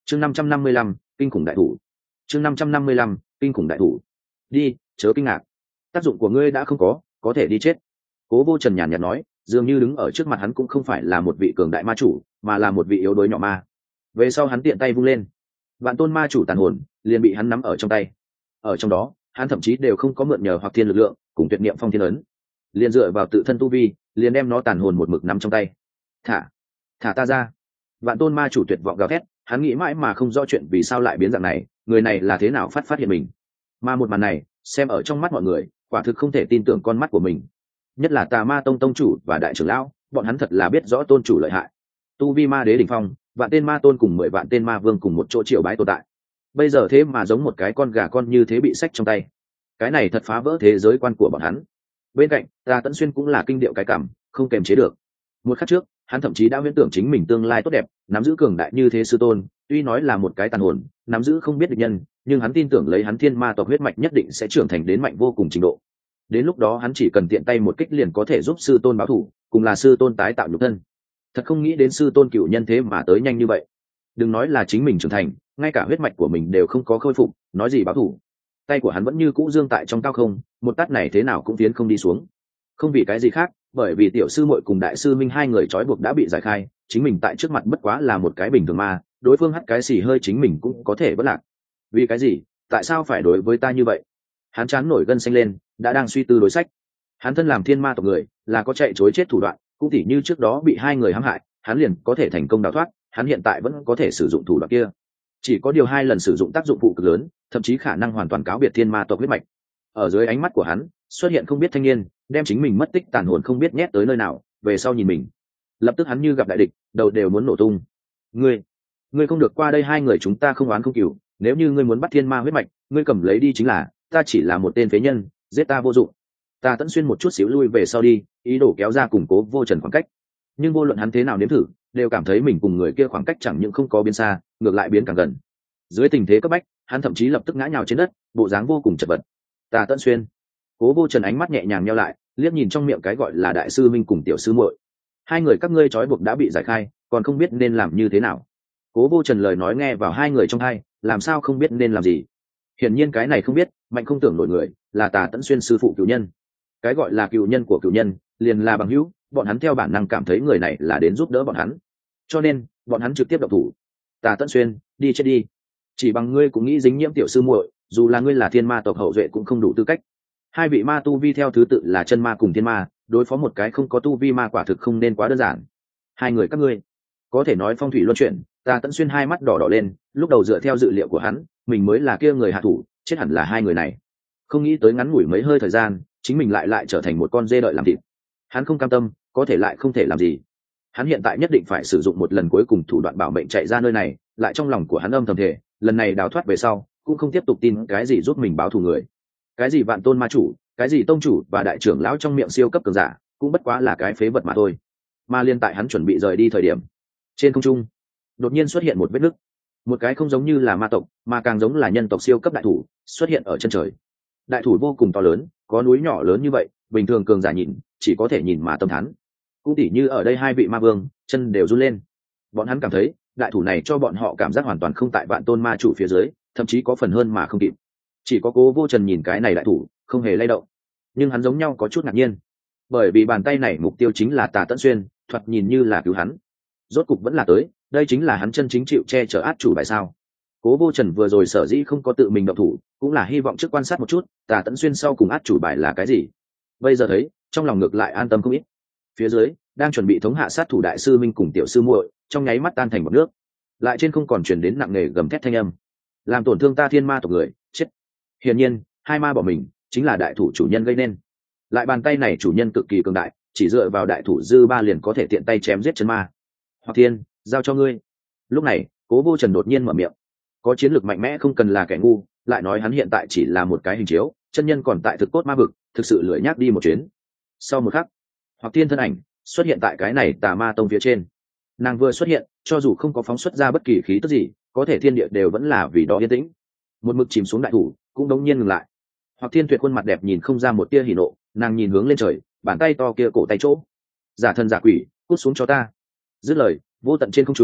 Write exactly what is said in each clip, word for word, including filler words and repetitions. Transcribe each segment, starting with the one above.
chương năm trăm năm mươi lăm kinh khủng đại thủ. chương năm trăm năm mươi lăm kinh khủng đại thủ. Đi, chớ kinh ngạc, tác dụng của ngươi đã không có, có thể đi chết. Cố Vô Trần nhàn nhạt nói, dường như đứng ở trước mặt hắn cũng không phải là một vị cường đại ma chủ, mà là một vị yếu đuối nhỏ ma. Về sau hắn tiện tay vung lên, vạn tôn ma chủ tàn hồn liền bị hắn nắm ở trong tay. Ở trong đó, hắn thậm chí đều không có mượn nhờ Hoặc Thiên lực lượng cùng tuyệt niệm phong thiên ấn, liền dựa vào tự thân tu vi, liền đem nó tàn hồn một mực nắm trong tay. Thả, thả ta ra! Vạn tôn ma chủ tuyệt vọng gào thét, hắn nghĩ mãi mà không rõ chuyện vì sao lại biến dạng này, người này là thế nào phát phát hiện mình. Mà một màn này, xem ở trong mắt mọi người, quả thực không thể tin tưởng con mắt của mình. Nhất là Tà Ma Tông tông chủ và đại trưởng lão, bọn hắn thật là biết rõ tôn chủ lợi hại. Tu vi ma đế đỉnh phong, vạn tên ma tôn cùng mười vạn tên ma vương cùng một chỗ triều bái tồn tại. Bây giờ thế mà giống một cái con gà con như thế bị xách trong tay. Cái này thật phá vỡ thế giới quan của bọn hắn. Bên cạnh, Ta Tẫn Xuyên cũng là kinh điệu cái cảm, không kềm chế được. Một khắc trước, hắn thậm chí đã huyễn tưởng chính mình tương lai tốt đẹp, nắm giữ cường đại như thế sư tôn, tuy nói là một cái tàn hồn, nắm giữ không biết địch nhân, nhưng hắn tin tưởng lấy hắn thiên ma tộc huyết mạch nhất định sẽ trưởng thành đến mạnh vô cùng trình độ. Đến lúc đó hắn chỉ cần tiện tay một kích liền có thể giúp sư tôn báo thù, cùng là sư tôn tái tạo nhục thân. Thật không nghĩ đến sư tôn cựu nhân thế mà tới nhanh như vậy. Đừng nói là chính mình trưởng thành, ngay cả huyết mạch của mình đều không có khôi phục, nói gì báo thù. Tay của hắn vẫn như cũ dương tại trong cao không, một tát này thế nào cũng tiến không đi xuống. Không vì cái gì khác, bởi vì tiểu sư muội cùng đại sư minh hai người trói buộc đã bị giải khai, chính mình tại trước mặt bất quá là một cái bình thường ma, đối phương hắt cái xì hơi chính mình cũng có thể bất lạc. Vì cái gì, tại sao phải đối với ta như vậy? Hắn chán nổi gân xanh lên, đã đang suy tư đối sách. Hắn thân làm thiên ma tộc người, là có chạy chối chết thủ đoạn, cũng tỉ như trước đó bị hai người hãm hại, hắn liền có thể thành công đào thoát, hắn hiện tại vẫn có thể sử dụng thủ đoạn kia. Chỉ có điều hai lần sử dụng tác dụng phụ cực lớn, thậm chí khả năng hoàn toàn cáo biệt thiên ma tộc huyết mạch. Ở dưới ánh mắt của hắn, xuất hiện không biết thanh niên, đem chính mình mất tích tàn hồn không biết nhét tới nơi nào, về sau nhìn mình, lập tức hắn như gặp đại địch, đầu đều muốn nổ tung. Ngươi, ngươi không được qua đây, hai người chúng ta không oán không cừu, nếu như ngươi muốn bắt thiên ma huyết mạch, ngươi cầm lấy đi chính là, ta chỉ là một tên phế nhân, giết ta vô dụng. Ta Tẫn Xuyên một chút xíu lui về sau đi, ý đồ kéo ra củng cố Vô Trần khoảng cách. Nhưng vô luận hắn thế nào nếm thử, đều cảm thấy mình cùng người kia khoảng cách chẳng những không có biến xa, ngược lại biến càng gần. Dưới tình thế cấp bách, hắn thậm chí lập tức ngã nhào trên đất, bộ dáng vô cùng chật vật. Ta Tẫn Xuyên, Cố Vô Trần ánh mắt nhẹ nhàng nheo lại, liếc nhìn trong miệng cái gọi là đại sư minh cùng tiểu sư muội. Hai người các ngươi trói buộc đã bị giải khai, còn không biết nên làm như thế nào. Cố Vô Trần lời nói nghe vào hai người trong tai, làm sao không biết nên làm gì. Hiển nhiên cái này không biết, mạnh không tưởng nổi người, là Tà Tẫn Xuyên sư phụ cựu nhân. Cái gọi là cựu nhân của cựu nhân, liền là bằng hữu, bọn hắn theo bản năng cảm thấy người này là đến giúp đỡ bọn hắn. Cho nên, bọn hắn trực tiếp động thủ. Tà Tẫn Xuyên, đi chết đi. Chỉ bằng ngươi cũng nghĩ dính nhiễm tiểu sư muội, dù là ngươi là thiên ma tộc hậu duệ cũng không đủ tư cách. Hai vị ma tu vi theo thứ tự là chân ma cùng thiên ma, đối phó một cái không có tu vi ma quả thực không nên quá đơn giản. Hai người các ngươi, có thể nói phong thủy luân chuyển. Tà Tẫn Xuyên hai mắt đỏ đỏ lên, lúc đầu dựa theo dự liệu của hắn, mình mới là kia người hạ thủ, chết hẳn là hai người này. Không nghĩ tới ngắn ngủi mấy hơi thời gian, chính mình lại lại trở thành một con dê đợi làm thịt. Hắn không cam tâm, có thể lại không thể làm gì. Hắn hiện tại nhất định phải sử dụng một lần cuối cùng thủ đoạn bảo mệnh chạy ra nơi này, lại trong lòng của hắn âm thầm thể, lần này đào thoát về sau, cũng không tiếp tục tin cái gì giúp mình báo thù người. Cái gì vạn tôn ma chủ, cái gì tông chủ và đại trưởng lão trong miệng siêu cấp cường giả, cũng bất quá là cái phế vật mà thôi. Mà liên tại hắn chuẩn bị rời đi thời điểm, trên không trung đột nhiên xuất hiện một vết nứt, một cái không giống như là ma tộc, mà càng giống là nhân tộc siêu cấp đại thủ xuất hiện ở chân trời. Đại thủ vô cùng to lớn, có núi nhỏ lớn như vậy, bình thường cường giả nhìn chỉ có thể nhìn mà tâm thán. Cũng tỉ như ở đây hai vị ma vương, chân đều run lên. Bọn hắn cảm thấy đại thủ này cho bọn họ cảm giác hoàn toàn không tại vạn tôn ma chủ phía dưới, thậm chí có phần hơn mà không kịp. Chỉ có Cố Vô Trần nhìn cái này đại thủ, không hề lay động, nhưng hắn giống nhau có chút ngạc nhiên, bởi vì bàn tay này mục tiêu chính là Tà Tẫn Xuyên, thoạt nhìn như là cứu hắn, rốt cục vẫn là tới. Đây chính là hắn chân chính chịu che chở át chủ bài sao? Cố Vô Trần vừa rồi sở dĩ không có tự mình động thủ, cũng là hy vọng trước quan sát một chút Tà Tẫn Xuyên sau cùng át chủ bài là cái gì. Bây giờ thấy, trong lòng ngược lại an tâm không ít. Phía dưới đang chuẩn bị thống hạ sát thủ đại sư minh cùng tiểu sư muội, trong nháy mắt tan thành một nước. Lại trên không còn truyền đến nặng nề gầm thét thanh âm, làm tổn thương ta thiên ma tộc người, chết. Hiển nhiên, hai ma bỏ mình chính là đại thủ chủ nhân gây nên. Lại bàn tay này chủ nhân cực kỳ cường đại, chỉ dựa vào đại thủ dư ba liền có thể tiện tay chém giết chân ma. Hoặc Thiên, giao cho ngươi. Lúc này, Cố Vô Trần đột nhiên mở miệng. Có chiến lược mạnh mẽ không cần là kẻ ngu, lại nói hắn hiện tại chỉ là một cái hình chiếu, chân nhân còn tại thực cốt ma vực, thực sự lười nhác đi một chuyến. Sau một khắc, Hoặc Thiên thân ảnh xuất hiện tại cái này Tà Ma Tông phía trên. Nàng vừa xuất hiện, cho dù không có phóng xuất ra bất kỳ khí tức gì, có thể thiên địa đều vẫn là vì đó yên tĩnh. Một mực chìm xuống đại thủ, cũng đống nhiên ngừng lại. Hoặc Thiên tuyệt khuôn mặt đẹp nhìn không ra một tia hỉ nộ, nàng nhìn hướng lên trời, bàn tay to kia cổ tay chỗ. Giả thân giả quỷ, cút xuống cho ta. Dứt lời, vô tận trên không trung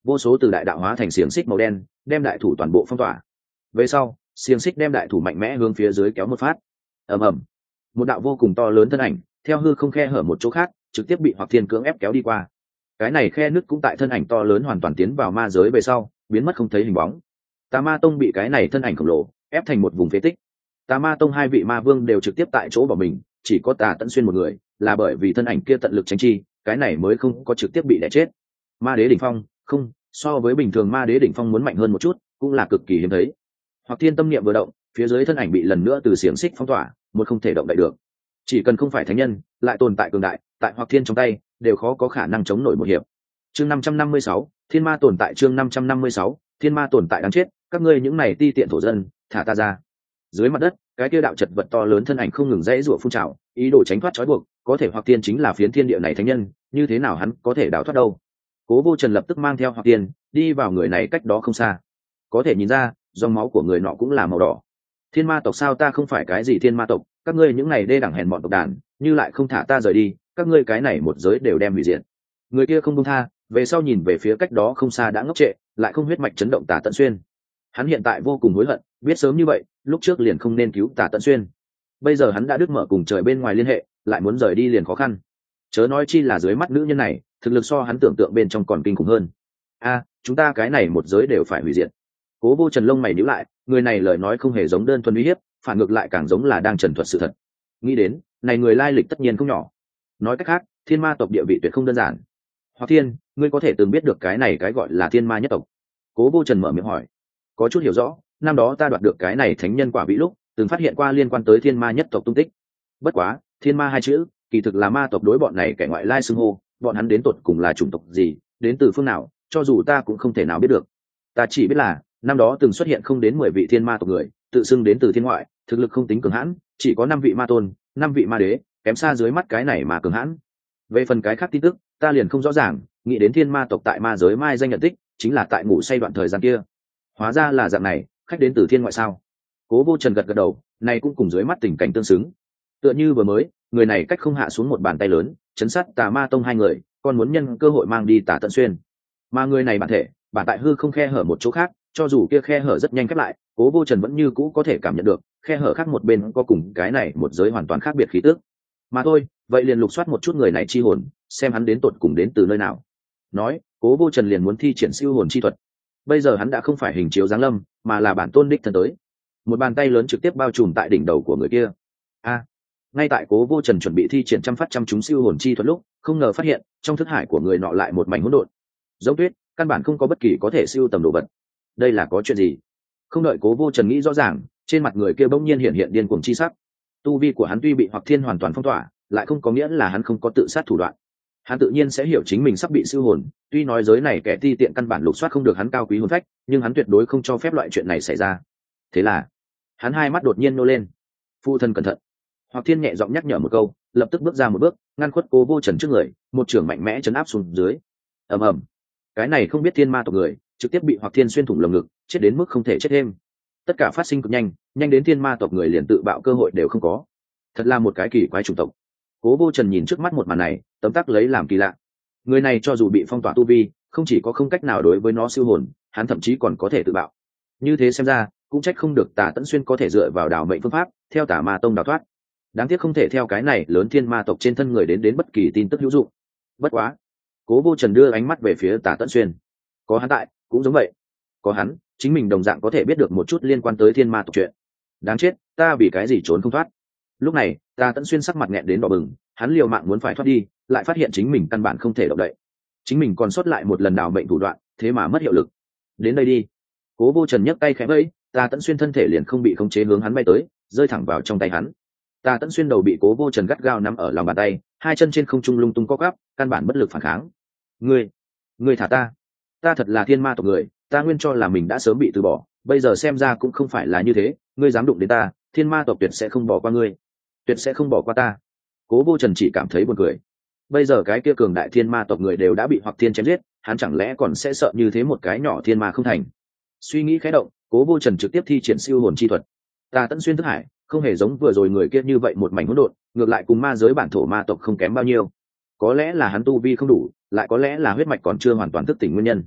vô số từ đại đạo hóa thành xiềng xích màu đen đem đại thủ toàn bộ phong tỏa. Về sau xiềng xích đem đại thủ mạnh mẽ hướng phía dưới kéo một phát. Ầm ầm, một đạo vô cùng to lớn thân ảnh theo hư không khe hở một chỗ khác trực tiếp bị Hoặc Thiên cưỡng ép kéo đi qua. Cái này khe nứt cũng tại thân ảnh to lớn hoàn toàn tiến vào ma giới về sau biến mất không thấy hình bóng. Tà Ma Tông bị cái này thân ảnh khổng lồ ép thành một vùng phế tích. Tà Ma Tông hai vị ma vương đều trực tiếp tại chỗ bỏ mình, chỉ có Tà Tận Xuyên một người là bởi vì thân ảnh kia tận lực tránh chi, cái này mới không có trực tiếp bị đè chết. Ma đế đỉnh phong, không, so với bình thường ma đế đỉnh phong muốn mạnh hơn một chút, cũng là cực kỳ hiếm thấy. Hoặc Thiên tâm niệm vừa động, phía dưới thân ảnh bị lần nữa từ xiềng xích phong tỏa, một không thể động đậy được. Chỉ cần không phải thánh nhân, lại tồn tại cường đại, tại Hoặc Thiên trong tay, đều khó có khả năng chống nổi một hiệp. Chương năm trăm năm mươi sáu, Thiên Ma tồn tại. Chương năm trăm năm mươi sáu, Thiên Ma tồn tại đáng chết, các ngươi những này ti tiện thổ dân, thả ta ra. Dưới mặt đất, cái kia đạo chật vật to lớn thân ảnh không ngừng dãy rủa phun trào, ý đồ tránh thoát trói buộc, có thể Hoặc Thiên chính là phiến thiên địa này thánh nhân, như thế nào hắn có thể đào thoát đâu. Cố Vô Trần lập tức mang theo Hoặc Thiên đi vào người này cách đó không xa. Có thể nhìn ra, dòng máu của người nọ cũng là màu đỏ. Thiên Ma tộc sao? Ta không phải cái gì Thiên Ma tộc, các ngươi những này đê đẳng hèn mọn tộc đàn, như lại không thả ta rời đi, các ngươi cái này một giới đều đem hủy diệt. Người kia không buông tha, về sau nhìn về phía cách đó không xa đã ngốc trệ, lại không huyết mạch chấn động Tà Tận Xuyên. Hắn hiện tại vô cùng hối hận, biết sớm như vậy, lúc trước liền không nên cứu Tà Tận Xuyên. Bây giờ hắn đã đứt mở cùng trời bên ngoài liên hệ, lại muốn rời đi liền khó khăn. Chớ nói chi là dưới mắt nữ nhân này, thực lực so hắn tưởng tượng bên trong còn kinh khủng hơn. A, chúng ta cái này một giới đều phải hủy diệt. Cố Vô Trần lông mày nhíu lại, người này lời nói không hề giống đơn thuần uy hiếp, phản ngược lại càng giống là đang trần thuật sự thật. Nghĩ đến, này người lai lịch tất nhiên không nhỏ. Nói cách khác, Thiên Ma tộc địa vị tuyệt không đơn giản. Hoặc Thiên, ngươi có thể từng biết được cái này cái gọi là Thiên Ma nhất tộc? Cố Vô Trần mở miệng hỏi. Có chút hiểu rõ, năm đó ta đoạt được cái này thánh nhân quả vị lúc, từng phát hiện qua liên quan tới Thiên Ma nhất tộc tung tích. Bất quá, Thiên Ma hai chữ, kỳ thực là ma tộc đối bọn này kẻ ngoại lai xưng hô, bọn hắn đến tột cùng là chủng tộc gì, đến từ phương nào, cho dù ta cũng không thể nào biết được. Ta chỉ biết là, năm đó từng xuất hiện không đến mười vị Thiên Ma tộc người, tự xưng đến từ thiên ngoại, thực lực không tính cường hãn, chỉ có năm vị ma tôn, năm vị ma đế, kém xa dưới mắt cái này mà cường hãn. Về phần cái khác tin tức, ta liền không rõ ràng, nghĩ đến Thiên Ma tộc tại ma giới mai danh nhận tích, chính là tại ngủ say đoạn thời gian kia. Hóa ra là dạng này, khách đến từ thiên ngoại sao? Cố Vô Trần gật gật đầu, này cũng cùng dưới mắt tình cảnh tương xứng. Tựa như vừa mới, người này cách không hạ xuống một bàn tay lớn, chấn sát Tà Ma Tông hai người, còn muốn nhân cơ hội mang đi Tà Tận Xuyên. Mà người này bản thể, bản tại hư không khe hở một chỗ khác, cho dù kia khe hở rất nhanh khép lại, Cố Vô Trần vẫn như cũ có thể cảm nhận được, khe hở khác một bên có cùng cái này một giới hoàn toàn khác biệt khí tức. Mà thôi, vậy liền lục soát một chút người này chi hồn, xem hắn đến tột cùng đến từ nơi nào. Nói, Cố Vô Trần liền muốn thi triển siêu hồn chi thuật. Bây giờ hắn đã không phải hình chiếu giáng lâm, mà là bản tôn đích thân tới. Một bàn tay lớn trực tiếp bao trùm tại đỉnh đầu của người kia. A! Ngay tại Cố Vô Trần chuẩn bị thi triển trăm phát trăm chúng siêu hồn chi thuật lúc, không ngờ phát hiện, trong thức hải của người nọ lại một mảnh hỗn độn. Giống tuyết, căn bản không có bất kỳ có thể siêu tầm đồ vật. Đây là có chuyện gì? Không đợi Cố Vô Trần nghĩ rõ ràng, trên mặt người kia bỗng nhiên hiện hiện điên cuồng chi sắc. Tu vi của hắn tuy bị Hoặc Thiên hoàn toàn phong tỏa, lại không có nghĩa là hắn không có tự sát thủ đoạn. Hắn tự nhiên sẽ hiểu chính mình sắp bị siêu hồn, tuy nói giới này kẻ ti tiện căn bản lục soát không được hắn cao quý hồn phách, nhưng hắn tuyệt đối không cho phép loại chuyện này xảy ra. Thế là, hắn hai mắt đột nhiên nô lên. Phụ thân cẩn thận. Hoặc Thiên nhẹ giọng nhắc nhở một câu, lập tức bước ra một bước, ngăn khuất Cố Vô Trần trước người, một trường mạnh mẽ chấn áp xuống dưới. Ầm ầm. Cái này không biết Thiên Ma tộc người, trực tiếp bị Hoặc Thiên xuyên thủng lồng ngực, chết đến mức không thể chết thêm. Tất cả phát sinh cực nhanh, nhanh đến Thiên Ma tộc người liền tự bạo cơ hội đều không có. Thật là một cái kỳ quái chủng tộc. Cố Vô Trần nhìn trước mắt một màn này, tấm tắc lấy làm kỳ lạ. Người này cho dù bị phong tỏa tu vi, không chỉ có không cách nào đối với nó siêu hồn, hắn thậm chí còn có thể tự bạo. Như thế xem ra, cũng trách không được Tà Tận Xuyên có thể dựa vào đảo mệnh phương pháp, theo Tà Ma Tông đào thoát. Đáng tiếc không thể theo cái này lớn Thiên Ma tộc trên thân người đến đến bất kỳ tin tức hữu dụng. Bất quá, Cố Vô Trần đưa ánh mắt về phía Tà Tận Xuyên. Có hắn tại, cũng giống vậy. Có hắn, chính mình đồng dạng có thể biết được một chút liên quan tới Thiên Ma tộc chuyện. Đáng chết, ta vì cái gì trốn không thoát? Lúc này, Tà Tận Xuyên sắc mặt nghẹn đến đỏ bừng, hắn liều mạng muốn phải thoát đi, lại phát hiện chính mình căn bản không thể động đậy. Chính mình còn sót lại một lần đào mệnh thủ đoạn, thế mà mất hiệu lực. Đến đây đi. Cố Vô Trần nhấc tay khẽ vẫy, Tà Tận Xuyên thân thể liền không bị khống chế hướng hắn bay tới, rơi thẳng vào trong tay hắn. Tà Tận Xuyên đầu bị Cố Vô Trần gắt gao nắm ở lòng bàn tay, hai chân trên không trung lung tung co quắp, căn bản bất lực phản kháng. Ngươi, ngươi thả ta! Ta thật là Thiên Ma tộc người, ta nguyên cho là mình đã sớm bị từ bỏ, bây giờ xem ra cũng không phải là như thế, ngươi dám đụng đến ta, Thiên Ma tộc tuyệt sẽ không bỏ qua ngươi, tuyệt sẽ không bỏ qua ta. Cố Vô Trần chỉ cảm thấy buồn cười. Bây giờ cái kia cường đại Thiên Ma tộc người đều đã bị Hoặc Thiên chém giết, hắn chẳng lẽ còn sẽ sợ như thế một cái nhỏ thiên ma không thành? Suy nghĩ khẽ động, Cố Vô Trần trực tiếp thi triển siêu hồn chi thuật. Tà Tận Xuyên thức hải không hề giống vừa rồi người kia như vậy một mảnh hỗn độn, ngược lại cùng ma giới bản thổ ma tộc không kém bao nhiêu. Có lẽ là hắn tu vi không đủ, lại có lẽ là huyết mạch còn chưa hoàn toàn thức tỉnh nguyên nhân.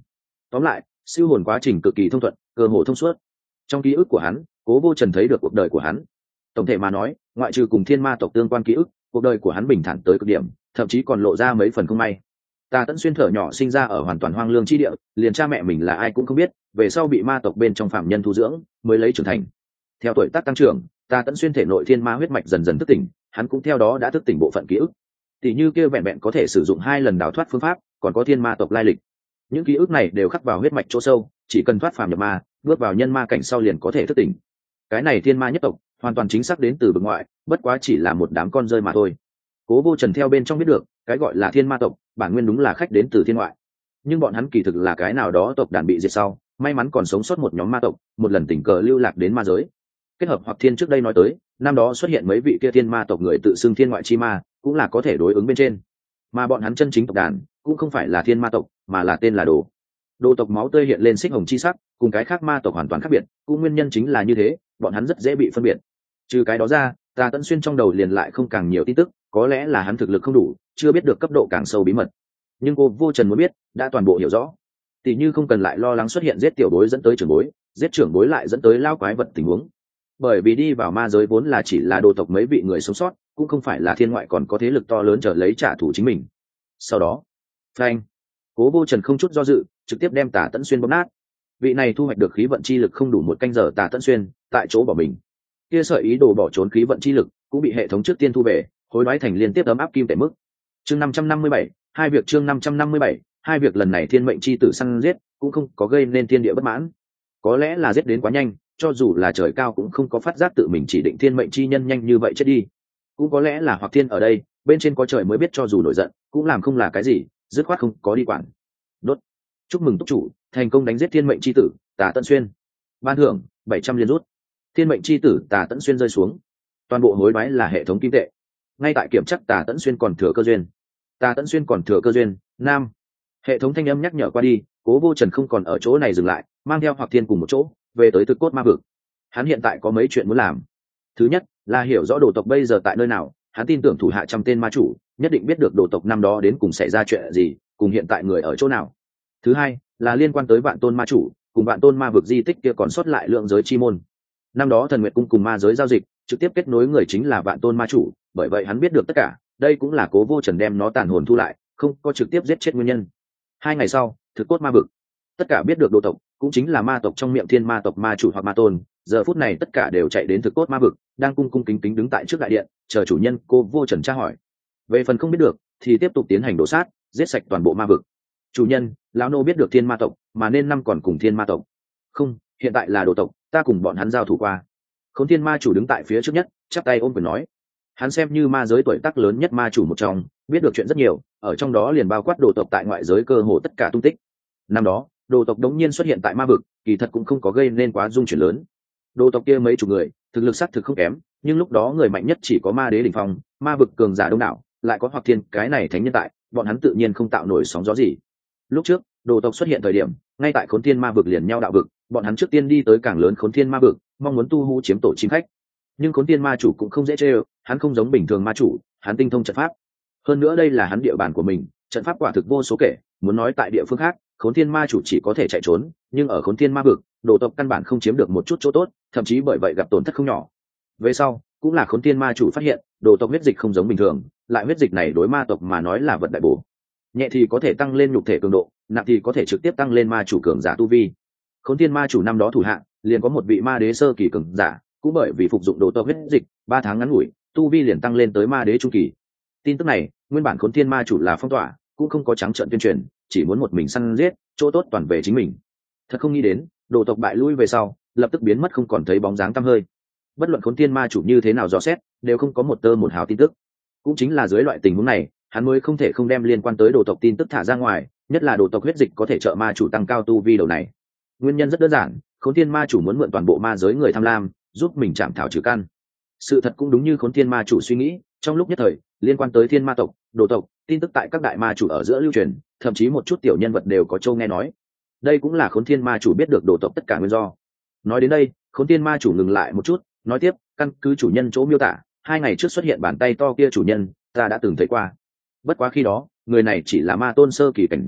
Tóm lại, siêu hồn quá trình cực kỳ thông thuận, cơ hồ thông suốt. Trong ký ức của hắn, Cố Vô Trần thấy được cuộc đời của hắn. Tổng thể mà nói, ngoại trừ cùng thiên ma tộc tương quan ký ức, cuộc đời của hắn bình thản tới cực điểm, thậm chí còn lộ ra mấy phần không may. Tà Tẫn Xuyên thở nhỏ sinh ra ở hoàn toàn hoang lương chi địa, liền cha mẹ mình là ai cũng không biết, về sau bị ma tộc bên trong phạm nhân thu dưỡng, mới lấy trưởng thành. Theo tuổi tác tăng trưởng, Tà Tẫn Xuyên thể nội thiên ma huyết mạch dần dần thức tỉnh, hắn cũng theo đó đã thức tỉnh bộ phận ký ức. Tỷ như kia vẹn vẹn có thể sử dụng hai lần đào thoát phương pháp, còn có thiên ma tộc lai lịch. Những ký ức này đều khắc vào huyết mạch chỗ sâu, chỉ cần thoát phàm nhập ma, bước vào nhân ma cảnh sau liền có thể thức tỉnh. Cái này thiên ma nhất tộc, hoàn toàn chính xác đến từ vực ngoại, bất quá chỉ là một đám con rơi mà thôi. Cố Vô Trần theo bên trong biết được, cái gọi là thiên ma tộc, bản nguyên đúng là khách đến từ thiên ngoại. Nhưng bọn hắn kỳ thực là cái nào đó tộc đàn bị diệt sau, may mắn còn sống sót một nhóm ma tộc, một lần tình cờ lưu lạc đến ma giới. Kết hợp Hoặc Thiên trước đây nói tới, năm đó xuất hiện mấy vị kia thiên ma tộc người tự xưng thiên ngoại chi ma, cũng là có thể đối ứng bên trên. Mà bọn hắn chân chính tộc đàn, cũng không phải là thiên ma tộc, mà là tên là đồ. Đồ tộc máu tươi hiện lên xích hồng chi sắc, cùng cái khác ma tộc hoàn toàn khác biệt, cũng nguyên nhân chính là như thế, bọn hắn rất dễ bị phân biệt. Trừ cái đó ra, Tà Tẫn Xuyên trong đầu liền lại không càng nhiều tin tức, có lẽ là hắn thực lực không đủ, chưa biết được cấp độ càng sâu bí mật. Nhưng cô Vô Trần muốn biết, đã toàn bộ hiểu rõ. Tỷ như không cần lại lo lắng xuất hiện giết tiểu bối dẫn tới trưởng bối, giết trưởng bối lại dẫn tới lao quái vật tình huống. Bởi vì đi vào ma giới vốn là chỉ là đồ tộc mấy vị người sống sót, cũng không phải là thiên ngoại còn có thế lực to lớn trở lấy trả thù chính mình. Sau đó, phanh, Cố Vô Trần không chút do dự, trực tiếp đem Tà Tẫn Xuyên bóp nát. Vị này thu hoạch được khí vận chi lực không đủ một canh giờ Tà Tẫn Xuyên, tại chỗ bỏ mình. Kia sợi ý đồ bỏ trốn khí vận chi lực, cũng bị hệ thống trước tiên thu về, hối đoái thành liên tiếp ấm áp kim tệ mức. Chương năm trăm năm mươi bảy, hai việc chương năm trăm năm mươi bảy, hai việc lần này thiên mệnh chi tử săn giết, cũng không có gây nên thiên địa bất mãn. Có lẽ là giết đến quá nhanh, cho dù là trời cao cũng không có phát giác tự mình chỉ định thiên mệnh chi nhân nhanh như vậy chết đi. Cũng có lẽ là Hoặc Thiên ở đây, bên trên có trời mới biết cho dù nổi giận, cũng làm không là cái gì, dứt khoát không có đi quản. Đốt. Chúc mừng túc chủ, thành công đánh giết thiên mệnh chi tử, Tà Tẫn Xuyên. Ban thưởng, bảy trăm liên rút. Thiên mệnh chi tử Tà Tẫn Xuyên rơi xuống. Toàn bộ hối đoái là hệ thống kim tệ. Ngay tại kiểm chắc Tà Tẫn Xuyên còn thừa cơ duyên. Tà Tẫn Xuyên còn thừa cơ duyên, nam. Hệ thống thanh âm nhắc nhở qua đi, Cố Vô Trần không còn ở chỗ này dừng lại, mang theo Hoặc Thiên cùng một chỗ, về tới Thực Cốt Ma Vực. Hắn hiện tại có mấy chuyện muốn làm. Thứ nhất, là hiểu rõ đồ tộc bây giờ tại nơi nào, hắn tin tưởng thủ hạ trăm tên ma chủ, nhất định biết được đồ tộc năm đó đến cùng xảy ra chuyện gì, cùng hiện tại người ở chỗ nào. Thứ hai, là liên quan tới Vạn Tôn Ma chủ, cùng Vạn Tôn Ma Vực di tích kia còn sót lại lượng giới chi môn. Năm đó Thần Nguyệt Cung cùng ma giới giao dịch, trực tiếp kết nối người chính là Vạn Tôn Ma chủ, bởi vậy hắn biết được tất cả, đây cũng là Cố Vô Trần đem nó tàn hồn thu lại, không có trực tiếp giết chết nguyên nhân. Hai ngày sau, Thực Cốt Ma Vực, tất cả biết được đồ tộc, cũng chính là ma tộc trong miệng thiên ma tộc ma chủ hoặc ma tôn, giờ phút này tất cả đều chạy đến Thực Cốt Ma Vực, đang cung cung kính kính đứng tại trước đại điện, chờ chủ nhân Cố Vô Trần tra hỏi. Về phần không biết được, thì tiếp tục tiến hành đổ sát, giết sạch toàn bộ ma vực. Chủ nhân, lão nô biết được thiên ma tộc, mà nên năm còn cùng thiên ma tộc. Không, hiện tại là đồ tộc, ta cùng bọn hắn giao thủ qua. Khốn Thiên Ma chủ đứng tại phía trước nhất, chắp tay ôm quyền nói. Hắn xem như ma giới tuổi tác lớn nhất ma chủ một trong, biết được chuyện rất nhiều, ở trong đó liền bao quát đồ tộc tại ngoại giới cơ hồ tất cả tung tích. Năm đó, đồ tộc đống nhiên xuất hiện tại ma vực, kỳ thật cũng không có gây nên quá dung chuyển lớn. Đồ tộc kia mấy chục người, thực lực xác thực không kém, nhưng lúc đó người mạnh nhất chỉ có ma đế đỉnh phong, ma vực cường giả đông đảo, lại có Hoặc Thiên cái này thánh nhân tại, bọn hắn tự nhiên không tạo nổi sóng gió gì. Lúc trước, đồ tộc xuất hiện thời điểm, ngay tại Khốn Thiên Ma vực liền nhau đạo vực, bọn hắn trước tiên đi tới càng lớn Khốn Thiên Ma vực, mong muốn tu hú chiếm tổ chim khách. Nhưng Khốn Thiên Ma chủ cũng không dễ chơi, hắn không giống bình thường ma chủ, hắn tinh thông trận pháp. Hơn nữa đây là hắn địa bàn của mình, trận pháp quả thực vô số kể, muốn nói tại địa phương khác, Khốn Thiên Ma chủ chỉ có thể chạy trốn, nhưng ở Khốn Thiên Ma vực, đồ tộc căn bản không chiếm được một chút chỗ tốt, thậm chí bởi vậy gặp tổn thất không nhỏ. Về sau, cũng là Khốn Thiên Ma chủ phát hiện, đồ tộc huyết dịch không giống bình thường, lại huyết dịch này đối ma tộc mà nói là vật đại bổ. Nhẹ thì có thể tăng lên nhục thể cường độ, nặng thì có thể trực tiếp tăng lên ma chủ cường giả tu vi. Khốn Thiên Ma chủ năm đó thủ hạ, liền có một vị ma đế sơ kỳ cường giả, cũng bởi vì phục dụng đồ tộc huyết dịch, ba tháng ngắn ngủi, tu vi liền tăng lên tới ma đế trung kỳ. Tin tức này, nguyên bản Khốn Thiên Ma chủ là phong tỏa, cũng không có trắng trợn tuyên truyền, chỉ muốn một mình săn giết, chỗ tốt toàn về chính mình. Thật không nghĩ đến, đồ tộc bại lui về sau, lập tức biến mất không còn thấy bóng dáng tăm hơi. Bất luận Khốn Thiên Ma chủ như thế nào dò xét, đều không có một tơ một hào tin tức. Cũng chính là dưới loại tình huống này, hắn mới không thể không đem liên quan tới đồ tộc tin tức thả ra ngoài, nhất là đồ tộc huyết dịch có thể trợ ma chủ tăng cao tu vi đầu này. Nguyên nhân rất đơn giản, Khốn Thiên Ma chủ muốn mượn toàn bộ ma giới người tham lam, giúp mình chạm thảo trừ căn. Sự thật cũng đúng như Khốn Thiên Ma chủ suy nghĩ, trong lúc nhất thời, liên quan tới thiên ma tộc, đồ tộc, tin tức tại các đại ma chủ ở giữa lưu truyền, thậm chí một chút tiểu nhân vật đều có châu nghe nói. Đây cũng là Khốn Thiên Ma chủ biết được đồ tộc tất cả nguyên do. Nói đến đây, Khốn Thiên Ma chủ ngừng lại một chút, nói tiếp, căn cứ chủ nhân chỗ miêu tả, hai ngày trước xuất hiện bàn tay to kia chủ nhân, ta đã từng thấy qua. Bất quá khi đó, người này chỉ là ma tôn sơ kỳ cảnh giới,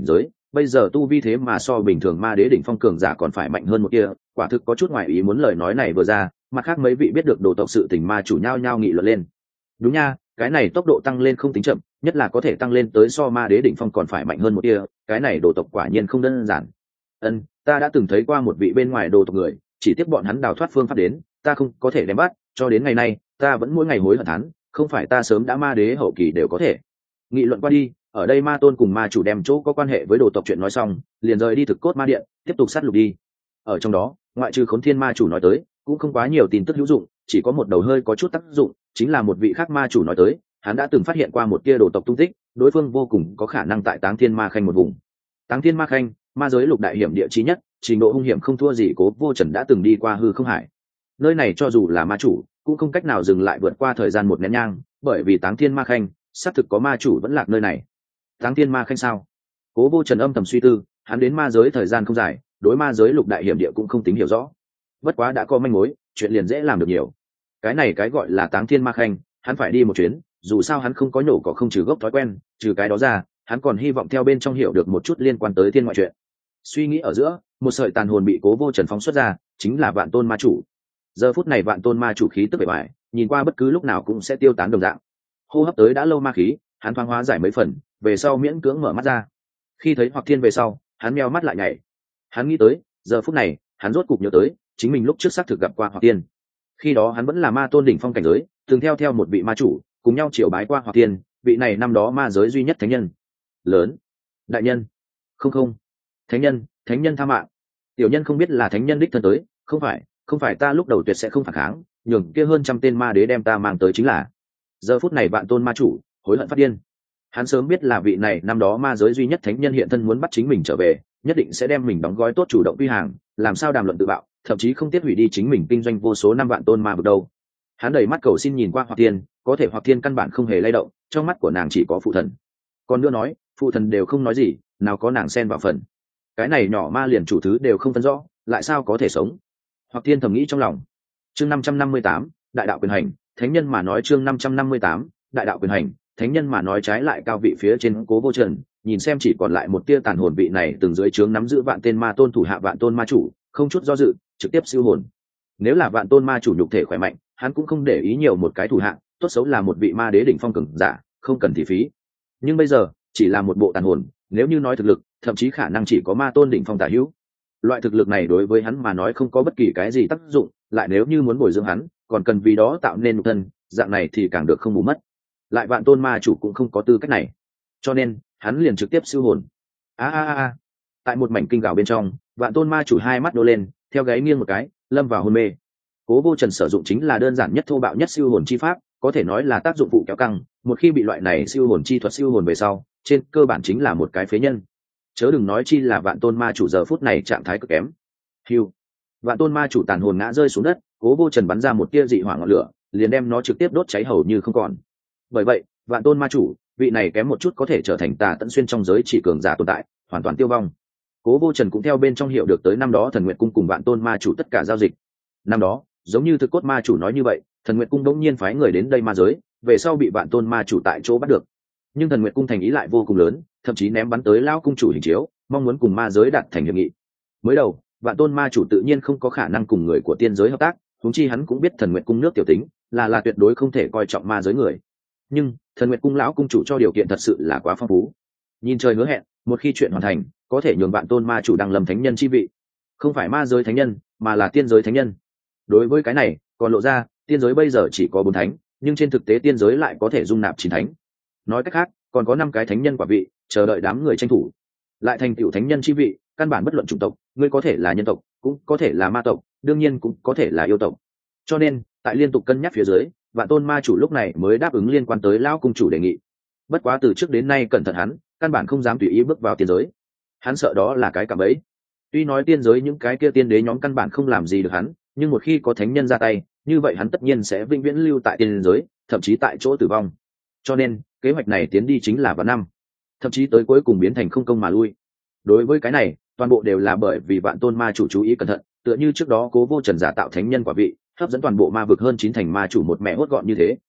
bây giờ tu vi thế mà so bình thường ma đế đỉnh phong cường giả còn phải mạnh hơn một kia, quả thực có chút ngoài ý muốn. Lời nói này vừa ra, mặt khác mấy vị biết được đồ tộc sự tình ma chủ nhau nhau nghị luận lên. Đúng nha, cái này tốc độ tăng lên không tính chậm, nhất là có thể tăng lên tới so ma đế đỉnh phong còn phải mạnh hơn một kia, cái này đồ tộc quả nhiên không đơn giản. Ân, ta đã từng thấy qua một vị bên ngoài đồ tộc người, chỉ tiếc bọn hắn đào thoát phương pháp đến, ta không có thể đem bắt, cho đến ngày nay, ta vẫn mỗi ngày hối hận thán, không phải ta sớm đã ma đế hậu kỳ đều có thể. Nghị luận qua đi, ở đây ma tôn cùng ma chủ đem chỗ có quan hệ với đồ tộc chuyện nói xong, liền rời đi thực cốt ma điện, tiếp tục sát lục đi. Ở trong đó, ngoại trừ Khốn Thiên ma chủ nói tới, cũng không quá nhiều tin tức hữu dụng, chỉ có một đầu hơi có chút tác dụng, chính là một vị khác ma chủ nói tới, hắn đã từng phát hiện qua một tia đồ tộc tung tích, đối phương vô cùng có khả năng tại Táng Thiên Ma Khanh một vùng. Táng Thiên Ma Khanh, ma giới lục đại hiểm địa chí nhất, trình độ hung hiểm không thua gì Cố Vô Trần đã từng đi qua hư không hải. Nơi này cho dù là ma chủ, cũng không cách nào dừng lại vượt qua thời gian một nén nhang, bởi vì Táng Thiên Ma Khanh, xác thực có ma chủ vẫn lạc nơi này. Táng Thiên Ma Khanh sao? Cố Vô Trần âm thầm suy tư, hắn đến ma giới thời gian không dài, đối ma giới lục đại hiểm địa cũng không tính hiểu rõ. Bất quá đã có manh mối, chuyện liền dễ làm được nhiều. Cái này cái gọi là Táng Thiên Ma Khanh, hắn phải đi một chuyến, dù sao hắn không có nhổ cỏ không trừ gốc thói quen, trừ cái đó ra, hắn còn hy vọng theo bên trong hiểu được một chút liên quan tới thiên ngoại chuyện. Suy nghĩ ở giữa, một sợi tàn hồn bị Cố Vô Trần phóng xuất ra, chính là Vạn Tôn Ma chủ. Giờ phút này Vạn Tôn Ma chủ khí tức bề bại, nhìn qua bất cứ lúc nào cũng sẽ tiêu tán đồng dạng. Hô hấp tới đã lâu ma khí, hắn thoáng hóa giải mấy phần, về sau miễn cưỡng mở mắt ra. Khi thấy Hoặc Thiên về sau, hắn meo mắt lại nhảy. Hắn nghĩ tới, giờ phút này, hắn rốt cục nhớ tới, chính mình lúc trước xác thực gặp qua Hoặc Thiên. Khi đó hắn vẫn là ma tôn đỉnh phong cảnh giới, từng theo theo một vị ma chủ, cùng nhau triều bái qua Hoặc Thiên, vị này năm đó ma giới duy nhất thánh nhân. Lớn, đại nhân, không không, thánh nhân, thánh nhân tha mạng. Tiểu nhân không biết là thánh nhân đích thân tới, không phải, không phải ta lúc đầu tuyệt sẽ không phản kháng, nhường kia hơn trăm tên ma đế đem ta mang tới chính là. Giờ phút này Vạn Tôn ma chủ hối hận phát điên. Hắn sớm biết là vị này năm đó ma giới duy nhất thánh nhân hiện thân muốn bắt chính mình trở về, nhất định sẽ đem mình đóng gói tốt chủ động quy hàng, làm sao đàm luận tự bạo, thậm chí không tiếc hủy đi chính mình kinh doanh vô số năm Vạn Tôn ma vực đâu. Hắn đầy mắt cầu xin nhìn qua Hoặc Thiên, có thể Hoặc Thiên căn bản không hề lay động, trong mắt của nàng chỉ có phụ thần. Còn nữa nói, phụ thần đều không nói gì, nào có nàng xen vào phần. Cái này nhỏ ma liền chủ thứ đều không phân rõ, lại sao có thể sống? Hoặc Thiên thầm nghĩ trong lòng. Chương năm trăm năm mươi tám, đại đạo quyền hành, thánh nhân mà nói chương năm trăm năm mươi tám, đại đạo quyền hành, thánh nhân mà nói trái lại cao vị phía trên Cố Vô Trần, nhìn xem chỉ còn lại một tia tàn hồn vị này từng dưới trướng nắm giữ vạn tên ma tôn thủ hạ Vạn Tôn ma chủ, không chút do dự, trực tiếp siêu hồn. Nếu là Vạn Tôn ma chủ nhục thể khỏe mạnh, hắn cũng không để ý nhiều một cái thủ hạ, tốt xấu là một vị ma đế đỉnh phong cường giả, không cần thị phí. Nhưng bây giờ, chỉ là một bộ tàn hồn, nếu như nói thực lực, thậm chí khả năng chỉ có ma tôn đỉnh phong tả hữu. Loại thực lực này đối với hắn mà nói không có bất kỳ cái gì tác dụng, lại nếu như muốn bồi dưỡng hắn, còn cần vì đó tạo nên nhục thân, dạng này thì càng được không bù mất. Lại Vạn Tôn ma chủ cũng không có tư cách này, cho nên hắn liền trực tiếp siêu hồn. A a a! Tại một mảnh kinh gào bên trong, Vạn Tôn ma chủ hai mắt đô lên, theo gáy nghiêng một cái, lâm vào hôn mê. Cố Vô Trần sử dụng chính là đơn giản nhất thô bạo nhất siêu hồn chi pháp, có thể nói là tác dụng phụ kéo căng. Một khi bị loại này siêu hồn chi thuật siêu hồn về sau, trên cơ bản chính là một cái phế nhân. Chớ đừng nói chi là Vạn Tôn ma chủ giờ phút này trạng thái cực kém. Hưu, Vạn Tôn ma chủ tàn hồn ngã rơi xuống đất, Cố Vô Trần bắn ra một tia dị hỏa ngọn lửa, liền đem nó trực tiếp đốt cháy hầu như không còn. Bởi vậy, Vạn Tôn ma chủ, vị này kém một chút có thể trở thành Tà Tẫn Xuyên trong giới chỉ cường giả tồn tại, hoàn toàn tiêu vong. Cố Vô Trần cũng theo bên trong hiểu được tới năm đó Thần Nguyệt Cung cùng Vạn Tôn ma chủ tất cả giao dịch. Năm đó, giống như thực cốt ma chủ nói như vậy, Thần Nguyệt Cung đống nhiên phái người đến đây ma giới, về sau bị Vạn Tôn ma chủ tại chỗ bắt được. Nhưng Thần Nguyệt Cung thành ý lại vô cùng lớn, thậm chí ném bắn tới lão cung chủ hình chiếu, mong muốn cùng ma giới đạt thành hiệp nghị. Mới đầu, Vạn Tôn ma chủ tự nhiên không có khả năng cùng người của tiên giới hợp tác, huống chi hắn cũng biết Thần Nguyệt Cung nước tiểu tính, là là tuyệt đối không thể coi trọng ma giới người. Nhưng Thần Nguyệt Cung lão cung chủ cho điều kiện thật sự là quá phong phú. Nhìn trời hứa hẹn, một khi chuyện hoàn thành, có thể nhường Vạn Tôn ma chủ đăng lâm thánh nhân chi vị, không phải ma giới thánh nhân, mà là tiên giới thánh nhân. Đối với cái này, còn lộ ra, tiên giới bây giờ chỉ có bốn thánh, nhưng trên thực tế tiên giới lại có thể dung nạp chín thánh. Nói cách khác, còn có năm cái thánh nhân quả vị, chờ đợi đám người tranh thủ. Lại thành tựu thánh nhân chi vị, căn bản bất luận chủng tộc, ngươi có thể là nhân tộc, cũng có thể là ma tộc, đương nhiên cũng có thể là yêu tộc. Cho nên, tại liên tục cân nhắc phía dưới, Vạn Tôn ma chủ lúc này mới đáp ứng liên quan tới lão cung chủ đề nghị. Bất quá từ trước đến nay cẩn thận hắn, căn bản không dám tùy ý bước vào tiên giới. Hắn sợ đó là cái cạm bẫy. Tuy nói tiên giới những cái kia tiên đế nhóm căn bản không làm gì được hắn, nhưng một khi có thánh nhân ra tay, như vậy hắn tất nhiên sẽ vĩnh viễn lưu tại tiên giới, thậm chí tại chỗ tử vong. Cho nên, kế hoạch này tiến đi chính là vào năm, thậm chí tới cuối cùng biến thành không công mà lui. Đối với cái này, toàn bộ đều là bởi vì Vạn Tôn ma chủ chú ý cẩn thận, tựa như trước đó Cố Vô Trần giả tạo thánh nhân quả vị, hấp dẫn toàn bộ ma vực hơn chín thành ma chủ một mẹ hốt gọn như thế.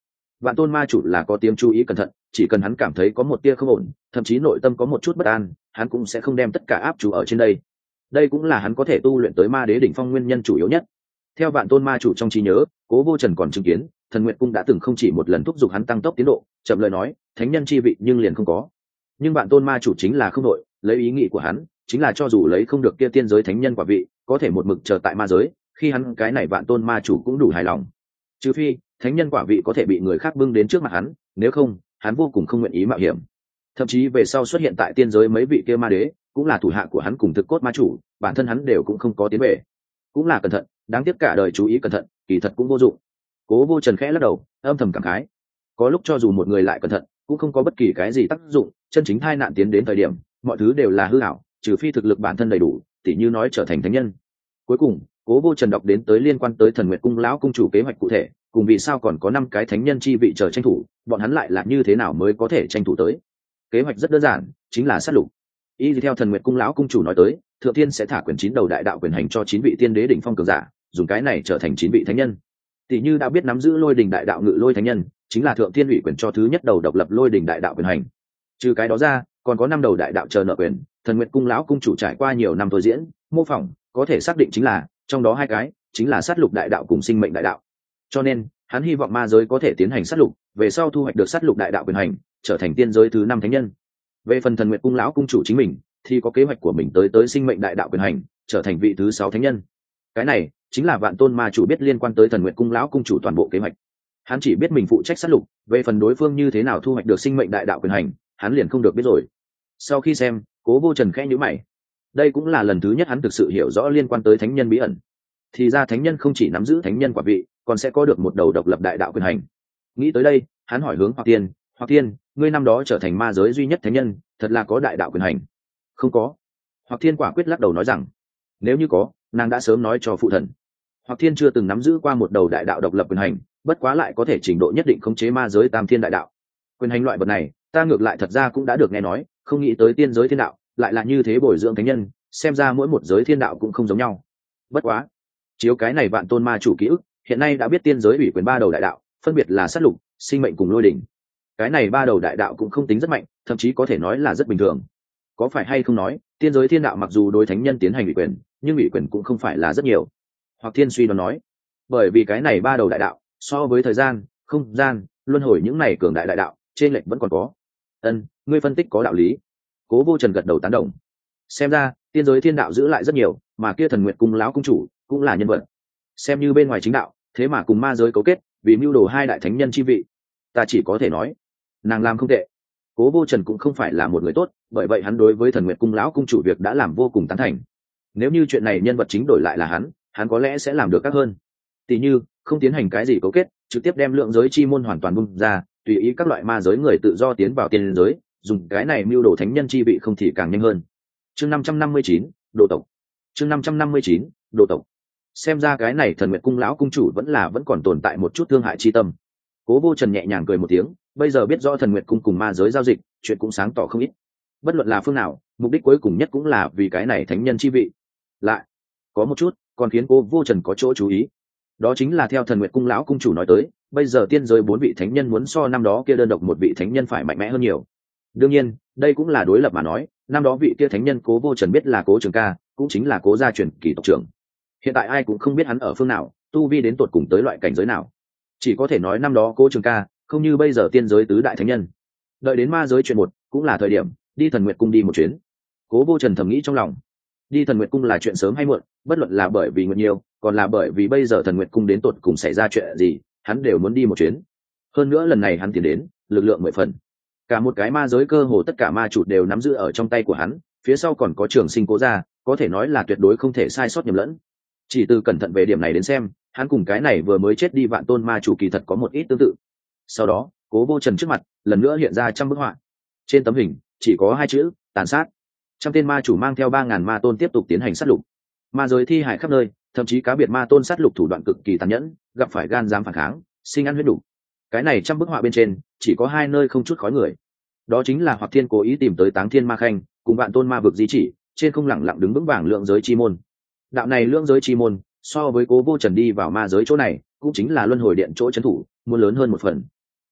Vạn tôn ma chủ là có tiếng chú ý cẩn thận, chỉ cần hắn cảm thấy có một tia không ổn, thậm chí nội tâm có một chút bất an, hắn cũng sẽ không đem tất cả áp chú ở trên đây. Đây cũng là hắn có thể tu luyện tới ma đế đỉnh phong nguyên nhân chủ yếu nhất. Theo vạn tôn ma chủ trong trí nhớ, Cố Vô Trần còn chứng kiến Thần Nguyệt Cung đã từng không chỉ một lần thúc giục hắn tăng tốc tiến độ, chậm lời nói thánh nhân chi vị nhưng liền không có. Nhưng vạn tôn ma chủ chính là không đội, lấy ý nghĩ của hắn chính là cho dù lấy không được kia tiên giới thánh nhân quả vị, có thể một mực chờ tại ma giới, khi hắn cái này vạn tôn ma chủ cũng đủ hài lòng. Trừ phi thánh nhân quả vị có thể bị người khác bưng đến trước mặt hắn, nếu không hắn vô cùng không nguyện ý mạo hiểm. Thậm chí về sau xuất hiện tại tiên giới mấy vị kia ma đế cũng là thủ hạ của hắn cùng thực cốt ma chủ, bản thân hắn đều cũng không có tiến về. Cũng là cẩn thận, đáng tiếc cả đời chú ý cẩn thận kỳ thật cũng vô dụng. Cố Vô Trần khẽ lắc đầu, âm thầm cảm khái, có lúc cho dù một người lại cẩn thận cũng không có bất kỳ cái gì tác dụng, chân chính tai nạn tiến đến thời điểm mọi thứ đều là hư ảo, trừ phi thực lực bản thân đầy đủ, tỉ như nói trở thành thánh nhân. Cuối cùng Cố Vô Trần đọc đến tới liên quan tới Thần Nguyệt Cung lão cung chủ kế hoạch cụ thể, cùng vì sao còn có năm cái thánh nhân chi vị chờ tranh thủ, bọn hắn lại là như thế nào mới có thể tranh thủ tới. Kế hoạch rất đơn giản, chính là sát lục. Y theo Thần Nguyệt Cung lão cung chủ nói tới, Thượng Thiên sẽ thả quyền chín đầu đại đạo quyền hành cho chín vị tiên đế đỉnh phong cường giả, dùng cái này trở thành chín vị thánh nhân. Tỷ như đã biết nắm giữ Lôi Đình đại đạo ngự lôi thánh nhân, chính là Thượng Thiên ủy quyền cho thứ nhất đầu độc lập Lôi Đình đại đạo quyền hành. Trừ cái đó ra, còn có năm đầu đại đạo chờ nợ quyền, Thần Nguyệt Cung lão cung chủ trải qua nhiều năm thôi diễn, mô phỏng, có thể xác định chính là trong đó hai cái chính là sát lục đại đạo cùng sinh mệnh đại đạo. Cho nên hắn hy vọng ma giới có thể tiến hành sát lục, về sau thu hoạch được sát lục đại đạo quyền hành, trở thành tiên giới thứ năm thánh nhân. Về phần Thần Nguyệt Cung lão cung chủ chính mình thì có kế hoạch của mình tới tới sinh mệnh đại đạo quyền hành, trở thành vị thứ sáu thánh nhân. Cái này chính là vạn tôn ma chủ biết liên quan tới Thần Nguyệt Cung lão cung chủ toàn bộ kế hoạch. Hắn chỉ biết mình phụ trách sát lục, về phần đối phương như thế nào thu hoạch được sinh mệnh đại đạo quyền hành, hắn liền không được biết rồi. Sau khi xem, Cố Vô Trần khẽ nhíu mày. Đây cũng là lần thứ nhất hắn thực sự hiểu rõ liên quan tới thánh nhân bí ẩn. Thì ra thánh nhân không chỉ nắm giữ thánh nhân quả vị, còn sẽ có được một đầu độc lập đại đạo quyền hành. Nghĩ tới đây, hắn hỏi hướng Hoặc Tiên, Hoặc Tiên, ngươi năm đó trở thành ma giới duy nhất thánh nhân, thật là có đại đạo quyền hành? Không có. Hoặc Thiên quả quyết lắc đầu nói rằng, nếu như có, nàng đã sớm nói cho phụ thần. Hoặc Thiên chưa từng nắm giữ qua một đầu đại đạo độc lập quyền hành, bất quá lại có thể trình độ nhất định khống chế ma giới tam thiên đại đạo. Quyền hành loại vật này, ta ngược lại thật ra cũng đã được nghe nói, không nghĩ tới tiên giới thiên đạo lại là như thế bồi dưỡng thánh nhân, xem ra mỗi một giới thiên đạo cũng không giống nhau. Bất quá, chiếu cái này vạn tôn ma chủ ký ức, hiện nay đã biết tiên giới ủy quyền ba đầu đại đạo, phân biệt là sát lục, sinh mệnh cùng lôi đỉnh. Cái này ba đầu đại đạo cũng không tính rất mạnh, thậm chí có thể nói là rất bình thường. Có phải hay không nói, tiên giới thiên đạo mặc dù đối thánh nhân tiến hành ủy quyền, nhưng ủy quyền cũng không phải là rất nhiều. Hoặc Thiên suy đoán nói, bởi vì cái này ba đầu đại đạo so với thời gian, không gian, luân hồi những này cường đại đại đạo, trên lệch vẫn còn có. Ân, ngươi phân tích có đạo lý. Cố Vô Trần gật đầu tán đồng. Xem ra tiên giới thiên đạo giữ lại rất nhiều, mà kia Thần Nguyệt Cung lão cung chủ cũng là nhân vật. Xem như bên ngoài chính đạo, thế mà cùng ma giới cấu kết, vì mưu đồ hai đại thánh nhân chi vị. Ta chỉ có thể nói, nàng làm không tệ. Cố Vô Trần cũng không phải là một người tốt, bởi vậy hắn đối với Thần Nguyệt Cung lão cung chủ việc đã làm vô cùng tán thành. Nếu như chuyện này nhân vật chính đổi lại là hắn, hắn có lẽ sẽ làm được các hơn. Tỷ như không tiến hành cái gì cấu kết, trực tiếp đem lượng giới chi môn hoàn toàn bung ra, tùy ý các loại ma giới người tự do tiến vào tiên giới, dùng cái này mưu đồ thánh nhân chi vị không thì càng nhanh hơn. Chương năm trăm năm mươi chín, độ tộc. Chương năm trăm năm mươi chín, độ tộc. Xem ra cái này Thần Nguyệt Cung lão cung chủ vẫn là vẫn còn tồn tại một chút thương hại chi tâm. Cố Vô Trần nhẹ nhàng cười một tiếng, bây giờ biết rõ Thần Nguyệt Cung cùng ma giới giao dịch, chuyện cũng sáng tỏ không ít. Bất luận là phương nào, mục đích cuối cùng nhất cũng là vì cái này thánh nhân chi vị. Lại có một chút còn khiến Cố Vô Trần có chỗ chú ý, đó chính là theo Thần Nguyệt Cung lão cung chủ nói tới, bây giờ tiên giới bốn vị thánh nhân muốn so năm đó kia đơn độc một vị thánh nhân phải mạnh mẽ hơn nhiều. Đương nhiên đây cũng là đối lập mà nói, năm đó vị kia thánh nhân Cố Vô Trần biết là Cố Trường Ca, cũng chính là Cố gia truyền kỳ tộc trưởng. Hiện tại ai cũng không biết hắn ở phương nào, tu vi đến tột cùng tới loại cảnh giới nào, chỉ có thể nói năm đó Cố Trường Ca không như bây giờ tiên giới tứ đại thánh nhân. Đợi đến ma giới chuyện một, cũng là thời điểm đi Thần Nguyệt Cung đi một chuyến. Cố Vô Trần thầm nghĩ trong lòng, đi Thần Nguyệt Cung là chuyện sớm hay muộn, bất luận là bởi vì nguyện nhiều, còn là bởi vì bây giờ Thần Nguyệt Cung đến tột cùng xảy ra chuyện gì, hắn đều muốn đi một chuyến. Hơn nữa lần này hắn tiến đến, lực lượng mười phần, cả một cái ma giới cơ hồ tất cả ma chủ đều nắm giữ ở trong tay của hắn, phía sau còn có Trường Sinh Cố gia, có thể nói là tuyệt đối không thể sai sót nhầm lẫn. Chỉ từ cẩn thận về điểm này đến xem, hắn cùng cái này vừa mới chết đi vạn tôn ma chủ kỳ thật có một ít tương tự. Sau đó Cố Vô Trần trước mặt lần nữa hiện ra trăm bức họa, trên tấm hình chỉ có hai chữ: tàn sát. Trăm tên ma chủ mang theo ba ngàn ma tôn tiếp tục tiến hành sát lục, ma giới thi hải khắp nơi, thậm chí cá biệt ma tôn sát lục thủ đoạn cực kỳ tàn nhẫn, gặp phải gan dám phản kháng, sinh ăn huyết đủ. Cái này trăm bức họa bên trên chỉ có hai nơi không chút khói người, đó chính là Hoặc Thiên cố ý tìm tới Táng Thiên Ma Khanh cùng vạn tôn ma vực di chỉ, trên không lẳng lặng đứng vững vàng lượng giới chi môn. Đạo này lượng giới chi môn so với Cố Vô Trần đi vào ma giới chỗ này, cũng chính là luân hồi điện chỗ trấn thủ, muốn lớn hơn một phần.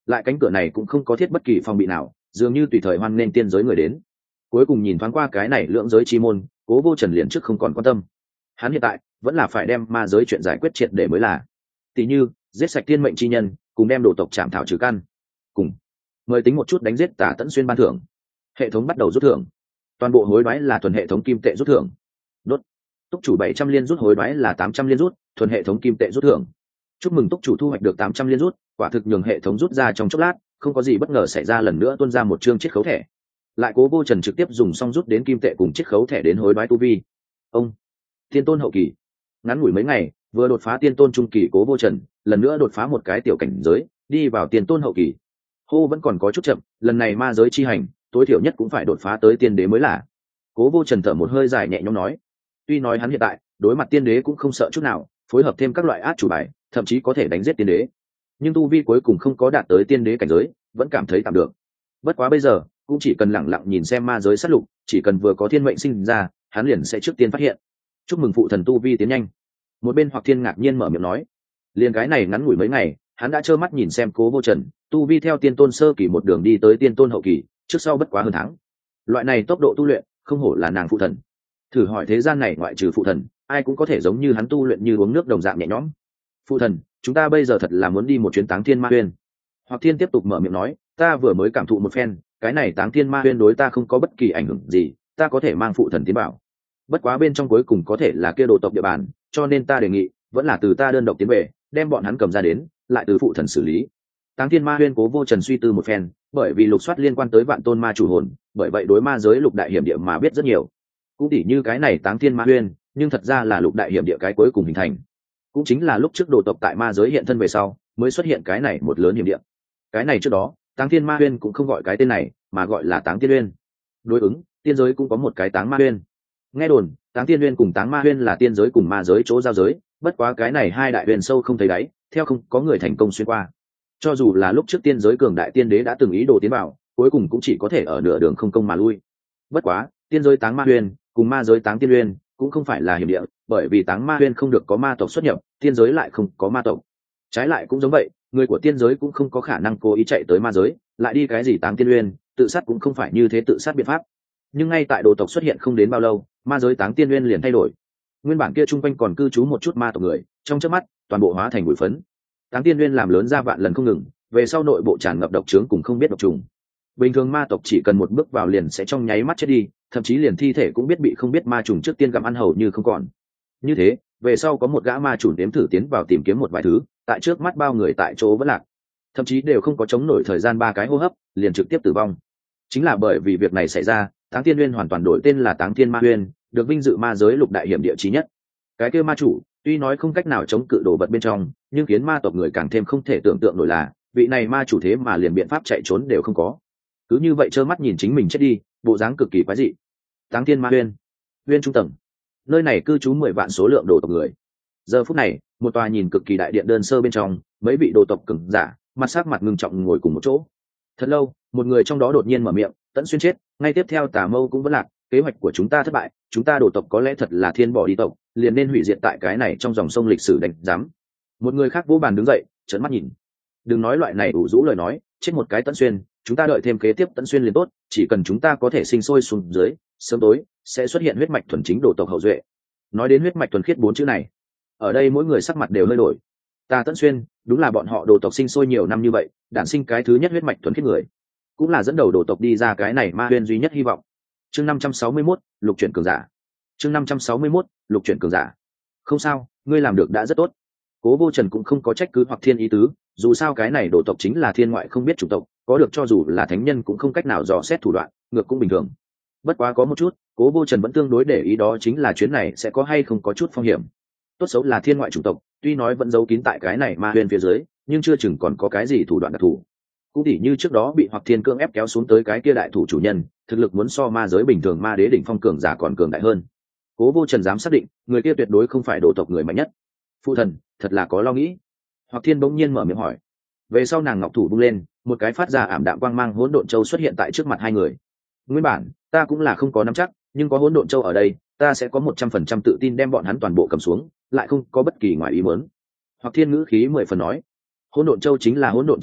lại cánh cửa này cũng không có thiết bất kỳ phòng bị nào, dường như tùy thời hoan nên tiên giới người đến. Cuối cùng nhìn thoáng qua cái này lưỡng giới chi môn, Cố Vô Trần liền trước không còn quan tâm. Hắn hiện tại vẫn là phải đem ma giới chuyện giải quyết triệt để mới là. Tỷ như giết sạch thiên mệnh chi nhân, cùng đem đồ tộc chạm thảo trừ căn, cùng mời tính một chút đánh giết Tả Tẫn Xuyên ban thưởng. Hệ thống bắt đầu rút thưởng, toàn bộ hối đoái là thuần hệ thống kim tệ rút thưởng. Đốt túc chủ bảy trăm liên rút hối đoái là tám trăm liên rút, thuần hệ thống kim tệ rút thưởng. Chúc mừng túc chủ thu hoạch được tám trăm liên rút, quả thực nhường hệ thống rút ra trong chốc lát, không có gì bất ngờ xảy ra, lần nữa tuôn ra một chương chiết khấu thẻ. Lại Cố Vô Trần trực tiếp dùng xong rút đến kim tệ cùng chiết khấu thẻ đến hối đoái tu vi. Ông tiên tôn hậu kỳ, ngắn ngủi mấy ngày vừa đột phá tiên tôn trung kỳ Cố Vô Trần lần nữa đột phá một cái tiểu cảnh giới, đi vào tiên tôn hậu kỳ. Hô vẫn còn có chút chậm, lần này ma giới chi hành tối thiểu nhất cũng phải đột phá tới tiên đế mới là. Cố Vô Trần thở một hơi dài nhẹ nhõm nói, tuy nói hắn hiện tại đối mặt tiên đế cũng không sợ chút nào, phối hợp thêm các loại át chủ bài thậm chí có thể đánh giết tiên đế, nhưng tu vi cuối cùng không có đạt tới tiên đế cảnh giới, vẫn cảm thấy tạm được. Bất quá bây giờ cũng chỉ cần lẳng lặng nhìn xem ma giới sát lục, chỉ cần vừa có thiên mệnh sinh ra, hắn liền sẽ trước tiên phát hiện. Chúc mừng phụ thần tu vi tiến nhanh. Một bên Hoặc Thiên ngạc nhiên mở miệng nói, liền cái này ngắn ngủi mấy ngày hắn đã trơ mắt nhìn xem Cố Vô Trần tu vi theo tiên tôn sơ kỳ một đường đi tới tiên tôn hậu kỳ, trước sau bất quá hơn tháng. Loại này tốc độ tu luyện không hổ là nàng phụ thần. Thử hỏi thế gian này ngoại trừ phụ thần, ai cũng có thể giống như hắn tu luyện như uống nước đồng dạng nhẹ nhõm. Phụ thần, chúng ta bây giờ thật là muốn đi một chuyến Táng Thiên Ma Huyên. Hoặc Thiên tiếp tục mở miệng nói, ta vừa mới cảm thụ một phen, cái này Táng Thiên Ma Huyên đối ta không có bất kỳ ảnh hưởng gì, ta có thể mang phụ thần tiến bảo. Bất quá bên trong cuối cùng có thể là kia đồ tộc địa bàn, cho nên ta đề nghị vẫn là từ ta đơn độc tiến về, đem bọn hắn cầm ra đến, lại từ phụ thần xử lý. Táng Thiên Ma Huyên Cố Vô Trần suy tư một phen, bởi vì lục soát liên quan tới vạn tôn ma chủ hồn, bởi vậy đối ma giới lục đại hiểm địa mà biết rất nhiều. Cũng tỉ như cái này Táng Thiên Ma Huyên, nhưng thật ra là lục đại hiểm địa cái cuối cùng hình thành, cũng chính là lúc trước đồ tộc tại ma giới hiện thân về sau mới xuất hiện cái này một lớn hiểm địa. Cái này trước đó Táng Thiên Ma Huyên cũng không gọi cái tên này, mà gọi là Táng Thiên Uyên. Đối ứng tiên giới cũng có một cái Táng Ma Huyên. Nghe đồn Táng Thiên Uyên cùng Táng Ma Huyên là tiên giới cùng ma giới chỗ giao giới, bất quá cái này hai đại huyền sâu không thấy đáy, theo không có người thành công xuyên qua. Cho dù là lúc trước tiên giới cường đại tiên đế đã từng ý đồ tiến vào, cuối cùng cũng chỉ có thể ở nửa đường không công mà lui. Bất quá tiên giới Táng Ma Huyên cùng ma giới Táng Thiên Uyên cũng không phải là hiểm địa, bởi vì Táng Ma Huyên không được có ma tộc xuất nhập, tiên giới lại không có ma tộc. Trái lại cũng giống vậy, người của tiên giới cũng không có khả năng cố ý chạy tới ma giới lại đi cái gì Táng Thiên Uyên, tự sát cũng không phải như thế tự sát biện pháp. Nhưng ngay tại đồ tộc xuất hiện không đến bao lâu, ma giới Táng Thiên Uyên liền thay đổi. Nguyên bản kia trung quanh còn cư trú một chút ma tộc người, trong chớp mắt toàn bộ hóa thành bụi phấn. Táng Thiên Uyên làm lớn ra vạn lần không ngừng, về sau nội bộ tràn ngập độc trướng cùng không biết độc trùng. Bình thường ma tộc chỉ cần một bước vào liền sẽ trong nháy mắt chết đi, thậm chí liền thi thể cũng biết bị không biết ma trùng trước tiên gặm ăn hầu như không còn. Như thế về sau có một gã ma chủ nếm thử tiến vào tìm kiếm một vài thứ, tại trước mắt bao người tại chỗ vẫn lạc, thậm chí đều không có chống nổi thời gian ba cái hô hấp liền trực tiếp tử vong. Chính là bởi vì việc này xảy ra, Táng Thiên Uyên hoàn toàn đổi tên là Táng Thiên Ma Uyên, được vinh dự ma giới lục đại hiểm địa chí nhất. Cái kia ma chủ tuy nói không cách nào chống cự đồ vật bên trong, nhưng khiến ma tộc người càng thêm không thể tưởng tượng nổi là vị này ma chủ thế mà liền biện pháp chạy trốn đều không có, cứ như vậy trơ mắt nhìn chính mình chết đi, bộ dáng cực kỳ quái dị. Táng Thiên Ma Uyên, Uyên trung tầng, nơi này cư trú mười vạn số lượng đồ tộc người. Giờ phút này một tòa nhìn cực kỳ đại điện đơn sơ bên trong, mấy vị đồ tộc cường giả mặt sắc mặt ngưng trọng ngồi cùng một chỗ. Thật lâu một người trong đó đột nhiên mở miệng, Tẫn Xuyên chết, ngay tiếp theo Tà Mâu cũng vẫn lạc, kế hoạch của chúng ta thất bại, chúng ta đồ tộc có lẽ thật là thiên bỏ đi tộc, liền nên hủy diệt tại cái này trong dòng sông lịch sử đánh giám. Một người khác vỗ bàn đứng dậy trợn mắt nhìn, đừng nói loại này ủ rũ lời nói, chết một cái Tẫn Xuyên, chúng ta đợi thêm kế tiếp Tẫn Xuyên liền tốt, chỉ cần chúng ta có thể sinh sôi xuống dưới, sớm tối sẽ xuất hiện huyết mạch thuần chính đồ tộc hậu duệ. Nói đến huyết mạch thuần khiết bốn chữ này, ở đây mỗi người sắc mặt đều hơi đổi. Ta Tẫn Xuyên đúng là bọn họ đồ tộc sinh sôi nhiều năm như vậy, đản sinh cái thứ nhất huyết mạch thuần khiết người, cũng là dẫn đầu đồ tộc đi ra cái này ma huyên duy nhất hy vọng. Chương năm trăm sáu mươi mốt, lục chuyển cường giả. Chương năm trăm sáu mươi mốt, lục chuyển cường giả. Không sao, ngươi làm được đã rất tốt. Cố Vô Trần cũng không có trách cứ Hoặc Thiên ý tứ, dù sao cái này đồ tộc chính là thiên ngoại không biết chủng tộc, có được cho dù là thánh nhân cũng không cách nào dò xét thủ đoạn, ngược cũng bình thường. Bất quá có một chút, Cố Vô Trần vẫn tương đối để ý, đó chính là chuyến này sẽ có hay không có chút phong hiểm. Tốt xấu là thiên ngoại chủng tộc, tuy nói vẫn giấu kín tại cái này ma huyên phía dưới, nhưng chưa chừng còn có cái gì thủ đoạn đặc thù. Cũng tỉ như trước đó bị Hoặc Thiên cưỡng ép kéo xuống tới cái kia đại thủ chủ nhân, thực lực muốn so ma giới bình thường ma đế đỉnh phong cường giả còn cường đại hơn. Cố Vô Trần dám xác định, người kia tuyệt đối không phải đồ tộc người mạnh nhất. Phụ thần, thật là có lo nghĩ. Hoặc Thiên bỗng nhiên mở miệng hỏi. Về sau nàng ngọc thủ bung lên, một cái phát ra ảm đạm quang mang hỗn độn châu xuất hiện tại trước mặt hai người. Nguyên bản ta cũng là không có nắm chắc, nhưng có hỗn độn châu ở đây, ta sẽ có một trăm phần trăm tự tin đem bọn hắn toàn bộ cầm xuống, lại không có bất kỳ ngoài ý muốn. Hoặc Thiên ngữ khí mười phần nói. Hỗn độn châu chính là hỗn độn chí bảo,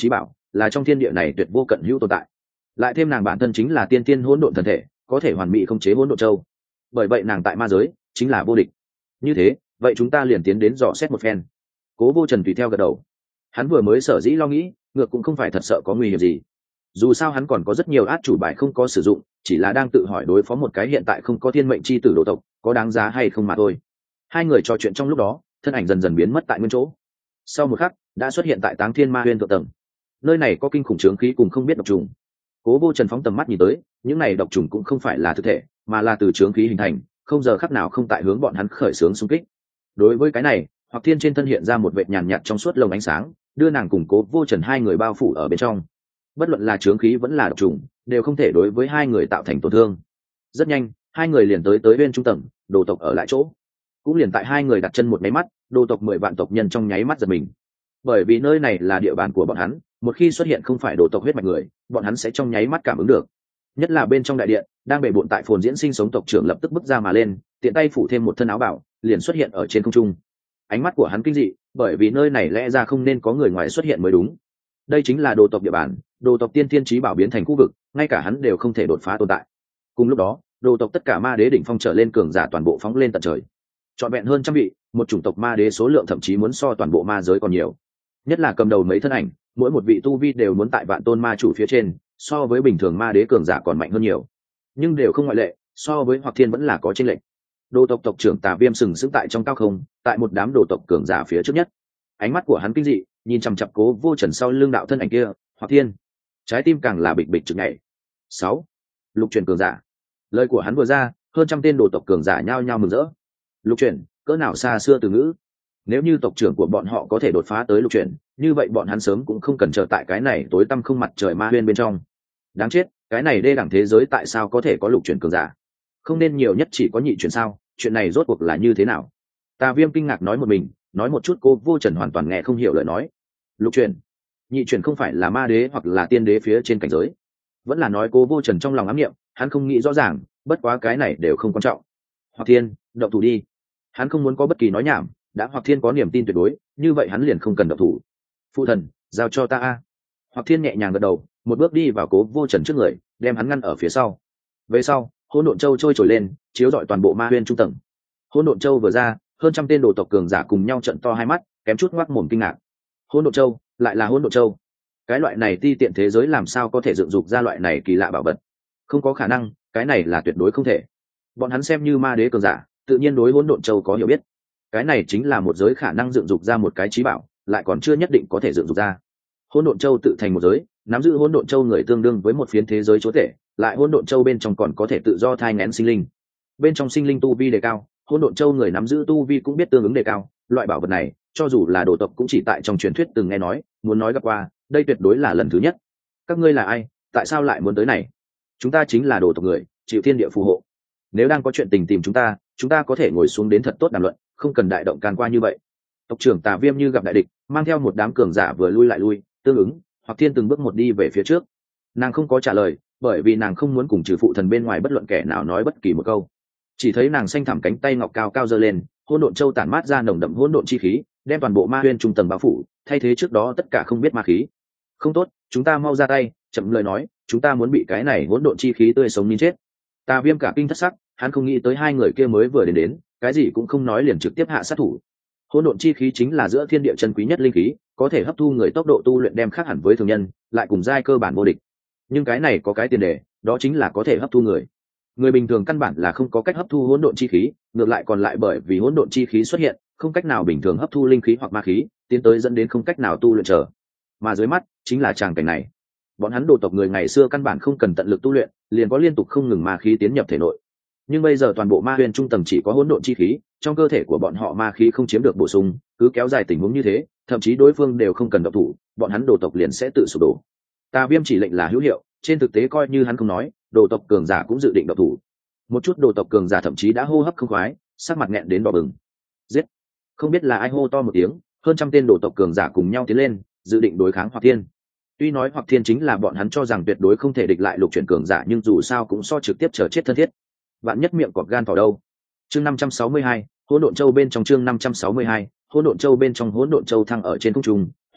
là trong thiên địa này tuyệt vô cận hữu tồn tại. Lại thêm nàng bản thân chính là tiên tiên hỗn độn thần thể, có thể hoàn mỹ khống chế hỗn độn châu, bởi vậy nàng tại ma giới chính là vô địch. Như thế vậy chúng ta liền tiến đến dò xét một phen. Cố Vô Trần tùy theo gật đầu. Hắn vừa mới sở dĩ lo nghĩ ngược cũng không phải thật sợ có nguy hiểm gì, dù sao hắn còn có rất nhiều át chủ bài không có sử dụng, chỉ là đang tự hỏi đối phó một cái hiện tại không có thiên mệnh chi tử đồ tộc có đáng giá hay không mà thôi. Hai người trò chuyện trong lúc đó, thân ảnh dần dần biến mất tại nguyên chỗ. Sau một khắc đã xuất hiện tại Táng Thiên Ma Huyên thượng tầng. Nơi này có kinh khủng trướng khí cùng không biết độc trùng. Cố Vô Trần phóng tầm mắt nhìn tới, những này độc trùng cũng không phải là thực thể, mà là từ trướng khí hình thành, không giờ khắc nào không tại hướng bọn hắn khởi xướng xung kích. Đối với cái này, Hoặc Thiên trên thân hiện ra một vệt nhàn nhạt trong suốt lồng ánh sáng, đưa nàng cùng Cố Vô Trần hai người bao phủ ở bên trong. Bất luận là trướng khí vẫn là độc trùng, đều không thể đối với hai người tạo thành tổn thương. Rất nhanh, hai người liền tới tới bên trung tầng, đồ tộc ở lại chỗ. Cũng liền tại hai người đặt chân một máy mắt, đồ tộc mười vạn tộc nhân trong nháy mắt giật mình. Bởi vì nơi này là địa bàn của bọn hắn, một khi xuất hiện không phải đồ tộc huyết mạch người, bọn hắn sẽ trong nháy mắt cảm ứng được. Nhất là bên trong đại điện, đang bề bộn tại phồn diễn sinh sống tộc trưởng lập tức bước ra mà lên, tiện tay phủ thêm một thân áo bảo, liền xuất hiện ở trên không trung. Ánh mắt của hắn kinh dị, bởi vì nơi này lẽ ra không nên có người ngoài xuất hiện mới đúng. Đây chính là đồ tộc địa bàn, đồ tộc tiên tiên chí bảo biến thành khu vực, ngay cả hắn đều không thể đột phá tồn tại. Cùng lúc đó, đồ tộc tất cả ma đế đỉnh phong trở lên cường giả toàn bộ phóng lên tận trời. Trọn vẹn hơn trăm vị, một chủng tộc ma đế số lượng thậm chí muốn so toàn bộ ma giới còn nhiều. Nhất là cầm đầu mấy thân ảnh, mỗi một vị tu vi đều muốn tại vạn tôn ma chủ phía trên, so với bình thường ma đế cường giả còn mạnh hơn nhiều. Nhưng đều không ngoại lệ, so với Hoặc Thiên vẫn là có chênh lệch. Đồ tộc tộc trưởng Tà Viêm sừng sững tại trong cao không, tại một đám đồ tộc cường giả phía trước nhất. Ánh mắt của hắn kinh dị, nhìn chằm chằm Cố Vô Trần sau lưng đạo thân ảnh kia, Hoặc Thiên. Trái tim càng là bịch bịch trực nhảy. Sáu, lục truyền cường giả. Lời của hắn vừa ra, hơn trăm tên đồ tộc cường giả nhao nhao mừng rỡ. Lục truyền, cỡ nào xa xưa từ ngữ. Nếu như tộc trưởng của bọn họ có thể đột phá tới lục truyền, như vậy bọn hắn sớm cũng không cần chờ tại cái này tối tăm không mặt trời ma huyên bên trong. Đáng chết, cái này đê đẳng thế giới tại sao có thể có lục truyền cường giả? Không nên nhiều nhất chỉ có nhị truyền sao? Chuyện này rốt cuộc là như thế nào? Tà Viêm kinh ngạc nói một mình, nói một chút Cố Vô Trần hoàn toàn nghe không hiểu lời nói. Lục truyền, nhị truyền không phải là ma đế hoặc là tiên đế phía trên cảnh giới? Vẫn là nói Cố Vô Trần trong lòng ám niệm, hắn không nghĩ rõ ràng, bất quá cái này đều không quan trọng. Hoặc Thiên, động thủ đi. Hắn không muốn có bất kỳ nói nhảm, đã Hoặc Thiên có niềm tin tuyệt đối, như vậy hắn liền không cần động thủ. Phụ thần, giao cho ta a. Hoặc Thiên nhẹ nhàng gật đầu, một bước đi vào Cố Vô Trần trước người, đem hắn ngăn ở phía sau. Về sau, Hỗn Độn Châu trôi trồi lên, chiếu rọi toàn bộ ma huyên trung tầng. Hỗn Độn Châu vừa ra, hơn trăm tên đồ tộc cường giả cùng nhau trợn to hai mắt, kém chút ngoác mồm kinh ngạc. Hỗn Độn Châu, lại là Hỗn Độn Châu. Cái loại này ti tiện thế giới làm sao có thể dựng dục ra loại này kỳ lạ bảo vật? Không có khả năng, cái này là tuyệt đối không thể. Bọn hắn xem như ma đế cường giả, tự nhiên đối Hỗn Độn Châu có hiểu biết. Cái này chính là một giới khả năng dựng dục ra một cái trí bảo, lại còn chưa nhất định có thể dựng dục ra. Hỗn Độn Châu tự thành một giới, nắm giữ Hỗn Độn Châu người tương đương với một phiến thế giới chúa tể, lại Hỗn Độn Châu bên trong còn có thể tự do thai nghén sinh linh. Bên trong sinh linh tu vi đề cao, Hỗn Độn Châu người nắm giữ tu vi cũng biết tương ứng đề cao. Loại bảo vật này, cho dù là đồ tộc cũng chỉ tại trong truyền thuyết từng nghe nói, muốn nói gặp qua, đây tuyệt đối là lần thứ nhất. Các ngươi là ai? Tại sao lại muốn tới này? Chúng ta chính là đồ tộc người, chịu thiên địa phù hộ. Nếu đang có chuyện tình tìm chúng ta, chúng ta có thể ngồi xuống đến thật tốt đàm luận, không cần đại động can qua như vậy. Tộc trưởng Tà Viêm như gặp đại địch, mang theo một đám cường giả vừa lui lại lui, tương ứng, Hoặc Thiên từng bước một đi về phía trước. Nàng không có trả lời, bởi vì nàng không muốn cùng trừ phụ thần bên ngoài bất luận kẻ nào nói bất kỳ một câu. Chỉ thấy nàng xanh thẳm cánh tay ngọc cao cao giơ lên, Hỗn Độn Châu tản mát ra nồng đậm hỗn độn chi khí, đem toàn bộ ma huyên trung tầng bao phủ, thay thế trước đó tất cả không biết ma khí. Không tốt, chúng ta mau ra tay, chậm lời nói, chúng ta muốn bị cái này hỗn độn chi khí tươi sống nín chết. Tà Viêm cả kinh thất sắc, hắn không nghĩ tới hai người kia mới vừa đến đến, cái gì cũng không nói liền trực tiếp hạ sát thủ. Hỗn độn chi khí chính là giữa thiên địa chân quý nhất linh khí, có thể hấp thu người tốc độ tu luyện đem khác hẳn với thường nhân, lại cùng giai cơ bản vô địch. Nhưng cái này có cái tiền đề, đó chính là có thể hấp thu người. Người bình thường căn bản là không có cách hấp thu hỗn độn chi khí, ngược lại còn lại bởi vì hỗn độn chi khí xuất hiện, không cách nào bình thường hấp thu linh khí hoặc ma khí, tiến tới dẫn đến không cách nào tu luyện trở. Mà dưới mắt chính là tràng cảnh này. Bọn hắn đồ tộc người ngày xưa căn bản không cần tận lực tu luyện, liền có liên tục không ngừng ma khí tiến nhập thể nội. Nhưng bây giờ toàn bộ ma huyền trung tầng chỉ có hỗn độn chi khí, trong cơ thể của bọn họ ma khí không chiếm được bổ sung, cứ kéo dài tình huống như thế, thậm chí đối phương đều không cần động thủ, bọn hắn đồ tộc liền sẽ tự sụp đổ. Tà Viêm chỉ lệnh là hữu hiệu, trên thực tế coi như hắn không nói, đồ tộc cường giả cũng dự định động thủ. Một chút đồ tộc cường giả thậm chí đã hô hấp không khoái, sắc mặt nghẹn đến đỏ bừng. Giết! Không biết là ai hô to một tiếng, hơn trăm tên đồ tộc cường giả cùng nhau tiến lên, dự định đối kháng Hoặc Thiên. Tuy nói Hoặc Thiên chính là bọn hắn cho rằng tuyệt đối không thể địch lại lục chuyển cường giả, nhưng dù sao cũng so trực tiếp chờ chết thân thiết. Vạn nhất miệng cọp gan thỏ đâu. Chương năm trăm sáu mươi hai, Hỗn Độn Châu bên trong chương năm trăm sáu mươi hai, Hỗn Độn Châu bên trong Hỗn Độn Châu thăng ở trên không trung,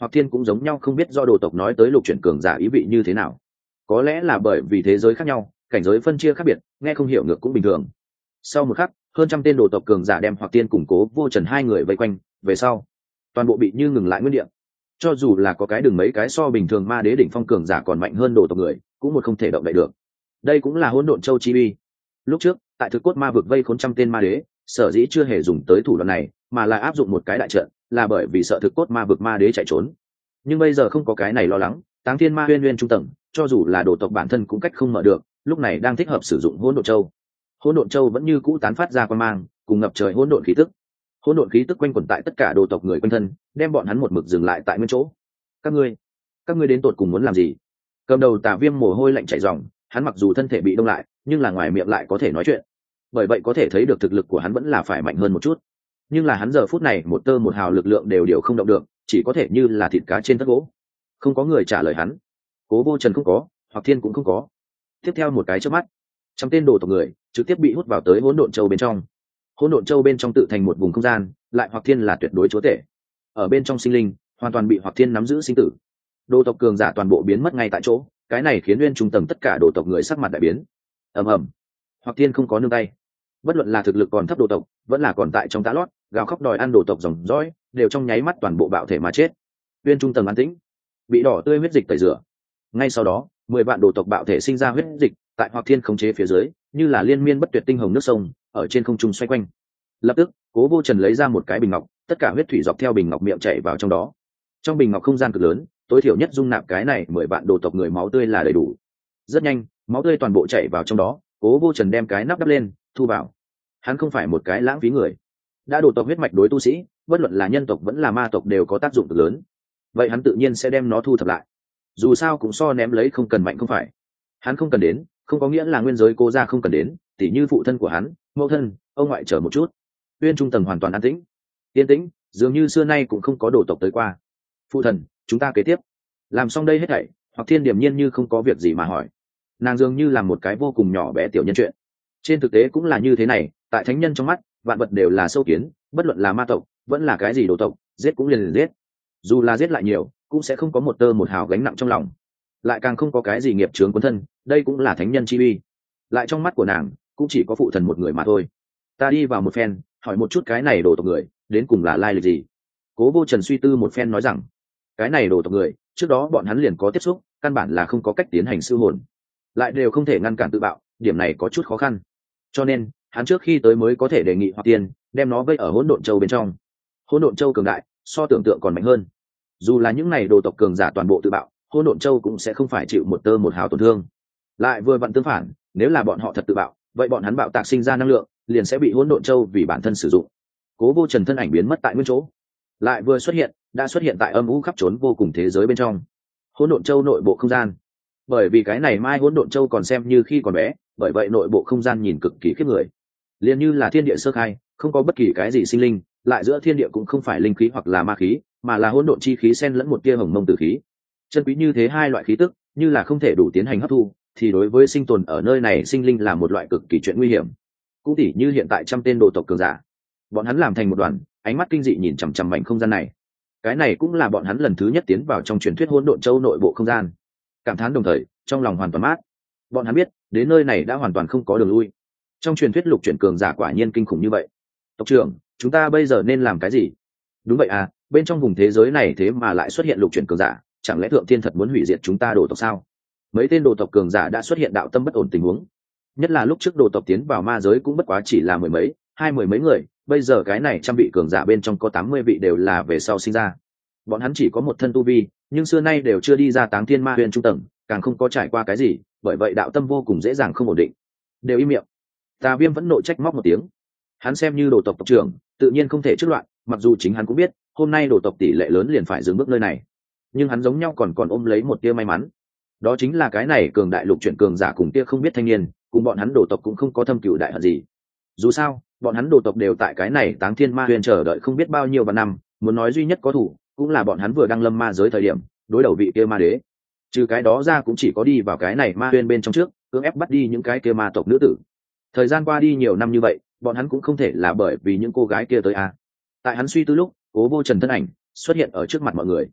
Hoặc Thiên cũng giống nhau không biết do đồ tộc nói tới lục chuyển cường giả ý vị như thế nào. Có lẽ là bởi vì thế giới khác nhau, cảnh giới phân chia khác biệt, nghe không hiểu ngược cũng bình thường. Sau một khắc, hơn trăm tên đồ tộc cường giả đem Hoặc Thiên củng Cố Vô Trần hai người vây quanh, về sau, toàn bộ bị như ngừng lại nguyên địa. Cho dù là có cái đường mấy cái so bình thường ma đế đỉnh phong cường giả còn mạnh hơn đồ tộc người, cũng một không thể động đậy được. Đây cũng là hỗn độn châu chi uy. Lúc trước, tại thực cốt ma vực vây khốn trăm tên ma đế, sở dĩ chưa hề dùng tới thủ đoạn này, mà là áp dụng một cái đại trận, là bởi vì sợ thực cốt ma vực ma đế chạy trốn. Nhưng bây giờ không có cái này lo lắng, Táng Thiên Ma Huyên Nguyên trung tầng, cho dù là đồ tộc bản thân cũng cách không mở được, lúc này đang thích hợp sử dụng hỗn độn châu. Hỗn độn châu vẫn như cũ tán phát ra quang mang, cùng ngập trời hỗn độn khí tức. Hỗn độn khí tức quanh quẩn tại tất cả đồ tộc người quanh thân, đem bọn hắn một mực dừng lại tại nguyên chỗ. Các ngươi, các ngươi đến tột cùng muốn làm gì? Cầm đầu Tà Viêm mồ hôi lạnh chảy ròng, hắn mặc dù thân thể bị đông lại, nhưng là ngoài miệng lại có thể nói chuyện. Bởi vậy có thể thấy được thực lực của hắn vẫn là phải mạnh hơn một chút. Nhưng là hắn giờ phút này một tơ một hào lực lượng đều đều không động được, chỉ có thể như là thịt cá trên tất gỗ. Không có người trả lời hắn. Cố Vô Trần không có, Hoặc Thiên cũng không có. Tiếp theo một cái chớp mắt, trăm tên đồ tộc người trực tiếp bị hút vào tới hỗn độn châu bên trong. Hỗn độn châu bên trong tự thành một vùng không gian, lại Hoặc Thiên là tuyệt đối chúa tể. Ở bên trong sinh linh, hoàn toàn bị Hoặc Thiên nắm giữ sinh tử. Đồ tộc cường giả toàn bộ biến mất ngay tại chỗ, cái này khiến nguyên trung tầng tất cả đồ tộc người sắc mặt đại biến. Ầm ầm. Hoặc Thiên không có nương tay. Bất luận là thực lực còn thấp đồ tộc, vẫn là còn tại trong tã lót, gào khóc đòi ăn đồ tộc dòng dõi, đều trong nháy mắt toàn bộ bạo thể mà chết. Nguyên trung tầng an tĩnh, bị đỏ tươi huyết dịch tẩy rửa. Ngay sau đó, mười vạn đồ tộc bạo thể sinh ra huyết dịch, tại Hoặc Thiên khống chế phía dưới, như là liên miên bất tuyệt tinh hồng nước sông, ở trên không trung xoay quanh. Lập tức, Cố Vô Trần lấy ra một cái bình ngọc, tất cả huyết thủy dọc theo bình ngọc miệng chảy vào trong đó. Trong bình ngọc không gian cực lớn, tối thiểu nhất dung nạp cái này mười vạn đồ tộc người máu tươi là đầy đủ. Rất nhanh, máu tươi toàn bộ chảy vào trong đó, Cố Vô Trần đem cái nắp đắp lên, thu vào. Hắn không phải một cái lãng phí người. Đã đồ tộc huyết mạch đối tu sĩ, bất luận là nhân tộc vẫn là ma tộc đều có tác dụng cực lớn. Vậy hắn tự nhiên sẽ đem nó thu thập lại. Dù sao cũng so ném lấy không cần mạnh không phải. Hắn không cần đến, không có nghĩa là nguyên giới Cố gia không cần đến, tỉ như phụ thân của hắn, mẫu thân, ông ngoại chờ một chút. Uyên trung tầng hoàn toàn an tĩnh. Yên tĩnh, dường như xưa nay cũng không có đồ tộc tới qua. Phụ thần, chúng ta kế tiếp. Làm xong đây hết thảy, Hoặc Thiên điềm nhiên như không có việc gì mà hỏi. Nàng dường như là một cái vô cùng nhỏ bé tiểu nhân chuyện. Trên thực tế cũng là như thế này, tại thánh nhân trong mắt, vạn vật đều là sâu kiến, bất luận là ma tộc, vẫn là cái gì đồ tộc, giết cũng liền liền giết. Dù là giết lại nhiều, cũng sẽ không có một tơ một hào gánh nặng trong lòng. Lại càng không có cái gì nghiệp chướng cuốn thân, đây cũng là thánh nhân chi uy. Lại trong mắt của nàng, cũng chỉ có phụ thần một người mà thôi. Ta đi vào một phen, hỏi một chút cái này đồ tộc người, đến cùng là lai lịch gì? Cố Vô Trần suy tư một phen nói rằng, cái này đồ tộc người, trước đó bọn hắn liền có tiếp xúc, căn bản là không có cách tiến hành siêu hồn, lại đều không thể ngăn cản tự bạo, điểm này có chút khó khăn. Cho nên, hắn trước khi tới mới có thể đề nghị Hoặc Tiên đem nó vây ở hỗn độn châu bên trong. Hỗn độn châu cường đại, so tưởng tượng còn mạnh hơn. Dù là những này đồ tộc cường giả toàn bộ tự bạo, hỗn độn châu cũng sẽ không phải chịu một tơ một hào tổn thương. Lại vừa vặn tương phản, nếu là bọn họ thật tự bạo, vậy bọn hắn bạo tạc sinh ra năng lượng, liền sẽ bị hỗn độn châu vì bản thân sử dụng. Cố Vô Trần thân ảnh biến mất tại nguyên chỗ, lại vừa xuất hiện, đã xuất hiện tại âm u khắp trốn vô cùng thế giới bên trong. Hỗn độn châu nội bộ không gian. Bởi vì cái này mai hỗn độn châu còn xem như khi còn bé, bởi vậy nội bộ không gian nhìn cực kỳ khiếp người. Liền như là thiên địa sơ khai, không có bất kỳ cái gì sinh linh, lại giữa thiên địa cũng không phải linh khí hoặc là ma khí, mà là hỗn độn chi khí xen lẫn một tia hồng mông tử khí. Chân quý như thế hai loại khí tức, như là không thể đủ tiến hành hấp thu, thì đối với sinh tồn ở nơi này sinh linh là một loại cực kỳ chuyện nguy hiểm. Cũng tỉ như hiện tại trăm tên đồ tộc cường giả, bọn hắn làm thành một đoàn, ánh mắt kinh dị nhìn chằm chằm mảnh không gian này. Cái này cũng là bọn hắn lần thứ nhất tiến vào trong truyền thuyết hỗn độn châu nội bộ không gian. Cảm thán đồng thời, trong lòng hoàn toàn mát. Bọn hắn biết, đến nơi này đã hoàn toàn không có đường lui. Trong truyền thuyết lục chuyển cường giả quả nhiên kinh khủng như vậy. Tộc trưởng, chúng ta bây giờ nên làm cái gì? Đúng vậy à, bên trong vùng thế giới này thế mà lại xuất hiện lục chuyển cường giả, chẳng lẽ thượng thiên thật muốn hủy diệt chúng ta đồ tộc sao? Mấy tên đồ tộc cường giả đã xuất hiện đạo tâm bất ổn tình huống. Nhất là lúc trước đồ tộc tiến vào ma giới cũng bất quá chỉ là mười mấy, hai mười mấy người, bây giờ cái này trăm vị cường giả bên trong có tám mươi vị đều là về sau sinh ra. Bọn hắn chỉ có một thân tu vi, nhưng xưa nay đều chưa đi ra Táng Thiên Ma Huyền trung tầng, càng không có trải qua cái gì, bởi vậy đạo tâm vô cùng dễ dàng không ổn định. Đều im miệng. Tà Viêm vẫn nội trách móc một tiếng. Hắn xem như đồ tộc tộc trưởng, tự nhiên không thể trước loạn, mặc dù chính hắn cũng biết, hôm nay đồ tộc tỷ lệ lớn liền phải dừng bước nơi này. Nhưng hắn giống nhau còn còn ôm lấy một tia may mắn. Đó chính là cái này cường đại lục chuyển cường giả cùng tia không biết thanh niên, cùng bọn hắn đồ tộc cũng không có thâm cửu đại hận gì. Dù sao, bọn hắn đồ tộc đều tại cái này Táng Thiên Ma Huyền chờ đợi không biết bao nhiêu vạn năm, muốn nói duy nhất có thủ, cũng là bọn hắn vừa đăng lâm ma giới thời điểm, đối đầu vị kia ma đế. Trừ cái đó ra cũng chỉ có đi vào cái này ma huyền bên trong trước, cưỡng ép bắt đi những cái kia ma tộc nữ tử. Thời gian qua đi nhiều năm như vậy, bọn hắn cũng không thể là bởi vì những cô gái kia tới à. Tại hắn suy tư lúc, Cố Vô Trần thân ảnh xuất hiện ở trước mặt mọi người.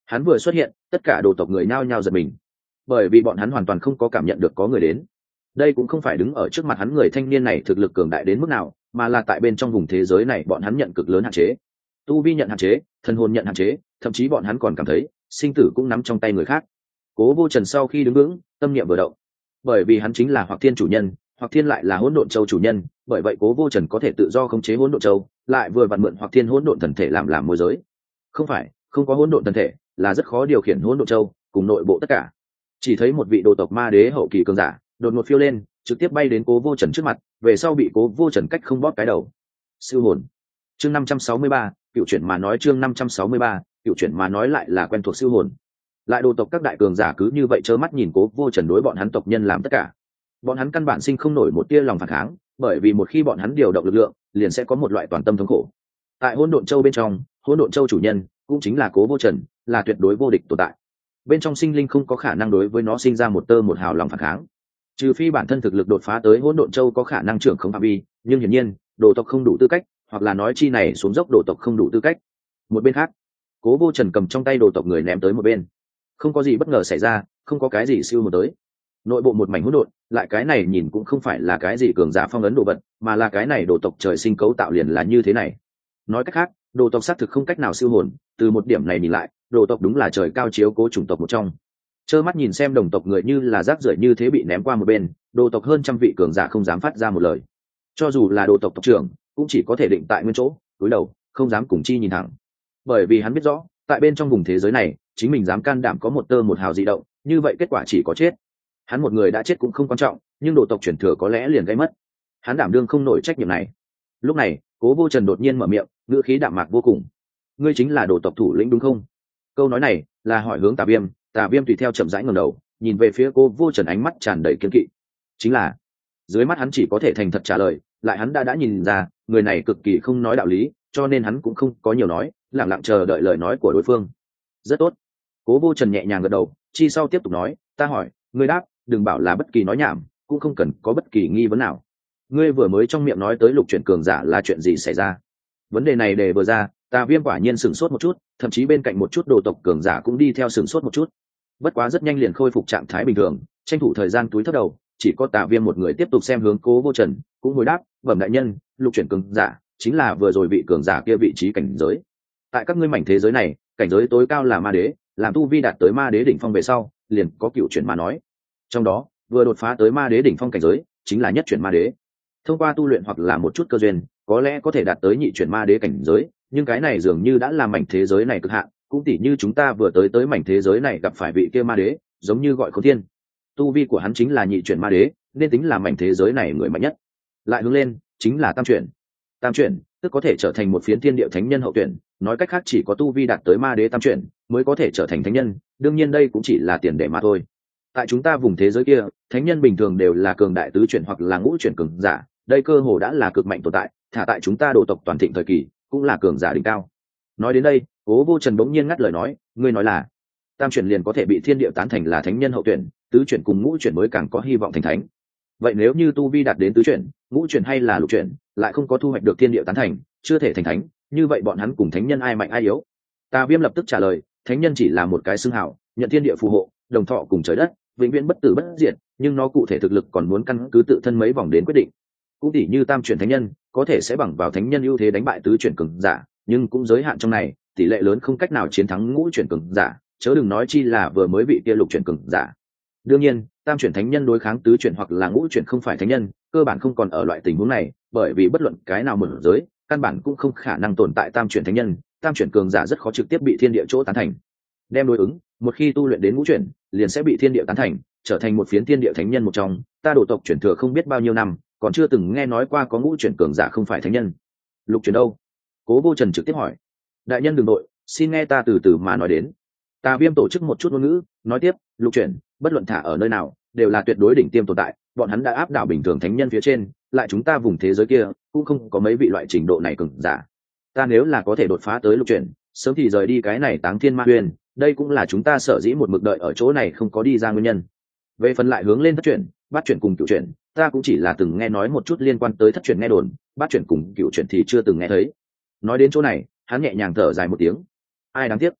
Hắn vừa xuất hiện, tất cả đồ tộc người nhao nhao giật mình, bởi vì bọn hắn hoàn toàn không có cảm nhận được có người đến. Đây cũng không phải đứng ở trước mặt hắn người thanh niên này thực lực cường đại đến mức nào, mà là tại bên trong vùng thế giới này bọn hắn nhận cực lớn hạn chế. Tu vi nhận hạn chế, thần hồn nhận hạn chế, thậm chí bọn hắn còn cảm thấy sinh tử cũng nắm trong tay người khác. Cố Vô Trần sau khi đứng vững, tâm niệm vừa động, bởi vì hắn chính là Hoặc Thiên chủ nhân, Hoặc Thiên lại là Hỗn Độn Châu chủ nhân, bởi vậy Cố Vô Trần có thể tự do khống chế Hỗn Độn Châu, lại vừa vặn mượn Hoặc Thiên Hỗn Độn thần thể làm làm môi giới. Không phải, không có Hỗn Độn thần thể, là rất khó điều khiển Hỗn Độn Châu cùng nội bộ tất cả. Chỉ thấy một vị đồ tộc ma đế hậu kỳ cường giả, đột ngột phiêu lên, trực tiếp bay đến Cố Vô Trần trước mặt, về sau bị Cố Vô Trần cách không bóp cái đầu. Siêu hồn. Chương năm trăm sáu mươi ba, cựu chuyển mà nói chương năm trăm sáu mươi ba, cựu chuyển mà nói lại là quen thuộc siêu hồn. Lại đồ tộc các đại cường giả cứ như vậy trơ mắt nhìn Cố Vô Trần đối bọn hắn tộc nhân làm tất cả. Bọn hắn căn bản sinh không nổi một tia lòng phản kháng, bởi vì một khi bọn hắn điều động lực lượng, liền sẽ có một loại toàn tâm thống khổ. Tại Hỗn Độn Châu bên trong, Hỗn Độn Châu chủ nhân cũng chính là Cố Vô Trần, là tuyệt đối vô địch tồn tại. Bên trong sinh linh không có khả năng đối với nó sinh ra một tơ một hào lòng phản kháng, trừ phi bản thân thực lực đột phá tới Hỗn Độn Châu có khả năng trưởng không phạm vi, nhưng hiển nhiên đồ tộc không đủ tư cách, hoặc là nói chi này xuống dốc đồ tộc không đủ tư cách. Một bên khác, Cố Vô Trần cầm trong tay đồ tộc người ném tới một bên, không có gì bất ngờ xảy ra, không có cái gì siêu một tới. Nội bộ một mảnh hỗn độn, lại cái này nhìn cũng không phải là cái gì cường giả phong ấn đồ vật, mà là cái này đồ tộc trời sinh cấu tạo liền là như thế này. Nói cách khác, đồ tộc xác thực không cách nào siêu hồn, từ một điểm này nhìn lại, đồ tộc đúng là trời cao chiếu cố chủng tộc một trong. Trơ mắt nhìn xem đồng tộc người như là rác rưởi như thế bị ném qua một bên, đồ tộc hơn trăm vị cường giả không dám phát ra một lời. Cho dù là đồ tộc tộc trưởng, cũng chỉ có thể định tại nguyên chỗ, cúi đầu, không dám cùng chi nhìn thẳng. Bởi vì hắn biết rõ, tại bên trong vùng thế giới này, chính mình dám can đảm có một tơ một hào dị động, như vậy kết quả chỉ có chết. Hắn một người đã chết cũng không quan trọng, nhưng đồ tộc chuyển thừa có lẽ liền gây mất. Hắn đảm đương không nổi trách nhiệm này. Lúc này, Cố Vô Trần đột nhiên mở miệng, ngữ khí đạm mạc vô cùng. Ngươi chính là đồ tộc thủ lĩnh đúng không? Câu nói này là hỏi hướng Tà Viêm, Tà Viêm tùy theo chậm rãi ngẩng đầu, nhìn về phía Cố Vô Trần, ánh mắt tràn đầy kiên kỵ. Chính là, dưới mắt hắn chỉ có thể thành thật trả lời, lại hắn đã đã nhìn ra, người này cực kỳ không nói đạo lý, cho nên hắn cũng không có nhiều nói, lặng lặng chờ đợi lời nói của đối phương. Rất tốt. Cố Vô Trần nhẹ nhàng gật đầu, chi sau tiếp tục nói, ta hỏi, ngươi đáp, đừng bảo là bất kỳ nói nhảm, cũng không cần có bất kỳ nghi vấn nào. Ngươi vừa mới trong miệng nói tới lục chuyển cường giả là chuyện gì xảy ra? Vấn đề này đề vừa ra, Tà Viêm quả nhiên sửng sốt một chút, thậm chí bên cạnh một chút đồ tộc cường giả cũng đi theo sửng sốt một chút. Bất quá rất nhanh liền khôi phục trạng thái bình thường, tranh thủ thời gian túi thấp đầu, chỉ có Tà Viêm một người tiếp tục xem hướng Cố Vô Trần, cũng hồi đáp, bẩm đại nhân, lục chuyển cường giả chính là vừa rồi vị cường giả kia vị trí cảnh giới. Tại các ngươi mảnh thế giới này, cảnh giới tối cao là ma đế, làm tu vi đạt tới ma đế đỉnh phong về sau, liền có cựu chuyển mà nói. Trong đó, vừa đột phá tới ma đế đỉnh phong cảnh giới, chính là nhất chuyển ma đế. Thông qua tu luyện hoặc là một chút cơ duyên, có lẽ có thể đạt tới nhị chuyển ma đế cảnh giới, nhưng cái này dường như đã là mảnh thế giới này cực hạn, cũng tỉ như chúng ta vừa tới tới mảnh thế giới này gặp phải vị kia ma đế, giống như gọi Khốn Thiên. Tu vi của hắn chính là nhị chuyển ma đế, nên tính là mảnh thế giới này người mạnh nhất. Lại hướng lên, chính là tam chuyển. Tam chuyển, tức có thể trở thành một phiến thiên địa thánh nhân hậu tuyển, nói cách khác chỉ có tu vi đạt tới ma đế tam chuyển mới có thể trở thành thánh nhân, đương nhiên đây cũng chỉ là tiền đề mà thôi. Tại chúng ta vùng thế giới kia, thánh nhân bình thường đều là cường đại tứ chuyển hoặc là ngũ chuyển cường giả, đây cơ hồ đã là cực mạnh tồn tại, thả tại chúng ta đồ tộc toàn thịnh thời kỳ, cũng là cường giả đỉnh cao. Nói đến đây, Cố Vô Trần bỗng nhiên ngắt lời nói, ngươi nói là tam chuyển liền có thể bị thiên địa tán thành là thánh nhân hậu tuyển, tứ chuyển cùng ngũ chuyển mới càng có hy vọng thành thánh. Vậy nếu như tu vi đạt đến tứ chuyển, ngũ chuyển hay là lục chuyển, lại không có thu hoạch được thiên địa tán thành, chưa thể thành thánh, như vậy bọn hắn cùng thánh nhân ai mạnh ai yếu? Tà Viêm lập tức trả lời, thánh nhân chỉ là một cái xưng hào, nhận thiên địa phù hộ, đồng thọ cùng trời đất, vĩnh viễn bất tử bất diệt, nhưng nó cụ thể thực lực còn muốn căn cứ tự thân mấy vòng đến quyết định. Cũng tỉ như tam chuyển thánh nhân, có thể sẽ bằng vào thánh nhân ưu thế đánh bại tứ chuyển cường giả, nhưng cũng giới hạn trong này, tỷ lệ lớn không cách nào chiến thắng ngũ chuyển cường giả, chớ đừng nói chi là vừa mới bị kia lục chuyển cường giả. Đương nhiên, tam chuyển thánh nhân đối kháng tứ chuyển hoặc là ngũ chuyển không phải thánh nhân, cơ bản không còn ở loại tình huống này, bởi vì bất luận cái nào mở giới, căn bản cũng không khả năng tồn tại tam chuyển thánh nhân, tam chuyển cường giả rất khó trực tiếp bị thiên địa chỗ tán thành. Đem đối ứng, một khi tu luyện đến ngũ chuyển, liền sẽ bị thiên địa tán thành, trở thành một phiến thiên địa thánh nhân một trong, ta đồ tộc chuyển thừa không biết bao nhiêu năm, còn chưa từng nghe nói qua có ngũ chuyển cường giả không phải thánh nhân. Lục chuyển đâu? Cố Vô Trần trực tiếp hỏi. Đại nhân đừng nội, xin nghe ta từ từ mà nói đến. Tà Viêm tổ chức một chút ngôn ngữ, nói tiếp, lục chuyển, bất luận thả ở nơi nào, đều là tuyệt đối đỉnh tiêm tồn tại, bọn hắn đã áp đảo bình thường thánh nhân phía trên, lại chúng ta vùng thế giới kia cũng không có mấy vị loại trình độ này cường giả. Ta nếu là có thể đột phá tới lục chuyển, sớm thì rời đi cái này Táng Thiên Ma Huyền, đây cũng là chúng ta sở dĩ một mực đợi ở chỗ này không có đi ra nguyên nhân. Về phần lại hướng lên thất chuyển, bát chuyển cùng cửu chuyển, ta cũng chỉ là từng nghe nói một chút liên quan tới thất chuyển nghe đồn, bát chuyển cùng cửu chuyển thì chưa từng nghe thấy. Nói đến chỗ này, hắn nhẹ nhàng thở dài một tiếng. Ai đáng tiếc.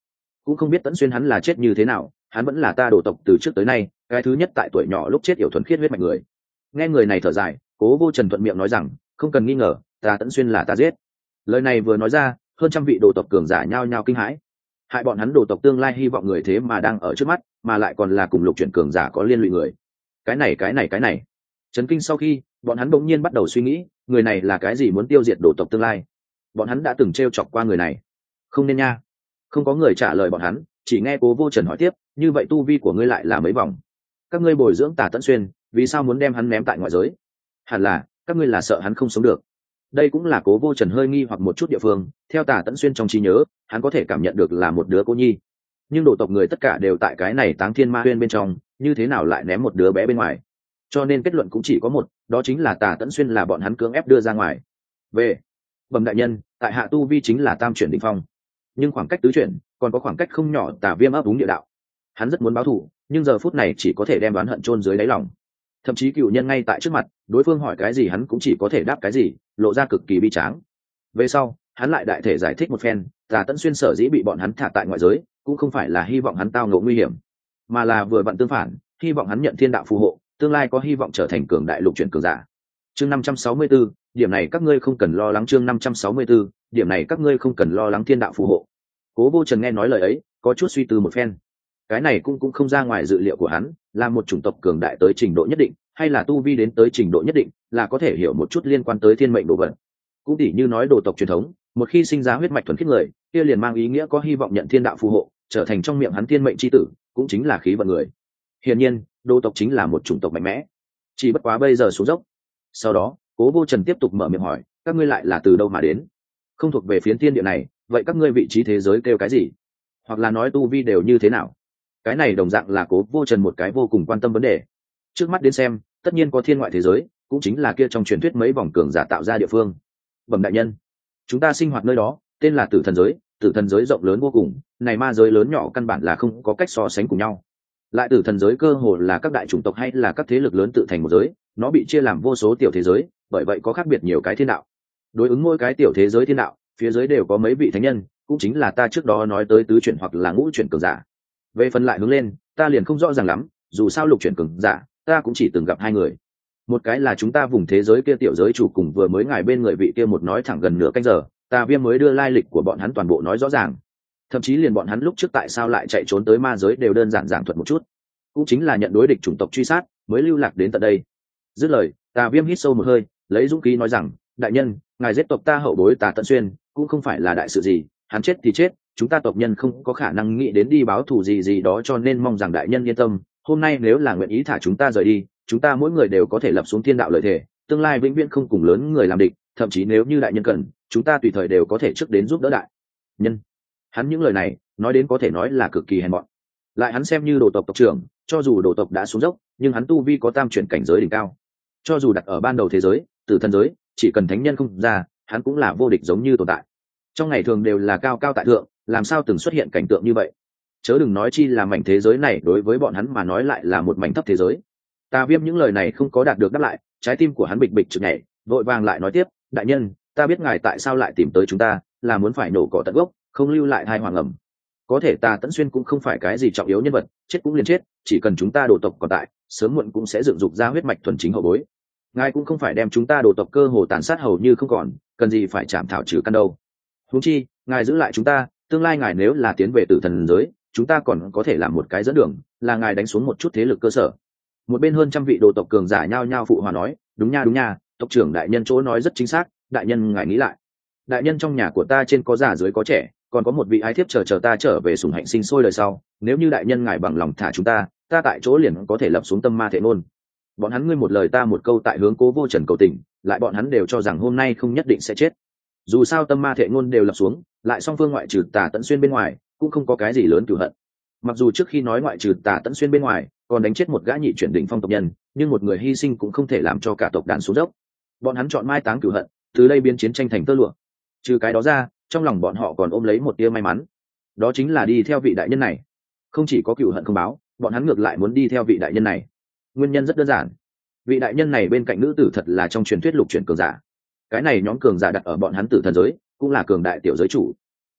cũng không biết Tẫn Xuyên hắn là chết như thế nào, hắn vẫn là ta đồ tộc từ trước tới nay cái thứ nhất tại tuổi nhỏ lúc chết yểu thuần khiết huyết mạch người. Nghe người này thở dài, Cố Vô Trần thuận miệng nói rằng, không cần nghi ngờ, ta Tẫn Xuyên là ta giết. Lời này vừa nói ra, hơn trăm vị đồ tộc cường giả nhao nhao kinh hãi. Hại bọn hắn đồ tộc tương lai hy vọng người thế mà đang ở trước mắt, mà lại còn là cùng lục chuyển cường giả có liên lụy người. Cái này cái này cái này. Chấn kinh sau khi, bọn hắn bỗng nhiên bắt đầu suy nghĩ, người này là cái gì muốn tiêu diệt đồ tộc tương lai. Bọn hắn đã từng trêu chọc qua người này. Không nên nha. Không có người trả lời bọn hắn, chỉ nghe Cố Vô Trần hỏi tiếp, như vậy tu vi của ngươi lại là mấy vòng? Các ngươi bồi dưỡng Tả Tẫn Xuyên, vì sao muốn đem hắn ném tại ngoại giới? Hẳn là các ngươi là sợ hắn không sống được. Đây cũng là Cố Vô Trần hơi nghi hoặc một chút địa phương. Theo Tả Tẫn Xuyên trong trí nhớ, hắn có thể cảm nhận được là một đứa cô nhi, nhưng đồ tộc người tất cả đều tại cái này Táng Thiên Ma Huyên bên trong, như thế nào lại ném một đứa bé bên ngoài? Cho nên kết luận cũng chỉ có một, đó chính là Tả Tẫn Xuyên là bọn hắn cưỡng ép đưa ra ngoài. Về bẩm đại nhân, tại hạ tu vi chính là tam chuyển đỉnh phong, nhưng khoảng cách tứ chuyển còn có khoảng cách không nhỏ. Tả Viêm ấp úng địa đạo, hắn rất muốn báo thù, nhưng giờ phút này chỉ có thể đem đoán hận chôn dưới đáy lòng. Thậm chí cựu nhân ngay tại trước mặt, đối phương hỏi cái gì hắn cũng chỉ có thể đáp cái gì, lộ ra cực kỳ bi tráng. Về sau hắn lại đại thể giải thích một phen, Tả Tẫn Xuyên sở dĩ bị bọn hắn thả tại ngoại giới cũng không phải là hy vọng hắn tao ngộ nguy hiểm, mà là vừa vặn tương phản, hy vọng hắn nhận thiên đạo phù hộ, tương lai có hy vọng trở thành cường đại lục chuyển cường giả. Chương năm trăm sáu mươi 564, điểm này các ngươi không cần lo lắng. Chương năm trăm sáu mươi 564, điểm này các ngươi không cần lo lắng thiên đạo phù hộ. Cố Vô Trần nghe nói lời ấy, có chút suy tư một phen. Cái này cũng cũng không ra ngoài dự liệu của hắn, là một chủng tộc cường đại tới trình độ nhất định, hay là tu vi đến tới trình độ nhất định, là có thể hiểu một chút liên quan tới thiên mệnh đồ vật. Cũng tỉ như nói đồ tộc truyền thống, một khi sinh ra huyết mạch thuần khiết người, kia liền mang ý nghĩa có hy vọng nhận thiên đạo phù hộ, trở thành trong miệng hắn thiên mệnh chi tử, cũng chính là khí vận người. Hiển nhiên, đồ tộc chính là một chủng tộc mạnh mẽ, chỉ bất quá bây giờ xuống dốc. Sau đó, Cố Vô Trần tiếp tục mở miệng hỏi, các ngươi lại là từ đâu mà đến? Không thuộc về phiến thiên địa này, vậy các ngươi vị trí thế giới kêu cái gì? Hoặc là nói tu vi đều như thế nào? Cái này đồng dạng là Cố Vô Trần một cái vô cùng quan tâm vấn đề. Trước mắt đến xem, tất nhiên có thiên ngoại thế giới, cũng chính là kia trong truyền thuyết mấy vòng cường giả tạo ra địa phương. Bẩm đại nhân, chúng ta sinh hoạt nơi đó, tên là Tử Thần giới. Tử Thần giới rộng lớn vô cùng, này ma giới lớn nhỏ căn bản là không có cách so sánh cùng nhau. Lại Tử Thần giới cơ hồ là các đại chủng tộc hay là các thế lực lớn tự thành một giới, nó bị chia làm vô số tiểu thế giới, bởi vậy có khác biệt nhiều cái thiên đạo. Đối ứng mỗi cái tiểu thế giới thiên đạo, phía dưới đều có mấy vị thánh nhân, cũng chính là ta trước đó nói tới tứ chuyển hoặc là ngũ chuyển cường giả. Về phần lại hướng lên, ta liền không rõ ràng lắm, dù sao lục chuyển cường giả, ta cũng chỉ từng gặp hai người. Một cái là chúng ta vùng thế giới kia tiểu giới chủ cùng vừa mới ngài bên người vị kia một nói thẳng gần nửa canh giờ, Tà Viêm mới đưa lai lịch của bọn hắn toàn bộ nói rõ ràng. Thậm chí liền bọn hắn lúc trước tại sao lại chạy trốn tới ma giới đều đơn giản giảng thuật một chút, cũng chính là nhận đối địch chủng tộc truy sát mới lưu lạc đến tận đây. Dứt lời, Tà Viêm hít sâu một hơi, lấy dũng khí nói rằng, đại nhân, ngài giết tộc ta hậu bối Tà Tẫn Xuyên cũng không phải là đại sự gì, hắn chết thì chết, chúng ta tộc nhân không có khả năng nghĩ đến đi báo thù gì gì đó, cho nên mong rằng đại nhân yên tâm, hôm nay nếu là nguyện ý thả chúng ta rời đi, chúng ta mỗi người đều có thể lập xuống thiên đạo lợi thể, tương lai vĩnh viễn không cùng lớn người làm địch, thậm chí nếu như đại nhân cần, chúng ta tùy thời đều có thể trước đến giúp đỡ đại nhân. Hắn những lời này nói đến có thể nói là cực kỳ hèn mọn. Lại hắn xem như đồ tộc tộc trưởng, cho dù đồ tộc đã xuống dốc, nhưng hắn tu vi có tam chuyển cảnh giới đỉnh cao. Cho dù đặt ở ban đầu thế giới, Tử Thần giới, chỉ cần thánh nhân không ra, hắn cũng là vô địch giống như tồn tại. Trong ngày thường đều là cao cao tại thượng, làm sao từng xuất hiện cảnh tượng như vậy? Chớ đừng nói chi là mảnh thế giới này đối với bọn hắn mà nói lại là một mảnh thấp thế giới. Tà Viêm những lời này không có đạt được đáp lại, trái tim của hắn bịch bịch chực nhảy, vội vàng lại nói tiếp, đại nhân, ta biết ngài tại sao lại tìm tới chúng ta, là muốn phải nổ cỏ tận gốc, không lưu lại hai hoàng ẩm. Có thể Tà Tẫn Xuyên cũng không phải cái gì trọng yếu nhân vật, chết cũng liền chết, chỉ cần chúng ta đồ tộc còn tại, sớm muộn cũng sẽ dựng dục ra huyết mạch thuần chính hậu bối. Ngài cũng không phải đem chúng ta đồ tộc cơ hồ tàn sát hầu như không còn, cần gì phải chạm thảo trừ căn đâu. Huống chi, ngài giữ lại chúng ta, tương lai ngài nếu là tiến về Tử Thần giới, chúng ta còn có thể làm một cái dẫn đường, là ngài đánh xuống một chút thế lực cơ sở. Một bên hơn trăm vị đồ tộc cường giả nhao nhao phụ hòa nói, đúng nha đúng nha, tộc trưởng đại nhân chỗ nói rất chính xác, đại nhân ngài nghĩ lại, đại nhân trong nhà của ta trên có già dưới có trẻ, còn có một vị ái thiếp chờ chờ ta trở về sủng hạnh sinh sôi đời sau, nếu như đại nhân ngài bằng lòng thả chúng ta, ta tại chỗ liền có thể lập xuống tâm ma thệ ngôn. Bọn hắn ngươi một lời ta một câu tại hướng Cố Vô Trần cầu tình, lại bọn hắn đều cho rằng hôm nay không nhất định sẽ chết. Dù sao tâm ma thệ ngôn đều lập xuống, lại song phương ngoại trừ Tà Tẫn Xuyên bên ngoài cũng không có cái gì lớn cửu hận. Mặc dù trước khi nói ngoại trừ Tà Tẫn Xuyên bên ngoài còn đánh chết một gã nhị chuyển đỉnh phong tộc nhân, nhưng một người hy sinh cũng không thể làm cho cả tộc đàn xuống dốc. Bọn hắn chọn mai táng cửu hận, từ đây biến chiến tranh thành tơ lụa. Trừ cái đó ra, trong lòng bọn họ còn ôm lấy một tia may mắn, đó chính là đi theo vị đại nhân này. Không chỉ có cửu hận không báo, bọn hắn ngược lại muốn đi theo vị đại nhân này. Nguyên nhân rất đơn giản, vị đại nhân này bên cạnh nữ tử thật là trong truyền thuyết lục chuyển cường giả. Cái này nhóm cường giả đặt ở bọn hắn Tử Thần giới cũng là cường đại tiểu giới chủ.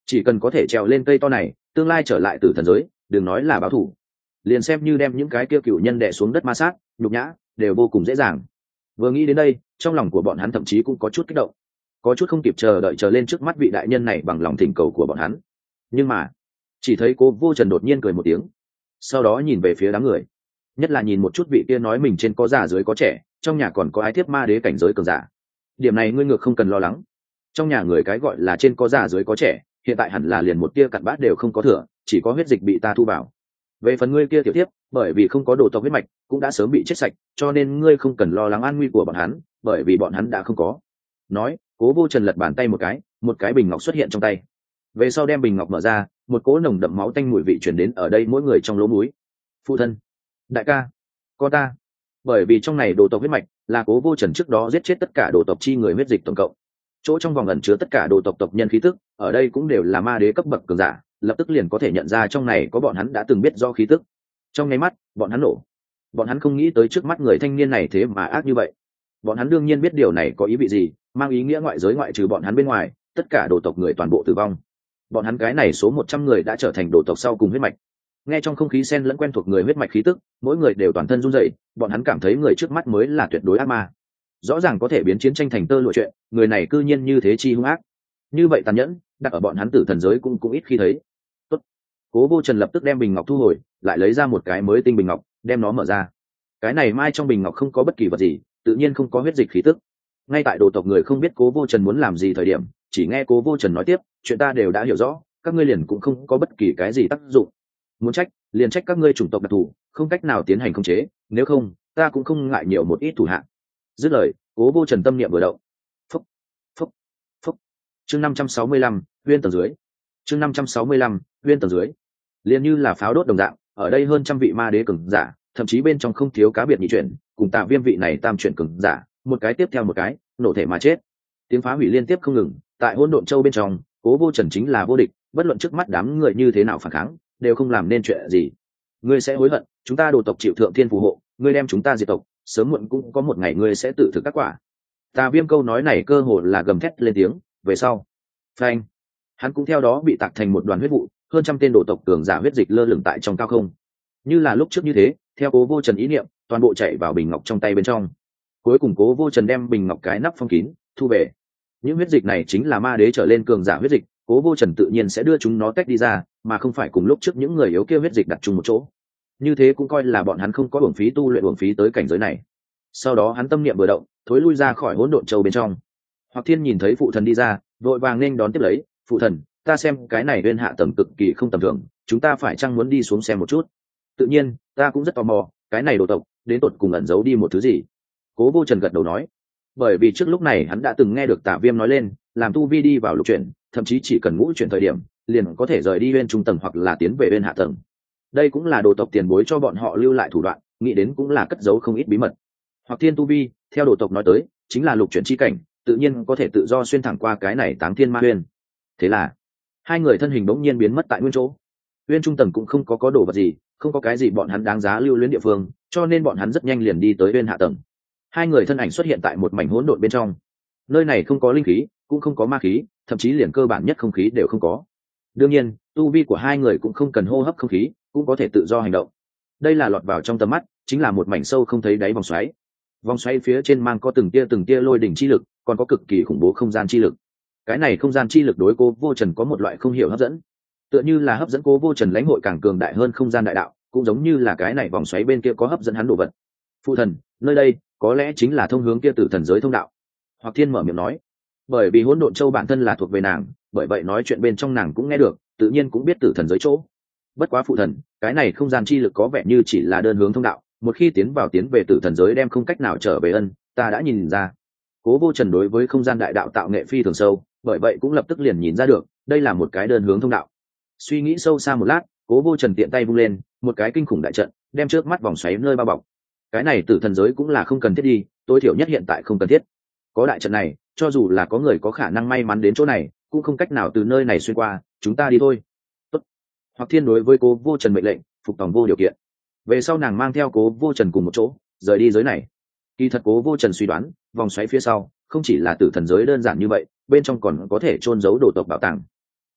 chỉ cần có thể trèo lên cây to này, tương lai trở lại tử thần giới, đừng nói là báo thù, liền xem như đem những cái kia cựu nhân đè xuống đất ma sát nhục nhã đều vô cùng dễ dàng. Vừa nghĩ đến đây, trong lòng của bọn hắn thậm chí cũng có chút kích động, có chút không kịp chờ đợi chờ lên trước mắt vị đại nhân này bằng lòng thỉnh cầu của bọn hắn. Nhưng mà chỉ thấy Cố Vô Trần đột nhiên cười một tiếng, sau đó nhìn về phía đám người, nhất là nhìn một chút vị kia nói mình trên có già dưới có trẻ, trong nhà còn có ái thiếp ma đế cảnh giới cường giả. Điểm này ngươi ngược không cần lo lắng, trong nhà người cái gọi là trên có già dưới có trẻ, hiện tại hẳn là liền một tia cặn bát đều không có thừa, chỉ có huyết dịch bị ta thu vào. Về phần ngươi kia tiểu thiếp, bởi vì không có đồ tộc huyết mạch, cũng đã sớm bị chết sạch, cho nên ngươi không cần lo lắng an nguy của bọn hắn, bởi vì bọn hắn đã không có. Nói, Cố Vô Trần lật bàn tay một cái, một cái bình ngọc xuất hiện trong tay. Về sau đem bình ngọc mở ra, một cỗ nồng đậm máu tanh mùi vị truyền đến ở đây mỗi người trong lỗ mũi. Phụ thân, đại ca, con ta. Bởi vì trong này đồ tộc huyết mạch là Cố Vô Trần trước đó giết chết tất cả đồ tộc chi người huyết dịch tổng cộng. Chỗ trong vòng ẩn chứa tất cả đồ tộc tộc nhân khí tức, ở đây cũng đều là ma đế cấp bậc cường giả, lập tức liền có thể nhận ra trong này có bọn hắn đã từng biết do khí tức. Trong nháy mắt, bọn hắn nổ. Bọn hắn không nghĩ tới trước mắt người thanh niên này thế mà ác như vậy. Bọn hắn đương nhiên biết điều này có ý vị gì, mang ý nghĩa ngoại giới ngoại trừ bọn hắn bên ngoài, tất cả đồ tộc người toàn bộ tử vong. Bọn hắn cái này số một trăm người đã trở thành đồ tộc sau cùng huyết mạch. Nghe trong không khí xen lẫn quen thuộc người huyết mạch khí tức, mỗi người đều toàn thân run rẩy, bọn hắn cảm thấy người trước mắt mới là tuyệt đối ác ma. Rõ ràng có thể biến chiến tranh thành tơ lụa chuyện, người này cư nhiên như thế chi hung ác, như vậy tàn nhẫn, đặt ở bọn hắn tử thần giới cũng cũng ít khi thấy. Tốt. Cố Vô Trần lập tức đem bình ngọc thu hồi, lại lấy ra một cái mới tinh bình ngọc, đem nó mở ra. Cái này mai trong bình ngọc không có bất kỳ vật gì, tự nhiên không có huyết dịch khí tức. Ngay tại đồ tộc người không biết Cố Vô Trần muốn làm gì thời điểm, chỉ nghe Cố Vô Trần nói tiếp, chuyện ta đều đã hiểu rõ, các ngươi liền cũng không có bất kỳ cái gì tác dụng. Muốn trách, liền trách các ngươi chủng tộc đặc thù, không cách nào tiến hành khống chế, nếu không, ta cũng không ngại nhiều một ít thủ hạ. Dứt lời, Cố Vô Trần tâm niệm vừa động. Phúc, phúc, phúc. Chương năm trăm sáu mươi lăm, Uyên tầng dưới. Chương năm trăm sáu mươi lăm, Uyên tầng dưới. Liên như là pháo đốt đồng dạng, ở đây hơn trăm vị ma đế cường giả, thậm chí bên trong không thiếu cá biệt nhị chuyển, cùng Tạ Viêm vị này tam chuyển cường giả, một cái tiếp theo một cái, nổ thể mà chết. Tiếng phá hủy liên tiếp không ngừng, tại Hỗn Độn Châu bên trong, Cố Vô Trần chính là vô địch, bất luận trước mắt đám người như thế nào phản kháng, đều không làm nên chuyện gì. Ngươi sẽ hối hận, chúng ta đồ tộc chịu thượng thiên phù hộ, ngươi đem chúng ta diệt tộc, sớm muộn cũng có một ngày ngươi sẽ tự thực các quả. Tạ Viêm câu nói này cơ hồ là gầm thét lên tiếng, về sau, phanh, hắn cũng theo đó bị tạc thành một đoàn huyết vụ, hơn trăm tên đồ tộc cường giả huyết dịch lơ lửng tại trong cao không. Như là lúc trước như thế, theo Cố Vô Trần ý niệm, toàn bộ chạy vào bình ngọc trong tay bên trong. Cuối cùng Cố Vô Trần đem bình ngọc cái nắp phong kín, thu về. Những huyết dịch này chính là ma đế trở lên cường giả huyết dịch, Cố Vô Trần tự nhiên sẽ đưa chúng nó tách đi ra, mà không phải cùng lúc trước những người yếu kia huyết dịch đặt chung một chỗ. Như thế cũng coi là bọn hắn không có uổng phí tu luyện uổng phí tới cảnh giới này. Sau đó hắn tâm niệm vừa động, thối lui ra khỏi Hỗn Độn Châu bên trong. Hoặc Thiên nhìn thấy phụ thần đi ra, vội vàng nên đón tiếp lấy, "Phụ thần, ta xem cái này Uyên hạ tầng cực kỳ không tầm thường, chúng ta phải chăng muốn đi xuống xem một chút?" "Tự nhiên, ta cũng rất tò mò, cái này đồ tộc đến tột cùng ẩn giấu đi một thứ gì?" Cố Vô Trần gật đầu nói. Bởi vì trước lúc này hắn đã từng nghe được Tạ Viêm nói lên, làm tu vi đi vào lục chuyển, thậm chí chỉ cần ngũ chuyển thời điểm, liền có thể rời đi Uyên trung tầng hoặc là tiến về Uyên hạ tầng. Đây cũng là đồ tộc tiền bối cho bọn họ lưu lại thủ đoạn, nghĩ đến cũng là cất giấu không ít bí mật. Hoặc Thiên tu vi, theo đồ tộc nói tới, chính là lục chuyển chi cảnh, tự nhiên có thể tự do xuyên thẳng qua cái này Táng Thiên Ma Uyên. Thế là, hai người thân hình bỗng nhiên biến mất tại nguyên chỗ. Uyên trung tầng cũng không có có đồ vật gì, không có cái gì bọn hắn đáng giá lưu luyến địa phương, cho nên bọn hắn rất nhanh liền đi tới Uyên hạ tầng. Hai người thân ảnh xuất hiện tại một mảnh hỗn độn bên trong. Nơi này không có linh khí, cũng không có ma khí, thậm chí liền cơ bản nhất không khí đều không có. Đương nhiên, tu vi của hai người cũng không cần hô hấp không khí, cũng có thể tự do hành động. Đây là lọt vào trong tầm mắt, chính là một mảnh sâu không thấy đáy vòng xoáy. Vòng xoáy phía trên mang có từng tia từng tia lôi đỉnh chi lực, còn có cực kỳ khủng bố không gian chi lực. Cái này không gian chi lực đối Cố Vô Trần có một loại không hiểu hấp dẫn, tựa như là hấp dẫn Cố Vô Trần lãnh hội càng cường đại hơn không gian đại đạo, cũng giống như là cái này vòng xoáy bên kia có hấp dẫn hắn đồ vật. Phụ thần, nơi đây có lẽ chính là thông hướng kia tử thần giới thông đạo. Hoặc Thiên mở miệng nói. Bởi vì Hỗn Độn Châu bản thân là thuộc về nàng, bởi vậy nói chuyện bên trong nàng cũng nghe được, tự nhiên cũng biết tử thần giới chỗ. Bất quá phụ thần, cái này không gian chi lực có vẻ như chỉ là đơn hướng thông đạo, một khi tiến vào tiến về tử thần giới đem không cách nào trở về ân, ta đã nhìn ra. Cố Vô Trần đối với không gian đại đạo tạo nghệ phi thường sâu, bởi vậy cũng lập tức liền nhìn ra được, đây là một cái đơn hướng thông đạo. Suy nghĩ sâu xa một lát, Cố Vô Trần tiện tay vung lên, một cái kinh khủng đại trận, đem trước mắt vòng xoáy nơi bao bọc. Cái này tử thần giới cũng là không cần thiết đi, tối thiểu nhất hiện tại không cần thiết. Có đại trận này, cho dù là có người có khả năng may mắn đến chỗ này, cũng không cách nào từ nơi này xuyên qua, chúng ta đi thôi. Tốt. Hoặc Thiên đối với Cố Vô Trần mệnh lệnh, phục tòng vô điều kiện. Về sau nàng mang theo Cố Vô Trần cùng một chỗ, rời đi giới này. Kỳ thật Cố Vô Trần suy đoán, vòng xoáy phía sau không chỉ là tử thần giới đơn giản như vậy, bên trong còn có thể chôn giấu đồ tộc bảo tàng.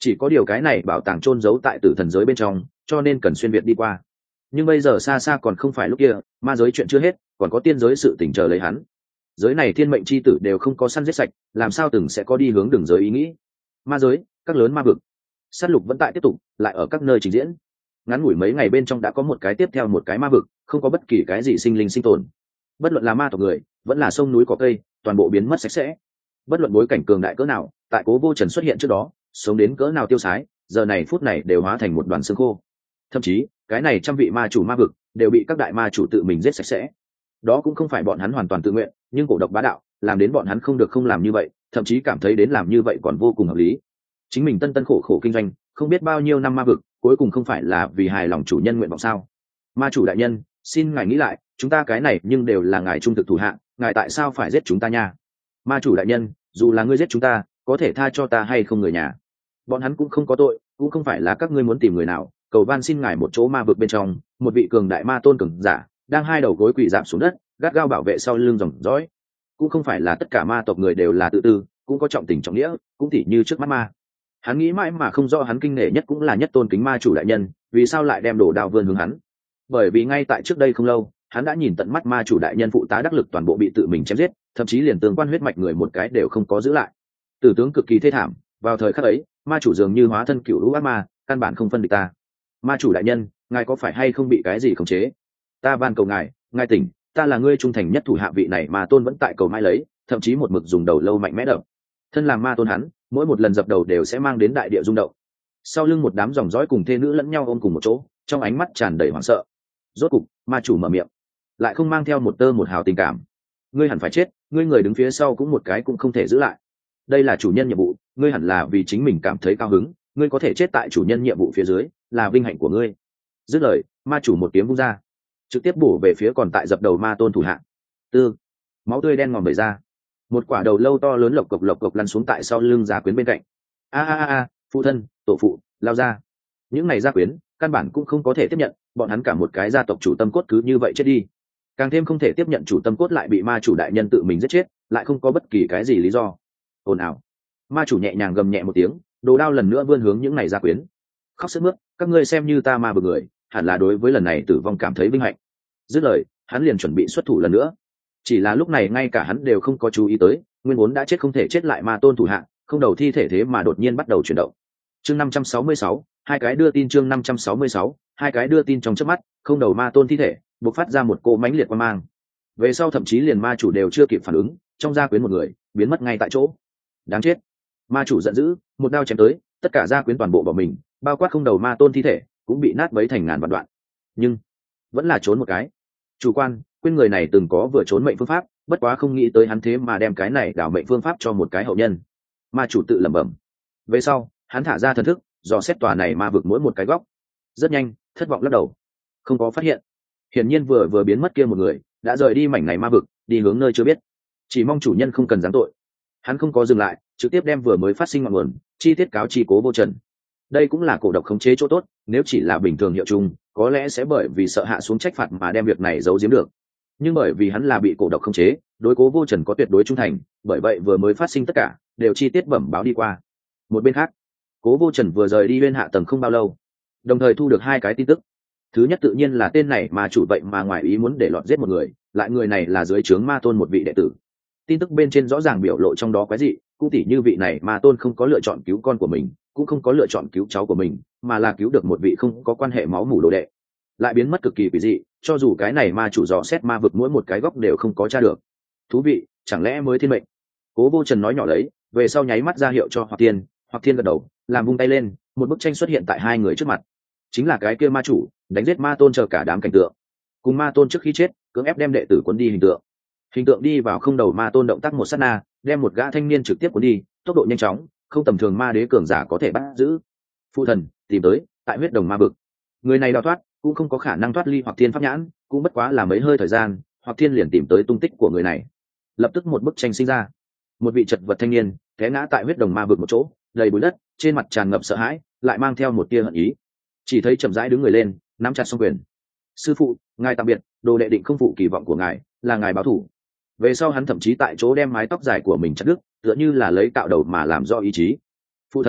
chỉ có điều cái này bảo tàng chôn giấu tại tử thần giới bên trong, cho nên cần xuyên việt đi qua. Nhưng bây giờ xa xa còn không phải lúc kia, ma giới chuyện chưa hết, còn có tiên giới sự tỉnh chờ lấy hắn. Giới này thiên mệnh chi tử đều không có săn giết sạch, làm sao từng sẽ có đi hướng đường giới ý nghĩ. Ma giới, các lớn ma vực, sát lục vẫn tại tiếp tục, lại ở các nơi trình diễn. Ngắn ngủi mấy ngày bên trong đã có một cái tiếp theo một cái ma vực, không có bất kỳ cái gì sinh linh sinh tồn. Bất luận là ma tộc người, vẫn là sông núi cỏ cây, toàn bộ biến mất sạch sẽ. Bất luận bối cảnh cường đại cỡ nào, tại Cố Vô Trần xuất hiện trước đó, sống đến cỡ nào tiêu sái, giờ này phút này đều hóa thành một đoàn xương khô. Thậm chí, cái này trăm vị ma chủ ma vực đều bị các đại ma chủ tự mình giết sạch sẽ. Đó cũng không phải bọn hắn hoàn toàn tự nguyện, nhưng cổ độc bá đạo làm đến bọn hắn không được không làm như vậy, thậm chí cảm thấy đến làm như vậy còn vô cùng hợp lý. Chính mình tân tân khổ khổ kinh doanh không biết bao nhiêu năm ma vực, cuối cùng không phải là vì hài lòng chủ nhân nguyện vọng sao? Ma chủ đại nhân, xin ngài nghĩ lại, chúng ta cái này nhưng đều là ngài trung thực thủ hạ, ngài tại sao phải giết chúng ta nha? Ma chủ đại nhân, dù là ngươi giết chúng ta, có thể tha cho ta hay không người nhà? Bọn hắn cũng không có tội, cũng không phải là các ngươi muốn tìm người nào, cầu van xin ngài một chỗ ma vực bên trong, một vị cường đại ma tôn cường giả đang hai đầu gối quỳ rạp xuống đất, gắt gao bảo vệ sau lưng dòng dõi. Cũng không phải là tất cả ma tộc người đều là tự tư, cũng có trọng tình trọng nghĩa, cũng tỉ như trước mắt ma. Hắn nghĩ mãi mà không rõ, hắn kinh nể nhất cũng là nhất tôn kính ma chủ đại nhân, vì sao lại đem đồ đao vươn hướng hắn? Bởi vì ngay tại trước đây không lâu, hắn đã nhìn tận mắt ma chủ đại nhân phụ tá đắc lực toàn bộ bị tự mình chém giết, thậm chí liền tương quan huyết mạch người một cái đều không có giữ lại. Tử tướng cực kỳ thê thảm, vào thời khắc ấy, ma chủ dường như hóa thân cựu lũ ác ma, căn bản không phân địch ta. Ma chủ đại nhân, ngài có phải hay không bị cái gì khống chế? Ta van cầu ngài, ngài tỉnh, ta là ngươi trung thành nhất thủ hạ vị này mà tôn vẫn tại cầu mai lấy, thậm chí một mực dùng đầu lâu mạnh mẽ đập. Thân làm ma tôn hắn, mỗi một lần dập đầu đều sẽ mang đến đại địa rung động. Sau lưng một đám dòng dõi cùng thê nữ lẫn nhau ôm cùng một chỗ, trong ánh mắt tràn đầy hoảng sợ. Rốt cục, ma chủ mở miệng, lại không mang theo một tơ một hào tình cảm. Ngươi hẳn phải chết, ngươi người đứng phía sau cũng một cái cũng không thể giữ lại. Đây là chủ nhân nhiệm vụ, ngươi hẳn là vì chính mình cảm thấy cao hứng, ngươi có thể chết tại chủ nhân nhiệm vụ phía dưới, là vinh hạnh của ngươi. Dứt lời, ma chủ một tiếng vung ra, trực tiếp bổ về phía còn tại dập đầu ma tôn thủ hạ. Tư, máu tươi đen ngòm bể ra, một quả đầu lâu to lớn lộc cộc lộc cộc lăn xuống tại sau lưng gia quyến bên cạnh. A a a, phụ thân, tổ phụ, lao ra. Những này gia quyến căn bản cũng không có thể tiếp nhận, bọn hắn cả một cái gia tộc chủ tâm cốt cứ như vậy chết đi. Càng thêm không thể tiếp nhận chủ tâm cốt lại bị ma chủ đại nhân tự mình giết chết, lại không có bất kỳ cái gì lý do. Ồn ào. Ma chủ nhẹ nhàng gầm nhẹ một tiếng, đồ đao lần nữa vươn hướng những này gia quyến. Khóc sướt mướt, các ngươi xem như ta ma bực người, hẳn là đối với lần này tử vong cảm thấy vinh hạnh. Dứt lời, hắn liền chuẩn bị xuất thủ lần nữa. Chỉ là lúc này ngay cả hắn đều không có chú ý tới, nguyên vốn đã chết không thể chết lại ma tôn thủ hạ, không đầu thi thể thế mà đột nhiên bắt đầu chuyển động. Chương năm trăm sáu mươi sáu, hai cái đưa tin chương năm trăm sáu mươi sáu, hai cái đưa tin trong chớp mắt, không đầu ma tôn thi thể bộc phát ra một cỗ mãnh liệt quang mang. Về sau thậm chí liền ma chủ đều chưa kịp phản ứng, trong gia quyến một người biến mất ngay tại chỗ. Đáng chết. Ma chủ giận dữ, một đao chém tới, tất cả gia quyến toàn bộ bỏ mình, bao quát không đầu ma tôn thi thể cũng bị nát bấy thành ngàn vạn đoạn. Nhưng vẫn là trốn một cái. Chủ quan, quên người này từng có vừa trốn mệnh phương pháp, bất quá không nghĩ tới hắn thế mà đem cái này đảo mệnh phương pháp cho một cái hậu nhân. Ma chủ tự lẩm bẩm. Về sau, hắn thả ra thần thức, dò xét tòa này ma vực mỗi một cái góc. Rất nhanh, thất vọng lắc đầu, không có phát hiện. Hiển nhiên vừa vừa biến mất kia một người đã rời đi mảnh này ma vực, đi hướng nơi chưa biết. Chỉ mong chủ nhân không cần giáng tội. Hắn không có dừng lại, trực tiếp đem vừa mới phát sinh ngọn nguồn chi tiết cáo chi Cố Vô Trần. Đây cũng là cổ độc khống chế chỗ tốt, nếu chỉ là bình thường hiệu chung, có lẽ sẽ bởi vì sợ hạ xuống trách phạt mà đem việc này giấu giếm được. Nhưng bởi vì hắn là bị cổ độc khống chế, đối Cố Vô Trần có tuyệt đối trung thành, bởi vậy vừa mới phát sinh tất cả đều chi tiết bẩm báo đi qua. Một bên khác, Cố Vô Trần vừa rời đi Uyên Hạ tầng không bao lâu, đồng thời thu được hai cái tin tức. Thứ nhất tự nhiên là tên này mà chủ vậy mà ngoài ý muốn để lọt giết một người, lại người này là dưới trướng ma tôn một vị đệ tử. Tin tức bên trên rõ ràng biểu lộ trong đó quái dị, cũng tỉ như vị này ma tôn không có lựa chọn cứu con của mình, cũng không có lựa chọn cứu cháu của mình, mà là cứu được một vị không có quan hệ máu mủ đồ đệ, lại biến mất cực kỳ quỷ dị, cho dù cái này ma chủ dò xét ma vực mỗi một cái góc đều không có tra được. Thú vị, chẳng lẽ mới thiên mệnh? Cố Vô Trần nói nhỏ lấy, về sau nháy mắt ra hiệu cho Hoặc Thiên, Hoặc Thiên gật đầu, làm vung tay lên, một bức tranh xuất hiện tại hai người trước mặt. Chính là cái kia ma chủ đánh giết ma tôn chờ cả đám cảnh tượng, cùng ma tôn trước khi chết cưỡng ép đem đệ tử cuốn đi hình tượng. Hình tượng đi vào không đầu ma tôn động tác một sát na, đem một gã thanh niên trực tiếp cuốn đi, tốc độ nhanh chóng, không tầm thường ma đế cường giả có thể bắt giữ. Phụ thần tìm tới tại huyết đồng ma vực, người này đào thoát cũng không có khả năng thoát ly Hoặc Thiên pháp nhãn, cũng bất quá là mấy hơi thời gian, Hoặc Thiên liền tìm tới tung tích của người này. Lập tức một bức tranh sinh ra, một vị chật vật thanh niên té ngã tại huyết đồng ma vực một chỗ, đầy bụi đất, trên mặt tràn ngập sợ hãi, lại mang theo một tia hận ý. Chỉ thấy chậm rãi đứng người lên, nắm chặt song quyền. Sư phụ, ngài tạm biệt, đồ đệ định không phụ kỳ vọng của ngài, là ngài báo thủ. Về sau hắn thậm chí tại chỗ đem mái tóc dài của mình chặt đứt, tựa như là lấy cạo đầu mà làm do ý chí. Phụ thần,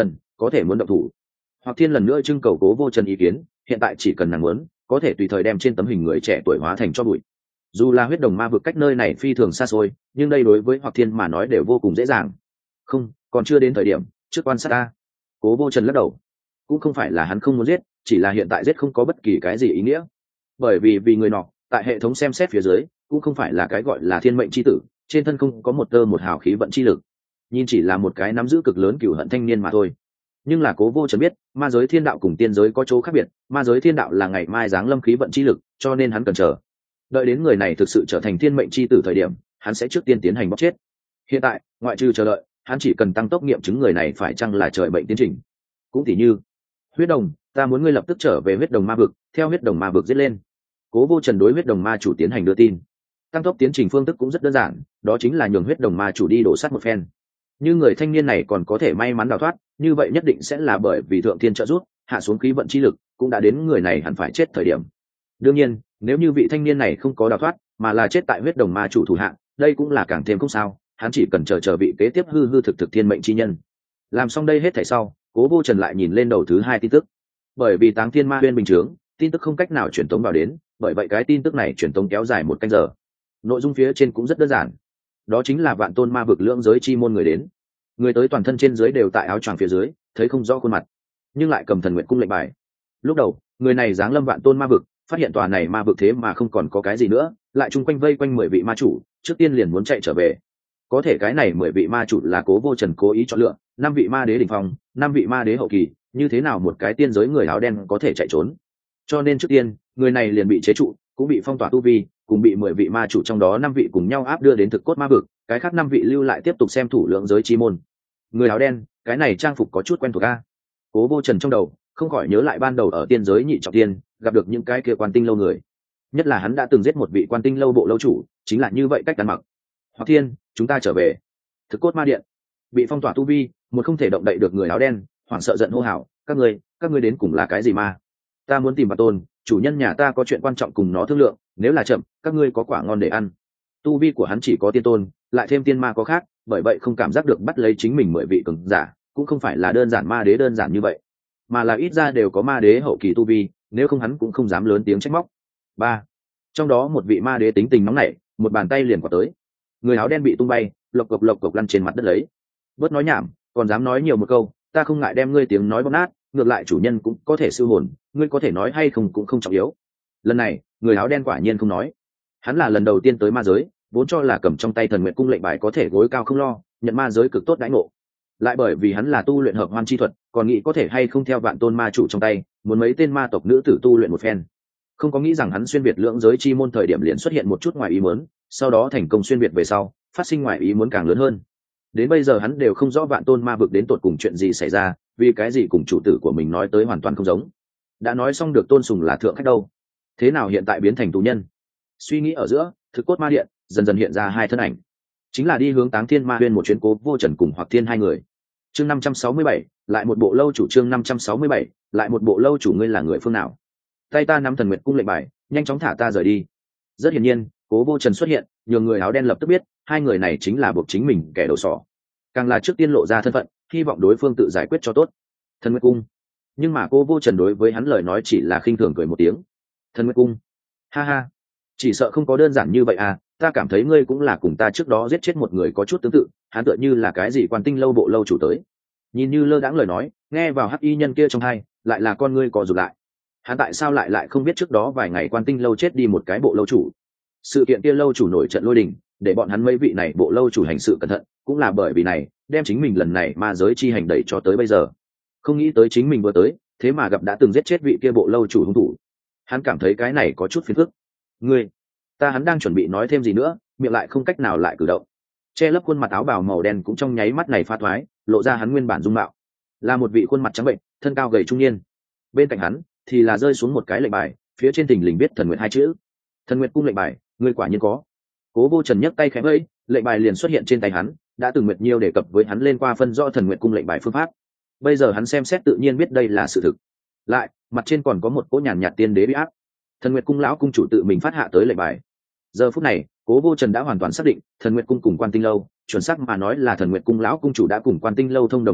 có thể muốn động thủ. Hoặc Thiên lần nữa trưng cầu Cố Vô Trần ý kiến, hiện tại chỉ cần nàng muốn, có thể tùy thời đem trên tấm hình người trẻ tuổi hóa thành cho bụi. Dù là huyết đồng ma vực cách nơi này phi thường xa xôi, nhưng đây đối với Hoặc Thiên mà nói đều vô cùng dễ dàng. Không, còn chưa đến thời điểm, trước quan sát ta. Cố Vô Trần lắc đầu. Cũng không phải là hắn không muốn giết, chỉ là hiện tại giết không có bất kỳ cái gì ý nghĩa. Bởi vì vì người nọ, tại hệ thống xem xét phía dưới, cũng không phải là cái gọi là thiên mệnh chi tử, trên thân không có một tơ một hào khí vận chi lực, nhìn chỉ là một cái nắm giữ cực lớn cửu hận thanh niên mà thôi. Nhưng là Cố Vô Trần biết, ma giới thiên đạo cùng tiên giới có chỗ khác biệt, ma giới thiên đạo là ngày mai giáng lâm khí vận chi lực, cho nên hắn cần chờ. Đợi đến người này thực sự trở thành thiên mệnh chi tử thời điểm, hắn sẽ trước tiên tiến hành bóc chết. Hiện tại, ngoại trừ chờ đợi, hắn chỉ cần tăng tốc nghiệm chứng người này phải chăng là trời bệnh tiến trình. Cũng tỉ như, huyết đồng, ta muốn ngươi lập tức trở về huyết đồng ma vực, theo huyết đồng ma vực giết lên. Cố Vô Trần đối huyết đồng ma chủ tiến hành đưa tin. Tăng tốc tiến trình phương thức cũng rất đơn giản, đó chính là nhường huyết đồng ma chủ đi đổ sát một phen. Như người thanh niên này còn có thể may mắn đào thoát, như vậy nhất định sẽ là bởi vì thượng thiên trợ giúp, hạ xuống khí vận chi lực, cũng đã đến người này hẳn phải chết thời điểm. Đương nhiên, nếu như vị thanh niên này không có đào thoát, mà là chết tại huyết đồng ma chủ thủ hạ, đây cũng là càng thêm không sao, hắn chỉ cần chờ chờ vị kế tiếp hư hư thực thực thiên mệnh chi nhân. Làm xong đây hết thảy sau, Cố Vô Trần lại nhìn lên đầu thứ hai tin tức. Bởi vì Táng Thiên Ma Huyên bình chướng, tin tức không cách nào truyền tống vào đến, bởi vậy cái tin tức này truyền tống kéo dài một canh giờ. Nội dung phía trên cũng rất đơn giản, đó chính là Vạn Tôn Ma vực lưỡng giới chi môn người đến. Người tới toàn thân trên dưới đều tại áo choàng phía dưới, thấy không rõ khuôn mặt, nhưng lại cầm Thần Nguyệt cung lệnh bài. Lúc đầu, người này giáng lâm Vạn Tôn Ma vực, phát hiện tòa này ma vực thế mà không còn có cái gì nữa, lại chung quanh vây quanh mười vị ma chủ, trước tiên liền muốn chạy trở về. Có thể cái này mười vị ma chủ là Cố Vô Trần cố ý chọn lựa, năm vị ma đế đỉnh phong, năm vị ma đế hậu kỳ, như thế nào một cái tiên giới người áo đen có thể chạy trốn? Cho nên trước tiên, người này liền bị chế trụ, cũng bị phong tỏa tu vi, cùng bị mười vị ma chủ trong đó năm vị cùng nhau áp đưa đến thực cốt ma vực, cái khác năm vị lưu lại tiếp tục xem thủ lượng giới chi môn. Người áo đen, cái này trang phục có chút quen thuộc a. Cố Vô Trần trong đầu không khỏi nhớ lại ban đầu ở tiên giới nhị trọng tiên, gặp được những cái kia quan tinh lâu người, nhất là hắn đã từng giết một vị quan tinh lâu bộ lâu chủ, chính là như vậy cách ăn mặc. Hoặc Thiên, chúng ta trở về. Thực cốt ma điện, bị phong tỏa tu vi, một không thể động đậy được người áo đen, hoảng sợ giận hô hào, các ngươi, các ngươi đến cùng là cái gì ma? Ta muốn tìm Bản Tôn, chủ nhân nhà ta có chuyện quan trọng cùng nó thương lượng, nếu là chậm, các ngươi có quả ngon để ăn. Tu vi của hắn chỉ có tiên tôn, lại thêm tiên ma có khác, bởi vậy không cảm giác được bắt lấy chính mình mười vị cường giả, cũng không phải là đơn giản ma đế đơn giản như vậy, mà là ít ra đều có ma đế hậu kỳ tu vi, nếu không hắn cũng không dám lớn tiếng trách móc. Ba, trong đó một vị ma đế tính tình nóng nảy, một bàn tay liền quả tới, người áo đen bị tung bay, lộc cộc lộc cộc lăn trên mặt đất lấy. Bớt nói nhảm, còn dám nói nhiều một câu, ta không ngại đem ngươi tiếng nói bóp nát, ngược lại chủ nhân cũng có thể siêu hồn, ngươi có thể nói hay không cũng không trọng yếu. Lần này, người áo đen quả nhiên không nói. Hắn là lần đầu tiên tới ma giới, vốn cho là cầm trong tay Thần Nguyệt cung lệnh bài có thể gối cao không lo, nhận ma giới cực tốt đãi ngộ. Lại bởi vì hắn là tu luyện hợp hoan chi thuật, còn nghĩ có thể hay không theo Vạn Tôn ma chủ trong tay, muốn mấy tên ma tộc nữ tử tu luyện một phen. Không có nghĩ rằng hắn xuyên việt lưỡng giới chi môn thời điểm liền xuất hiện một chút ngoài ý muốn, sau đó thành công xuyên việt về sau, phát sinh ngoài ý muốn càng lớn hơn. Đến bây giờ hắn đều không rõ Vạn Tôn ma vực đến tột cùng chuyện gì xảy ra, vì cái gì cùng chủ tử của mình nói tới hoàn toàn không giống. Đã nói xong được tôn sùng là thượng khách đâu, thế nào hiện tại biến thành tù nhân? Suy nghĩ ở giữa, thực cốt ma điện dần dần hiện ra hai thân ảnh, chính là đi hướng Táng Thiên Ma Huyên một chuyến Cố Vô Trần cùng Hoặc Thiên hai người. Chương năm trăm sáu mươi bảy, lại một bộ lâu chủ. Chương năm trăm sáu mươi bảy, lại một bộ lâu chủ. Ngươi là người phương nào? Tay ta nắm Thần Nguyệt cung lệnh bài, nhanh chóng thả ta rời đi. Rất hiển nhiên, Cố Vô Trần xuất hiện, nhường người áo đen lập tức biết, hai người này chính là buộc chính mình kẻ đầu sỏ. Càng là trước tiên lộ ra thân phận, hy vọng đối phương tự giải quyết cho tốt. Thần Nguyệt cung. Nhưng mà Cố Vô Trần đối với hắn lời nói chỉ là khinh thường cười một tiếng. Thần Nguyệt cung? Ha ha, chỉ sợ không có đơn giản như vậy à, ta cảm thấy ngươi cũng là cùng ta trước đó giết chết một người có chút tương tự, hắn tựa như là cái gì quan tinh lâu bộ lâu chủ tới. Nhìn như lơ đãng lời nói, nghe vào hắc y nhân kia trong hai, lại là con ngươi co rụt lại. Hắn tại sao lại lại không biết trước đó vài ngày quan tinh lâu chết đi một cái bộ lâu chủ? Sự kiện kia lâu chủ nổi trận lôi đình, để bọn hắn mấy vị này bộ lâu chủ hành sự cẩn thận, cũng là bởi vì này, đem chính mình lần này ma giới chi hành đẩy cho tới bây giờ. Không nghĩ tới chính mình vừa tới, thế mà gặp đã từng giết chết vị kia bộ lâu chủ hung thủ. Hắn cảm thấy cái này có chút phiền phức. Ngươi, ta hắn đang chuẩn bị nói thêm gì nữa, miệng lại không cách nào lại cử động. Che lấp khuôn mặt áo bào màu đen cũng trong nháy mắt này pha thoái, lộ ra hắn nguyên bản dung mạo, là một vị khuôn mặt trắng bệnh, thân cao gầy trung niên. Bên cạnh hắn thì là rơi xuống một cái lệnh bài, phía trên thình lình viết Thần Nguyệt hai chữ. Thần Nguyệt cung lệnh bài, ngươi quả nhiên có. Cố Vô Trần nhấc tay khẽ vẫy, lệnh bài liền xuất hiện trên tay hắn, đã từng Nguyệt Nhiêu đề cập với hắn lên qua phân rõ Thần Nguyệt cung lệnh bài phương pháp. Bây giờ hắn xem xét tự nhiên biết đây là sự thực. Lại, mặt trên còn có một cỗ nhàn nhạt tiên đế uy áp. Thần Nguyệt cung lão cung chủ tự mình phát hạ tới lệnh bài. Giờ phút này, Cố Vô Trần đã hoàn toàn xác định, Thần Nguyệt cung cùng Quan Tinh lâu, chuẩn xác mà nói là Thần Nguyệt cung lão cung chủ đã cùng Quan Tinh lâu thông đồng một mạch,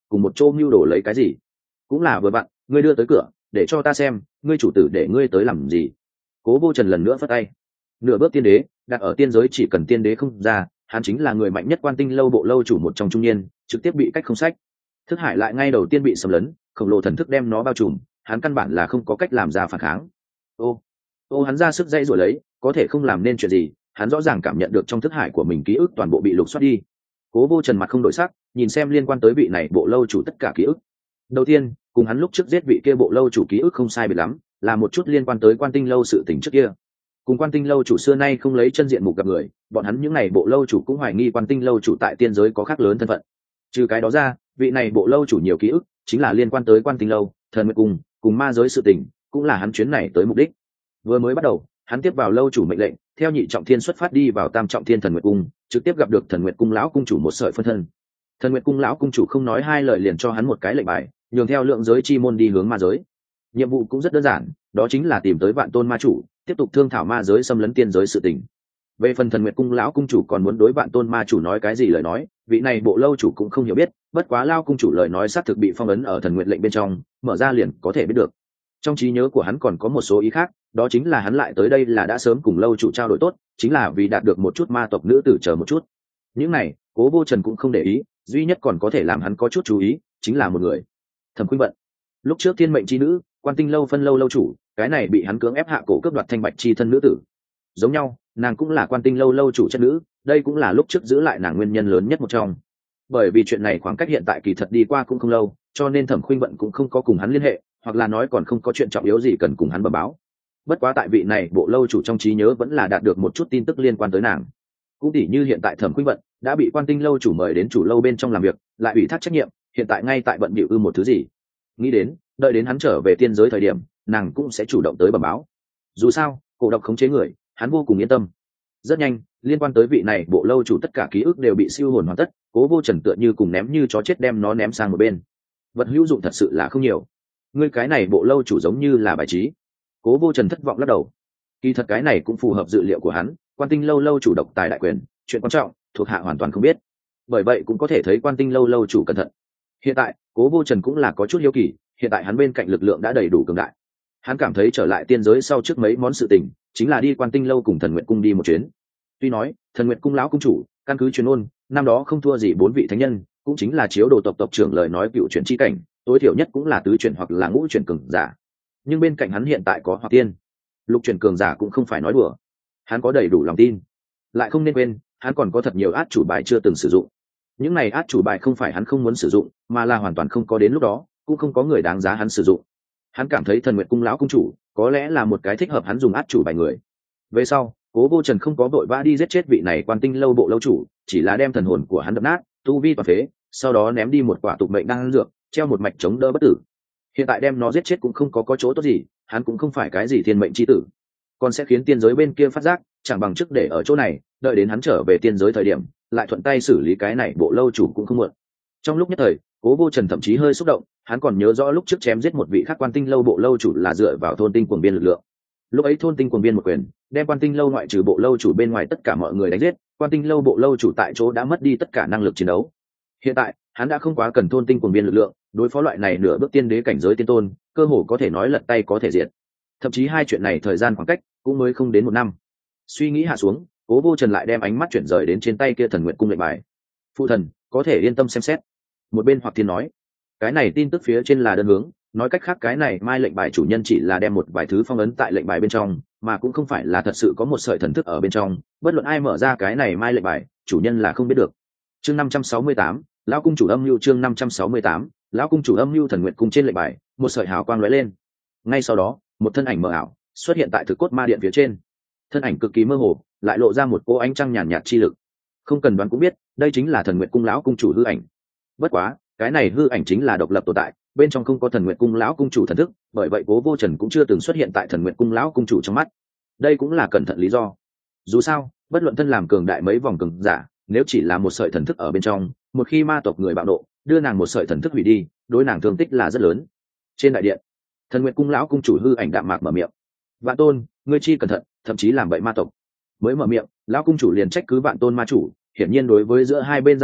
cùng một chỗ mưu đồ lấy cái gì. Cũng là vừa vặn ngươi đưa tới cửa để cho ta xem ngươi chủ tử để ngươi tới làm gì. Cố Vô Trần lần nữa phất tay. Nửa bước tiên đế đặt ở tiên giới chỉ cần tiên đế không ra, hắn chính là người mạnh nhất Quan Tinh lâu bộ lâu chủ một trong trung niên, trực tiếp bị cách không sách. Thức hải lại ngay đầu tiên bị xâm lấn, khổng lồ thần thức đem nó bao trùm, hắn căn bản là không có cách làm ra phản kháng. Ô, ô hắn ra sức dây rồi lấy, có thể không làm nên chuyện gì, hắn rõ ràng cảm nhận được trong thức hải của mình ký ức toàn bộ bị lục soát đi. Cố Vô Trần mặt không đổi sắc, nhìn xem liên quan tới vị này bộ lâu chủ tất cả ký ức. Đầu tiên, cùng hắn lúc trước giết vị kia bộ lâu chủ ký ức không sai biệt lắm, là một chút liên quan tới Quan Tinh lâu sự tình trước kia. Cùng Quan Tinh lâu chủ xưa nay không lấy chân diện mục gặp người, bọn hắn những này bộ lâu chủ cũng hoài nghi Quan Tinh lâu chủ tại tiên giới có khác lớn thân phận. Trừ cái đó ra, vị này bộ lâu chủ nhiều ký ức, chính là liên quan tới Quan Tinh lâu, Thần Nguyệt cung, cùng ma giới sự tình, cũng là hắn chuyến này tới mục đích. Vừa mới bắt đầu, hắn tiếp vào lâu chủ mệnh lệnh, theo nhị trọng thiên xuất phát đi vào tam trọng thiên Thần Nguyệt cung, trực tiếp gặp được Thần Nguyệt cung lão cung chủ một sợi phân thân. Thần Nguyệt cung lão cung chủ không nói hai lời liền cho hắn một cái lệnh bài, nhường theo lượng giới chi môn đi hướng ma giới. Nhiệm vụ cũng rất đơn giản, đó chính là tìm tới Vạn Tôn ma chủ, tiếp tục thương thảo ma giới xâm lấn tiên giới sự tình. Về phần Thần Nguyệt cung lão cung chủ còn muốn đối Vạn Tôn ma chủ nói cái gì lời nói, vị này bộ lâu chủ cũng không hiểu biết, bất quá lao cung chủ lời nói xác thực bị phong ấn ở Thần Nguyệt lệnh bên trong, mở ra liền có thể biết được. Trong trí nhớ của hắn còn có một số ý khác, đó chính là hắn lại tới đây là đã sớm cùng lâu chủ trao đổi tốt, chính là vì đạt được một chút ma tộc nữ tử chờ một chút. Những này, Cố Vô Trần cũng không để ý, duy nhất còn có thể làm hắn có chút chú ý, chính là một người. Thẩm Khuynh Vận. Lúc trước thiên mệnh chi nữ, Quan Tinh lâu phân lâu lâu chủ, cái này bị hắn cưỡng ép hạ cổ cướp đoạt thanh bạch chi thân nữ tử. Giống nhau, nàng cũng là Quan Tinh lâu lâu chủ chất nữ, đây cũng là lúc trước giữ lại nàng nguyên nhân lớn nhất một trong. Bởi vì chuyện này khoảng cách hiện tại kỳ thật đi qua cũng không lâu, cho nên Thẩm Khuynh Vận cũng không có cùng hắn liên hệ, hoặc là nói còn không có chuyện trọng yếu gì cần cùng hắn bẩm báo. Bất quá tại vị này bộ lâu chủ trong trí nhớ vẫn là đạt được một chút tin tức liên quan tới nàng. Cũng tỉ như hiện tại Thẩm Khuynh Vận đã bị Quan Tinh lâu chủ mời đến chủ lâu bên trong làm việc, lại ủy thác trách nhiệm, hiện tại ngay tại bận bịu ư một thứ gì. Nghĩ đến, đợi đến hắn trở về tiên giới thời điểm, nàng cũng sẽ chủ động tới bẩm báo. Dù sao, cổ độc khống chế người, hắn vô cùng yên tâm. Rất nhanh, liên quan tới vị này bộ lâu chủ tất cả ký ức đều bị siêu hồn hoàn tất, Cố Vô Trần tựa như cùng ném như chó chết đem nó ném sang một bên. Vật hữu dụng thật sự là không nhiều. Ngươi cái này bộ lâu chủ giống như là bài trí. Cố Vô Trần thất vọng lắc đầu. Kỳ thật cái này cũng phù hợp dự liệu của hắn, Quan Tinh lâu lâu chủ độc tài đại quyền, chuyện quan trọng, thuộc hạ hoàn toàn không biết. Bởi vậy cũng có thể thấy Quan Tinh lâu lâu chủ cẩn thận. Hiện tại, Cố Vô Trần cũng là có chút hiếu kỳ, hiện tại hắn bên cạnh lực lượng đã đầy đủ cường đại. Hắn cảm thấy trở lại tiên giới sau trước mấy món sự tình, chính là đi Quan Tinh lâu cùng Thần Nguyệt cung đi một chuyến. Tuy nói, Thần Nguyệt cung lão cung chủ, căn cứ truyền ôn, năm đó không thua gì bốn vị thánh nhân, cũng chính là chiếu đồ tộc tộc trưởng lời nói cựu chuyển chi cảnh, tối thiểu nhất cũng là tứ chuyển hoặc là ngũ chuyển cường giả. Nhưng bên cạnh hắn hiện tại có Hoặc Tiên, lục chuyển cường giả cũng không phải nói đùa. Hắn có đầy đủ lòng tin. Lại không nên quên, hắn còn có thật nhiều át chủ bài chưa từng sử dụng. Những này át chủ bài không phải hắn không muốn sử dụng, mà là hoàn toàn không có đến lúc đó, cũng không có người đáng giá hắn sử dụng. Hắn cảm thấy Thần Nguyệt cung lão cung chủ có lẽ là một cái thích hợp hắn dùng át chủ bài người. Về sau, Cố Vô Trần không có vội vã đi giết chết vị này Quan Tinh lâu bộ lâu chủ, chỉ là đem thần hồn của hắn đập nát, tu vi toàn phế, sau đó ném đi một quả tục mệnh đan dược, treo một mạch chống đỡ bất tử. Hiện tại đem nó giết chết cũng không có có chỗ tốt gì, hắn cũng không phải cái gì thiên mệnh chi tử, còn sẽ khiến tiên giới bên kia phát giác, chẳng bằng trước để ở chỗ này, đợi đến hắn trở về tiên giới thời điểm, lại thuận tay xử lý cái này bộ lâu chủ cũng không muộn. Trong lúc nhất thời, Cố Vô Trần thậm chí hơi xúc động, hắn còn nhớ rõ lúc trước chém giết một vị khác Quan Tinh lâu bộ lâu chủ là dựa vào thôn tinh cuồng biên lực lượng. Lúc ấy thôn tinh cuồng biên một quyền, đem Quan Tinh lâu ngoại trừ bộ lâu chủ bên ngoài tất cả mọi người đánh giết, Quan Tinh lâu bộ lâu chủ tại chỗ đã mất đi tất cả năng lực chiến đấu. Hiện tại, hắn đã không quá cần thôn tinh cuồng biên lực lượng, đối phó loại này nửa bước tiên đế cảnh giới tiên tôn, cơ hồ có thể nói lật tay có thể diệt. Thậm chí hai chuyện này thời gian khoảng cách cũng mới không đến một năm. Suy nghĩ hạ xuống, Cố Vô Trần lại đem ánh mắt chuyển rời đến trên tay kia Thần Nguyệt cung lệnh bài. Phụ thần, có thể yên tâm xem xét. Một bên Hoặc Thiên nói, cái này tin tức phía trên là đơn hướng, nói cách khác cái này mai lệnh bài chủ nhân chỉ là đem một vài thứ phong ấn tại lệnh bài bên trong, mà cũng không phải là thật sự có một sợi thần thức ở bên trong, bất luận ai mở ra cái này mai lệnh bài, chủ nhân là không biết được. Chương năm trăm sáu mươi tám, lão cung chủ âm lưu. Chương năm trăm sáu mươi tám, lão cung chủ âm lưu. Thần Nguyệt cung trên lệnh bài, một sợi hào quang lóe lên. Ngay sau đó, một thân ảnh mờ ảo xuất hiện tại thực cốt ma điện phía trên. Thân ảnh cực kỳ mơ hồ, lại lộ ra một cô ánh trăng nhàn nhạt chi lực. Không cần đoán cũng biết, đây chính là Thần Nguyệt cung lão cung chủ hư ảnh. Bất quá, cái này hư ảnh chính là độc lập tồn tại, bên trong không có Thần Nguyệt cung lão cung chủ thần thức, bởi vậy Cố Vô Trần cũng chưa từng xuất hiện tại Thần Nguyệt cung lão cung chủ trong mắt. Đây cũng là cẩn thận lý do. Dù sao, bất luận thân làm cường đại mấy vòng cường giả, nếu chỉ là một sợi thần thức ở bên trong, một khi ma tộc người bạo nộ, đưa nàng một sợi thần thức hủy đi, đối nàng thương tích là rất lớn. Trên đại điện, Thần Nguyệt cung lão cung chủ hư ảnh đạm mạc mở miệng. Vạn Tôn, ngươi chi cẩn thận, thậm chí làm bậy ma tộc. Mới mở miệng, lão cung chủ liền trách cứ Vạn Tôn ma chủ, hiển nhiên đối với giữa hai bên giao dịch,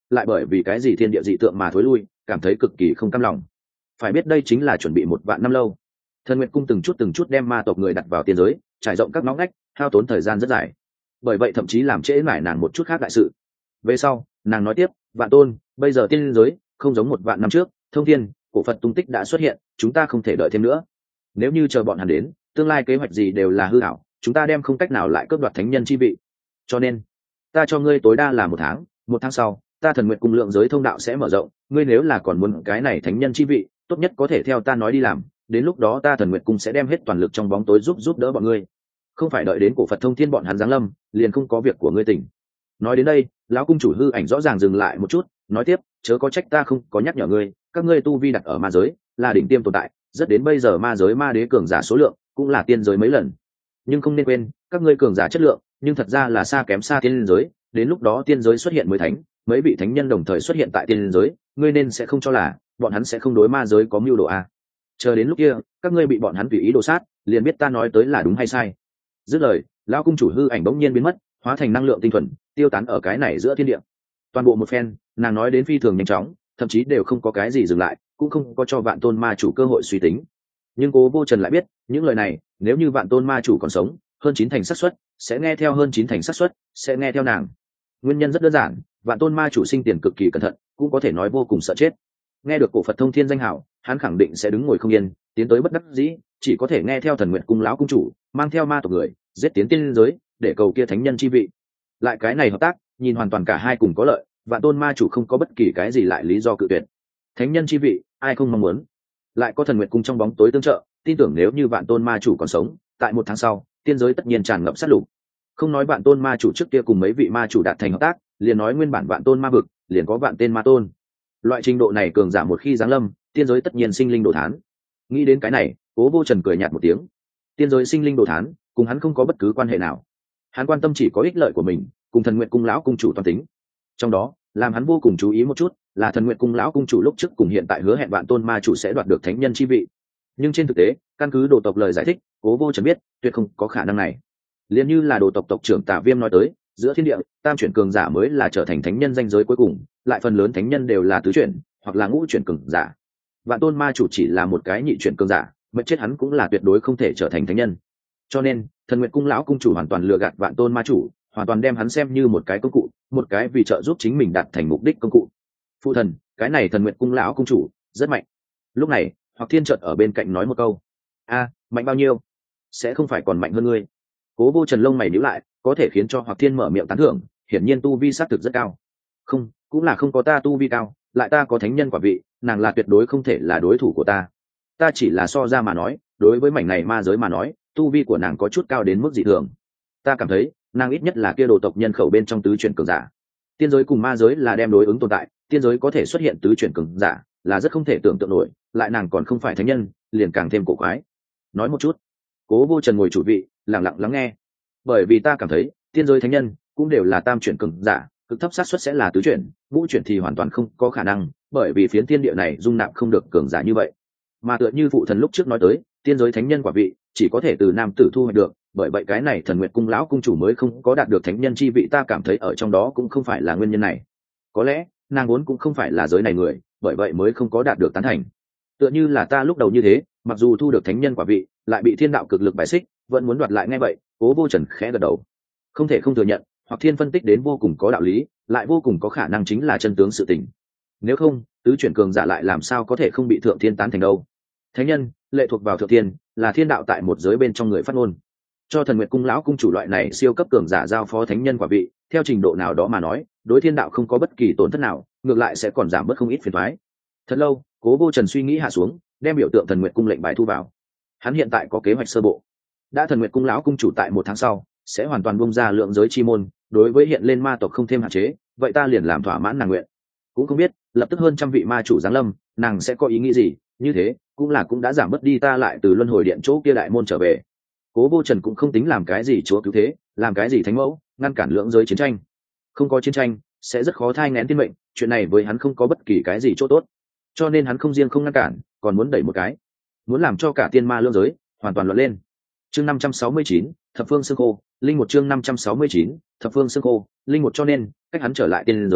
lại bởi vì cái gì thiên địa dị tượng mà thối lui, cảm thấy cực kỳ không cam lòng. Phải biết đây chính là chuẩn bị một vạn năm lâu. Thần Nguyệt cung từng chút từng chút đem ma tộc người đặt vào tiên giới, trải rộng các ngõ ngách, hao tốn thời gian rất dài, bởi vậy thậm chí làm trễ mải nàng một chút khác đại sự. Về sau nàng nói tiếp, vạn tôn, bây giờ tiên giới không giống một vạn năm trước, thông thiên cổ Phật tung tích đã xuất hiện, chúng ta không thể đợi thêm nữa. Nếu như chờ bọn hắn đến, tương lai kế hoạch gì đều là hư ảo, chúng ta đem không cách nào lại cướp đoạt thánh nhân chi vị. Cho nên ta cho ngươi tối đa là một tháng, một tháng sau ta Thần Nguyệt cung lượng giới thông đạo sẽ mở rộng, ngươi nếu là còn muốn cái này thánh nhân chi vị, tốt nhất có thể theo ta nói đi làm, đến lúc đó ta Thần Nguyệt cung sẽ đem hết toàn lực trong bóng tối giúp giúp đỡ bọn ngươi, không phải đợi đến cổ Phật thông thiên bọn hắn giáng lâm liền không có việc của ngươi tỉnh. Nói đến đây lão cung chủ hư ảnh rõ ràng dừng lại một chút, nói tiếp, chớ có trách ta không có nhắc nhở ngươi, các ngươi tu vi đặt ở ma giới là đỉnh tiêm tồn tại, rất đến bây giờ ma giới ma đế cường giả số lượng cũng là tiên giới mấy lần, nhưng không nên quên các ngươi cường giả chất lượng nhưng thật ra là xa kém xa tiên giới, đến lúc đó tiên giới xuất hiện mới thánh, mấy vị thánh nhân đồng thời xuất hiện tại tiên giới, ngươi nên sẽ không cho là bọn hắn sẽ không đối ma giới có mưu đồ a. Chờ đến lúc kia các ngươi bị bọn hắn tùy ý đồ sát, liền biết ta nói tới là đúng hay sai. Dứt lời lão cung chủ hư ảnh bỗng nhiên biến mất, hóa thành năng lượng tinh thuần tiêu tán ở cái này giữa thiên địa. Toàn bộ một phen nàng nói đến phi thường nhanh chóng, thậm chí đều không có cái gì dừng lại, cũng không có cho vạn tôn ma chủ cơ hội suy tính. Nhưng Cố Vô Trần lại biết những lời này nếu như vạn tôn ma chủ còn sống, hơn chín thành xác suất sẽ nghe theo hơn chín thành xác suất sẽ nghe theo nàng. Nguyên nhân rất đơn giản, vạn tôn ma chủ sinh tiền cực kỳ cẩn thận, cũng có thể nói vô cùng sợ chết. Nghe được cổ Phật thông thiên danh hảo, hắn khẳng định sẽ đứng ngồi không yên, tiến tới bất đắc dĩ chỉ có thể nghe theo Thần Nguyệt cung lão cung chủ, mang theo ma tộc người giết tiến tiên giới để cầu kia thánh nhân chi vị. Lại cái này hợp tác nhìn hoàn toàn cả hai cùng có lợi, vạn tôn ma chủ không có bất kỳ cái gì lại lý do cự tuyệt. Thánh nhân chi vị ai không mong muốn, lại có Thần Nguyệt cung trong bóng tối tương trợ, tin tưởng nếu như vạn tôn ma chủ còn sống, tại một tháng sau tiên giới tất nhiên tràn ngập sát lục. Không nói vạn tôn ma chủ trước kia cùng mấy vị ma chủ đạt thành hợp tác, liền nói nguyên bản vạn tôn ma vực liền có vạn tên ma tôn, loại trình độ này cường giả một khi giáng lâm, tiên giới tất nhiên sinh linh đồ thán. Nghĩ đến cái này Cố Vô Trần cười nhạt một tiếng, tiên giới sinh linh đồ thán cùng hắn không có bất cứ quan hệ nào, hắn quan tâm chỉ có ích lợi của mình cùng Thần Nguyệt cung lão cung chủ toàn tính. Trong đó làm hắn vô cùng chú ý một chút là Thần Nguyệt cung lão cung chủ lúc trước cùng hiện tại hứa hẹn vạn tôn ma chủ sẽ đoạt được thánh nhân chi vị, nhưng trên thực tế căn cứ đồ tộc lời giải thích, Cố Vô Trần biết tuyệt không có khả năng này. Liên như là đồ tộc tộc trưởng Tả Viêm nói tới, giữa thiên địa tam chuyển cường giả mới là trở thành thánh nhân danh giới cuối cùng, lại phần lớn thánh nhân đều là tứ chuyển hoặc là ngũ chuyển cường giả. Vạn tôn ma chủ chỉ là một cái nhị chuyển cường giả, mệnh chết hắn cũng là tuyệt đối không thể trở thành thánh nhân. Cho nên Thần Nguyệt cung lão cung chủ hoàn toàn lừa gạt vạn tôn ma chủ, hoàn toàn đem hắn xem như một cái công cụ, một cái vì trợ giúp chính mình đạt thành mục đích công cụ. Phụ thần, cái này Thần Nguyệt cung lão cung chủ rất mạnh. Lúc này Hoặc Thiên chợt ở bên cạnh nói một câu, a mạnh bao nhiêu? Sẽ không phải còn mạnh hơn ngươi? Cố Vô Trần lông mày nhíu lại, có thể khiến cho Hoặc Thiên mở miệng tán thưởng, hiển nhiên tu vi xác thực rất cao. Không, cũng là không có ta tu vi cao, lại ta có thánh nhân quả vị, nàng là tuyệt đối không thể là đối thủ của ta. Ta chỉ là so ra mà nói, đối với mảnh này ma giới mà nói, tu vi của nàng có chút cao đến mức dị thường. Ta cảm thấy nàng ít nhất là kia đồ tộc nhân khẩu bên trong tứ chuyển cường giả. Tiên giới cùng ma giới là đem đối ứng tồn tại, tiên giới có thể xuất hiện tứ chuyển cường giả là rất không thể tưởng tượng nổi, lại nàng còn không phải thánh nhân, liền càng thêm cổ quái. Nói một chút. Cố Vô Trần ngồi chủ vị lặng lặng lắng nghe. Bởi vì ta cảm thấy tiên giới thánh nhân cũng đều là tam chuyển cường giả, cực thấp xác suất sẽ là tứ chuyển, ngũ chuyển thì hoàn toàn không có khả năng, bởi vì phiến thiên địa này dung nạp không được cường giả như vậy. Mà tựa như phụ thần lúc trước nói tới, tiên giới thánh nhân quả vị chỉ có thể từ nam tử thu hoạch được, bởi vậy cái này Thần Nguyệt cung lão cung chủ mới không có đạt được thánh nhân chi vị, ta cảm thấy ở trong đó cũng không phải là nguyên nhân này. Có lẽ nàng vốn cũng không phải là giới này người, bởi vậy mới không có đạt được tán thành. Tựa như là ta lúc đầu như thế, mặc dù thu được thánh nhân quả vị, lại bị thiên đạo cực lực bài xích, vẫn muốn đoạt lại. ngay vậy Cố Vô Trần khẽ gật đầu, không thể không thừa nhận Hoặc Thiên phân tích đến vô cùng có đạo lý, lại vô cùng có khả năng chính là chân tướng sự tình. Nếu không tứ chuyển cường giả lại làm sao có thể không bị thượng thiên tán thành đâu? Thánh nhân lệ thuộc vào thượng thiên, là thiên đạo tại một giới bên trong người phát ngôn, cho Thần Nguyệt cung lão cung chủ loại này siêu cấp cường giả giao phó thánh nhân quả vị, theo trình độ nào đó mà nói đối thiên đạo không có bất kỳ tổn thất nào, ngược lại sẽ còn giảm bớt không ít phiền toái. Thật lâu Cố Vô Trần suy nghĩ hạ xuống, đem biểu tượng Thần Nguyệt cung lệnh bài thu vào. Hắn hiện tại có kế hoạch sơ bộ. Đã Thần Nguyệt cung lão cung chủ tại một tháng sau sẽ hoàn toàn bung ra lượng giới chi môn, đối với hiện lên ma tộc không thêm hạn chế, vậy ta liền làm thỏa mãn nàng nguyện. Cũng không biết lập tức hơn trăm vị ma chủ giáng lâm, nàng sẽ có ý nghĩ gì, như thế cũng là cũng đã giảm bớt đi ta lại từ luân hồi điện chỗ kia đại môn trở về. Cố Vô Trần cũng không tính làm cái gì chúa cứu thế, làm cái gì thánh mẫu, ngăn cản lượng giới chiến tranh. Không có chiến tranh sẽ rất khó thai nghén thiên mệnh, chuyện này với hắn không có bất kỳ cái gì chỗ tốt, cho nên hắn không riêng không ngăn cản, còn muốn đẩy một cái, muốn làm cho cả tiên ma lưỡng giới hoàn toàn loạn lên. Chương năm trăm sáu mươi chín, thập phương xương khô, linh một chương năm trăm sáu mươi chín, thập phương xương khô, linh một cho nên cách hắn trở lại tiên giới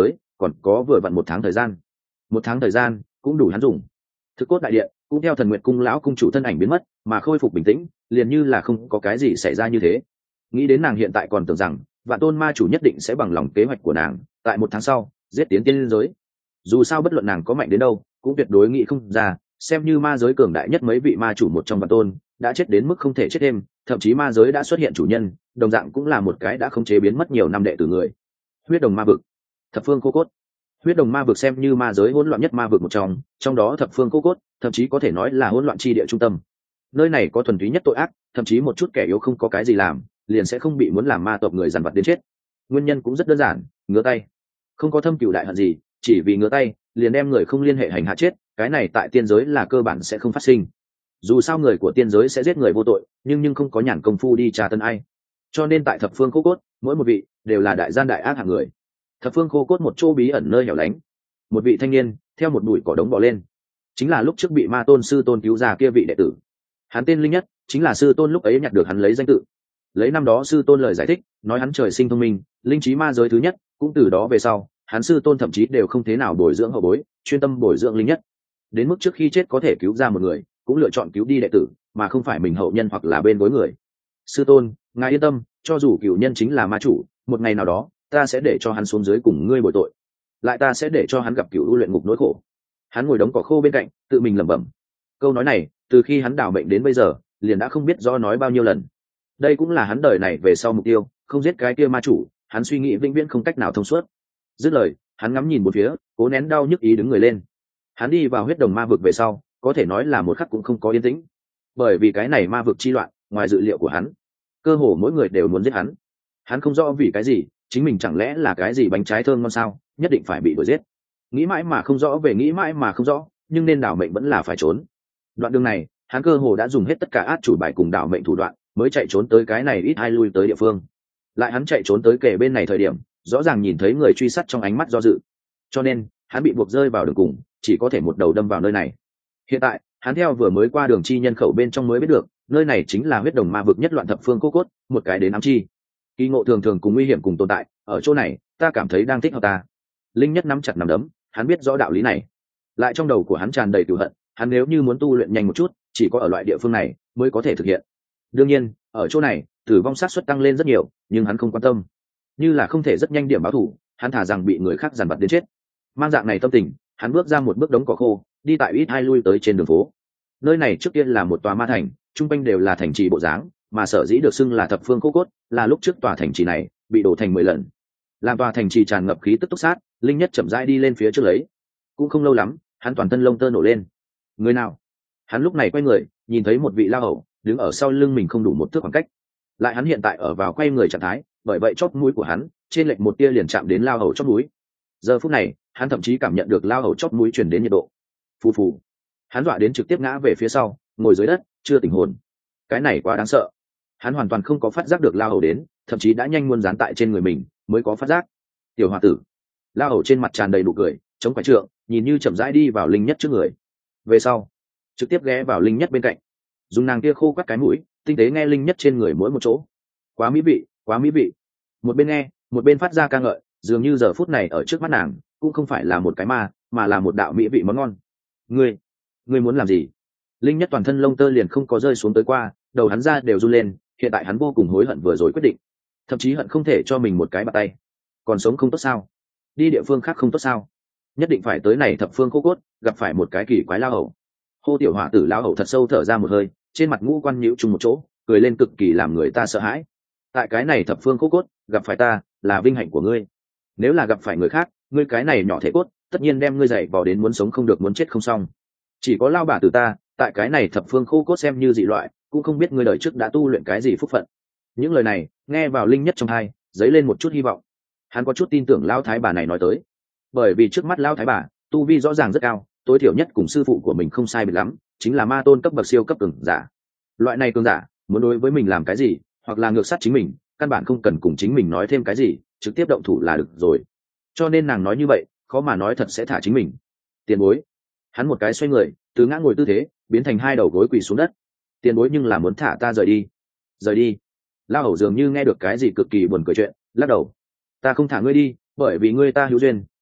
còn có vừa vặn một tháng thời gian. Một tháng thời gian cũng đủ hắn dùng. Thực cốt đại điện cũng theo Thần Nguyệt cung lão cung chủ thân ảnh biến mất mà khôi phục bình tĩnh, liền như là không có cái gì xảy ra như thế. Nghĩ đến nàng hiện tại còn tưởng rằng Vạn Tôn ma chủ nhất định sẽ bằng lòng kế hoạch của nàng, tại một tháng sau giết tiến tiên giới. Dù sao bất luận nàng có mạnh đến đâu, cũng tuyệt đối nghĩ không ra, xem như ma giới cường đại nhất mấy vị ma chủ một trong Vạn Tôn, đã chết đến mức không thể chết thêm, thậm chí ma giới đã xuất hiện chủ nhân, đồng dạng cũng là một cái đã không chế biến mất nhiều năm đệ tử người. Huyết Đồng ma vực, Thập Phương Cô Cốt. Huyết Đồng ma vực xem như ma giới hỗn loạn nhất ma vực một trong, trong đó Thập Phương Cô Cốt thậm chí có thể nói là hỗn loạn chi địa trung tâm. Nơi này có thuần túy nhất tội ác, thậm chí một chút kẻ yếu không có cái gì làm, liền sẽ không bị muốn làm ma tộc người dằn vặt đến chết. Nguyên nhân cũng rất đơn giản, ngứa tay. Không có thâm cừu đại hận gì, chỉ vì ngứa tay, liền đem người không liên hệ hành hạ chết, cái này tại tiên giới là cơ bản sẽ không phát sinh. Dù sao người của tiên giới sẽ giết người vô tội, nhưng nhưng không có nhàn công phu đi tra tấn ai. Cho nên tại Thập Phương Cô Cốt, mỗi một vị đều là đại gian đại ác hạng người. Thập Phương Cô Cốt một chỗ bí ẩn nơi hẻo lánh, một vị thanh niên theo một bụi cỏ đống bò lên, chính là lúc trước bị ma tôn sư tôn cứu ra kia vị đệ tử. Hắn tên Linh Nhất, chính là sư tôn lúc ấy nhặt được hắn lấy danh tự. Lấy năm đó sư tôn lời giải thích, nói hắn trời sinh thông minh, linh trí ma giới thứ nhất, cũng từ đó về sau, hắn sư tôn thậm chí đều không thế nào bồi dưỡng hậu bối, chuyên tâm bồi dưỡng Linh Nhất. Đến mức trước khi chết có thể cứu ra một người, cũng lựa chọn cứu đi đệ tử, mà không phải mình hậu nhân hoặc là bên gối người. Sư tôn, ngài yên tâm, cho dù cửu nhân chính là ma chủ, một ngày nào đó, ta sẽ để cho hắn xuống dưới cùng ngươi bồi tội. Lại ta sẽ để cho hắn gặp cửu u luyện ngục nỗi khổ. Hắn ngồi đống cỏ khô bên cạnh, tự mình lẩm bẩm. Câu nói này, từ khi hắn đảo mệnh đến bây giờ, liền đã không biết do nói bao nhiêu lần. Đây cũng là hắn đời này về sau mục tiêu, không giết cái kia ma chủ, hắn suy nghĩ vĩnh viễn không cách nào thông suốt. Dứt lời, hắn ngắm nhìn một phía, cố nén đau nhức ý đứng người lên. Hắn đi vào huyết đồng ma vực về sau, có thể nói là một khắc cũng không có yên tĩnh. Bởi vì cái này ma vực chi loạn, ngoài dự liệu của hắn, cơ hồ mỗi người đều muốn giết hắn. Hắn không rõ vì cái gì, chính mình chẳng lẽ là cái gì bánh trái thơm ngon sao, nhất định phải bị đuổi giết. Nghĩ mãi mà không rõ về nghĩ mãi mà không rõ, nhưng nên đảo mệnh vẫn là phải trốn. Đoạn đường này, hắn cơ hồ đã dùng hết tất cả át chủ bài cùng đảo mệnh thủ đoạn, mới chạy trốn tới cái này ít ai lui tới địa phương. Lại hắn chạy trốn tới kề bên này thời điểm, rõ ràng nhìn thấy người truy sát trong ánh mắt do dự, cho nên hắn bị buộc rơi vào đường cùng, chỉ có thể một đầu đâm vào nơi này. Hiện tại hắn theo vừa mới qua đường chi nhân khẩu bên trong mới biết được, nơi này chính là huyết đồng ma vực nhất loạn Thập Phương Cô Cốt, một cái đến ám chi kỳ ngộ thường thường cùng nguy hiểm cùng tồn tại. Ở chỗ này ta cảm thấy đang thích hợp ta. Linh Nhất nắm chặt nắm đấm, hắn biết rõ đạo lý này, lại trong đầu của hắn tràn đầy cừu hận. Hắn nếu như muốn tu luyện nhanh một chút, chỉ có ở loại địa phương này mới có thể thực hiện. Đương nhiên ở chỗ này tử vong sát suất tăng lên rất nhiều, nhưng hắn không quan tâm. Như là không thể rất nhanh điểm báo thù, hắn thả rằng bị người khác giàn vặt đến chết. Mang dạng này tâm tình, hắn bước ra một bước đống cỏ khô, đi tại ít hai lui tới trên đường phố. Nơi này trước kia là một tòa ma thành, trung quanh đều là thành trì bộ dáng, mà sở dĩ được xưng là Thập Phương Cô Cốt, là lúc trước tòa thành trì này bị đổ thành mười lần. Làm tòa thành trì tràn ngập khí tức túc sát, Linh Nhất chậm rãi đi lên phía trước lấy. Cũng không lâu lắm, hắn toàn thân lông tơ nổ lên. Người nào? Hắn lúc này quay người, nhìn thấy một vị lao hầu đứng ở sau lưng mình không đủ một thước khoảng cách. Lại hắn hiện tại ở vào quay người trạng thái, bởi vậy chóp mũi của hắn trên lệch một tia liền chạm đến lao hầu chóp mũi. Giờ phút này, hắn thậm chí cảm nhận được lao hầu chóp mũi truyền đến nhiệt độ. Phù phù. Hắn dọa đến trực tiếp ngã về phía sau, ngồi dưới đất, chưa tỉnh hồn. Cái này quá đáng sợ. Hắn hoàn toàn không có phát giác được lao hầu đến, thậm chí đã nhanh muốn dán tại trên người mình, mới có phát giác. Tiểu hòa tử. Lao hầu trên mặt tràn đầy nụ cười, chống quải trượng, nhìn như chậm rãi đi vào Linh Nhất trước người. Về sau, trực tiếp ghé vào Linh Nhất bên cạnh, dùng nàng kia khô quắt cái mũi, tinh tế nghe Linh Nhất trên người mỗi một chỗ. Quá mỹ vị, quá mỹ vị. Một bên nghe, một bên phát ra ca ngợi, dường như giờ phút này ở trước mắt nàng cũng không phải là một cái ma, mà là một đạo mỹ vị món ngon. Ngươi, ngươi muốn làm gì? Linh Nhất toàn thân lông tơ liền không có rơi xuống tới qua, đầu hắn ra đều run lên. Hiện tại hắn vô cùng hối hận vừa rồi quyết định, thậm chí hận không thể cho mình một cái bạt tay. Còn sống không tốt sao? Đi địa phương khác không tốt sao? Nhất định phải tới này Thập Phương Cô Cốt, gặp phải một cái kỳ quái lao hầu. Hô tiểu hỏa tử lao hầu thật sâu thở ra một hơi, trên mặt ngũ quan nhíu chung một chỗ, cười lên cực kỳ làm người ta sợ hãi. Tại cái này Thập Phương Cô Cốt, gặp phải ta là vinh hạnh của ngươi. Nếu là gặp phải người khác, ngươi cái này nhỏ thể cốt, tất nhiên đem ngươi dạy vào đến muốn sống không được muốn chết không xong. Chỉ có lao bà tử ta, tại cái này Thập Phương Cô Cốt xem như dị loại, cũng không biết ngươi đời trước đã tu luyện cái gì phúc phận. Những lời này nghe vào Linh Nhất trong tai, dấy lên một chút hy vọng. Hắn có chút tin tưởng lao thái bà này nói tới, bởi vì trước mắt lao thái bà tu vi rõ ràng rất cao, tối thiểu nhất cùng sư phụ của mình không sai biệt lắm, chính là ma tôn cấp bậc siêu cấp cường giả. Loại này cường giả muốn đối với mình làm cái gì, hoặc là ngược sát chính mình, căn bản không cần cùng chính mình nói thêm cái gì, trực tiếp động thủ là được rồi. Cho nên nàng nói như vậy, khó mà nói thật sẽ thả chính mình. Tiền bối. Hắn một cái xoay người, từ ngã ngồi tư thế biến thành hai đầu gối quỳ xuống đất. Tiền bối nhưng là muốn thả ta rời đi. Rời đi? Lao hầu dường như nghe được cái gì cực kỳ buồn cười chuyện, lắc đầu. Ta không thả ngươi đi, bởi vì ngươi ta hữu duyên,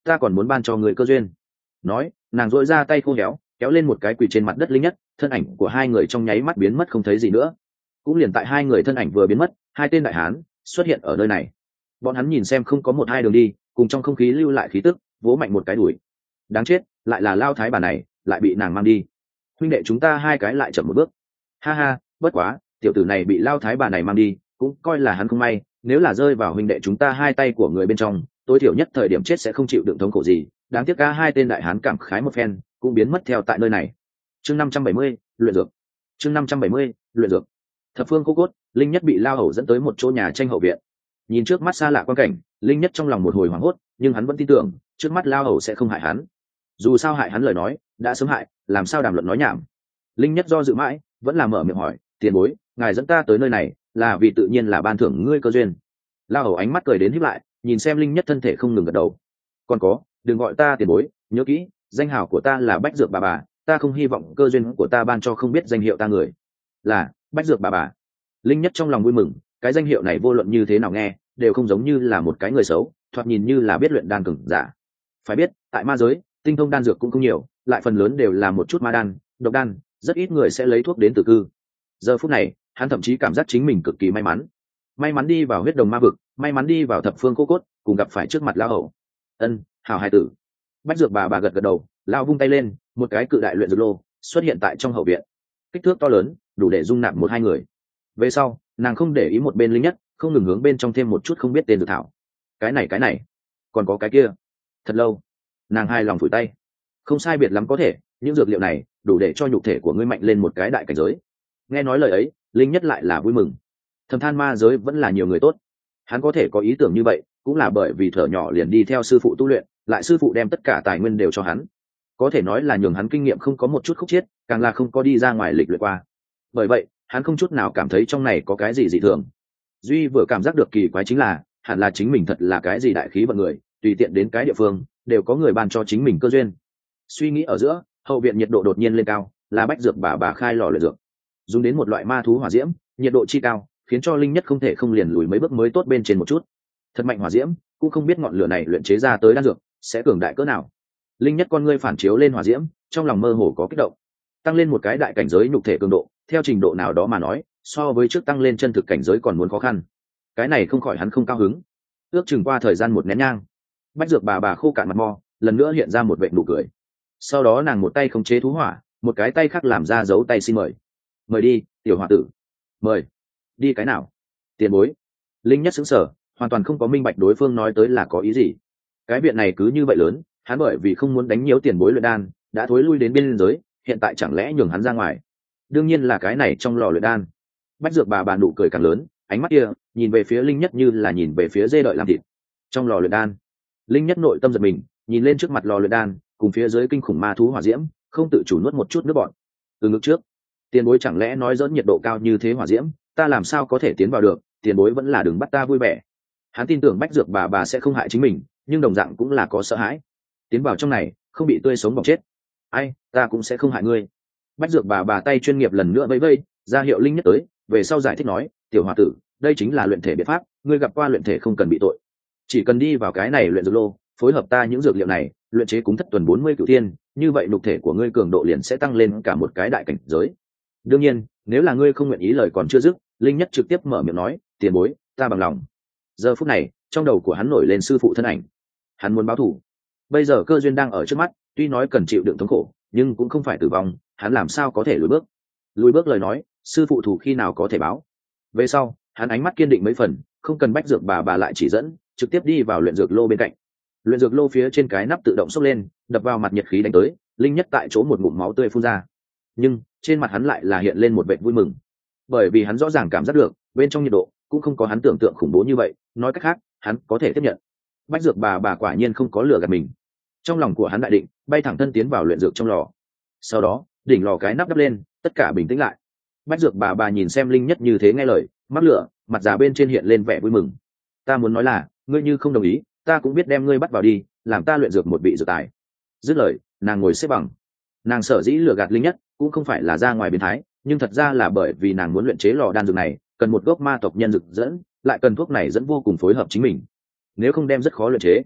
ta còn muốn ban cho người cơ duyên. Nói, nàng dội ra tay khô héo kéo lên một cái quỳ trên mặt đất Linh Nhất, thân ảnh của hai người trong nháy mắt biến mất không thấy gì nữa. Cũng liền tại hai người thân ảnh vừa biến mất, hai tên đại hán xuất hiện ở nơi này. Bọn hắn nhìn xem không có một hai đường đi, cùng trong không khí lưu lại khí tức, vỗ mạnh một cái đuổi. Đáng chết, lại là Lao Thái bà này, lại bị nàng mang đi. Huynh đệ chúng ta hai cái lại chậm một bước. Ha ha, bất quá, tiểu tử này bị Lao Thái bà này mang đi, cũng coi là hắn không may, nếu là rơi vào huynh đệ chúng ta hai tay của người bên trong, tối thiểu nhất thời điểm chết sẽ không chịu đựng thống khổ gì. Đáng tiếc cả hai tên đại hán cảm khái một phen, cũng biến mất theo tại nơi này. Chương năm trăm bảy mươi, luyện dược. Chương năm trăm bảy mươi, luyện dược. Thập phương cô cốt, Linh Nhất bị Lao Hầu dẫn tới một chỗ nhà tranh hậu viện. Nhìn trước mắt xa lạ quan cảnh, Linh Nhất trong lòng một hồi hoảng hốt, nhưng hắn vẫn tin tưởng trước mắt Lao Hầu sẽ không hại hắn. Dù sao hại hắn lời nói đã sớm hại, làm sao đàm luận nói nhảm. Linh Nhất do dự mãi, vẫn là mở miệng hỏi, tiền bối, ngài dẫn ta tới nơi này là vì tự nhiên là ban thưởng ngươi cơ duyên. Lao Hầu ánh mắt cười đến híp lại, nhìn xem Linh Nhất thân thể không ngừng gật đầu. Còn có, đừng gọi ta tiền bối, nhớ kỹ, danh hào của ta là Bách Dược bà bà, ta không hy vọng cơ duyên của ta ban cho không biết danh hiệu ta người. Là Bách Dược bà bà. Linh Nhất trong lòng vui mừng, cái danh hiệu này vô luận như thế nào nghe đều không giống như là một cái người xấu, thoạt nhìn như là biết luyện đan cường giả. Phải biết, tại ma giới, tinh thông đan dược cũng không nhiều, lại phần lớn đều là một chút ma đan, độc đan, rất ít người sẽ lấy thuốc đến từ cư. Giờ phút này, hắn thậm chí cảm giác chính mình cực kỳ may mắn. May mắn đi vào huyết đồng ma vực, may mắn đi vào thập phương cô cốt, cùng gặp phải trước mặt Lão Hầu. Ân, hảo hài tử. Bách Dược bà bà gật gật đầu, lao vung tay lên, một cái cự đại luyện dược lô xuất hiện tại trong hậu viện. Kích thước to lớn, đủ để dung nạp một hai người. Về sau, nàng không để ý một bên Linh Nhất, không ngừng hướng bên trong thêm một chút không biết tên dược thảo. Cái này cái này, còn có cái kia. Thật lâu, nàng hai lòng phủi tay. Không sai biệt lắm có thể, những dược liệu này đủ để cho nhục thể của ngươi mạnh lên một cái đại cảnh giới. Nghe nói lời ấy, Linh Nhất lại là vui mừng. Thầm than ma giới vẫn là nhiều người tốt. Hắn có thể có ý tưởng như vậy, cũng là bởi vì thở nhỏ liền đi theo sư phụ tu luyện, lại sư phụ đem tất cả tài nguyên đều cho hắn. Có thể nói là nhường hắn kinh nghiệm không có một chút khúc chiết, càng là không có đi ra ngoài lịch luyện qua. Bởi vậy, hắn không chút nào cảm thấy trong này có cái gì dị thường. Duy vừa cảm giác được kỳ quái chính là, hẳn là chính mình thật là cái gì đại khí vận người, tùy tiện đến cái địa phương đều có người ban cho chính mình cơ duyên. Suy nghĩ ở giữa, hậu viện nhiệt độ đột nhiên lên cao, là Bách Dược bà bà khai lò luyện dược, dùng đến một loại ma thú hỏa diễm, nhiệt độ chi cao, khiến cho Linh Nhất không thể không liền lùi mấy bước mới tốt bên trên một chút. Thật mạnh hỏa diễm, cũng không biết ngọn lửa này luyện chế ra tới đan dược sẽ cường đại cỡ nào. Linh Nhất con ngươi phản chiếu lên hỏa diễm, trong lòng mơ hồ có kích động. Tăng lên một cái đại cảnh giới nhục thể cường độ, theo trình độ nào đó mà nói, so với trước tăng lên chân thực cảnh giới còn muốn khó khăn. Cái này không khỏi hắn không cao hứng. Ước chừng qua thời gian một nén nhang, Bách Dược bà bà khô cạn mặt mo, lần nữa hiện ra một vệt nụ cười. Sau đó nàng một tay khống chế thú hỏa, một cái tay khác làm ra dấu tay xin mời. Mời đi, tiểu hòa tử. Mời. Đi cái nào? Tiền bối. Linh Nhất sững sờ, hoàn toàn không có minh bạch đối phương nói tới là có ý gì. Cái viện này cứ như vậy lớn, hắn bởi vì không muốn đánh nhiễu tiền bối luyện đan, đã thối lui đến biên giới, hiện tại chẳng lẽ nhường hắn ra ngoài? Đương nhiên là cái này trong lò luyện đan. Bách Dược bà bà nụ cười càng lớn, ánh mắt kia nhìn về phía Linh Nhất như là nhìn về phía dê đợi làm thịt. Trong lò luyện đan, Linh Nhất nội tâm giật mình, nhìn lên trước mặt lò luyện đan, cùng phía dưới kinh khủng ma thú hỏa diễm, không tự chủ nuốt một chút nước bọt. Từ ngực trước, tiền bối chẳng lẽ nói dẫn nhiệt độ cao như thế hỏa diễm, ta làm sao có thể tiến vào được? Tiền bối vẫn là đừng bắt ta vui vẻ. Hắn tin tưởng Bách Dược bà bà sẽ không hại chính mình, nhưng đồng dạng cũng là có sợ hãi. Tiến vào trong này, không bị tươi sống bỏng chết. Ai, ta cũng sẽ không hại ngươi. Bách Dược bà bà tay chuyên nghiệp lần nữa vẫy vẫy, ra hiệu Linh Nhất tới, về sau giải thích nói, tiểu hòa tử, đây chính là luyện thể biện pháp, ngươi gặp qua luyện thể không cần bị tội. Chỉ cần đi vào cái này luyện dược lô, phối hợp ta những dược liệu này, luyện chế cúng thất tuần bốn mươi cửu thiên, như vậy nhục thể của ngươi cường độ liền sẽ tăng lên cả một cái đại cảnh giới. Đương nhiên, nếu là ngươi không nguyện ý lời còn chưa dứt, Linh Nhất trực tiếp mở miệng nói, tiền bối, ta bằng lòng. Giờ phút này, trong đầu của hắn nổi lên sư phụ thân ảnh. Hắn muốn báo thù. Bây giờ cơ duyên đang ở trước mắt, tuy nói cần chịu đựng thống khổ, nhưng cũng không phải tử vong, hắn làm sao có thể lùi bước. Lùi bước lời nói, sư phụ thù khi nào có thể báo. Về sau, hắn ánh mắt kiên định mấy phần, không cần Bách Dược bà bà lại chỉ dẫn, trực tiếp đi vào luyện dược lô bên cạnh. Luyện dược lô phía trên cái nắp tự động xốc lên, đập vào mặt nhiệt khí đánh tới, Linh Nhất tại chỗ một ngụm máu tươi phun ra. Nhưng trên mặt hắn lại là hiện lên một vẻ vui mừng, bởi vì hắn rõ ràng cảm giác được bên trong nhiệt độ cũng không có hắn tưởng tượng khủng bố như vậy, nói cách khác, hắn có thể tiếp nhận. Bách Dược bà bà quả nhiên không có lừa gạt mình. Trong lòng của hắn đại định, bay thẳng thân tiến vào luyện dược trong lò. Sau đó, đỉnh lò cái nắp đắp lên, tất cả bình tĩnh lại. Bách Dược bà bà nhìn xem Linh Nhất như thế nghe lời, mắc lửa, mặt già bên trên hiện lên vẻ vui mừng. Ta muốn nói là, ngươi như không đồng ý, ta cũng biết đem ngươi bắt vào đi, làm ta luyện dược một vị dược tài. Dứt lời, nàng ngồi xếp bằng. Nàng sở dĩ lừa gạt Linh Nhất, cũng không phải là ra ngoài biến thái, nhưng thật ra là bởi vì nàng muốn luyện chế lò đan dược này, cần một gốc ma tộc nhân dược dẫn, lại cần thuốc này dẫn vô cùng phối hợp chính mình. Nếu không đem rất khó luyện chế.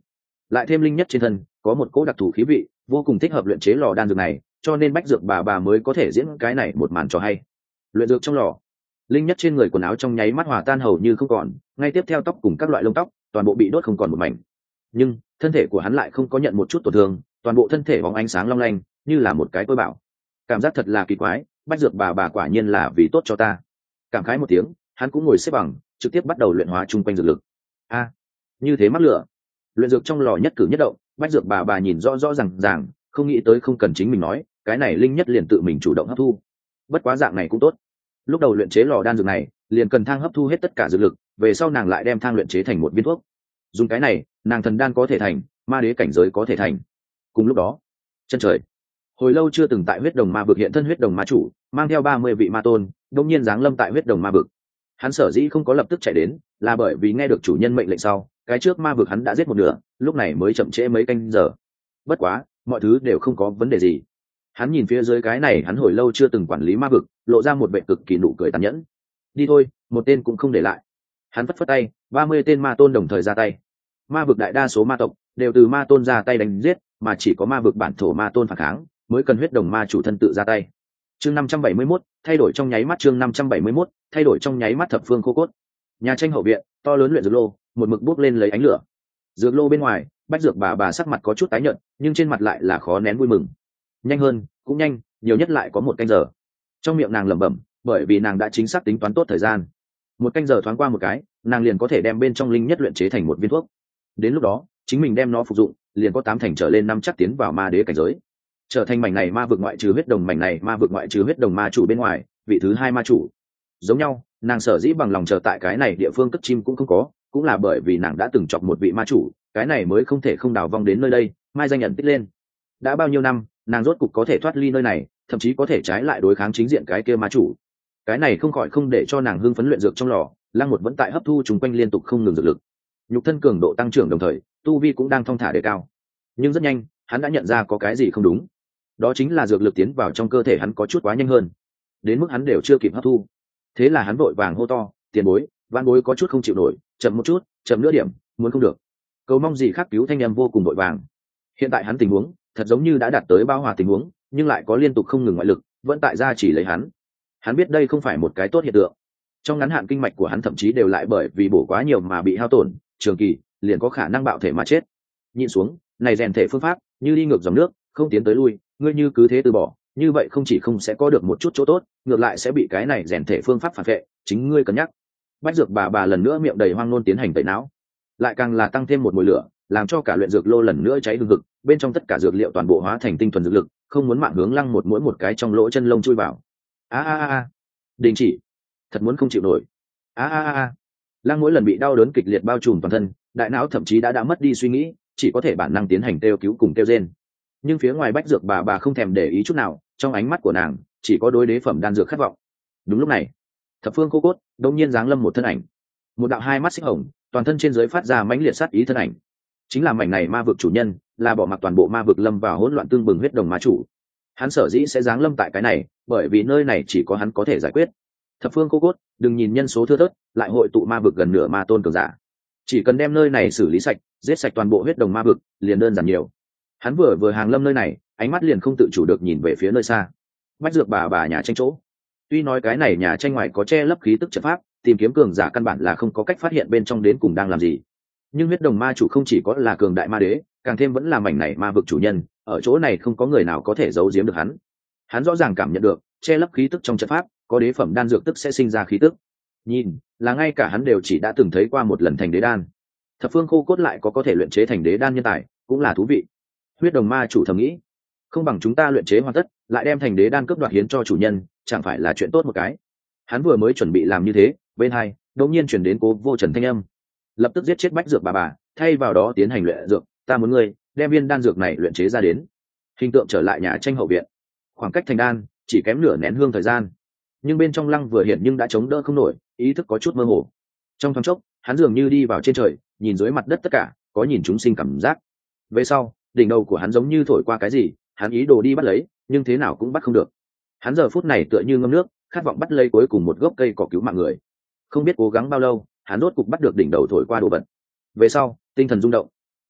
lại thêm linh nhất trên thân có một cỗ đặc thù khí vị vô cùng thích hợp luyện chế lò đan dược này, cho nên bách dược bà bà mới có thể diễn cái này một màn trò hay. Luyện dược trong lò, linh nhất trên người quần áo trong nháy mắt hòa tan hầu như không còn, ngay tiếp theo tóc cùng các loại lông tóc toàn bộ bị đốt không còn một mảnh, nhưng thân thể của hắn lại không có nhận một chút tổn thương, toàn bộ thân thể bóng ánh sáng long lanh như là một cái tôi bảo. Cảm giác thật là kỳ quái, bách dược bà bà quả nhiên là vì tốt cho ta. Cảm khái một tiếng, hắn cũng ngồi xếp bằng, trực tiếp bắt đầu luyện hóa chung quanh dược lực. A, như thế mắc lửa. Luyện dược trong lò nhất cử nhất động, bách dược bà bà nhìn rõ rõ ràng ràng, không nghĩ tới không cần chính mình nói, cái này linh nhất liền tự mình chủ động hấp thu. Bất quá dạng này cũng tốt. Lúc đầu luyện chế lò đan dược này, liền cần thang hấp thu hết tất cả dược lực, về sau nàng lại đem thang luyện chế thành một viên thuốc. Dùng cái này, nàng thần đan có thể thành, ma đế cảnh giới có thể thành. Cùng lúc đó, chân trời, hồi lâu chưa từng tại huyết đồng ma vực hiện thân huyết đồng ma chủ, mang theo ba mươi vị ma tôn, đột nhiên giáng lâm tại huyết đồng ma vực. Hắn sở dĩ không có lập tức chạy đến, là bởi vì nghe được chủ nhân mệnh lệnh sau, cái trước ma vực hắn đã giết một nửa, lúc này mới chậm trễ mấy canh giờ. Bất quá, mọi thứ đều không có vấn đề gì. Hắn nhìn phía dưới cái này, hắn hồi lâu chưa từng quản lý ma vực, lộ ra một vẻ cực kỳ nụ cười tàn nhẫn. Đi thôi, một tên cũng không để lại. Hắn phất phất tay, ba mươi tên ma tôn đồng thời ra tay. Ma vực đại đa số ma tộc đều từ ma tôn ra tay đánh giết, mà chỉ có ma vực bản thổ ma tôn phản kháng, mới cần huyết đồng ma chủ thân tự ra tay. Chương năm trăm bảy mươi mốt, thay đổi trong nháy mắt. Chương năm trăm bảy mươi mốt, thay đổi trong nháy mắt. Thập phương khô cốt. Nhà tranh hậu viện, to lớn luyện dược lô, một mực bốc lên lấy ánh lửa. Dược lô bên ngoài, bách dược bà bà sắc mặt có chút tái nhợt, nhưng trên mặt lại là khó nén vui mừng. Nhanh hơn, cũng nhanh, nhiều nhất lại có một canh giờ. Trong miệng nàng lẩm bẩm, bởi vì nàng đã chính xác tính toán tốt thời gian. Một canh giờ thoáng qua một cái, nàng liền có thể đem bên trong linh nhất luyện chế thành một viên thuốc. Đến lúc đó, chính mình đem nó phục dụng, liền có tám thành trở lên năm chắc tiến vào ma đế cảnh giới, trở thành mảnh này ma vực ngoại trừ huyết đồng mảnh này ma vực ngoại trừ huyết đồng ma chủ bên ngoài vị thứ hai ma chủ. Giống nhau, nàng sở dĩ bằng lòng chờ tại cái này địa phương cất chim cũng không có, cũng là bởi vì nàng đã từng chọc một vị ma chủ, cái này mới không thể không đào vong đến nơi đây, mai danh nhận tích lên. Đã bao nhiêu năm, nàng rốt cục có thể thoát ly nơi này, thậm chí có thể trái lại đối kháng chính diện cái kia ma chủ. Cái này không khỏi không để cho nàng hưng phấn. Luyện dược trong lò, Lăng một vẫn tại hấp thu trùng quanh liên tục không ngừng dược lực, nhục thân cường độ tăng trưởng, đồng thời tu vi cũng đang thong thả đề cao. Nhưng rất nhanh, hắn đã nhận ra có cái gì không đúng, đó chính là dược lực tiến vào trong cơ thể hắn có chút quá nhanh hơn, đến mức hắn đều chưa kịp hấp thu. Thế là hắn vội vàng hô to, tiền bối, van bối có chút không chịu nổi, chậm một chút, chậm nữa điểm, muốn không được, cầu mong gì khác cứu. Thanh em vô cùng vội vàng. Hiện tại hắn tình huống thật giống như đã đạt tới bao hòa tình huống, nhưng lại có liên tục không ngừng ngoại lực vẫn tại gia chỉ lấy hắn. Hắn biết đây không phải một cái tốt hiện tượng. Trong ngắn hạn kinh mạch của hắn thậm chí đều lại bởi vì bổ quá nhiều mà bị hao tổn, trường kỳ liền có khả năng bạo thể mà chết. Nhìn xuống, này rèn thể phương pháp như đi ngược dòng nước, không tiến tới lui, ngươi như cứ thế từ bỏ, như vậy không chỉ không sẽ có được một chút chỗ tốt, ngược lại sẽ bị cái này rèn thể phương pháp phản vệ, chính ngươi cân nhắc. Bách dược bà bà lần nữa miệng đầy hoang ngôn tiến hành tẩy não, lại càng là tăng thêm một mùi lửa, làm cho cả luyện dược lô lần nữa cháy hừng hực, bên trong tất cả dược liệu toàn bộ hóa thành tinh thuần dược lực, không muốn mạng hướng Lăng một mỗi một cái trong lỗ chân lông chui vào. A a a, đình chỉ, thật muốn không chịu nổi. A a a, Lăng mỗi lần bị đau đớn kịch liệt bao trùm toàn thân, đại não thậm chí đã đã mất đi suy nghĩ, chỉ có thể bản năng tiến hành kêu cứu cùng kêu rên. Nhưng phía ngoài bách dược bà bà không thèm để ý chút nào, trong ánh mắt của nàng chỉ có đối đế phẩm đan dược khát vọng. Đúng lúc này, thập phương khô cốt đông nhiên giáng lâm một thân ảnh, một đạo hai mắt xích hồng, toàn thân trên dưới phát ra mãnh liệt sát ý thân ảnh, chính là mảnh này ma vực chủ nhân, là bỏ mặc toàn bộ ma vực lâm vào hỗn loạn tương bừng huyết đồng ma chủ. Hắn sở dĩ sẽ giáng lâm tại cái này, bởi vì nơi này chỉ có hắn có thể giải quyết. Thập phương khô cốt, đừng nhìn nhân số thưa thớt, lại hội tụ ma vực gần nửa ma tôn cường giả, chỉ cần đem nơi này xử lý sạch, giết sạch toàn bộ huyết đồng ma vực, liền đơn giản nhiều. Hắn vừa vừa hàng lâm nơi này, ánh mắt liền không tự chủ được nhìn về phía nơi xa, bách dược bà bà nhà tranh chỗ. Tuy nói cái này nhà tranh ngoài có che lấp khí tức trận pháp, tìm kiếm cường giả căn bản là không có cách phát hiện bên trong đến cùng đang làm gì, nhưng huyết đồng ma chủ không chỉ có là cường đại ma đế, càng thêm vẫn là mảnh này ma vực chủ nhân, ở chỗ này không có người nào có thể giấu giếm được hắn. Hắn rõ ràng cảm nhận được che lấp khí tức trong trận pháp, có đế phẩm đan dược tức sẽ sinh ra khí tức. Nhìn, là ngay cả hắn đều chỉ đã từng thấy qua một lần thành đế đan. Thập phương khô cốt lại có có thể luyện chế thành đế đan nhân tài, cũng là thú vị. Huyết đồng ma chủ thầm nghĩ, không bằng chúng ta luyện chế hoàn tất, lại đem thành đế đan cướp đoạt hiến cho chủ nhân, chẳng phải là chuyện tốt một cái. Hắn vừa mới chuẩn bị làm như thế, bên hai đột nhiên chuyển đến Cố Vô Trần thanh âm, lập tức giết chết bách dược bà bà, thay vào đó tiến hành luyện dược, ta muốn ngươi đem viên đan dược này luyện chế ra đến. Hình tượng trở lại nhà tranh hậu viện, khoảng cách thành đan chỉ kém nửa nén hương thời gian, nhưng bên trong Lăng vừa hiện nhưng đã chống đỡ không nổi, ý thức có chút mơ hồ. Trong thoáng chốc, hắn dường như đi vào trên trời, nhìn dưới mặt đất tất cả, có nhìn chúng sinh cảm giác. Về sau, đỉnh đầu của hắn giống như thổi qua cái gì, hắn ý đồ đi bắt lấy, nhưng thế nào cũng bắt không được. Hắn giờ phút này tựa như ngâm nước, khát vọng bắt lấy cuối cùng một gốc cây cỏ cứu mạng người. Không biết cố gắng bao lâu, hắn rốt cục bắt được đỉnh đầu thổi qua đồ vật. Về sau, tinh thần rung động,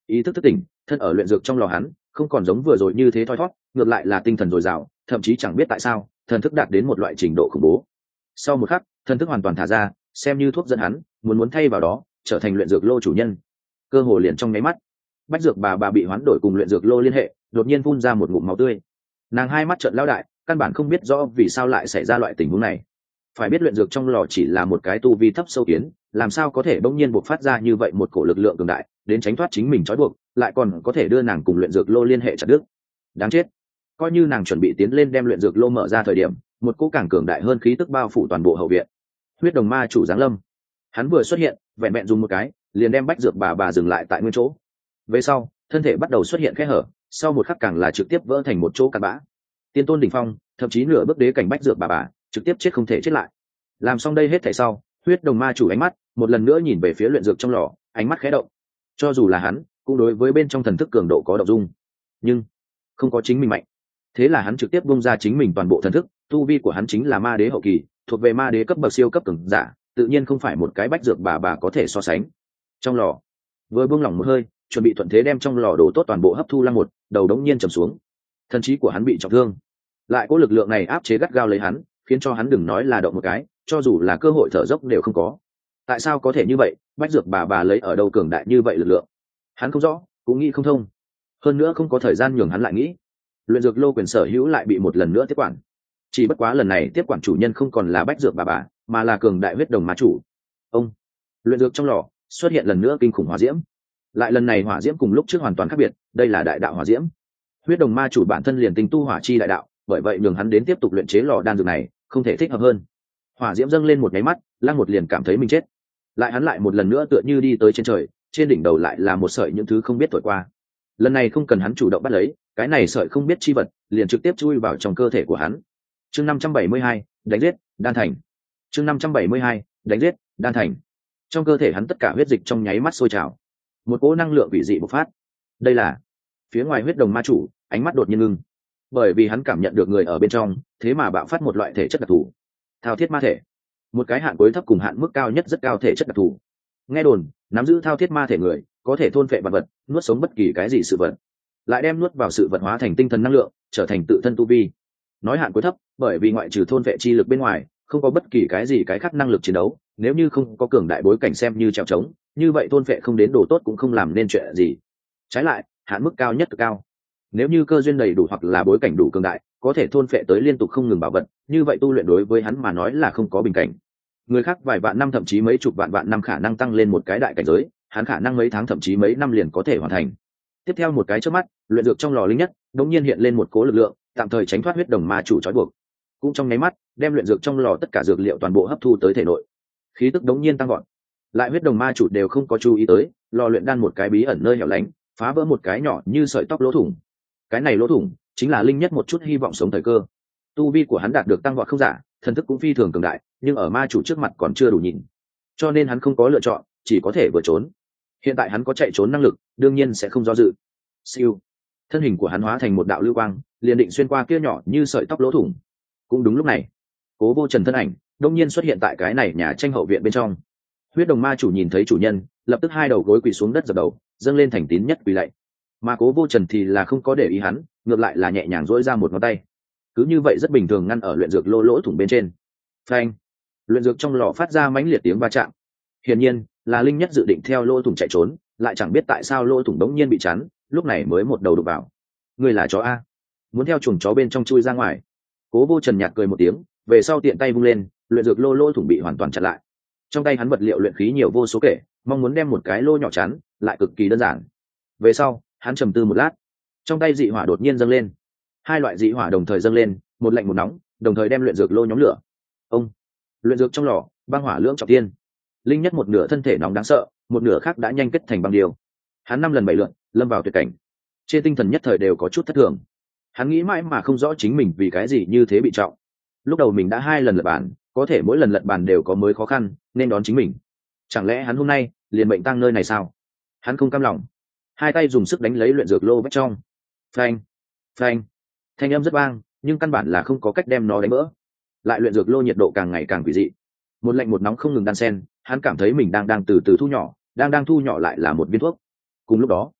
ý thức thức tỉnh, thân ở luyện dược trong lò hắn không còn giống vừa rồi như thế thoi thót, ngược lại là tinh thần dồi dào, thậm chí chẳng biết tại sao thần thức đạt đến một loại trình độ khủng bố. Sau một khắc thần thức hoàn toàn thả ra, xem như thuốc dẫn hắn muốn muốn thay vào đó trở thành luyện dược lô chủ nhân. Cơ hồ liền trong nháy mắt, bách dược bà bà bị hoán đổi cùng luyện dược lô liên hệ, đột nhiên phun ra một ngụm máu tươi. Nàng hai mắt trợn lao đại, căn bản không biết rõ vì sao lại xảy ra loại tình huống này. Phải biết luyện dược trong lò chỉ là một cái tu vi thấp sâu kiến, làm sao có thể bỗng nhiên buộc phát ra như vậy một cổ lực lượng cường đại đến tránh thoát chính mình trói buộc, lại còn có thể đưa nàng cùng luyện dược lô liên hệ chặt đứt. Đáng chết. Coi như nàng chuẩn bị tiến lên đem luyện dược lô mở ra thời điểm, một cỗ càng cường đại hơn khí tức bao phủ toàn bộ hậu viện. Huyết đồng ma chủ giáng lâm. Hắn vừa xuất hiện, vẹn vẹn dùng một cái liền đem bách dược bà bà dừng lại tại nguyên chỗ. Về sau thân thể bắt đầu xuất hiện kẽ hở, sau một khắc càng là trực tiếp vỡ thành một chỗ cặn bã. Tiên tôn đỉnh phong, thậm chí nửa bước đế cảnh bách dược bà bà trực tiếp chết không thể chết lại. Làm xong đây hết thảy sau, huyết đồng ma chủ ánh mắt một lần nữa nhìn về phía luyện dược trong lò, ánh mắt khẽ động. Cho dù là hắn cũng đối với bên trong thần thức cường độ có động dung, nhưng không có chính mình mạnh. Thế là hắn trực tiếp bung ra chính mình toàn bộ thần thức, tu vi của hắn chính là ma đế hậu kỳ, thuộc về ma đế cấp bậc siêu cấp cường giả, tự nhiên không phải một cái bách dược bà bà có thể so sánh. Trong lò vừa buông lỏng một hơi, chuẩn bị thuận thế đem trong lò đồ tốt toàn bộ hấp thu lăng một, đầu đống nhiên trầm xuống. Thần trí của hắn bị trọng thương, lại có lực lượng này áp chế gắt gao lấy hắn, khiến cho hắn đừng nói là động một cái, cho dù là cơ hội thở dốc đều không có. Tại sao có thể như vậy? Bách dược bà bà lấy ở đâu cường đại như vậy lực lượng? Hắn không rõ, cũng nghĩ không thông. Hơn nữa không có thời gian nhường hắn lại nghĩ. Luyện dược lô quyền sở hữu lại bị một lần nữa tiếp quản. Chỉ bất quá lần này tiếp quản chủ nhân không còn là bách dược bà bà, mà là cường đại huyết đồng ma chủ. Ông luyện dược trong lò xuất hiện lần nữa kinh khủng hỏa diễm. Lại lần này hỏa diễm cùng lúc trước hoàn toàn khác biệt, đây là đại đạo hỏa diễm. Huyết đồng ma chủ bản thân liền tinh tu hỏa chi đại đạo, bởi vậy nhường hắn đến tiếp tục luyện chế lò đan dược này không thể thích hợp hơn. Hỏa diễm dâng lên một nháy mắt, Lăng một liền cảm thấy mình chết. Lại hắn lại một lần nữa tựa như đi tới trên trời, trên đỉnh đầu lại là một sợi những thứ không biết thổi qua. Lần này không cần hắn chủ động bắt lấy, cái này sợi không biết chi vật liền trực tiếp chui vào trong cơ thể của hắn. Chương năm trăm bảy mươi hai, đánh giết, đan thành. Chương năm trăm bảy mươi hai, đánh giết, đan thành. Trong cơ thể hắn tất cả huyết dịch trong nháy mắt sôi trào, một cỗ năng lượng quỷ dị bộc phát. Đây là phía ngoài huyết đồng ma chủ, ánh mắt đột nhiên ngưng, bởi vì hắn cảm nhận được người ở bên trong thế mà bạo phát một loại thể chất đặc thù, thao thiết ma thể, một cái hạn cuối thấp cùng hạn mức cao nhất rất cao thể chất đặc thù. Nghe đồn nắm giữ thao thiết ma thể người có thể thôn phệ vật vật, nuốt sống bất kỳ cái gì sự vật, lại đem nuốt vào sự vật hóa thành tinh thần năng lượng, trở thành tự thân tu vi. Nói hạn cuối thấp, bởi vì ngoại trừ thôn phệ chi lực bên ngoài không có bất kỳ cái gì cái khác năng lực chiến đấu, nếu như không có cường đại bối cảnh xem như trèo trống, như vậy thôn phệ không đến đồ tốt cũng không làm nên chuyện gì. Trái lại hạn mức cao nhất cực cao, nếu như cơ duyên đầy đủ hoặc là bối cảnh đủ cường đại, có thể thôn phệ tới liên tục không ngừng bảo vật, như vậy tu luyện đối với hắn mà nói là không có bình cảnh. Người khác vài vạn năm thậm chí mấy chục vạn vạn năm khả năng tăng lên một cái đại cảnh giới, hắn khả năng mấy tháng thậm chí mấy năm liền có thể hoàn thành. Tiếp theo một cái chớp mắt, luyện dược trong lò linh nhất đột nhiên hiện lên một cố lực lượng, tạm thời tránh thoát huyết đồng ma chủ trói buộc. Cũng trong nháy mắt, đem luyện dược trong lò tất cả dược liệu toàn bộ hấp thu tới thể nội. Khí tức đột nhiên tăng vọt. Lại huyết đồng ma chủ đều không có chú ý tới, lò luyện đan một cái bí ẩn nơi hẻo lánh, phá vỡ một cái nhỏ như sợi tóc lỗ thủng. Cái này lỗ thủng chính là linh nhất một chút hy vọng sống thời cơ. Tu vi của hắn đạt được tăng vọt không giả, thần thức cũng phi thường cường đại, nhưng ở ma chủ trước mặt còn chưa đủ nhìn, cho nên hắn không có lựa chọn, chỉ có thể vừa trốn. Hiện tại hắn có chạy trốn năng lực, đương nhiên sẽ không do dự. Siêu, thân hình của hắn hóa thành một đạo lưu quang, liền định xuyên qua kia nhỏ như sợi tóc lỗ thủng. Cũng đúng lúc này, Cố Vô Trần thân ảnh đông nhiên xuất hiện tại cái này nhà tranh hậu viện bên trong. Huyết đồng ma chủ nhìn thấy chủ nhân, lập tức hai đầu gối quỳ xuống đất dập đầu, dâng lên thành tín nhất quỳ lạy. Mà Cố Vô Trần thì là không có để ý hắn, ngược lại là nhẹ nhàng duỗi ra một ngón tay, cứ như vậy rất bình thường ngăn ở luyện dược lô lỗ thủng bên trên. Phanh! Luyện dược trong lò phát ra mãnh liệt tiếng va chạm. Hiển nhiên là linh nhất dự định theo lỗ thủng chạy trốn, lại chẳng biết tại sao lỗ thủng đống nhiên bị chắn, lúc này mới một đầu đục vào. Người là chó a, muốn theo chuồng chó bên trong chui ra ngoài. Cố Vô Trần nhạt cười một tiếng, về sau tiện tay vung lên, luyện dược lô lỗ thủng bị hoàn toàn chặn lại. Trong tay hắn vật liệu luyện khí nhiều vô số kể, mong muốn đem một cái lô nhỏ chắn lại cực kỳ đơn giản. Về sau hắn trầm tư một lát, trong tay dị hỏa đột nhiên dâng lên. Hai loại dị hỏa đồng thời dâng lên, một lạnh một nóng, đồng thời đem luyện dược lô nhóm lửa. Ông luyện dược trong lò băng hỏa lưỡng trọng tiên, linh nhất một nửa thân thể nóng đáng sợ, một nửa khác đã nhanh kết thành băng điều. Hắn năm lần bảy lượn lâm vào tuyệt cảnh, trên tinh thần nhất thời đều có chút thất thường. Hắn nghĩ mãi mà không rõ chính mình vì cái gì như thế bị trọng. Lúc đầu mình đã hai lần lật bàn, có thể mỗi lần lật bàn đều có mới khó khăn nên đón chính mình, chẳng lẽ hắn hôm nay liền mệnh tang nơi này sao? Hắn không cam lòng, hai tay dùng sức đánh lấy luyện dược lô vách trong. Phanh phanh, thanh âm rất vang, nhưng căn bản là không có cách đem nó đánh vỡ. Lại luyện dược lô nhiệt độ càng ngày càng quỷ dị, một lạnh một nóng không ngừng đan xen, hắn cảm thấy mình đang đang từ từ thu nhỏ, đang đang thu nhỏ lại là một viên thuốc. Cùng lúc đó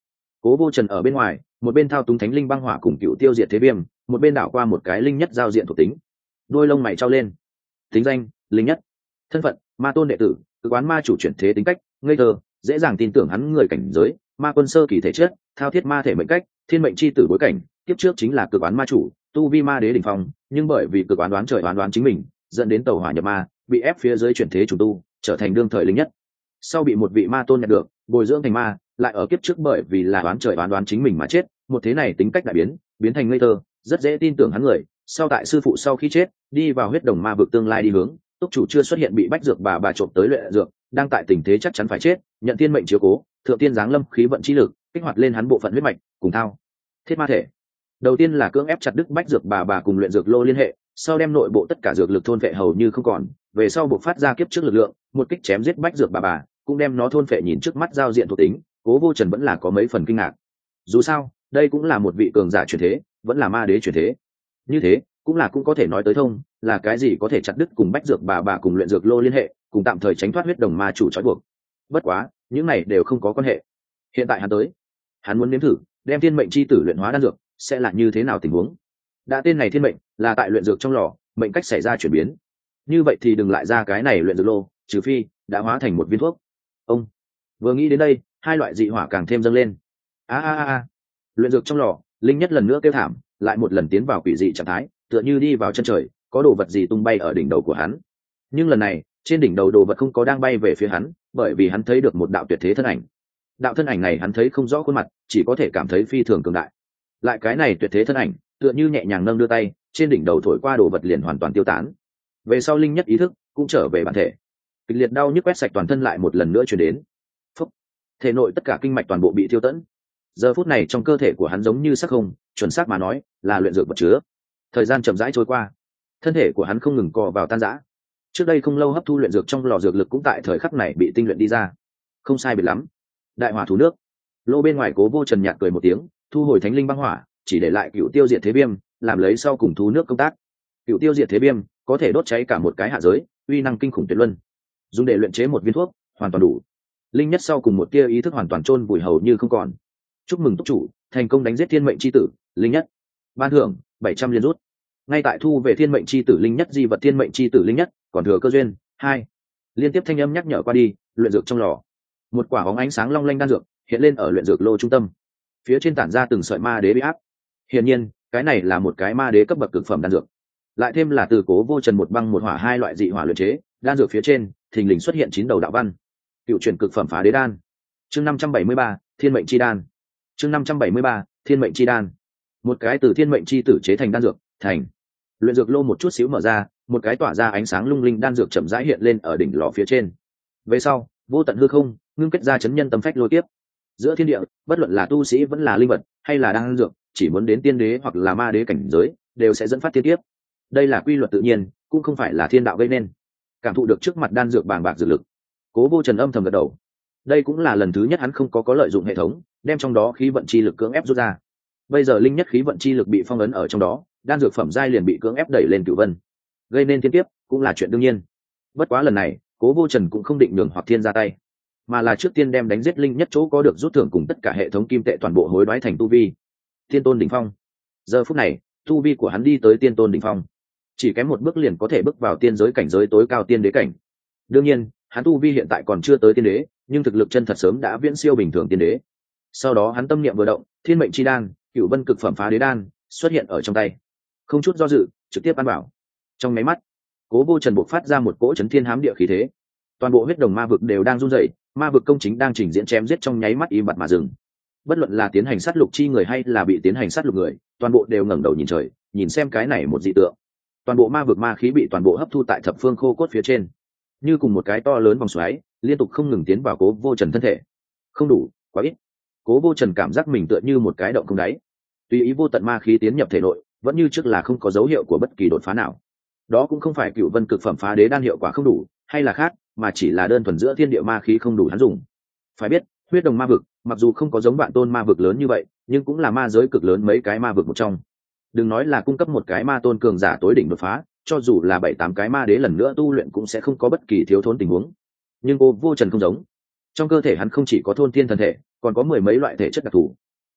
Cố Vô Trần ở bên ngoài, một bên thao túng thánh linh băng hỏa cùng cựu tiêu diệt thế viêm, một bên đảo qua một cái linh nhất giao diện thuộc tính. Đôi lông mày trao lên. Tính danh: linh nhất. Thân phận: ma tôn đệ tử, cực quán ma chủ chuyển thế. Tính cách: ngây thơ, dễ dàng tin tưởng hắn người cảnh giới, ma quân sơ kỳ thể chất, thao thiết ma thể mệnh cách, thiên mệnh chi tử bối cảnh, tiếp trước chính là cực quán ma chủ, tu vi ma đế đỉnh phong, nhưng bởi vì cực quán đoán trời đoán đoán chính mình, dẫn đến tẩu hỏa nhập ma, bị ép phía dưới chuyển thế chủ tu, trở thành đương thời linh nhất. Sau bị một vị ma tôn nhận được, bồi dưỡng thành ma, lại ở kiếp trước bởi vì là đoán trời đoán đoán chính mình mà chết, một thế này tính cách đại biến, biến thành ngây thơ, rất dễ tin tưởng hắn người. Sau tại sư phụ sau khi chết, đi vào huyết đồng ma vực tương lai đi hướng, túc chủ chưa xuất hiện bị bách dược bà bà trộm tới luyện dược, đang tại tình thế chắc chắn phải chết, nhận thiên mệnh chiếu cố, thượng tiên giáng lâm khí vận chi lực, kích hoạt lên hắn bộ phận huyết mạch, cùng thao thiết ma thể. Đầu tiên là cưỡng ép chặt đứt bách dược bà bà cùng luyện dược lô liên hệ, sau đem nội bộ tất cả dược lực thôn vệ hầu như không còn, về sau buộc phát ra kiếp trước lực lượng, một kích chém giết bách dược bà bà, cũng đem nó thôn vệ. Nhìn trước mắt giao diện thuộc tính, Cố Vô Trần vẫn là có mấy phần kinh ngạc. Dù sao, đây cũng là một vị cường giả chuyển thế, vẫn là ma đế chuyển thế. Như thế, cũng là cũng có thể nói tới thông, là cái gì có thể chặt đứt cùng bách dược bà bà cùng luyện dược lô liên hệ, cùng tạm thời tránh thoát huyết đồng ma chủ trói buộc. Bất quá, những này đều không có quan hệ. Hiện tại hắn tới, hắn muốn nếm thử, đem thiên mệnh chi tử luyện hóa đan dược, sẽ là như thế nào tình huống. Đã tên này thiên mệnh, là tại luyện dược trong lò, mệnh cách xảy ra chuyển biến. Như vậy thì đừng lại ra cái này luyện dược lô, trừ phi đã hóa thành một viên thuốc. Ông vừa nghĩ đến đây, hai loại dị hỏa càng thêm dâng lên. A a a, luyện dược trong lò, linh nhất lần nữa kêu thảm, lại một lần tiến vào quỷ dị trạng thái, tựa như đi vào chân trời, có đồ vật gì tung bay ở đỉnh đầu của hắn. Nhưng lần này, trên đỉnh đầu đồ vật không có đang bay về phía hắn, bởi vì hắn thấy được một đạo tuyệt thế thân ảnh. Đạo thân ảnh này hắn thấy không rõ khuôn mặt, chỉ có thể cảm thấy phi thường cường đại. Lại cái này tuyệt thế thân ảnh, tựa như nhẹ nhàng nâng đưa tay, trên đỉnh đầu thổi qua đồ vật liền hoàn toàn tiêu tán. Về sau linh nhất ý thức cũng trở về bản thể. Kịch liệt đau nhức quét sạch toàn thân lại một lần nữa truyền đến. Phúc. Thể nội tất cả kinh mạch toàn bộ bị tiêu tẫn. Giờ phút này trong cơ thể của hắn giống như sắc không, chuẩn xác mà nói, là luyện dược vật chứa. Thời gian chậm rãi trôi qua, thân thể của hắn không ngừng co vào tan rã. Trước đây không lâu hấp thu luyện dược trong lò dược lực cũng tại thời khắc này bị tinh luyện đi ra. Không sai biệt lắm. Đại hỏa thú nước. Lô bên ngoài Cố Vô Trần nhạt cười một tiếng, thu hồi thánh linh băng hỏa, chỉ để lại cựu tiêu diệt thế viêm, làm lấy sau cùng thú nước công tác. Cựu tiêu diệt thế viêm có thể đốt cháy cả một cái hạ giới, uy năng kinh khủng tuyệt luân. Dùng để luyện chế một viên thuốc, hoàn toàn đủ. Linh nhất sau cùng một tia ý thức hoàn toàn chôn vùi hầu như không còn. Chúc mừng túc chủ, thành công đánh giết thiên mệnh chi tử, linh nhất. Ban thưởng bảy trăm liên rút. Ngay tại thu về thiên mệnh chi tử linh nhất di vật thiên mệnh chi tử linh nhất, còn thừa cơ duyên hai. Liên tiếp thanh âm nhắc nhở qua đi, luyện dược trong lò. Một quả bóng ánh sáng long lanh đan dược hiện lên ở luyện dược lô trung tâm. Phía trên tản ra từng sợi ma đế bị áp. Hiển nhiên, cái này là một cái ma đế cấp bậc cực phẩm đan dược. Lại thêm là từ Cố Vô Trần một băng một hỏa hai loại dị hỏa luyện chế, đan dược phía trên thình lình xuất hiện chín đầu đạo văn. Cựu truyền cực phẩm phá đế đan. Chương năm trăm bảy mươi ba, thiên mệnh chi đan. Chương năm trăm bảy mươi ba, thiên mệnh chi đan. Một cái từ thiên mệnh chi tử chế thành đan dược, thành. Luyện dược lô một chút xíu mở ra, một cái tỏa ra ánh sáng lung linh đan dược chậm rãi hiện lên ở đỉnh lò phía trên. Về sau, vô tận hư không ngưng kết ra chấn nhân tâm phách lôi tiếp. Giữa thiên địa, bất luận là tu sĩ vẫn là linh vật, hay là đan dược, chỉ muốn đến tiên đế hoặc là ma đế cảnh giới, đều sẽ dẫn phát thiên tiếp. Đây là quy luật tự nhiên, cũng không phải là thiên đạo gây nên. Cảm thụ được trước mặt đan dược bàng bạc dược lực, Cố Vô Trần âm thầm gật đầu. Đây cũng là lần thứ nhất hắn không có có lợi dụng hệ thống, đem trong đó khí vận chi lực cưỡng ép rút ra. Bây giờ linh nhất khí vận chi lực bị phong ấn ở trong đó, đan dược phẩm giai liền bị cưỡng ép đẩy lên cửu vân, gây nên thiên kiếp cũng là chuyện đương nhiên. Bất quá lần này, Cố Vô Trần cũng không định nhường Hoặc Thiên ra tay, mà là trước tiên đem đánh giết linh nhất chỗ có được rút thưởng cùng tất cả hệ thống kim tệ toàn bộ hối đoái thành tu vi tiên tôn đỉnh phong. Giờ phút này, tu vi của hắn đi tới tiên tôn đỉnh phong, chỉ kém một bước liền có thể bước vào tiên giới cảnh giới tối cao tiên đế cảnh. Đương nhiên, hắn tu vi hiện tại còn chưa tới tiên đế, nhưng thực lực chân thật sớm đã viễn siêu bình thường tiên đế. Sau đó hắn tâm niệm vừa động, thiên mệnh chi đan, cửu vân cực phẩm phá đế đan xuất hiện ở trong tay, không chút do dự, trực tiếp ăn bảo. Trong máy mắt, Cố Vô Trần bộc phát ra một cỗ chấn thiên hám địa khí thế, toàn bộ huyết đồng ma vực đều đang run rẩy, ma vực công chính đang trình diễn chém giết trong nháy mắt im bặt mà dừng. Bất luận là tiến hành sát lục chi người hay là bị tiến hành sát lục người, toàn bộ đều ngẩng đầu nhìn trời, nhìn xem cái này một dị tượng. Toàn bộ ma vực ma khí bị toàn bộ hấp thu tại thập phương khô cốt phía trên, như cùng một cái to lớn vòng xoáy, liên tục không ngừng tiến vào Cố Vô Trần thân thể. Không đủ, quá ít. Cố Vô Trần cảm giác mình tựa như một cái động không đáy, tùy ý vô tận ma khí tiến nhập thể nội, vẫn như trước là không có dấu hiệu của bất kỳ đột phá nào. Đó cũng không phải cựu vân cực phẩm phá đế đan hiệu quả không đủ, hay là khác, mà chỉ là đơn thuần giữa thiên địa ma khí không đủ hắn dùng. Phải biết, huyết đồng ma vực, mặc dù không có giống vạn tôn ma vực lớn như vậy, nhưng cũng là ma giới cực lớn mấy cái ma vực một trong. Đừng nói là cung cấp một cái ma tôn cường giả tối đỉnh đột phá, cho dù là bảy tám cái ma đế lần nữa tu luyện cũng sẽ không có bất kỳ thiếu thốn tình huống. Nhưng Cố Vô Trần không giống, trong cơ thể hắn không chỉ có thôn thiên thần thể, còn có mười mấy loại thể chất đặc thù.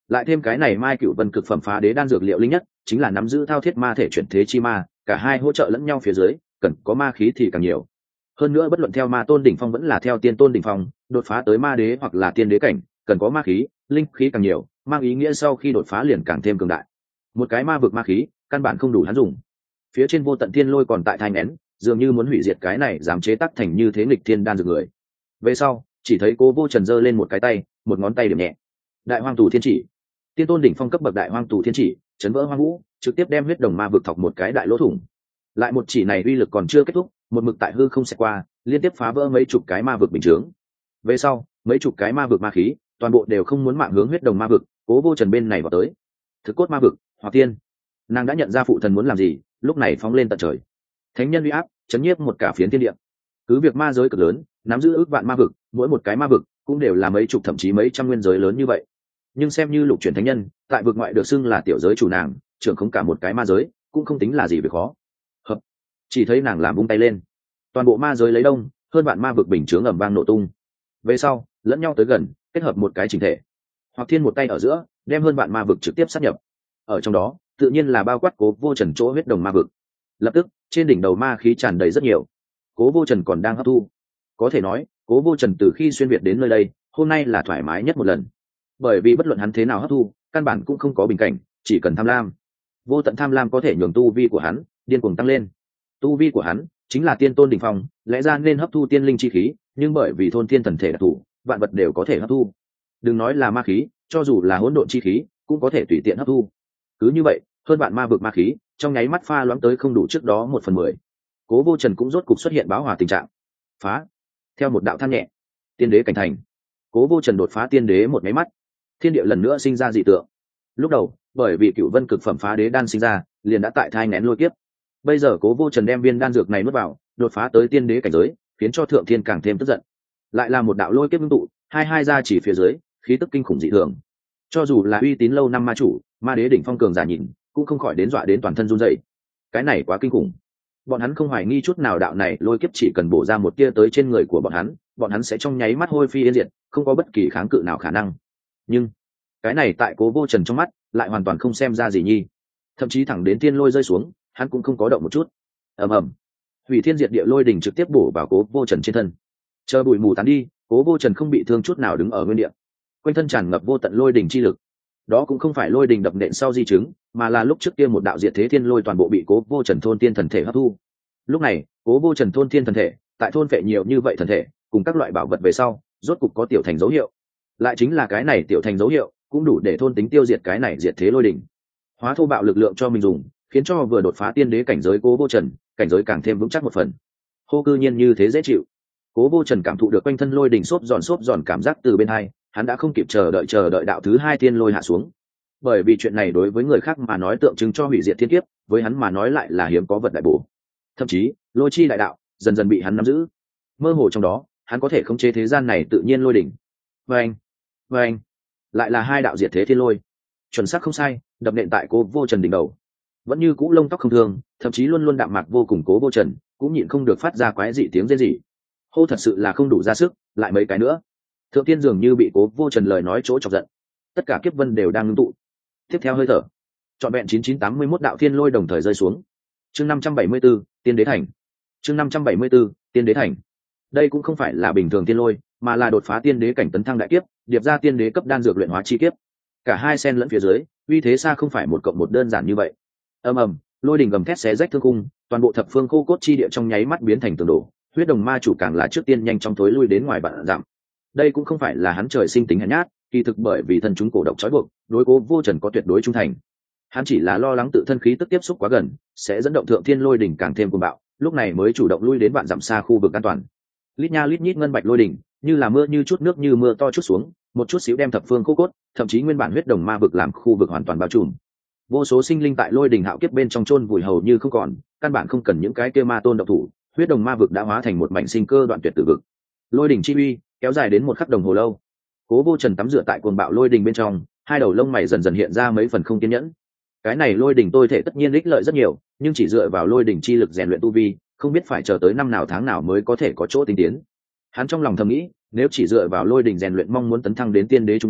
lại thêm cái này mai cựu vân cực phẩm phá đế đan dược liệu linh nhất chính là nắm giữ thao thiết ma thể chuyển thế chi ma, cả hai hỗ trợ lẫn nhau phía dưới cần có ma khí thì càng nhiều. Hơn nữa bất luận theo ma tôn đỉnh phong vẫn là theo tiên tôn đỉnh phong, đột phá tới ma đế hoặc là tiên đế cảnh cần có ma khí linh khí càng nhiều, mang ý nghĩa sau khi đột phá liền càng thêm cường đại. Một cái ma vực ma khí căn bản không đủ hắn dùng. Phía trên vô tận thiên lôi còn tại thai nén, dường như muốn hủy diệt cái này dám chế tác thành như thế nghịch thiên đan dược người. Về sau chỉ thấy Cố Vô Trần giơ lên một cái tay, một ngón tay điểm nhẹ, đại hoang tù thiên chỉ, tiên tôn đỉnh phong cấp bậc đại hoang tù thiên chỉ chấn vỡ hoang vũ, trực tiếp đem huyết đồng ma vực thọc một cái đại lỗ thủng. Lại một chỉ này uy lực còn chưa kết thúc, một mực tại hư không xẹt qua, liên tiếp phá vỡ mấy chục cái ma vực bình chướng. Về sau mấy chục cái ma vực ma khí toàn bộ đều không muốn mạng hướng huyết đồng ma vực. Cố Vô Trần bên này vào tới thực cốt ma vực, Hỏa Tiên, nàng đã nhận ra phụ thần muốn làm gì, lúc này phóng lên tận trời, thánh nhân uy áp chấn nhiếp một cả phiến thiên địa. Cứ việc ma giới cực lớn, nắm giữ ước vạn ma vực, mỗi một cái ma vực cũng đều là mấy chục thậm chí mấy trăm nguyên giới lớn như vậy, nhưng xem như lục chuyển thánh nhân tại vực ngoại được xưng là tiểu giới chủ nàng, trưởng không cả một cái ma giới cũng không tính là gì việc khó. Hợp, chỉ thấy nàng làm vung tay lên, toàn bộ ma giới lấy đông hơn vạn ma vực bình chướng ầm vang nổ tung. Về sau lẫn nhau tới gần, kết hợp một cái chỉnh thể. Hoặc Thiên một tay ở giữa đem hơn vạn ma vực trực tiếp sát nhập, ở trong đó tự nhiên là bao quát Cố Vô Trần chỗ huyết đồng ma vực. Lập tức trên đỉnh đầu ma khí tràn đầy rất nhiều, Cố Vô Trần còn đang hấp thu. Có thể nói Cố Vô Trần từ khi xuyên việt đến nơi đây hôm nay là thoải mái nhất một lần, bởi vì bất luận hắn thế nào hấp thu căn bản cũng không có bình cảnh, chỉ cần tham lam, vô tận tham lam có thể nhường tu vi của hắn điên cuồng tăng lên. Tu vi của hắn chính là tiên tôn đỉnh phong, lẽ ra nên hấp thu tiên linh chi khí, nhưng bởi vì thôn thiên thần thể đặc thù, vạn vật đều có thể hấp thu. Đừng nói là ma khí, cho dù là hỗn độn chi khí cũng có thể tùy tiện hấp thu. Cứ như vậy hơn vạn ma vực ma khí trong nháy mắt pha loãng tới không đủ trước đó một phần mười. Cố Vô Trần cũng rốt cục xuất hiện báo hòa tình trạng. Phá, theo một đạo than nhẹ, tiên đế cảnh thành. Cố Vô Trần đột phá tiên đế một máy mắt, thiên địa lần nữa sinh ra dị tượng. Lúc đầu bởi vì cựu vân cực phẩm phá đế đan sinh ra, liền đã tại thai nén lôi kiếp. Bây giờ Cố Vô Trần đem viên đan dược này nuốt vào, đột phá tới tiên đế cảnh giới, khiến cho thượng thiên càng thêm tức giận. Lại là một đạo lôi kiếp ngưng tụ, hai hai ra chỉ phía dưới, khí tức kinh khủng dị thường. Cho dù là uy tín lâu năm ma chủ, ma đế đỉnh phong cường giả nhìn cũng không khỏi đến dọa đến toàn thân run rẩy. Cái này quá kinh khủng. Bọn hắn không hoài nghi chút nào đạo này lôi kiếp chỉ cần bổ ra một tia tới trên người của bọn hắn, bọn hắn sẽ trong nháy mắt hôi phi yên diệt, không có bất kỳ kháng cự nào khả năng. Nhưng cái này tại Cố Vô Trần trong mắt lại hoàn toàn không xem ra gì nhi, thậm chí thẳng đến tiên lôi rơi xuống hắn cũng không có động một chút. Ầm ầm, hủy thiên diệt địa lôi đỉnh trực tiếp bổ vào Cố Vô Trần trên thân. Chờ bụi mù tán đi, Cố Vô Trần không bị thương chút nào đứng ở nguyên địa, quanh thân tràn ngập vô tận lôi đỉnh chi lực. Đó cũng không phải lôi đỉnh đập nện sau di chứng, mà là lúc trước kia một đạo diệt thế thiên lôi toàn bộ bị Cố Vô Trần thôn tiên thần thể hấp thu. Lúc này Cố Vô Trần thôn tiên thần thể tại thôn vệ nhiều như vậy thần thể cùng các loại bảo vật về sau, rốt cục có tiểu thành dấu hiệu. Lại chính là cái này tiểu thành dấu hiệu cũng đủ để thôn tính tiêu diệt cái này diệt thế lôi đỉnh, hóa thô bạo lực lượng cho mình dùng, khiến cho vừa đột phá tiên đế cảnh giới Cố Vô Trần cảnh giới càng thêm vững chắc một phần. Hô, cư nhiên như thế dễ chịu. Cố Vô Trần cảm thụ được quanh thân lôi đỉnh xốp giòn xốp giòn cảm giác từ bên hai, hắn đã không kịp chờ đợi chờ đợi đạo thứ hai tiên lôi hạ xuống. Bởi vì chuyện này đối với người khác mà nói tượng trưng cho hủy diệt thiên kiếp, với hắn mà nói lại là hiếm có vật đại bổ. Thậm chí lôi chi đại đạo dần dần bị hắn nắm giữ, mơ hồ trong đó hắn có thể khống chế thế gian này tự nhiên lôi đỉnh. Vâng, vâng, lại là hai đạo diệt thế thiên lôi, chuẩn xác không sai, đập nện tại Cố Vô Trần đỉnh đầu. Vẫn như cũ lông tóc không thương, thậm chí luôn luôn đạm mạc vô cùng Cố Vô Trần cũng nhịn không được phát ra quái dị tiếng rên rỉ. Hô, thật sự là không đủ ra sức, lại mấy cái nữa. Thượng tiên dường như bị Cố Vô Trần lời nói chỗ chọc giận, tất cả kiếp vân đều đang ngưng tụ. Tiếp theo hơi thở, trọn vẹn chín chín tám mươi mốt đạo thiên lôi đồng thời rơi xuống. Chương năm trăm bảy mươi 574, tiên đế thành. Chương năm trăm bảy mươi 574, tiên đế thành. Đây cũng không phải là bình thường tiên lôi, mà là đột phá tiên đế cảnh tấn thăng đại kiếp, điệp ra tiên đế cấp đan dược luyện hóa chi kiếp. Cả hai sen lẫn phía dưới, uy thế xa không phải một cộng một đơn giản như vậy. Ầm ầm, lôi đỉnh gầm thét xé rách thương khung, toàn bộ thập phương khô cốt chi địa trong nháy mắt biến thành tường đổ. Huyết đồng ma chủ càng là trước tiên nhanh chóng thối lui đến ngoài vạn dặm. Đây cũng không phải là hắn trời sinh tính hèn nhát, kỳ thực bởi vì thân chúng cổ độc trói buộc, đối Cố Vô Trần có tuyệt đối trung thành. Hắn chỉ là lo lắng tự thân khí tức tiếp xúc quá gần sẽ dẫn động thượng thiên lôi đỉnh càng thêm cuồng bạo, lúc này mới chủ động lui đến vạn dặm xa khu vực an toàn. Lít nha lít nhít ngân bạch lôi đỉnh như là mưa như chút nước như mưa to chút xuống, một chút xíu đem thập phương khô cốt, thậm chí nguyên bản huyết đồng ma vực làm khu vực hoàn toàn bao trùm. Vô số sinh linh tại lôi đỉnh hạo kiếp bên trong chôn vùi hầu như không còn, căn bản không cần những cái kia ma tôn độc thủ, huyết đồng ma vực đã hóa thành một mảnh sinh cơ đoạn tuyệt tử vực. Lôi đỉnh chi uy kéo dài đến một khắc đồng hồ lâu. Cố Vô Trần tắm rửa tại cuồng bạo lôi đỉnh bên trong, hai đầu lông mày dần dần hiện ra mấy phần không kiên nhẫn. Cái này lôi đỉnh tôi thể tất nhiên ích lợi rất nhiều, nhưng chỉ dựa vào lôi đỉnh chi lực rèn luyện tu vi, không biết phải chờ tới năm nào tháng nào mới có thể có chỗ tinh tiến. Hắn trong lòng thầm nghĩ, nếu chỉ dựa vào lôi đỉnh rèn luyện mong muốn tấn thăng đến tiên đế trung kỳ,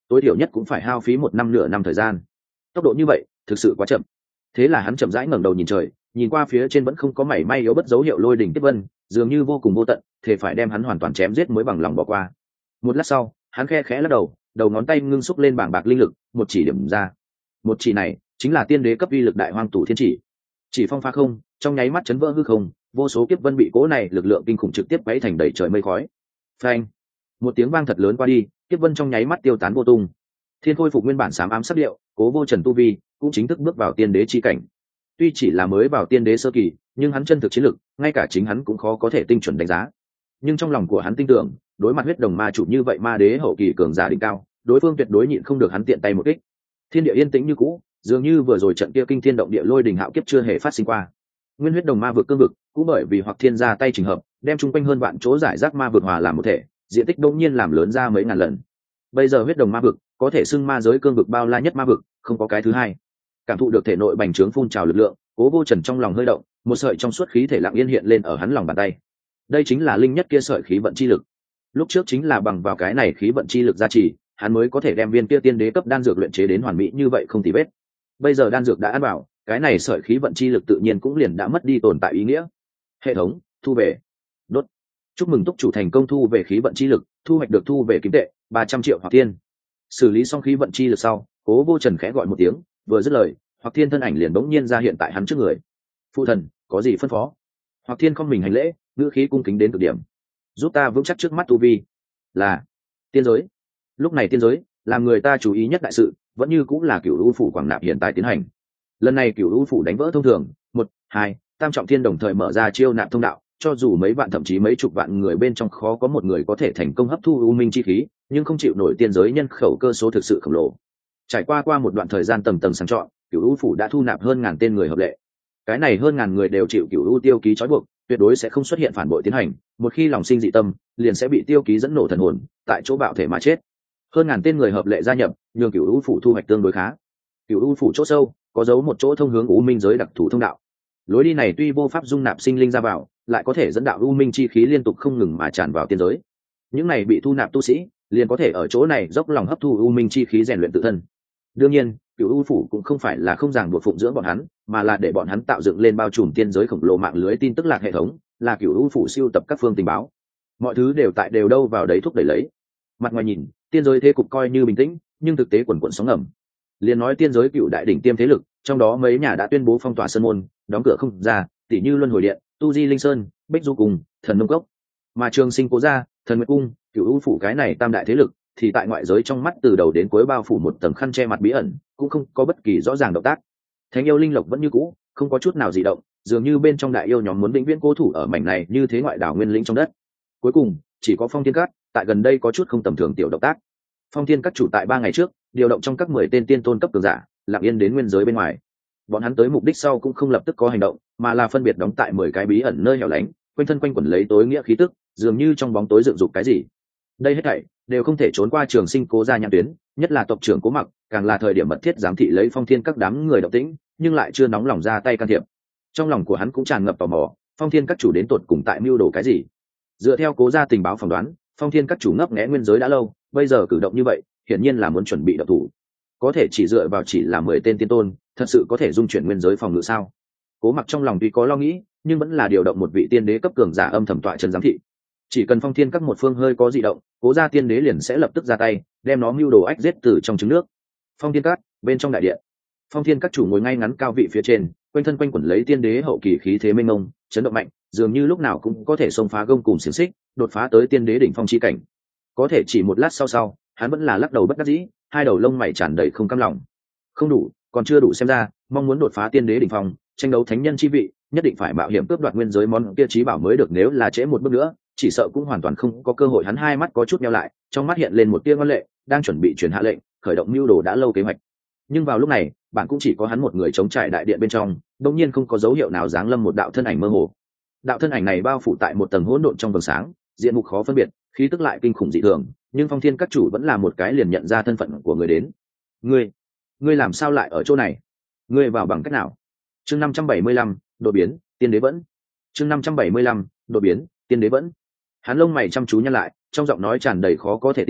tối thiểu nhất cũng phải hao phí một năm nửa năm thời gian. Tốc độ như vậy thực sự quá chậm. Thế là hắn chậm rãi ngẩng đầu nhìn trời, nhìn qua phía trên vẫn không có mảy may yếu bất dấu hiệu lôi đỉnh tiếp vân, dường như vô cùng vô tận, thể phải đem hắn hoàn toàn chém giết mới bằng lòng bỏ qua. Một lát sau, hắn khe khẽ lắc đầu, đầu ngón tay ngưng xúc lên bảng bạc linh lực, một chỉ điểm ra. Một chỉ này chính là tiên đế cấp uy lực đại hoang tủ thiên chỉ. Chỉ phong pha không, trong nháy mắt chấn vỡ hư không, vô số kiếp vân bị cố này lực lượng kinh khủng trực tiếp quấy thành đầy trời mây khói. Phanh! Một tiếng vang thật lớn qua đi, kiếp vân trong nháy mắt tiêu tán vô tung. Thiên khôi phục nguyên bản sám ám sắc điệu, Cố Vô Trần tu vi cũng chính thức bước vào tiên đế chi cảnh. Tuy chỉ là mới vào tiên đế sơ kỳ, nhưng hắn chân thực chiến lực, ngay cả chính hắn cũng khó có thể tinh chuẩn đánh giá. Nhưng trong lòng của hắn tin tưởng, đối mặt huyết đồng ma chủ như vậy ma đế hậu kỳ cường giả đỉnh cao, đối phương tuyệt đối nhịn không được hắn tiện tay một kích. Thiên địa yên tĩnh như cũ, dường như vừa rồi trận kia kinh thiên động địa lôi đình hạo kiếp chưa hề phát sinh qua. Nguyên huyết đồng ma vực cương vực, cũng bởi vì Hoặc Thiên ra tay chỉnh hợp, đem chung quanh hơn vạn chỗ giải rác ma vực hòa làm một thể, diện tích đột nhiên làm lớn ra mấy ngàn lần. Bây giờ huyết đồng ma vực có thể xưng ma giới cương vực bao la nhất ma vực, không có cái thứ hai. Cảm thụ được thể nội bành trướng phun trào lực lượng, Cố Vô Trần trong lòng hơi động, một sợi trong suốt khí thể lặng yên hiện lên ở hắn lòng bàn tay. Đây chính là linh nhất kia sợi khí vận chi lực. Lúc trước chính là bằng vào cái này khí vận chi lực gia trì, hắn mới có thể đem viên kia tiên đế cấp đan dược luyện chế đến hoàn mỹ như vậy không tì vết. Bây giờ đan dược đã ăn vào, cái này sợi khí vận chi lực tự nhiên cũng liền đã mất đi tồn tại ý nghĩa. Hệ thống thu về. Đốt. Chúc mừng túc chủ thành công thu về khí vận chi lực, thu hoạch được thu về kim tệ ba trăm triệu Hoặc Thiên. Xử lý xong khí vận chi lực sau, Cố Vô Trần khẽ gọi một tiếng, vừa dứt lời, Hoặc Thiên thân ảnh liền bỗng nhiên ra hiện tại hắn trước người. Phụ thần, có gì phân phó? Hoặc Thiên không mình hành lễ, ngữ khí cung kính đến cực điểm. Giúp ta vững chắc trước mắt tu vi. Là tiên giới. Lúc này tiên giới làm người ta chú ý nhất đại sự, vẫn như cũng là Cửu U phủ Quảng Nạp hiện tại tiến hành. Lần này Cửu U phủ đánh vỡ thông thường, một, hai, tam trọng thiên đồng thời mở ra chiêu nạp thông đạo, cho dù mấy vạn thậm chí mấy chục vạn người bên trong khó có một người có thể thành công hấp thu u minh chi khí, nhưng không chịu nổi tiên giới nhân khẩu cơ số thực sự khổng lồ. Trải qua qua một đoạn thời gian tầng tầng sàng chọn, Cửu U phủ đã thu nạp hơn ngàn tên người hợp lệ. Cái này hơn ngàn người đều chịu Cửu U tiêu ký trói buộc, tuyệt đối sẽ không xuất hiện phản bội tiến hành, một khi lòng sinh dị tâm, liền sẽ bị tiêu ký dẫn nổ thần hồn, tại chỗ bạo thể mà chết. Hơn ngàn tên người hợp lệ gia nhập, nhường Cửu U phủ thu hoạch tương đối khá. Cửu U phủ chỗ sâu, có dấu một chỗ thông hướng u minh giới đặc thù thông đạo. Lối đi này tuy vô pháp dung nạp sinh linh ra vào, lại có thể dẫn đạo u minh chi khí liên tục không ngừng mà tràn vào tiên giới. Những này bị thu nạp tu sĩ, liền có thể ở chỗ này dốc lòng hấp thu u minh chi khí rèn luyện tự thân. Đương nhiên, Cửu U phủ cũng không phải là không ràng buộc phụng dưỡng bọn hắn, mà là để bọn hắn tạo dựng lên bao trùm tiên giới khổng lồ mạng lưới tin tức lạc hệ thống, là Cửu U phủ siêu tập các phương tình báo. Mọi thứ đều tại đều đâu vào đấy thúc đẩy lấy. Mặt ngoài nhìn, tiên giới thế cục coi như bình tĩnh, nhưng thực tế quần quần sóng ngầm. Liên nói tiên giới cựu đại đỉnh tiêm thế lực, trong đó mấy nhà đã tuyên bố phong tỏa sơn môn, đóng cửa không ra, tỷ như Luân Hồi Điện, Tu Di Linh Sơn, Bích Du Cùng, Thần Nông Cốc. Mà Trường Sinh Cố gia, Thần Nguyệt Cung, Cửu U phủ cái này tam đại thế lực, thì tại ngoại giới trong mắt từ đầu đến cuối bao phủ một tầng khăn che mặt bí ẩn, cũng không có bất kỳ rõ ràng động tác. Thánh yêu linh lộc vẫn như cũ, không có chút nào dị động, dường như bên trong đại yêu nhóm muốn vĩnh viễn cố thủ ở mảnh này như thế ngoại đảo nguyên lĩnh trong đất. Cuối cùng, chỉ có Phong Thiên Các, tại gần đây có chút không tầm thường tiểu động tác. Phong Thiên Các chủ tại ba ngày trước, điều động trong các mười tên tiên tôn cấp cường giả, lặng yên đến nguyên giới bên ngoài. Bọn hắn tới mục đích sau cũng không lập tức có hành động, mà là phân biệt đóng tại mười cái bí ẩn nơi hẻo lánh, quanh thân quanh quẩn lấy tối nghĩa khí tức, dường như trong bóng tối dựng dục cái gì. Đây hết thảy đều không thể trốn qua Trường Sinh Cố gia nhãn tuyến, nhất là tộc trưởng Cố Mặc, càng là thời điểm mật thiết giám thị lấy Phong Thiên Các đám người động tĩnh, nhưng lại chưa nóng lòng ra tay can thiệp. Trong lòng của hắn cũng tràn ngập tò mò, Phong Thiên Các chủ đến tột cùng tại mưu đồ cái gì. Dựa theo Cố gia tình báo phỏng đoán, Phong Thiên Các chủ ngấp nghé nguyên giới đã lâu, bây giờ cử động như vậy, hiển nhiên là muốn chuẩn bị động thủ. Có thể chỉ dựa vào chỉ là mười tên tiên tôn, thật sự có thể dung chuyển nguyên giới phòng ngự sao? Cố Mặc trong lòng tuy có lo nghĩ, nhưng vẫn là điều động một vị tiên đế cấp cường giả âm thầm tọa chân giám thị. Chỉ cần Phong Thiên Các một phương hơi có dị động, Cố gia tiên đế liền sẽ lập tức ra tay, đem nó mưu đồ ách giết từ trong trứng nước. Phong Thiên Các bên trong đại điện, Phong Thiên Các chủ ngồi ngay ngắn cao vị phía trên, quanh thân quanh quẩn lấy tiên đế hậu kỳ khí thế mênh mông, chấn động mạnh, dường như lúc nào cũng có thể xông phá gông cùm xiềng xích, đột phá tới tiên đế đỉnh phong chi cảnh. Có thể chỉ một lát sau sau, hắn vẫn là lắc đầu bất đắc dĩ, hai đầu lông mày tràn đầy không cam lòng. Không đủ, còn chưa đủ xem ra, mong muốn đột phá tiên đế đỉnh phong, tranh đấu thánh nhân chi vị, nhất định phải mạo hiểm cướp đoạt nguyên giới món kia chí bảo mới được, nếu là trễ một bước nữa, chỉ sợ cũng hoàn toàn không có cơ hội. Hắn hai mắt có chút nheo lại, trong mắt hiện lên một tia ngoan lệ, đang chuẩn bị truyền hạ lệnh, khởi động mưu đồ đã lâu kế hoạch. Nhưng vào lúc này, bạn cũng chỉ có hắn một người chống trải đại điện bên trong, đột nhiên không có dấu hiệu nào giáng lâm một đạo thân ảnh mơ hồ. Đạo thân ảnh này bao phủ tại một tầng hỗn độn trong vầng sáng, diện mục khó phân biệt, khí tức lại kinh khủng dị thường, nhưng Phong Thiên Các chủ vẫn là một cái liền nhận ra thân phận của người đến. Ngươi, ngươi làm sao lại ở chỗ này? Ngươi vào bằng cách nào? Chương năm trăm bảy mươi lăm, đột biến, tiên đế vẫn. Chương năm trăm bảy mươi lăm, đột biến, tiên đế vẫn. Hắn lông mày chăm chú nhăn lại, trong giọng nói tràn đầy khó có thể tin,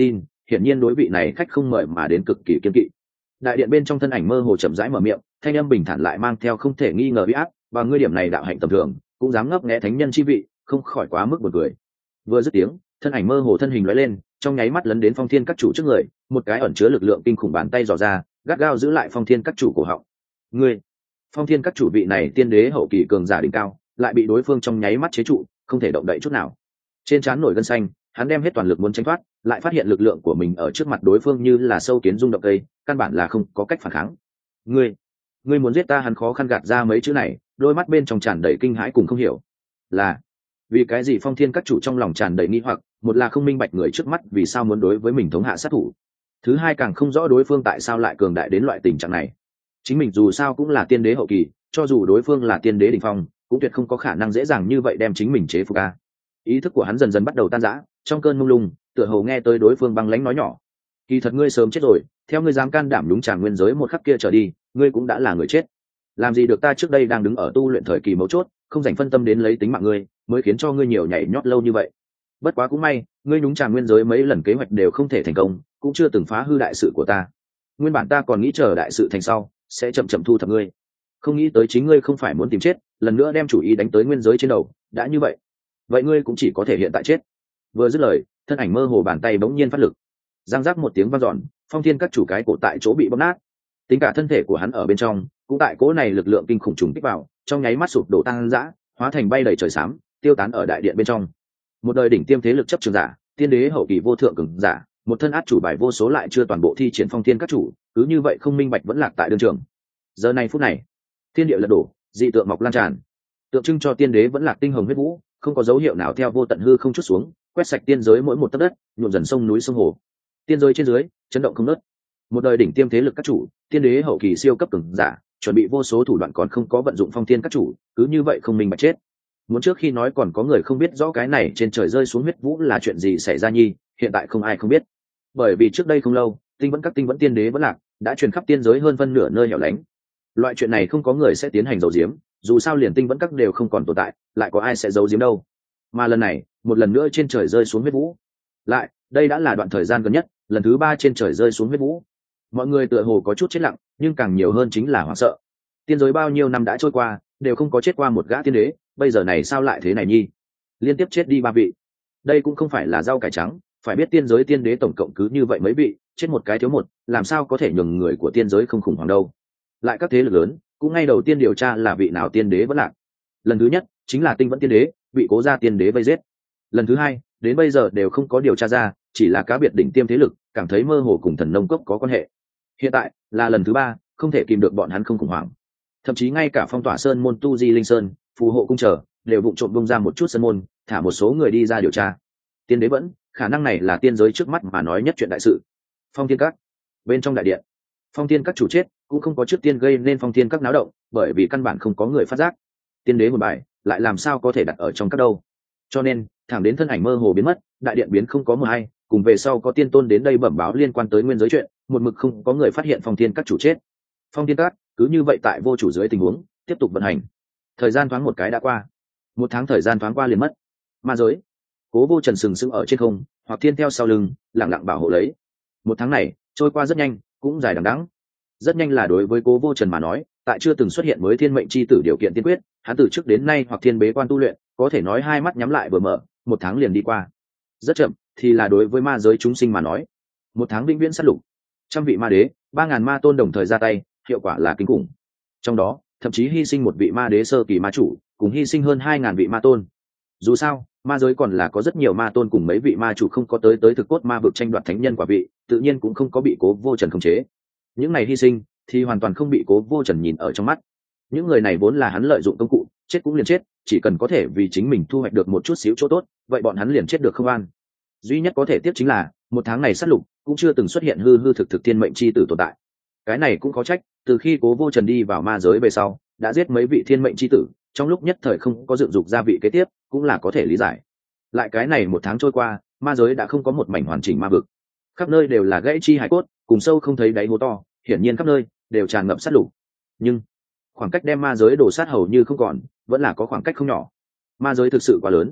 hiển nhiên đối vị này khách không mời mà đến cực kỳ kiên kỵ. Đại điện bên trong thân ảnh mơ hồ chậm rãi mở miệng, thanh âm bình thản lại mang theo không thể nghi ngờ uy áp, và ngươi điểm này đạo hạnh tầm thường cũng dám ngấp nghé thánh nhân chi vị, không khỏi quá mức buồn cười. Vừa dứt tiếng, thân ảnh mơ hồ thân hình lóe lên, trong nháy mắt lấn đến Phong Thiên các chủ trước người, một cái ẩn chứa lực lượng kinh khủng bàn tay dò ra, gắt gao giữ lại Phong Thiên các chủ cổ họng. Ngươi, Phong Thiên các chủ vị này tiên đế hậu kỳ cường giả đỉnh cao, lại bị đối phương trong nháy mắt chế trụ, không thể động đậy chút nào. Trên trán nổi gân xanh, hắn đem hết toàn lực muốn tránh thoát, lại phát hiện lực lượng của mình ở trước mặt đối phương như là sâu kiến rung động cây, căn bản là không có cách phản kháng. Ngươi, ngươi muốn giết ta? Hắn khó khăn gạt ra mấy chữ này, đôi mắt bên trong tràn đầy kinh hãi cùng không hiểu. Là vì cái gì? Phong Thiên các chủ trong lòng tràn đầy nghi hoặc, một là không minh bạch người trước mắt vì sao muốn đối với mình thống hạ sát thủ, thứ hai càng không rõ đối phương tại sao lại cường đại đến loại tình trạng này. Chính mình dù sao cũng là tiên đế hậu kỳ, cho dù đối phương là tiên đế đỉnh phong, cũng tuyệt không có khả năng dễ dàng như vậy đem chính mình chế phục a. Ý thức của hắn dần dần bắt đầu tan rã, trong cơn mông lung, tựa hồ nghe tới đối phương băng lãnh nói nhỏ: kỳ thật ngươi sớm chết rồi, theo ngươi dám can đảm đúng tràng nguyên giới một khắc kia trở đi, ngươi cũng đã là người chết. Làm gì được ta trước đây đang đứng ở tu luyện thời kỳ mấu chốt, không dành phân tâm đến lấy tính mạng ngươi, mới khiến cho ngươi nhiều nhảy nhót lâu như vậy. Bất quá cũng may, ngươi nhúng tràng nguyên giới mấy lần kế hoạch đều không thể thành công, cũng chưa từng phá hư đại sự của ta. Nguyên bản ta còn nghĩ chờ đại sự thành sau, sẽ chậm chậm thu thập ngươi. Không nghĩ tới chính ngươi không phải muốn tìm chết, lần nữa đem chủ ý đánh tới nguyên giới trên đầu, đã như vậy, vậy ngươi cũng chỉ có thể hiện tại chết. Vừa dứt lời, thân ảnh mơ hồ bàn tay bỗng nhiên phát lực, giang giác một tiếng vang dọn, Phong Thiên các chủ cái cổ tại chỗ bị bóp nát, tính cả thân thể của hắn ở bên trong cũng tại cỗ này lực lượng kinh khủng trùng kích vào, trong nháy mắt sụp đổ tan rã, hóa thành bay đầy trời xám, tiêu tán ở đại điện bên trong. Một đời đỉnh tiêm thế lực chấp trường giả, tiên đế hậu kỳ vô thượng cường giả, một thân át chủ bài vô số lại chưa toàn bộ thi triển Phong Thiên các chủ, cứ như vậy không minh bạch vẫn lạc tại đương trường. Giờ này phút này, thiên địa lật đổ, dị tượng mọc lan tràn, tượng trưng cho tiên đế vẫn lạc tinh hồng huyết vũ, không có dấu hiệu nào theo vô tận hư không chút xuống, quét sạch tiên giới mỗi một tấc đất, nhuộm dần sông núi sông hồ. Tiên giới trên dưới chấn động không ngớt. Một đời đỉnh tiêm thế lực các chủ, tiên đế hậu kỳ siêu cấp cường giả, chuẩn bị vô số thủ đoạn còn không có vận dụng Phong Thiên các chủ, cứ như vậy không minh bạch chết. Muốn trước khi nói còn có người không biết rõ cái này trên trời rơi xuống huyết vũ là chuyện gì xảy ra nhi, hiện tại không ai không biết. Bởi vì trước đây không lâu, tinh vẫn các tinh vẫn tiên đế vẫn lạc, đã truyền khắp tiên giới hơn phân nửa nơi hẻo lánh. Loại chuyện này không có người sẽ tiến hành giấu giếm, dù sao liền tinh vẫn các đều không còn tồn tại, lại có ai sẽ giấu giếm đâu. Mà lần này, một lần nữa trên trời rơi xuống huyết vũ. Lại, đây đã là đoạn thời gian gần nhất, lần thứ ba trên trời rơi xuống huyết vũ. Mọi người tựa hồ có chút chết lặng, nhưng càng nhiều hơn chính là hoảng sợ. Tiên giới bao nhiêu năm đã trôi qua, đều không có chết qua một gã tiên đế, bây giờ này sao lại thế này nhi? Liên tiếp chết đi ba vị. Đây cũng không phải là rau cải trắng, phải biết tiên giới tiên đế tổng cộng cứ như vậy mấy vị, chết một cái thiếu một, làm sao có thể nhường người của tiên giới không khủng hoảng đâu. Lại các thế lực lớn, cũng ngay đầu tiên điều tra là vị nào tiên đế vẫn lạc. Lần thứ nhất chính là tinh vẫn tiên đế, bị Cố gia tiên đế vây giết. Lần thứ hai, đến bây giờ đều không có điều tra ra, chỉ là cá biệt đỉnh tiêm thế lực, cảm thấy mơ hồ cùng thần nông cốc có quan hệ. Hiện tại là lần thứ ba, không thể kìm được bọn hắn không khủng hoảng. Thậm chí ngay cả phong tỏa sơn môn tu di linh sơn, phù hộ cung trở, đều vụng trộm bông ra một chút sơn môn, thả một số người đi ra điều tra. Tiên đế vẫn, khả năng này là tiên giới trước mắt mà nói nhất chuyện đại sự. Phong Thiên các bên trong đại điện, Phong Thiên các chủ chết cũng không có trước tiên gây nên Phong Thiên các náo động, bởi vì căn bản không có người phát giác. Tiên đế một bài lại làm sao có thể đặt ở trong các đâu. Cho nên thẳng đến thân ảnh mơ hồ biến mất, đại điện biến không có mờ hay, cùng về sau có tiên tôn đến đây bẩm báo liên quan tới nguyên giới chuyện, một mực không có người phát hiện Phong Thiên các chủ chết. Phong Thiên các cứ như vậy tại vô chủ dưới tình huống tiếp tục vận hành. Thời gian thoáng một cái đã qua, một tháng thời gian thoáng qua liền mất. Ma giới, Cố Vô Trần sừng sững ở trên không, Hoặc Thiên theo sau lưng lặng lặng bảo hộ lấy. Một tháng này trôi qua rất nhanh, cũng dài đằng đẵng. Rất nhanh là đối với Cố Vô Trần mà nói, tại chưa từng xuất hiện mới thiên mệnh chi tử điều kiện tiên quyết, hắn từ trước đến nay Hoặc Thiên bế quan tu luyện, có thể nói hai mắt nhắm lại vừa mở, một tháng liền đi qua. Rất chậm thì là đối với ma giới chúng sinh mà nói, một tháng vĩnh viễn sát lục, trăm vị ma đế, ba ngàn ma tôn đồng thời ra tay, hiệu quả là kinh khủng. Trong đó thậm chí hy sinh một vị ma đế sơ kỳ ma chủ, cùng hy sinh hơn hai ngàn vị ma tôn. Dù sao ma giới còn là có rất nhiều ma tôn cùng mấy vị ma chủ không có tới tới thực cốt ma vực tranh đoạt thánh nhân quả vị, tự nhiên cũng không có bị Cố Vô Trần khống chế. Những này hy sinh thì hoàn toàn không bị Cố Vô Trần nhìn ở trong mắt. Những người này vốn là hắn lợi dụng công cụ, chết cũng liền chết, chỉ cần có thể vì chính mình thu hoạch được một chút xíu chỗ tốt, vậy bọn hắn liền chết được không an. Duy nhất có thể tiếp chính là một tháng này sát lục cũng chưa từng xuất hiện hư hư thực thực thiên mệnh chi tử tồn tại. Cái này cũng có trách, từ khi Cố Vô Trần đi vào ma giới về sau, đã giết mấy vị thiên mệnh chi tử, trong lúc nhất thời không có dựng dục gia vị kế tiếp, cũng là có thể lý giải. Lại cái này một tháng trôi qua, ma giới đã không có một mảnh hoàn chỉnh ma vực, khắp nơi đều là gãy chi hải cốt, cùng sâu không thấy đáy hố to, hiển nhiên khắp nơi đều tràn ngập sát lục. Nhưng khoảng cách đem ma giới đổ sát hầu như không còn, vẫn là có khoảng cách không nhỏ. Ma giới thực sự quá lớn,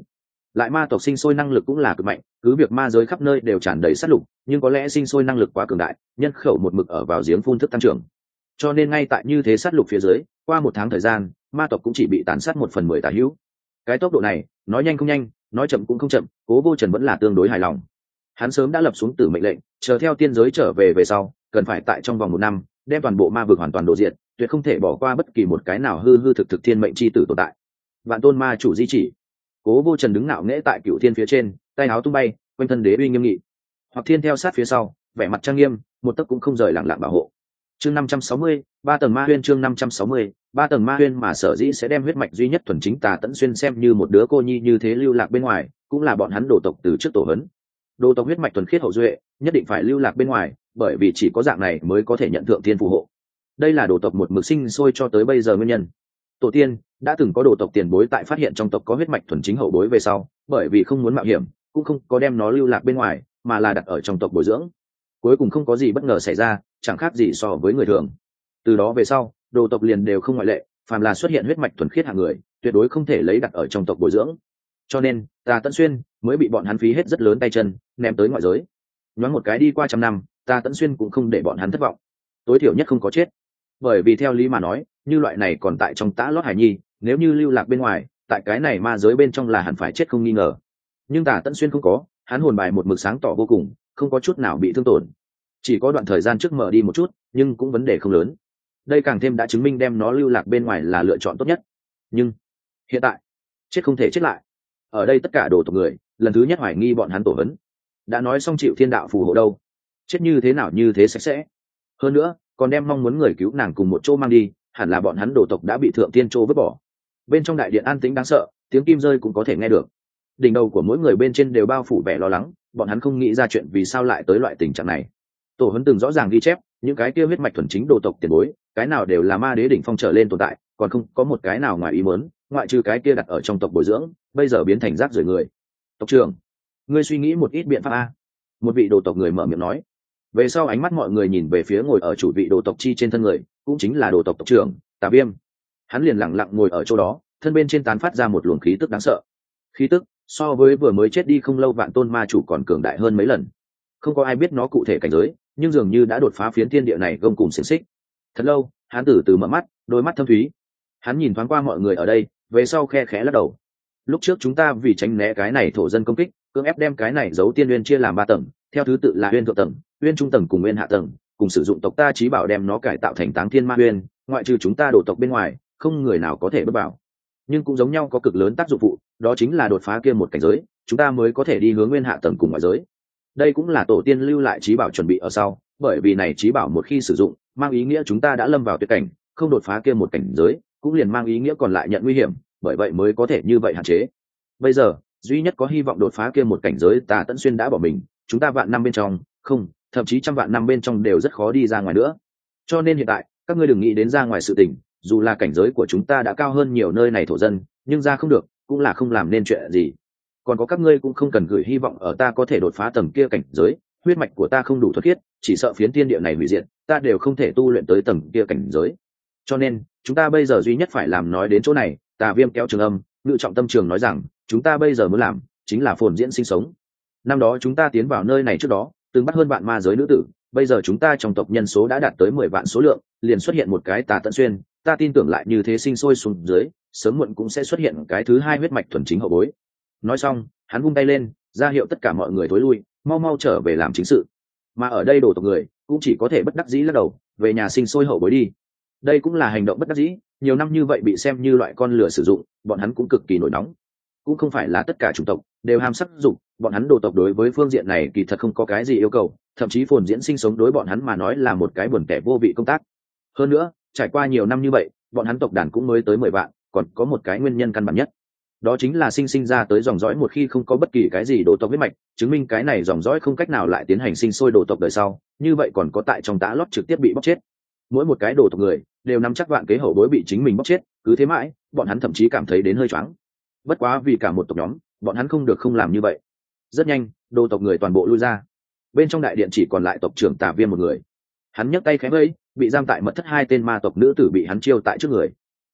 lại ma tộc sinh sôi năng lực cũng là cực mạnh, cứ việc ma giới khắp nơi đều tràn đầy sát lục, nhưng có lẽ sinh sôi năng lực quá cường đại, nhân khẩu một mực ở vào giếng phun thức tăng trưởng, cho nên ngay tại như thế sát lục phía dưới, qua một tháng thời gian, ma tộc cũng chỉ bị tàn sát một phần mười tả hữu. Cái tốc độ này, nói nhanh không nhanh, nói chậm cũng không chậm, Cố Vô Trần vẫn là tương đối hài lòng. Hắn sớm đã lập xuống tử mệnh lệnh, chờ theo tiên giới trở về về sau, cần phải tại trong vòng một năm đem toàn bộ ma vực hoàn toàn đổ diệt, tuyệt không thể bỏ qua bất kỳ một cái nào hư hư thực thực thiên mệnh chi tử tồn tại. Vạn tôn ma chủ di chỉ. Cố Vô Trần đứng ngạo nghễ tại cựu thiên phía trên, tay áo tung bay, quanh thân đế uy nghiêm nghị. Hoặc Thiên theo sát phía sau, vẻ mặt trang nghiêm, một tấc cũng không rời lặng lặng bảo hộ. Chương năm trăm sáu mươi, ba tầng ma huyên chương năm trăm sáu mươi, ba tầng ma huyên mà sở dĩ sẽ đem huyết mạch duy nhất thuần chính Tà Tẫn Xuyên xem như một đứa cô nhi như thế lưu lạc bên ngoài, cũng là bọn hắn đồ tộc từ trước tổ hấn. Đồ tộc huyết mạch thuần khiết hậu duệ, nhất định phải lưu lạc bên ngoài, bởi vì chỉ có dạng này mới có thể nhận thượng thiên phù hộ. Đây là đồ tộc một mực sinh sôi cho tới bây giờ nguyên nhân. Tổ tiên đã từng có đồ tộc tiền bối tại phát hiện trong tộc có huyết mạch thuần chính hậu bối về sau, bởi vì không muốn mạo hiểm, cũng không có đem nó lưu lạc bên ngoài, mà là đặt ở trong tộc bồi dưỡng. Cuối cùng không có gì bất ngờ xảy ra, chẳng khác gì so với người thường. Từ đó về sau, đồ tộc liền đều không ngoại lệ, phàm là xuất hiện huyết mạch thuần khiết hạng người, tuyệt đối không thể lấy đặt ở trong tộc bồi dưỡng. Cho nên, Tà Tẫn Xuyên mới bị bọn hắn phí hết rất lớn tay chân, ném tới ngoại giới. Nhoáng một cái đi qua trăm năm, Tà Tẫn Xuyên cũng không để bọn hắn thất vọng. Tối thiểu nhất không có chết. Bởi vì theo lý mà nói, như loại này còn tại trong tã lót hải nhi, nếu như lưu lạc bên ngoài, tại cái này ma giới bên trong là hẳn phải chết không nghi ngờ. Nhưng Tà Tẫn Xuyên không có, hắn hồn bài một mực sáng tỏ vô cùng, không có chút nào bị thương tổn. Chỉ có đoạn thời gian trước mở đi một chút, nhưng cũng vấn đề không lớn. Đây càng thêm đã chứng minh đem nó lưu lạc bên ngoài là lựa chọn tốt nhất. Nhưng hiện tại, chết không thể chết lại. Ở đây tất cả đồ tộc người, lần thứ nhất hoài nghi bọn hắn tổ hấn. Đã nói xong chịu thiên đạo phù hộ đâu, chết như thế nào như thế sạch sẽ. Hơn nữa, còn đem mong muốn người cứu nàng cùng một chỗ mang đi, hẳn là bọn hắn đồ tộc đã bị thượng tiên trô vứt bỏ. Bên trong đại điện an tĩnh đáng sợ, tiếng kim rơi cũng có thể nghe được. Đỉnh đầu của mỗi người bên trên đều bao phủ vẻ lo lắng, bọn hắn không nghĩ ra chuyện vì sao lại tới loại tình trạng này. Tổ huấn từng rõ ràng ghi chép, những cái kia huyết mạch thuần chính đồ tộc tiền bối, cái nào đều là ma đế đỉnh phong trở lên tồn tại, còn không có một cái nào ngoài ý muốn, ngoại trừ cái kia đặt ở trong tộc bồi dưỡng, bây giờ biến thành rác rưởi người. Tộc trưởng, ngươi suy nghĩ một ít biện pháp a. Một vị đồ tộc người mở miệng nói. Về sau ánh mắt mọi người nhìn về phía ngồi ở chủ vị đồ tộc chi trên thân người, cũng chính là đồ tộc tộc trưởng Tà Viêm. Hắn liền lặng lặng ngồi ở chỗ đó, thân bên trên tán phát ra một luồng khí tức đáng sợ. Khí tức so với vừa mới chết đi không lâu Vạn Tôn ma chủ còn cường đại hơn mấy lần. Không có ai biết nó cụ thể cảnh giới, nhưng dường như đã đột phá phiến thiên địa này gông cùng xiềng xích. Thật lâu, hắn từ từ mở mắt, đôi mắt thâm thúy. Hắn nhìn thoáng qua mọi người ở đây, về sau khe khẽ lắc đầu. Lúc trước chúng ta vì tránh né cái này thổ dân công kích, cưỡng ép đem cái này giấu tiên uyên chia làm ba tầng, theo thứ tự là uyên thượng tầng, uyên trung tầng cùng uyên hạ tầng, cùng sử dụng tộc ta chí bảo đem nó cải tạo thành Táng Thiên Ma Uyên, ngoại trừ chúng ta đổ tộc bên ngoài, không người nào có thể bước vào. Nhưng cũng giống nhau có cực lớn tác dụng phụ, đó chính là đột phá kia một cảnh giới, chúng ta mới có thể đi hướng nguyên hạ tầng cùng ngoại giới. Đây cũng là tổ tiên lưu lại chí bảo chuẩn bị ở sau, bởi vì này chí bảo một khi sử dụng, mang ý nghĩa chúng ta đã lâm vào tuyệt cảnh, không đột phá kia một cảnh giới, cũng liền mang ý nghĩa còn lại nhận nguy hiểm, bởi vậy mới có thể như vậy hạn chế. Bây giờ, duy nhất có hy vọng đột phá kia một cảnh giới Tà Tẫn Xuyên đã bỏ mình, chúng ta vạn năm bên trong, không, thậm chí trăm vạn năm bên trong đều rất khó đi ra ngoài nữa. Cho nên hiện tại, các ngươi đừng nghĩ đến ra ngoài sự tình, dù là cảnh giới của chúng ta đã cao hơn nhiều nơi này thổ dân, nhưng ra không được, cũng là không làm nên chuyện gì. Còn có các ngươi cũng không cần gửi hy vọng ở ta có thể đột phá tầng kia cảnh giới, huyết mạch của ta không đủ thuần khiết, chỉ sợ phiến thiên địa này hủy diệt, ta đều không thể tu luyện tới tầng kia cảnh giới. Cho nên, chúng ta bây giờ duy nhất phải làm nói đến chỗ này, Tà Viêm kéo trường âm, ngự trọng tâm trường nói rằng, chúng ta bây giờ muốn làm, chính là phồn diễn sinh sống. Năm đó chúng ta tiến vào nơi này trước đó, từng bắt hơn vạn ma giới nữ tử, bây giờ chúng ta trong tộc nhân số đã đạt tới mười vạn số lượng, liền xuất hiện một cái Tà Tẫn Xuyên, ta tin tưởng lại như thế sinh sôi xuống dưới, sớm muộn cũng sẽ xuất hiện cái thứ hai huyết mạch thuần chính hậu bối. Nói xong, hắn vung tay lên, ra hiệu tất cả mọi người thối lui, mau mau trở về làm chính sự. Mà ở đây đồ tộc người, cũng chỉ có thể bất đắc dĩ lắc đầu, về nhà sinh sôi hậu bối đi. Đây cũng là hành động bất đắc dĩ, nhiều năm như vậy bị xem như loại con lửa sử dụng, bọn hắn cũng cực kỳ nổi nóng. Cũng không phải là tất cả chủng tộc đều ham sắc dục, bọn hắn đồ tộc đối với phương diện này kỳ thật không có cái gì yêu cầu, thậm chí phồn diễn sinh sống đối bọn hắn mà nói là một cái buồn tẻ vô vị công tác. Hơn nữa, trải qua nhiều năm như vậy, bọn hắn tộc đàn cũng mới tới mười vạn, còn có một cái nguyên nhân căn bản nhất, đó chính là sinh sinh ra tới dòng dõi một khi không có bất kỳ cái gì đồ tộc huyết mạch, chứng minh cái này dòng dõi không cách nào lại tiến hành sinh sôi đồ tộc đời sau, như vậy còn có tại trong tã lót trực tiếp bị bóc chết. Mỗi một cái đồ tộc người đều nắm chắc vạn kế hậu bối bị chính mình bóc chết, cứ thế mãi, bọn hắn thậm chí cảm thấy đến hơi choáng. Bất quá vì cả một tộc nhóm, bọn hắn không được không làm như vậy. Rất nhanh, đồ tộc người toàn bộ lui ra. Bên trong đại điện chỉ còn lại tộc trưởng Tà Viêm một người. Hắn nhấc tay khẽ vẫy, bị giam tại mật thất hai tên ma tộc nữ tử bị hắn chiêu tại trước người.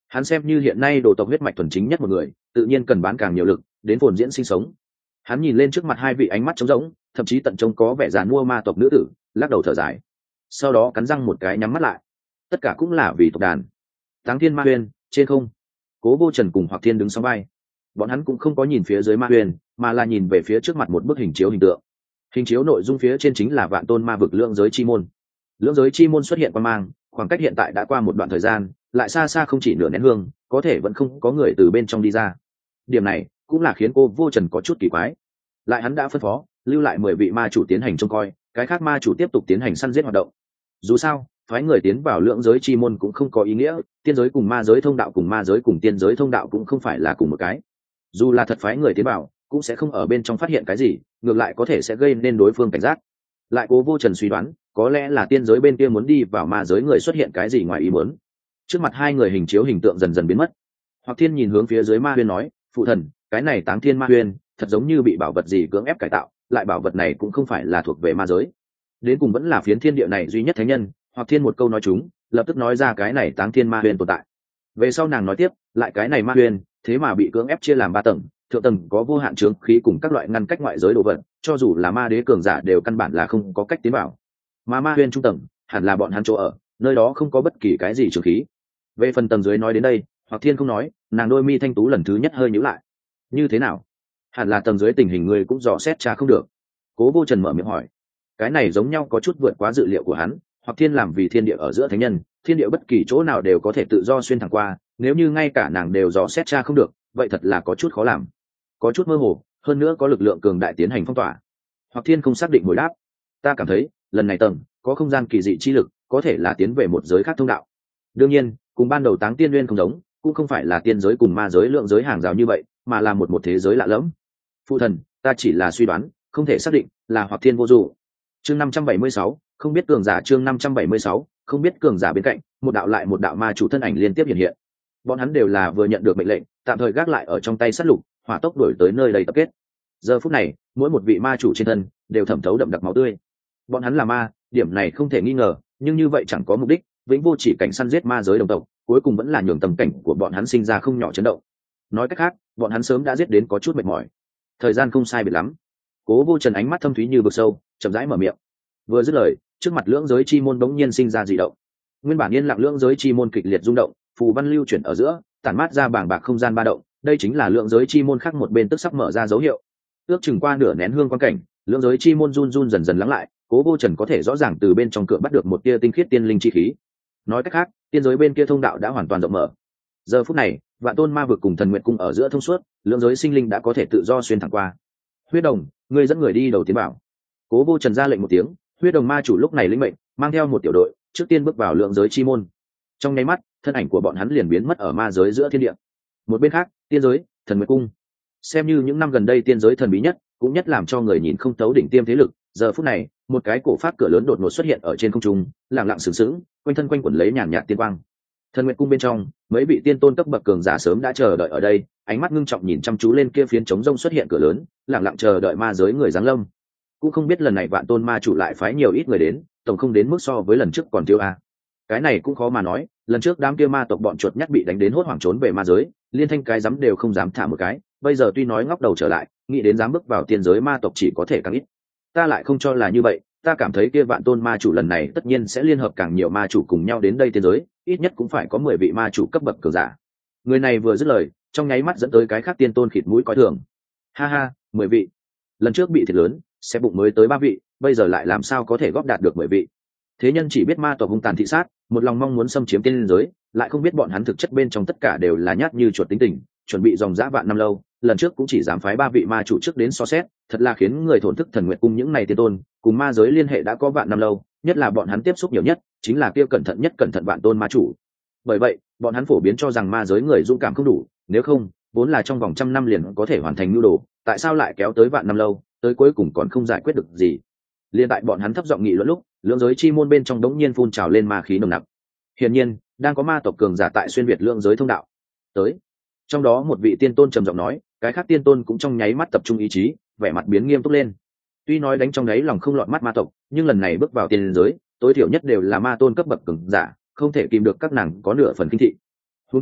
Hắn xem như hiện nay đồ tộc huyết mạch thuần chính nhất một người, tự nhiên cần bán càng nhiều lực đến phồn diễn sinh sống. Hắn nhìn lên trước mặt hai vị ánh mắt trống rỗng, thậm chí tận trông có vẻ giàn mua ma tộc nữ tử, lắc đầu thở dài, sau đó cắn răng một cái nhắm mắt lại. Tất cả cũng là vì tộc đàn. Táng Thiên Ma Huyền, trên không, Cố Vô Trần cùng Hoặc Thiên đứng song vai. Bọn hắn cũng không có nhìn phía dưới Ma Huyền, mà là nhìn về phía trước mặt một bức hình chiếu hình tượng. Hình chiếu nội dung phía trên chính là vạn tôn ma vực lượng giới chi môn. Lượng giới chi môn xuất hiện qua mang, khoảng cách hiện tại đã qua một đoạn thời gian, lại xa xa không chỉ nửa nén hương, có thể vẫn không có người từ bên trong đi ra. Điểm này cũng là khiến Cố Vô Trần có chút kỳ quái. Lại hắn đã phân phó lưu lại mười vị ma chủ tiến hành trông coi, cái khác ma chủ tiếp tục tiến hành săn giết hoạt động. Dù sao phái người tiến vào lượng giới chi môn cũng không có ý nghĩa, tiên giới cùng ma giới thông đạo cùng ma giới cùng tiên giới thông đạo cũng không phải là cùng một cái. Dù là thật phái người tiến vào cũng sẽ không ở bên trong phát hiện cái gì, ngược lại có thể sẽ gây nên đối phương cảnh giác. Lại Cố Vô Trần suy đoán có lẽ là tiên giới bên kia muốn đi vào ma giới người xuất hiện cái gì ngoài ý muốn. Trước mặt hai người hình chiếu hình tượng dần dần biến mất. Hoặc Thiên nhìn hướng phía dưới Ma Huyên nói, phụ thần, cái này Táng Thiên Ma Huyên thật giống như bị bảo vật gì cưỡng ép cải tạo, lại bảo vật này cũng không phải là thuộc về ma giới, đến cùng vẫn là phiến thiên địa này duy nhất thánh nhân. Hoặc Thiên một câu nói chúng, lập tức nói ra cái này Táng Thiên Ma Huyên tồn tại. Về sau nàng nói tiếp, lại cái này Ma Huyên thế mà bị cưỡng ép chia làm ba tầng, thượng tầng có vô hạn chướng khí cùng các loại ngăn cách ngoại giới đồ vật, cho dù là ma đế cường giả đều căn bản là không có cách tiến vào. Mà Ma Huyên trung tầng hẳn là bọn hắn chỗ ở, nơi đó không có bất kỳ cái gì chướng khí. Về phần tầng dưới nói đến đây, Hoặc Thiên không nói, nàng đôi mi thanh tú lần thứ nhất hơi nhíu lại. Như thế nào? Hẳn là tầng dưới tình hình người cũng dò xét tra không được. Cố Vô Trần mở miệng hỏi. Cái này giống nhau có chút vượt quá dự liệu của hắn. Hoặc Thiên làm vì thiên địa ở giữa thánh nhân, thiên địa bất kỳ chỗ nào đều có thể tự do xuyên thẳng qua, nếu như ngay cả nàng đều dò xét tra không được, vậy thật là có chút khó làm, có chút mơ hồ, hơn nữa có lực lượng cường đại tiến hành phong tỏa. Hoặc Thiên không xác định hồi đáp. Ta cảm thấy lần này tầng có không gian kỳ dị chi lực, có thể là tiến về một giới khác thông đạo. Đương nhiên cùng ban đầu Táng Tiên Nguyên không giống, cũng không phải là tiên giới cùng ma giới lượng giới hàng rào như vậy, mà là một một thế giới lạ lẫm. Phụ thần, ta chỉ là suy đoán, không thể xác định, là Hoặc Thiên vô dụ. Chương năm trăm bảy mươi sáu, không biết cường giả. Chương năm trăm bảy mươi sáu, không biết cường giả. Bên cạnh một đạo lại một đạo ma chủ thân ảnh liên tiếp hiện hiện. Bọn hắn đều là vừa nhận được mệnh lệnh, tạm thời gác lại ở trong tay sát lục, hỏa tốc đuổi tới nơi đây tập kết. Giờ phút này mỗi một vị ma chủ trên thân đều thẩm thấu đậm đặc máu tươi. Bọn hắn là ma, điểm này không thể nghi ngờ, nhưng như vậy chẳng có mục đích, vĩnh vô chỉ cảnh săn giết ma giới đồng tộc, cuối cùng vẫn là nhường tầm cảnh của bọn hắn sinh ra không nhỏ chấn động. Nói cách khác, bọn hắn sớm đã giết đến có chút mệt mỏi. Thời gian không sai biệt lắm. Cố Vô Trần ánh mắt thâm thúy như vực sâu, chậm rãi mở miệng. Vừa dứt lời, trước mặt lưỡng giới chi môn bỗng nhiên sinh ra dị động. Nguyên bản yên lặng lưỡng giới chi môn kịch liệt rung động, phù văn lưu chuyển ở giữa, tản mát ra bảng bạc không gian ba động. Đây chính là lưỡng giới chi môn khác một bên tức sắp mở ra dấu hiệu. Ước chừng qua nửa nén hương quan cảnh, lưỡng giới chi môn run run dần dần lắng lại. Cố Vô Trần có thể rõ ràng từ bên trong cửa bắt được một tia tinh khiết tiên linh chi khí. Nói cách khác, tiên giới bên kia thông đạo đã hoàn toàn rộng mở. Giờ phút này, vạn tôn ma vực cùng thần nguyệt cung ở giữa thông suốt, lưỡng giới sinh linh đã có thể tự do xuyên thẳng qua. Huyết Đồng, ngươi dẫn người đi đầu tiến bảo. Cố Vô Trần ra lệnh một tiếng, Huyết Đồng ma chủ lúc này lĩnh mệnh, mang theo một tiểu đội, trước tiên bước vào lưỡng giới chi môn. Trong nháy mắt, thân ảnh của bọn hắn liền biến mất ở ma giới giữa thiên địa. Một bên khác, tiên giới, thần nguyệt cung, xem như những năm gần đây tiên giới thần bí nhất, cũng nhất làm cho người nhìn không thấu đỉnh tiêm thế lực. Giờ phút này, một cái cổ pháp cửa lớn đột ngột xuất hiện ở trên không trung, lặng lặng sừng sững, quanh thân quanh quẩn lấy nhàn nhạt tiên quang. Thần nguyệt cung bên trong, mấy vị tiên tôn cấp bậc cường giả sớm đã chờ đợi ở đây, ánh mắt ngưng trọng nhìn chăm chú lên kia phiến trống rông xuất hiện cửa lớn, lặng lặng chờ đợi ma giới người giáng lâm. Cũng không biết lần này vạn tôn ma chủ lại phái nhiều ít người đến, tổng không đến mức so với lần trước còn thiếu a. Cái này cũng khó mà nói, lần trước đám kia ma tộc bọn chuột nhắt bị đánh đến hốt hoảng trốn về ma giới, liên thanh cái dám đều không dám thả một cái, bây giờ tuy nói ngóc đầu trở lại, nghĩ đến dám bước vào tiên giới ma tộc chỉ có thể càng ít. Ta lại không cho là như vậy, ta cảm thấy kia vạn tôn ma chủ lần này tất nhiên sẽ liên hợp càng nhiều ma chủ cùng nhau đến đây tiên giới, ít nhất cũng phải có mười vị ma chủ cấp bậc cường giả. Người này vừa dứt lời, trong nháy mắt dẫn tới cái khác tiên tôn khịt mũi coi thường. Ha ha, mười vị. Lần trước bị thiệt lớn, xe bụng mới tới ba vị, bây giờ lại làm sao có thể góp đạt được mười vị. Thế nhân chỉ biết ma tộc hung tàn thị sát, một lòng mong muốn xâm chiếm tiên giới, lại không biết bọn hắn thực chất bên trong tất cả đều là nhát như chuột tính tình, chuẩn bị dòng dã vạn năm lâu, lần trước cũng chỉ dám phái ba vị ma chủ trước đến so xét, thật là khiến người thổn thức. Thần nguyệt cung những này tiên tôn cùng ma giới liên hệ đã có vạn năm lâu, nhất là bọn hắn tiếp xúc nhiều nhất chính là kia cẩn thận nhất cẩn thận vạn tôn ma chủ. Bởi vậy bọn hắn phổ biến cho rằng ma giới người dũng cảm không đủ, nếu không vốn là trong vòng trăm năm liền có thể hoàn thành nhu đồ, tại sao lại kéo tới vạn năm lâu, tới cuối cùng còn không giải quyết được gì. Liên tại bọn hắn thấp giọng nghị luận lúc, lưỡng giới chi môn bên trong đống nhiên phun trào lên ma khí nồng nặc. Hiển nhiên đang có ma tộc cường giả tại xuyên việt lưỡng giới thông đạo tới. Trong đó một vị tiên tôn trầm giọng nói, cái khác tiên tôn cũng trong nháy mắt tập trung ý chí, vẻ mặt biến nghiêm túc lên. Tuy nói đánh trong đấy lòng không lọt mắt ma tộc, nhưng lần này bước vào tiên giới, tối thiểu nhất đều là ma tôn cấp bậc cường giả, không thể kìm được các nàng có nửa phần kinh thị. Huống chi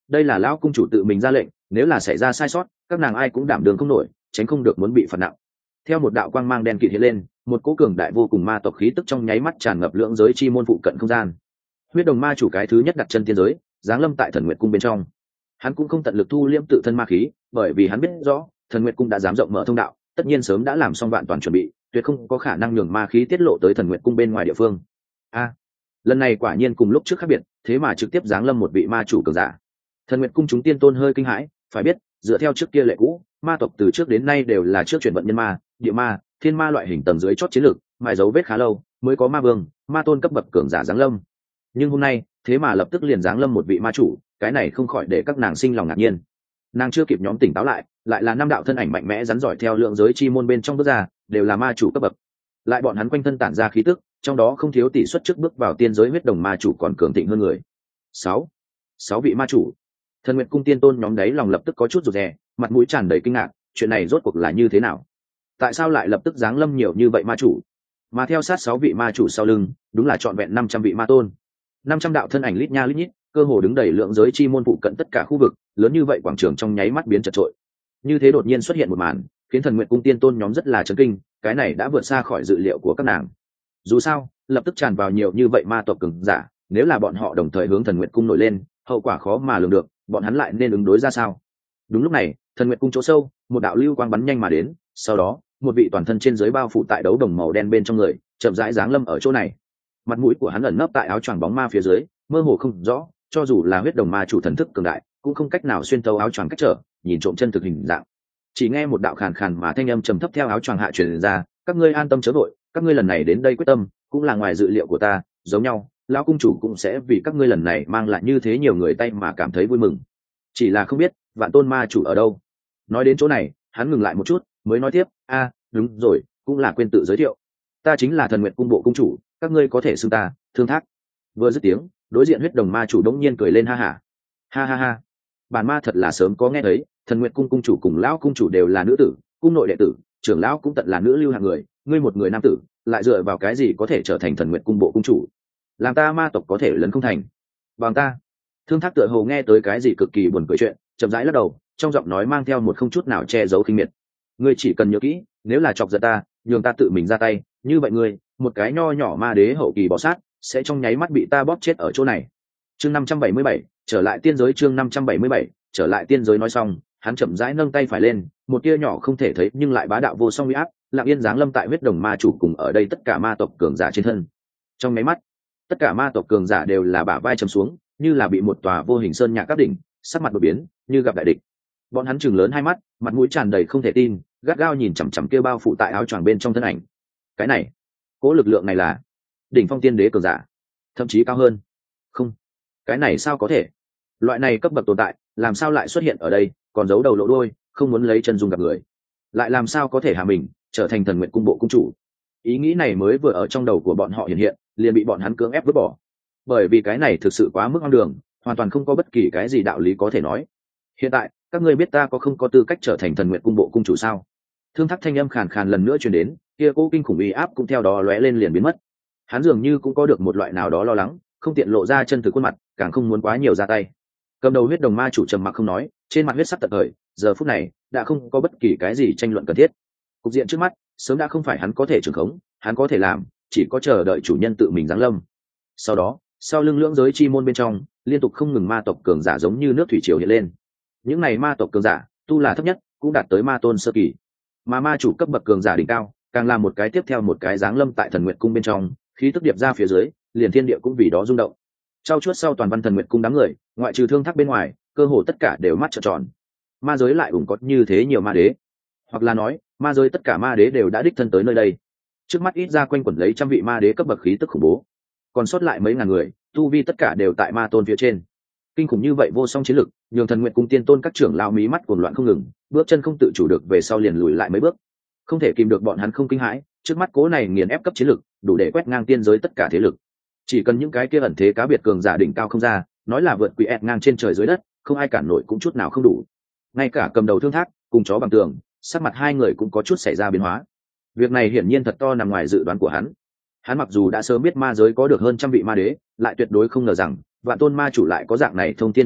đây là lão cung chủ tự mình ra lệnh, nếu là xảy ra sai sót các nàng ai cũng đảm đường không nổi, tránh không được muốn bị phạt nặng. Theo một đạo quang mang đen kịt hiện lên, một cỗ cường đại vô cùng ma tộc khí tức trong nháy mắt tràn ngập lưỡng giới chi môn phụ cận không gian. Huyết đồng ma chủ cái thứ nhất đặt chân tiên giới, giáng lâm tại thần nguyệt cung bên trong. Hắn cũng không tận lực thu liễm tự thân ma khí, bởi vì hắn biết rõ thần nguyệt cung đã dám rộng mở thông đạo, tất nhiên sớm đã làm xong vạn toàn chuẩn bị, tuyệt không có khả năng nhường ma khí tiết lộ tới thần nguyệt cung bên ngoài địa phương. A, lần này quả nhiên cùng lúc trước khác biệt, thế mà trực tiếp giáng lâm một vị ma chủ cường giả. Thần nguyệt cung chúng tiên tôn hơi kinh hãi, phải biết dựa theo trước kia lệ cũ, ma tộc từ trước đến nay đều là trước chuyển vận nhân ma, địa ma, thiên ma loại hình tầng dưới chót chiến lược, mài dấu vết khá lâu mới có ma vương, ma tôn cấp bậc cường giả giáng lâm. Nhưng hôm nay thế mà lập tức liền giáng lâm một vị ma chủ, cái này không khỏi để các nàng sinh lòng ngạc nhiên. Nàng chưa kịp nhóm tỉnh táo lại, lại là năm đạo thân ảnh mạnh mẽ rắn giỏi theo lượng giới chi môn bên trong bước ra, đều là ma chủ cấp bậc. Lại bọn hắn quanh thân tản ra khí tức, trong đó không thiếu tỷ suất trước bước vào tiên giới huyết đồng ma chủ còn cường thịnh hơn người. Sáu, sáu vị ma chủ. Thần Nguyệt cung tiên tôn nhóm đấy lòng lập tức có chút rụt rè, mặt mũi tràn đầy kinh ngạc, chuyện này rốt cuộc là như thế nào? Tại sao lại lập tức giáng lâm nhiều như vậy ma chủ? Mà theo sát sáu vị ma chủ sau lưng, đúng là trọn vẹn năm trăm vị ma tôn. năm trăm đạo thân ảnh lít nha lít nhít, cơ hồ đứng đầy lượng giới chi môn phụ cận tất cả khu vực, lớn như vậy quảng trường trong nháy mắt biến chật trội. Như thế đột nhiên xuất hiện một màn, khiến Thần Nguyệt cung tiên tôn nhóm rất là chấn kinh, cái này đã vượt xa khỏi dự liệu của các nàng. Dù sao, lập tức tràn vào nhiều như vậy ma tộc cường giả, nếu là bọn họ đồng thời hướng Thần Nguyệt cung nổi lên, hậu quả khó mà lường được, bọn hắn lại nên ứng đối ra sao? Đúng lúc này, Thần Nguyệt cung chỗ sâu, một đạo lưu quang bắn nhanh mà đến, sau đó, một vị toàn thân trên dưới bao phủ tại đấu đồng màu đen bên trong người, chậm rãi giáng lâm ở chỗ này. Mặt mũi của hắn ẩn nấp tại áo choàng bóng ma phía dưới, mơ hồ không rõ, cho dù là huyết đồng ma chủ thần thức cường đại, cũng không cách nào xuyên thấu áo choàng cách trở, nhìn trộm chân thực hình dạng. Chỉ nghe một đạo khàn khàn mà thanh âm trầm thấp theo áo choàng hạ truyền ra, các ngươi an tâm chớ vội, các ngươi lần này đến đây quyết tâm, cũng là ngoài dự liệu của ta, giống nhau, lão cung chủ cũng sẽ vì các ngươi lần này mang lại như thế nhiều người tay mà cảm thấy vui mừng. Chỉ là không biết, vạn tôn ma chủ ở đâu. Nói đến chỗ này, hắn ngừng lại một chút, mới nói tiếp, a, à, đúng rồi, cũng là quên tự giới thiệu. Ta chính là Thần Nguyệt cung bộ cung chủ, các ngươi có thể xưng ta Thương Thác. Vừa dứt tiếng, đối diện huyết đồng ma chủ đống nhiên cười lên ha ha. Ha ha ha. Bản ma thật là sớm có nghe thấy, Thần Nguyệt cung cung chủ cùng lão cung chủ đều là nữ tử, cung nội đệ tử, trưởng lão cũng tận là nữ lưu hạng người, ngươi một người nam tử, lại dựa vào cái gì có thể trở thành Thần Nguyệt cung bộ cung chủ? Làm ta ma tộc có thể lấn không thành? Bằng ta. Thương Thác tựa hồ nghe tới cái gì cực kỳ buồn cười chuyện, chậm rãi lắc đầu, trong giọng nói mang theo một không chút nào che giấu khinh miệt. Ngươi chỉ cần nhớ kỹ, nếu là chọc giận ta, nhường ta tự mình ra tay, như vậy ngươi, một cái nho nhỏ ma đế hậu kỳ bò sát, sẽ trong nháy mắt bị ta bóp chết ở chỗ này. Chương năm trăm bảy mươi bảy, trở lại tiên giới. Chương năm trăm bảy mươi bảy, trở lại tiên giới. Nói xong, hắn chậm rãi nâng tay phải lên, một tia nhỏ không thể thấy nhưng lại bá đạo vô song uy áp, lặng yên giáng lâm tại huyết đồng ma chủ cùng ở đây tất cả ma tộc cường giả trên thân. Trong nháy mắt, tất cả ma tộc cường giả đều là bả vai trầm xuống, như là bị một tòa vô hình sơn nhạc áp đỉnh, sắc mặt đột biến, như gặp đại địch. Bọn hắn chừng lớn hai mắt, mặt mũi tràn đầy không thể tin, gắt gao nhìn chằm chằm kia bao phủ tại áo choàng bên trong thân ảnh. Cái này, cố lực lượng này là đỉnh phong tiên đế cường giả, thậm chí cao hơn. Không, cái này sao có thể? Loại này cấp bậc tồn tại, làm sao lại xuất hiện ở đây, còn giấu đầu lộ đuôi, không muốn lấy chân dung gặp người, lại làm sao có thể hạ mình trở thành Thần Nguyệt cung bộ cung chủ? Ý nghĩ này mới vừa ở trong đầu của bọn họ hiện hiện, liền bị bọn hắn cưỡng ép vứt bỏ, bởi vì cái này thực sự quá mức hoang đường, hoàn toàn không có bất kỳ cái gì đạo lý có thể nói. Hiện tại, các ngươi biết ta có không có tư cách trở thành Thần Nguyệt cung bộ cung chủ sao? Thương Thác thanh âm khàn khàn lần nữa truyền đến, kia cố kinh khủng uy áp cũng theo đó lóe lên liền biến mất. Hắn dường như cũng có được một loại nào đó lo lắng, không tiện lộ ra chân thực khuôn mặt, càng không muốn quá nhiều ra tay. Cầm đầu huyết đồng ma chủ trầm mặc không nói, trên mặt huyết sắc tận thời, giờ phút này đã không có bất kỳ cái gì tranh luận cần thiết. Cục diện trước mắt sớm đã không phải hắn có thể trưởng khống, hắn có thể làm chỉ có chờ đợi chủ nhân tự mình giáng lâm. Sau đó, sau lưng lưỡng giới chi môn bên trong, liên tục không ngừng ma tộc cường giả giống như nước thủy triều hiện lên. Những này ma tộc cường giả, tu là thấp nhất, cũng đạt tới ma tôn sơ kỳ. Mà ma chủ cấp bậc cường giả đỉnh cao, càng là một cái tiếp theo một cái giáng lâm tại Thần Nguyệt cung bên trong, khí tức điệp ra phía dưới, liền thiên địa cũng vì đó rung động. Trao chuốt sau toàn văn Thần Nguyệt cung đám người, ngoại trừ Thương Thác bên ngoài, cơ hồ tất cả đều mắt trợn tròn. Ma giới lại ủng có như thế nhiều ma đế, hoặc là nói, ma giới tất cả ma đế đều đã đích thân tới nơi đây. Trước mắt ít ra quanh quẩn lấy trăm vị ma đế cấp bậc khí tức khủng bố, còn sót lại mấy ngàn người, tu vi tất cả đều tại ma tôn phía trên. Kinh khủng như vậy vô song chiến lực, nhường Thần Nguyệt cung tiên tôn các trưởng lão mí mắt cuồng loạn không ngừng, bước chân không tự chủ được về sau liền lùi lại mấy bước. Không thể kìm được bọn hắn không kinh hãi, trước mắt cố này nghiền ép cấp chiến lực, đủ để quét ngang tiên giới tất cả thế lực. Chỉ cần những cái kia ẩn thế cá biệt cường giả đỉnh cao không ra, nói là vượt quỷ ẹt ngang trên trời dưới đất, không ai cản nổi cũng chút nào không đủ. Ngay cả cầm đầu Thương Thác cùng chó bằng tường, sắc mặt hai người cũng có chút xảy ra biến hóa. Việc này hiển nhiên thật to nằm ngoài dự đoán của hắn. Hắn mặc dù đã sớm biết ma giới có được hơn trăm vị ma đế, lại tuyệt đối không ngờ rằng vạn tôn ma chủ lại có dạng này thông thiên thủ đoạn,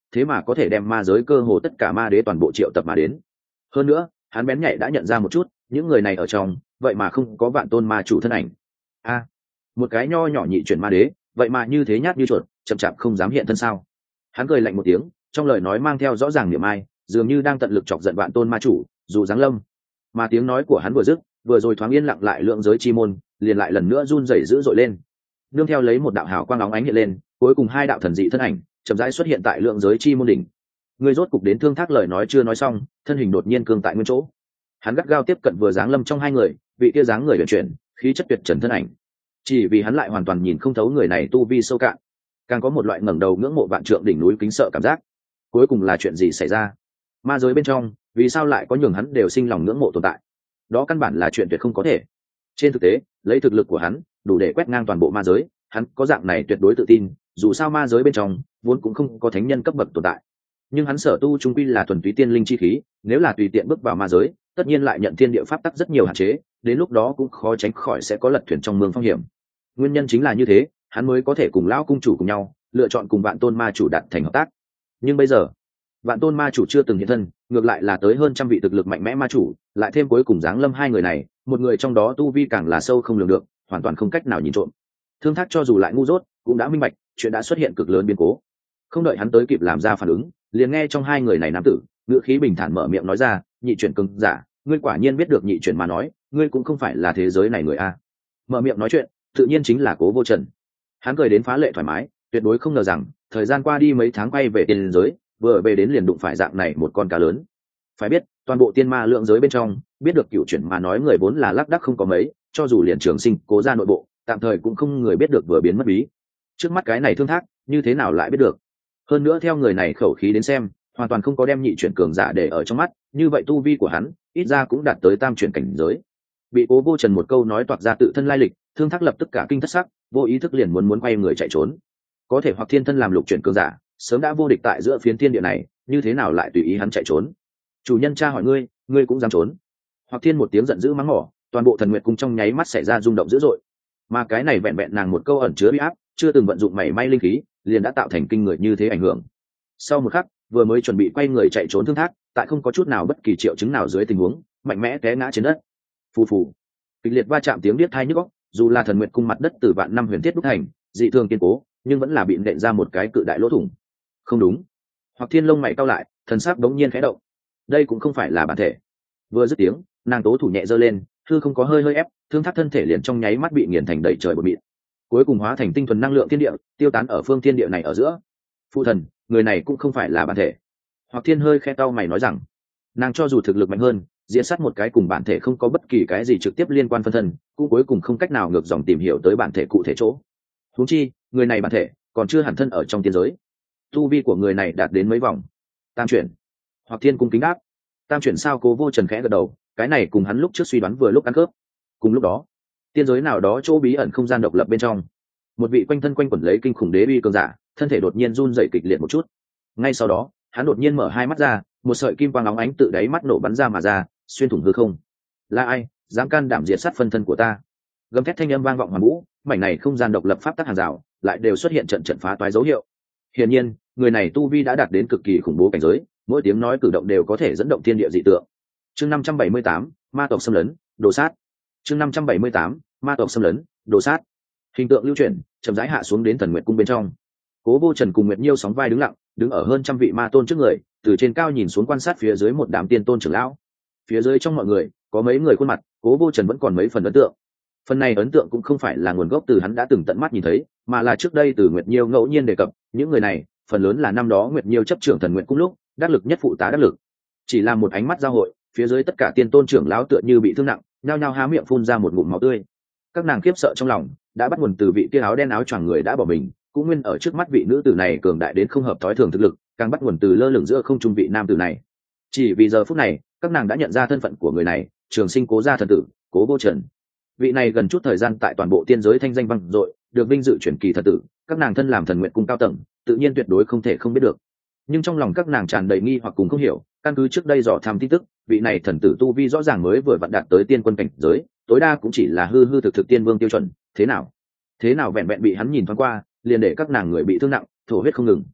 thế mà có thể đem ma giới cơ hồ tất cả ma đế toàn bộ triệu tập mà đến. Hơn nữa hắn bén nhạy đã nhận ra một chút, những người này ở trong vậy mà không có vạn tôn ma chủ thân ảnh. A, một cái nho nhỏ nhị chuyển ma đế vậy mà như thế nhát như chuột, chậm chạp không dám hiện thân sao? Hắn cười lạnh một tiếng, trong lời nói mang theo rõ ràng niệm ai, dường như đang tận lực chọc giận vạn tôn ma chủ dù giáng lâm. Mà tiếng nói của hắn vừa dứt, vừa rồi thoáng yên lặng lại lượng giới chi môn liền lại lần nữa run rẩy dữ dội lên, nương theo lấy một đạo hào quang óng ánh hiện lên, cuối cùng hai đạo thần dị thân ảnh chậm rãi xuất hiện tại lượng giới chi môn đỉnh. Người rốt cục đến. Thương Thác lời nói chưa nói xong, thân hình đột nhiên cương tại nguyên chỗ. Hắn gắt gao tiếp cận vừa giáng lâm trong hai người, vị kia dáng người vận chuyển khí chất tuyệt trần thân ảnh. Chỉ vì hắn lại hoàn toàn nhìn không thấu người này tu vi sâu cạn, càng có một loại ngẩng đầu ngưỡng mộ vạn trượng đỉnh núi kính sợ cảm giác. Cuối cùng là chuyện gì xảy ra? Ma giới bên trong vì sao lại có nhường hắn đều sinh lòng ngưỡng mộ tồn tại? Đó căn bản là chuyện tuyệt không có thể. Trên thực tế, lấy thực lực của hắn đủ để quét ngang toàn bộ ma giới, hắn có dạng này tuyệt đối tự tin, dù sao ma giới bên trong vốn cũng không có thánh nhân cấp bậc tồn tại. Nhưng hắn sở tu trung quy là thuần túy tiên linh chi khí, nếu là tùy tiện bước vào ma giới, tất nhiên lại nhận thiên địa pháp tắc rất nhiều hạn chế, đến lúc đó cũng khó tránh khỏi sẽ có lật thuyền trong mương phong hiểm. Nguyên nhân chính là như thế, hắn mới có thể cùng lão cung chủ cùng nhau lựa chọn cùng vạn tôn ma chủ đạt thành hợp tác. Nhưng bây giờ vạn tôn ma chủ chưa từng hiện thân, ngược lại là tới hơn trăm vị thực lực mạnh mẽ ma chủ, lại thêm cuối cùng giáng lâm hai người này, một người trong đó tu vi càng là sâu không lường được, hoàn toàn không cách nào nhìn trộm. Thương Thác cho dù lại ngu dốt cũng đã minh bạch chuyện đã xuất hiện cực lớn biến cố. Không đợi hắn tới kịp làm ra phản ứng, liền nghe trong hai người này nam tử ngữ khí bình thản mở miệng nói ra, nhị chuyển cường giả, ngươi quả nhiên biết được nhị chuyển mà nói, ngươi cũng không phải là thế giới này người a. Mở miệng nói chuyện tự nhiên chính là Cố Vô Trần. Hắn cười đến phá lệ thoải mái, tuyệt đối không ngờ rằng thời gian qua đi mấy tháng quay về tiên giới, vừa về đến liền đụng phải dạng này một con cá lớn. Phải biết toàn bộ tiên ma lượng giới bên trong, biết được cựu chuyển mà nói người vốn là lác đác không có mấy, cho dù liền Trường Sinh Cố ra nội bộ tạm thời cũng không người biết được vừa biến mất bí. Trước mắt cái này Thương Thác như thế nào lại biết được? Hơn nữa theo người này khẩu khí đến xem, hoàn toàn không có đem nhị chuyển cường giả để ở trong mắt, như vậy tu vi của hắn ít ra cũng đạt tới tam chuyển cảnh giới. Bị Cố Vô Trần một câu nói toạc ra tự thân lai lịch, Thương Thác lập tức cả kinh thất sắc, vô ý thức liền muốn muốn quay người chạy trốn. Có thể hoặc thiên thân làm lục chuyển cường giả, sớm đã vô địch tại giữa phiến thiên địa này, như thế nào lại tùy ý hắn chạy trốn? Chủ nhân cha hỏi ngươi, ngươi cũng dám trốn? Hoặc thiên một tiếng giận dữ mắng mỏ, toàn bộ thần nguyệt cung trong nháy mắt xảy ra rung động dữ dội. Mà cái này vẹn vẹn nàng một câu ẩn chứa uy áp, chưa từng vận dụng mảy may linh khí, liền đã tạo thành kinh người như thế ảnh hưởng. Sau một khắc, vừa mới chuẩn bị quay người chạy trốn Thương Thác, tại không có chút nào bất kỳ triệu chứng nào dưới tình huống, mạnh mẽ té ngã trên đất. Phù phù, kịch liệt va chạm tiếng điếc tai nhức óc, dù là thần nguyệt cung mặt đất từ vạn năm huyền thiết đúc thành, dị thường kiên cố, nhưng vẫn là bị nện ra một cái cự đại lỗ thủng. Không đúng. Hoặc thiên lông mày cau lại, thần sắc đống nhiên khẽ động. Đây cũng không phải là bản thể. Vừa dứt tiếng, nàng tố thủ nhẹ giơ lên, hư không có hơi hơi ép, Thương Thác thân thể liền trong nháy mắt bị nghiền thành đầy trời bột mịn, cuối cùng hóa thành tinh thuần năng lượng thiên địa, tiêu tán ở phương thiên địa này ở giữa. Phụ thần, người này cũng không phải là bản thể. Hoặc thiên hơi khẽ cau mày nói rằng, nàng cho dù thực lực mạnh hơn, diễn sát một cái cùng bản thể không có bất kỳ cái gì trực tiếp liên quan phân thân, cũng cuối cùng không cách nào ngược dòng tìm hiểu tới bản thể cụ thể chỗ. Huống chi người này bản thể còn chưa hẳn thân ở trong tiên giới, tu vi của người này đạt đến mấy vòng tam chuyển. Hoặc thiên cung kính đáp, tam chuyển sao? Cố Vô Trần khẽ gật đầu, cái này cùng hắn lúc trước suy đoán vừa lúc ăn khớp. Cùng lúc đó, tiên giới nào đó chỗ bí ẩn không gian độc lập bên trong, một vị quanh thân quanh quẩn lấy kinh khủng đế uy cường giả, thân thể đột nhiên run rẩy kịch liệt một chút. Ngay sau đó, hắn đột nhiên mở hai mắt ra, một sợi kim quang óng ánh tự đáy mắt nổ bắn ra mà ra, xuyên thủng hư không. Là ai dám can đảm diệt sát phân thân của ta? Gầm thét thanh âm vang vọng hoàn vũ, mảnh này không gian độc lập pháp tắc hàng rào lại đều xuất hiện trận trận phá toái dấu hiệu. Hiển nhiên, người này tu vi đã đạt đến cực kỳ khủng bố cảnh giới, mỗi tiếng nói cử động đều có thể dẫn động thiên địa dị tượng. Chương năm trăm bảy mươi tám, ma tộc xâm lấn, đồ sát. Chương năm trăm bảy mươi tám, ma tộc xâm lấn, đồ sát. Hình tượng lưu chuyển, chậm rãi hạ xuống đến thần nguyệt cung bên trong. Cố Vô Trần cùng Nguyệt Nhiêu sóng vai đứng lặng, đứng ở hơn trăm vị ma tôn trước người, từ trên cao nhìn xuống quan sát phía dưới một đám tiên tôn trưởng lão. Phía dưới trong mọi người, có mấy người khuôn mặt, Cố Vô Trần vẫn còn mấy phần ấn tượng. Phần này ấn tượng cũng không phải là nguồn gốc từ hắn đã từng tận mắt nhìn thấy, mà là trước đây từ Nguyệt Nhiêu ngẫu nhiên đề cập, những người này, phần lớn là năm đó Nguyệt Nhiêu chấp trưởng thần nguyệt cung lúc, đắc lực nhất phụ tá đắc lực. Chỉ là một ánh mắt giao hội, phía dưới tất cả tiên tôn trưởng lão tựa như bị thương nặng, nhao nhao há miệng phun ra một ngụm máu tươi. Các nàng khiếp sợ trong lòng, đã bắt nguồn từ vị kia áo đen áo choàng người đã bỏ mình, cũng nguyên ở trước mắt vị nữ tử này cường đại đến không hợp thói thường thực lực, càng bắt nguồn từ lơ lửng giữa không trung vị nam tử này. Chỉ vì giờ phút này, các nàng đã nhận ra thân phận của người này, Trường Sinh Cố gia thần tử, Cố Vô Trần. Vị này gần chút thời gian tại toàn bộ tiên giới thanh danh vang dội, được vinh dự truyền kỳ thần tử, các nàng thân làm thần nguyện cung cao tầng, tự nhiên tuyệt đối không thể không biết được. Nhưng trong lòng các nàng tràn đầy nghi hoặc cùng không hiểu, căn cứ trước đây dò thăm tin tức, vị này thần tử tu vi rõ ràng mới vừa vặn đạt tới tiên quân cảnh giới, tối đa cũng chỉ là hư hư thực thực tiên vương tiêu chuẩn, thế nào? Thế nào vẹn vẹn bị hắn nhìn thoáng qua, liền để các nàng người bị thương nặng, thổ huyết không ngừng.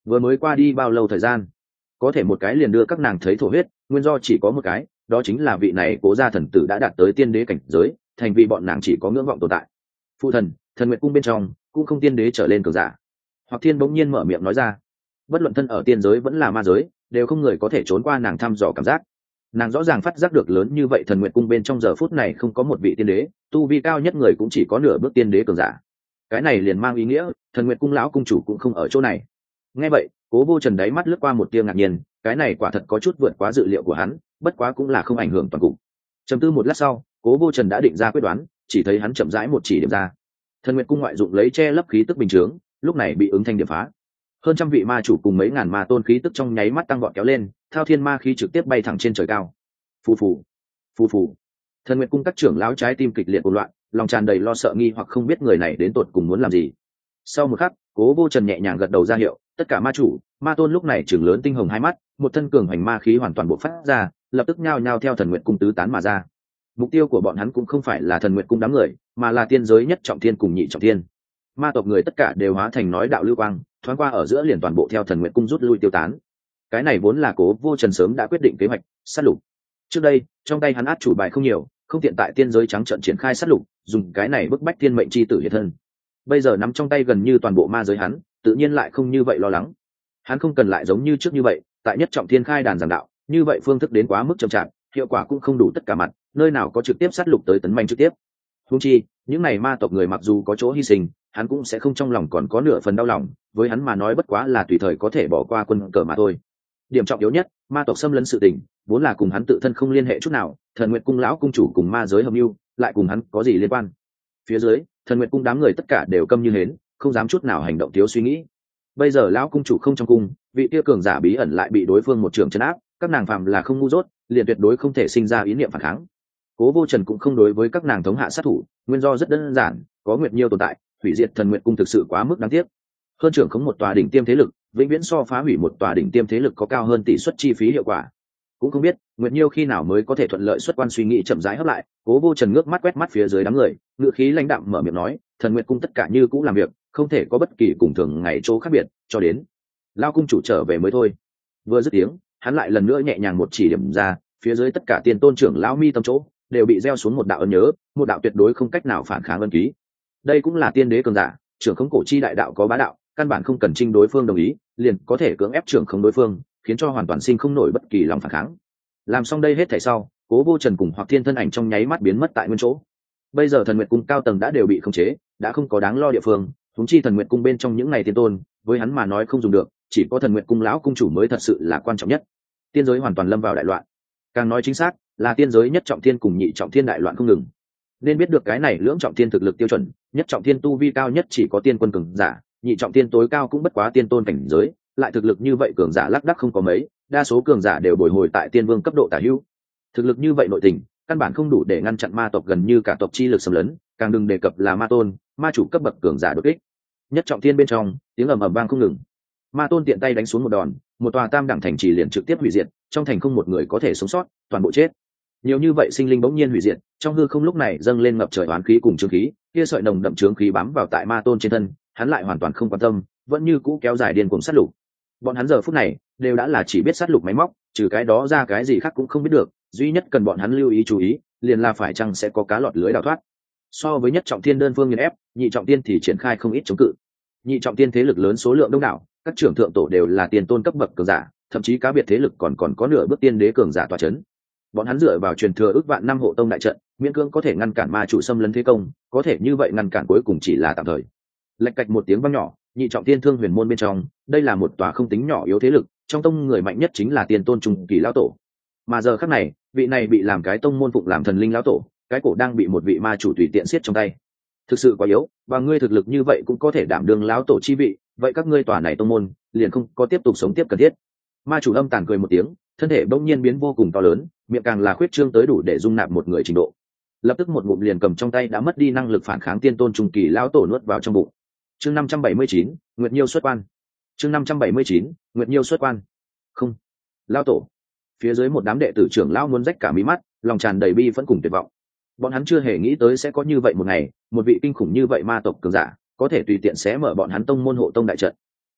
vừa mới qua đi bao lâu thời gian, có thể một cái liền đưa các nàng thấy thổ huyết, nguyên do chỉ có một cái, đó chính là vị này cố gia thần tử đã đạt tới tiên đế cảnh giới, thành vì bọn nàng chỉ có ngưỡng vọng tồn tại. Phụ thần, thần nguyện cung bên trong cũng không tiên đế trở lên cường giả. Hoặc Thiên bỗng nhiên mở miệng nói ra, bất luận thân ở tiên giới vẫn là ma giới, đều không người có thể trốn qua nàng thăm dò cảm giác. Nàng rõ ràng phát giác được lớn như vậy thần nguyện cung bên trong giờ phút này không có một vị tiên đế, tu vi cao nhất người cũng chỉ có nửa bước tiên đế cường giả. Cái này liền mang ý nghĩa thần nguyện cung lão cung chủ cũng không ở chỗ này. Nghe vậy, Cố Vô Trần đáy mắt lướt qua một tia ngạc nhiên, cái này quả thật có chút vượt quá dự liệu của hắn, bất quá cũng là không ảnh hưởng toàn cục. Trầm tư một lát sau, Cố Vô Trần đã định ra quyết đoán, chỉ thấy hắn chậm rãi một chỉ điểm ra. Thần nguyện cung ngoại dụng lấy che lấp khí tức bình chướng, lúc này bị ứng thanh điểm phá. Hơn trăm vị ma chủ cùng mấy ngàn ma tôn khí tức trong nháy mắt tăng vọt kéo lên, thao thiên ma khí trực tiếp bay thẳng trên trời cao. Phù phù, phù phù. Thần nguyện cung các trưởng lão trái tim kịch liệt cuồng loạn, lòng tràn đầy lo sợ nghi hoặc không biết người này đến tột cùng muốn làm gì. Sau một khắc, Cố Vô Trần nhẹ nhàng gật đầu ra hiệu, tất cả ma chủ, ma tôn lúc này chừng lớn tinh hồng hai mắt, một thân cường hành ma khí hoàn toàn bộc phát ra, lập tức nhao nhao theo thần nguyện cung tứ tán mà ra. Mục tiêu của bọn hắn cũng không phải là thần nguyện cung đám người, mà là tiên giới nhất trọng thiên cùng nhị trọng thiên. Ma tộc người tất cả đều hóa thành nói đạo lưu quang, thoáng qua ở giữa liền toàn bộ theo thần nguyện cung rút lui tiêu tán. Cái này vốn là Cố Vô Trần sớm đã quyết định kế hoạch sát lục. Trước đây, trong tay hắn át chủ bài không nhiều, không tiện tại tiên giới trắng trận triển khai sát lục, dùng cái này bức bách thiên mệnh chi tử hiện thân. Bây giờ nắm trong tay gần như toàn bộ ma giới hắn, tự nhiên lại không như vậy lo lắng. Hắn không cần lại giống như trước như vậy, tại nhất trọng thiên khai đàn giảng đạo, như vậy phương thức đến quá mức chậm chạp, hiệu quả cũng không đủ tất cả mặt, nơi nào có trực tiếp sát lục tới tấn manh trực tiếp. Huống chi, những này ma tộc người mặc dù có chỗ hy sinh, hắn cũng sẽ không trong lòng còn có nửa phần đau lòng, với hắn mà nói bất quá là tùy thời có thể bỏ qua quân cờ mà thôi. Điểm trọng yếu nhất, ma tộc xâm lấn sự tình, vốn là cùng hắn tự thân không liên hệ chút nào, thần nguyện cung lão cung chủ cùng ma giới hợp mưu, lại cùng hắn có gì liên quan? Phía dưới, thần nguyện cung đám người tất cả đều câm như hến, không dám chút nào hành động thiếu suy nghĩ. Bây giờ lão cung chủ không trong cung, vị kia cường giả bí ẩn lại bị đối phương một trường trấn áp, các nàng phạm là không ngu dốt, liền tuyệt đối không thể sinh ra ý niệm phản kháng. Cố Vô Trần cũng không đối với các nàng thống hạ sát thủ, nguyên do rất đơn giản, có Nguyệt Nhiêu tồn tại, hủy diệt thần nguyện cung thực sự quá mức đáng tiếc. Hơn trưởng khống một tòa đỉnh tiêm thế lực, vĩnh viễn so phá hủy một tòa đỉnh tiêm thế lực có cao hơn tỷ suất chi phí hiệu quả. Cũng không biết Nguyệt Nhiêu khi nào mới có thể thuận lợi xuất quan, suy nghĩ chậm rãi hấp lại. Cố Vô Trần ngước mắt quét mắt phía dưới đám người, ngữ khí lãnh đạm mở miệng nói, thần nguyện cung tất cả như cũ làm việc, không thể có bất kỳ cùng thường ngày chỗ khác biệt, cho đến lao cung chủ trở về mới thôi. Vừa dứt tiếng, hắn lại lần nữa nhẹ nhàng một chỉ điểm ra, phía dưới tất cả tiên tôn trưởng lão mi tâm chỗ đều bị gieo xuống một đạo ấn nhớ, một đạo tuyệt đối không cách nào phản kháng ân ký. Đây cũng là tiên đế cường giả, trưởng khống cổ chi đại đạo có bá đạo, căn bản không cần trinh đối phương đồng ý, liền có thể cưỡng ép trưởng khống đối phương, khiến cho hoàn toàn sinh không nổi bất kỳ lòng phản kháng. Làm xong đây hết thảy sau, Cố Vô Trần cùng Hoặc Thiên thân ảnh trong nháy mắt biến mất tại nguyên chỗ. Bây giờ thần nguyện cung cao tầng đã đều bị khống chế, đã không có đáng lo địa phương, huống chi thần nguyện cung bên trong những ngày tiên tôn, với hắn mà nói không dùng được, chỉ có thần nguyện cung lão cung chủ mới thật sự là quan trọng nhất. Tiên giới hoàn toàn lâm vào đại loạn, càng nói chính xác là tiên giới nhất trọng thiên cùng nhị trọng thiên đại loạn không ngừng. Nên biết được cái này lưỡng trọng thiên thực lực tiêu chuẩn, nhất trọng thiên tu vi cao nhất chỉ có tiên quân cường giả, nhị trọng thiên tối cao cũng bất quá tiên tôn cảnh giới, lại thực lực như vậy cường giả lác đác không có mấy, đa số cường giả đều bồi hồi tại tiên vương cấp độ tả hữu. Thực lực như vậy nội tình, căn bản không đủ để ngăn chặn ma tộc gần như cả tộc chi lực xâm lấn, càng đừng đề cập là ma tôn, ma chủ cấp bậc cường giả đột kích. Nhất trọng thiên bên trong, tiếng ầm ầm vang không ngừng. Ma tôn tiện tay đánh xuống một đòn, một tòa tam đẳng thành trì liền trực tiếp hủy diệt, trong thành không một người có thể sống sót, toàn bộ chết. Nhiều như vậy sinh linh bỗng nhiên hủy diệt, trong hư không lúc này dâng lên ngập trời oán khí cùng trướng khí, kia sợi nồng đậm trướng khí bám vào tại ma tôn trên thân, hắn lại hoàn toàn không quan tâm, vẫn như cũ kéo dài điên cuồng sát lục. Bọn hắn giờ phút này đều đã là chỉ biết sát lục máy móc, trừ cái đó ra cái gì khác cũng không biết được, duy nhất cần bọn hắn lưu ý chú ý, liền là phải chăng sẽ có cá lọt lưới đào thoát. So với nhất trọng thiên đơn phương nghiền ép, nhị trọng thiên thì triển khai không ít chống cự. Nhị trọng thiên thế lực lớn số lượng đông đảo, các trưởng thượng tổ đều là tiền tôn cấp bậc cường giả, thậm chí cá biệt thế lực còn còn có nửa bước tiên đế cường giả tọa chấn. Bọn hắn dựa vào truyền thừa ước vạn năm hộ tông đại trận, miễn cưỡng có thể ngăn cản ma chủ xâm lấn thế công, có thể như vậy ngăn cản cuối cùng chỉ là tạm thời. Lạch cạch một tiếng vang nhỏ, nhị trọng thiên thương huyền môn bên trong, đây là một tòa không tính nhỏ yếu thế lực, trong tông người mạnh nhất chính là tiền tôn trung kỳ lão tổ. Mà giờ khắc này, vị này bị làm cái tông môn phụng làm thần linh lão tổ, cái cổ đang bị một vị ma chủ tùy tiện siết trong tay. Thực sự quá yếu, và ngươi thực lực như vậy cũng có thể đảm đương lão tổ chi vị, vậy các ngươi tòa này tông môn liền không có tiếp tục sống tiếp cần thiết. Ma chủ âm tàn cười một tiếng, thân thể bỗng nhiên biến vô cùng to lớn, miệng càng là khuyết trương tới đủ để dung nạp một người trình độ. Lập tức một ngụm liền cầm trong tay đã mất đi năng lực phản kháng tiên tôn trung kỳ lão tổ nuốt vào trong bụng. Chương năm trăm bảy mươi chín, Nguyệt Nhiêu xuất quan. Chương năm trăm bảy mươi chín, Nguyệt Nhiêu xuất quan. Không, lão tổ. Phía dưới một đám đệ tử trưởng lão muốn rách cả mí mắt, lòng tràn đầy bi phẫn cùng tuyệt vọng. Bọn hắn chưa hề nghĩ tới sẽ có như vậy một ngày, một vị kinh khủng như vậy ma tộc cường giả có thể tùy tiện xé mở bọn hắn tông môn hộ tông đại trận.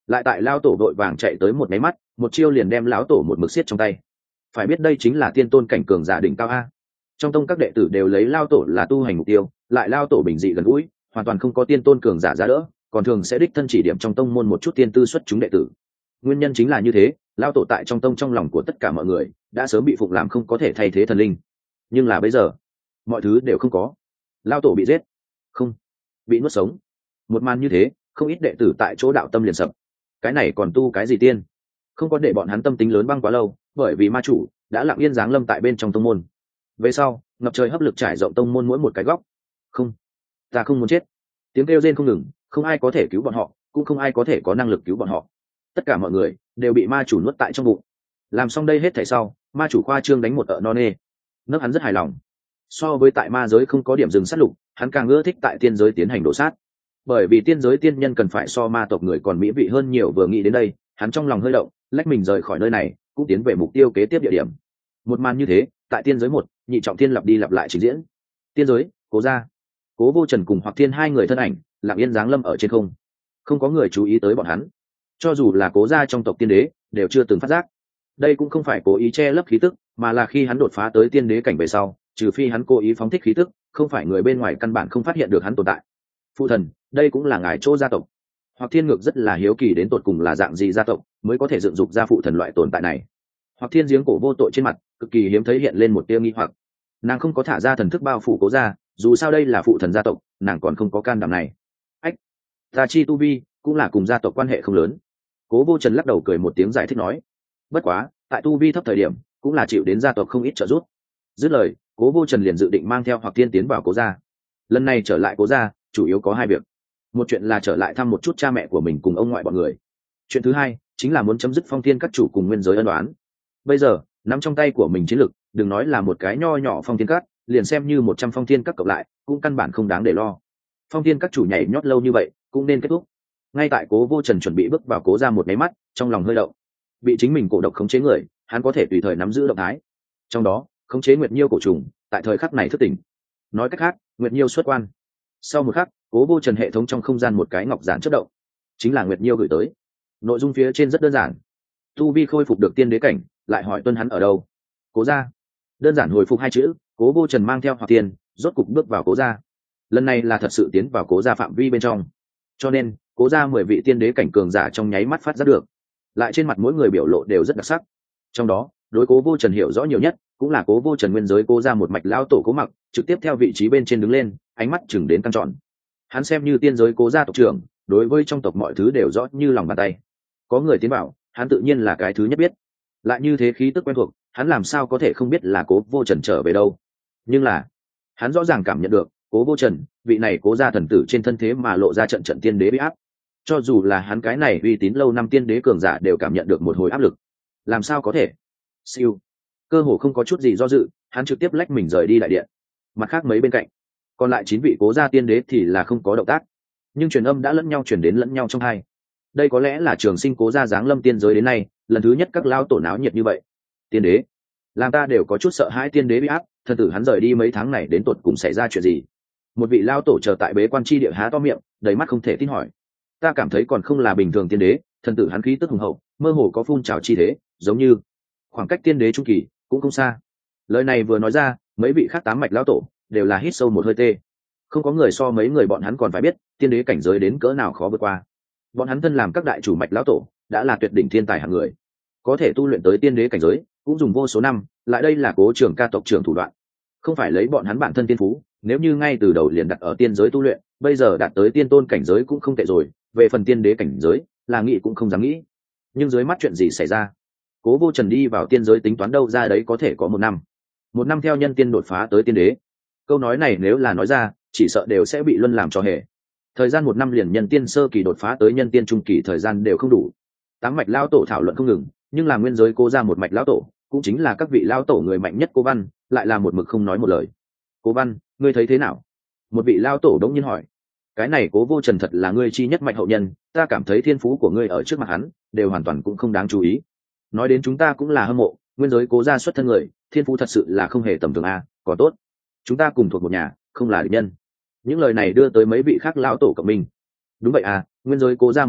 lại tại lao tổ vội vàng chạy tới một máy mắt, một chiêu liền đem lão tổ một mực xiết trong tay. Phải biết đây chính là tiên tôn cảnh cường giả đỉnh cao a. Trong tông các đệ tử đều lấy lao tổ là tu hành mục tiêu, lại lao tổ bình dị gần gũi, hoàn toàn không có tiên tôn cường giả giá đỡ, còn thường sẽ đích thân chỉ điểm trong tông môn một chút tiên tư xuất chúng đệ tử. Nguyên nhân chính là như thế, lao tổ tại trong tông trong lòng của tất cả mọi người đã sớm bị phụng làm không có thể thay thế thần linh. Nhưng là bây giờ mọi thứ đều không có, lao tổ bị giết, không, bị nuốt sống. Một màn như thế, không ít đệ tử tại chỗ đạo tâm liền sập. Cái này còn tu cái gì tiên? Không có để bọn hắn tâm tính lớn băng quá lâu, bởi vì ma chủ đã lặng yên giáng lâm tại bên trong tông môn. Về sau, ngập trời hấp lực trải rộng tông môn mỗi một cái góc. Không, ta không muốn chết. Tiếng kêu rên không ngừng, không ai có thể cứu bọn họ, cũng không ai có thể có năng lực cứu bọn họ. Tất cả mọi người đều bị ma chủ nuốt tại trong bụng. Làm xong đây hết thảy sau, ma chủ khoa trương đánh một ợ non nê. Nước hắn rất hài lòng. So với tại ma giới không có điểm dừng sát lục, hắn càng ưa thích tại tiên giới tiến hành đổ sát. Bởi vì tiên giới tiên nhân cần phải so ma tộc người còn mỹ vị hơn nhiều. Vừa nghĩ đến đây, hắn trong lòng hơi động, lách mình rời khỏi nơi này, cũng tiến về mục tiêu kế tiếp địa điểm. Một màn như thế, tại tiên giới một, nhị trọng thiên lặp đi lặp lại trình diễn. Tiên giới, Cố gia, Cố Vô Trần cùng Hoặc Thiên hai người thân ảnh lặng yên giáng lâm ở trên không. Không có người chú ý tới bọn hắn, cho dù là Cố gia trong tộc tiên đế đều chưa từng phát giác. Đây cũng không phải cố ý che lấp khí tức, mà là khi hắn đột phá tới tiên đế cảnh về sau, trừ phi hắn cố ý phóng thích khí tức, không phải người bên ngoài căn bản không phát hiện được hắn tồn tại. Phụ thần, đây cũng là ngài chỗ gia tộc. Hoặc Thiên Ngược rất là hiếu kỳ đến tột cùng là dạng gì gia tộc mới có thể dựng dục ra phụ thần loại tồn tại này. Hoặc Thiên giếng cổ vô tội trên mặt cực kỳ hiếm thấy hiện lên một tia nghi hoặc. Nàng không có thả ra thần thức bao phủ Cố gia, dù sao đây là phụ thần gia tộc, nàng còn không có can đảm này. Ách, ta chi tu vi cũng là cùng gia tộc quan hệ không lớn. Cố Vô Trần lắc đầu cười một tiếng giải thích nói, bất quá tại tu vi thấp thời điểm cũng là chịu đến gia tộc không ít trợ giúp. Dứt lời, Cố Vô Trần liền dự định mang theo Hoặc Thiên tiến vào Cố gia. Lần này trở lại Cố gia chủ yếu có hai việc. Một chuyện là trở lại thăm một chút cha mẹ của mình cùng ông ngoại bọn người. Chuyện thứ hai chính là muốn chấm dứt Phong Thiên các chủ cùng nguyên giới ân oán. Bây giờ nắm trong tay của mình chiến lực, đừng nói là một cái nho nhỏ Phong Thiên các, liền xem như một trăm Phong Thiên các cộng lại cũng căn bản không đáng để lo. Phong Thiên các chủ nhảy nhót lâu như vậy cũng nên kết thúc. Ngay tại Cố Vô Trần chuẩn bị bước vào Cố gia một máy mắt, trong lòng hơi động. Bị chính mình cổ độc khống chế người, hắn có thể tùy thời nắm giữ động thái. Trong đó khống chế Nguyệt Nhiêu cổ trùng tại thời khắc này thức tỉnh. Nói cách khác, Nguyệt Nhiêu xuất quan. Sau một khắc, Cố Vô Trần hệ thống trong không gian một cái ngọc giản chớp động, chính là Nguyệt Nhiêu gửi tới. Nội dung phía trên rất đơn giản: tu vi khôi phục được tiên đế cảnh, lại hỏi tuân hắn ở đâu. Cố gia. Đơn giản hồi phục hai chữ, Cố Vô Trần mang theo Hoặc Thiên rốt cục bước vào Cố gia. Lần này là thật sự tiến vào Cố gia phạm vi bên trong, cho nên Cố gia mười vị tiên đế cảnh cường giả trong nháy mắt phát giác được. Lại trên mặt mỗi người biểu lộ đều rất đặc sắc. Trong đó, đối Cố Vô Trần hiểu rõ nhiều nhất cũng là Cố Vô Trần nguyên giới Cố gia một mạch lão tổ Cố Mặc, trực tiếp theo vị trí bên trên đứng lên, ánh mắt chừng đến căng tròn. Hắn xem như tiên giới Cố gia tộc trưởng, đối với trong tộc mọi thứ đều rõ như lòng bàn tay. Có người tiến vào, hắn tự nhiên là cái thứ nhất biết. Lại như thế khí tức quen thuộc, hắn làm sao có thể không biết là Cố Vô Trần trở về đâu. Nhưng là hắn rõ ràng cảm nhận được Cố Vô Trần, vị này Cố gia thần tử trên thân thế mà lộ ra trận trận tiên đế uy áp. Cho dù là hắn cái này uy tín lâu năm tiên đế cường giả đều cảm nhận được một hồi áp lực. Làm sao có thể? Siêu. Cơ hồ không có chút gì do dự, hắn trực tiếp lách mình rời đi đại điện. Mặt khác mấy bên cạnh, còn lại chín vị Cố gia tiên đế thì là không có động tác, nhưng truyền âm đã lẫn nhau truyền đến lẫn nhau trong hai. Đây có lẽ là Trường Sinh Cố gia giáng lâm tiên giới đến nay lần thứ nhất các lao tổ náo nhiệt như vậy. Tiên đế, làm ta đều có chút sợ hãi tiên đế bị áp, thần tử hắn rời đi mấy tháng này đến tột cùng xảy ra chuyện gì? Một vị lao tổ chờ tại bế quan chi địa há to miệng, đầy mắt không thể tin hỏi. Ta cảm thấy còn không là bình thường tiên đế, thần tử hắn khí tức hùng hậu, mơ hồ có phun trào chi thế, giống như khoảng cách tiên đế trung kỳ cũng không xa. Lời này vừa nói ra, mấy vị khác tám mạch lao tổ đều là hít sâu một hơi tê. Không có người so mấy người bọn hắn còn phải biết tiên đế cảnh giới đến cỡ nào khó vượt qua. Bọn hắn thân làm các đại chủ mạch lão tổ đã là tuyệt đỉnh thiên tài hạng người, có thể tu luyện tới tiên đế cảnh giới cũng dùng vô số năm. Lại đây là Cố trưởng ca tộc trưởng thủ đoạn, không phải lấy bọn hắn bản thân tiên phú, nếu như ngay từ đầu liền đặt ở tiên giới tu luyện, bây giờ đạt tới tiên tôn cảnh giới cũng không tệ rồi. Về phần tiên đế cảnh giới, là nghĩ cũng không dám nghĩ. Nhưng dưới mắt chuyện gì xảy ra? Cố Vô Trần đi vào tiên giới tính toán đâu ra đấy có thể có một năm, một năm theo nhân tiên đột phá tới tiên đế. Câu nói này nếu là nói ra, chỉ sợ đều sẽ bị luân làm trò hề. Thời gian một năm liền nhân tiên sơ kỳ đột phá tới nhân tiên trung kỳ thời gian đều không đủ. Tám mạch lão tổ thảo luận không ngừng, nhưng là nguyên giới Cố gia một mạch lão tổ, cũng chính là các vị lão tổ người mạnh nhất Cố Văn, lại là một mực không nói một lời. Cố Văn, ngươi thấy thế nào? Một vị lão tổ đống nhiên hỏi. Cái này Cố Vô Trần thật là ngươi chi nhất mạch hậu nhân, ta cảm thấy thiên phú của ngươi ở trước mặt hắn đều hoàn toàn cũng không đáng chú ý. Nói đến chúng ta cũng là hâm mộ, nguyên giới Cố gia xuất thân người, thiên phú thật sự là không hề tầm thường a, còn tốt. Chúng ta cùng thuộc một nhà, không là địch nhân. Những lời này đưa tới mấy vị khác lão tổ cộng minh. Đúng vậy à, nguyên giới Cố gia một mạch,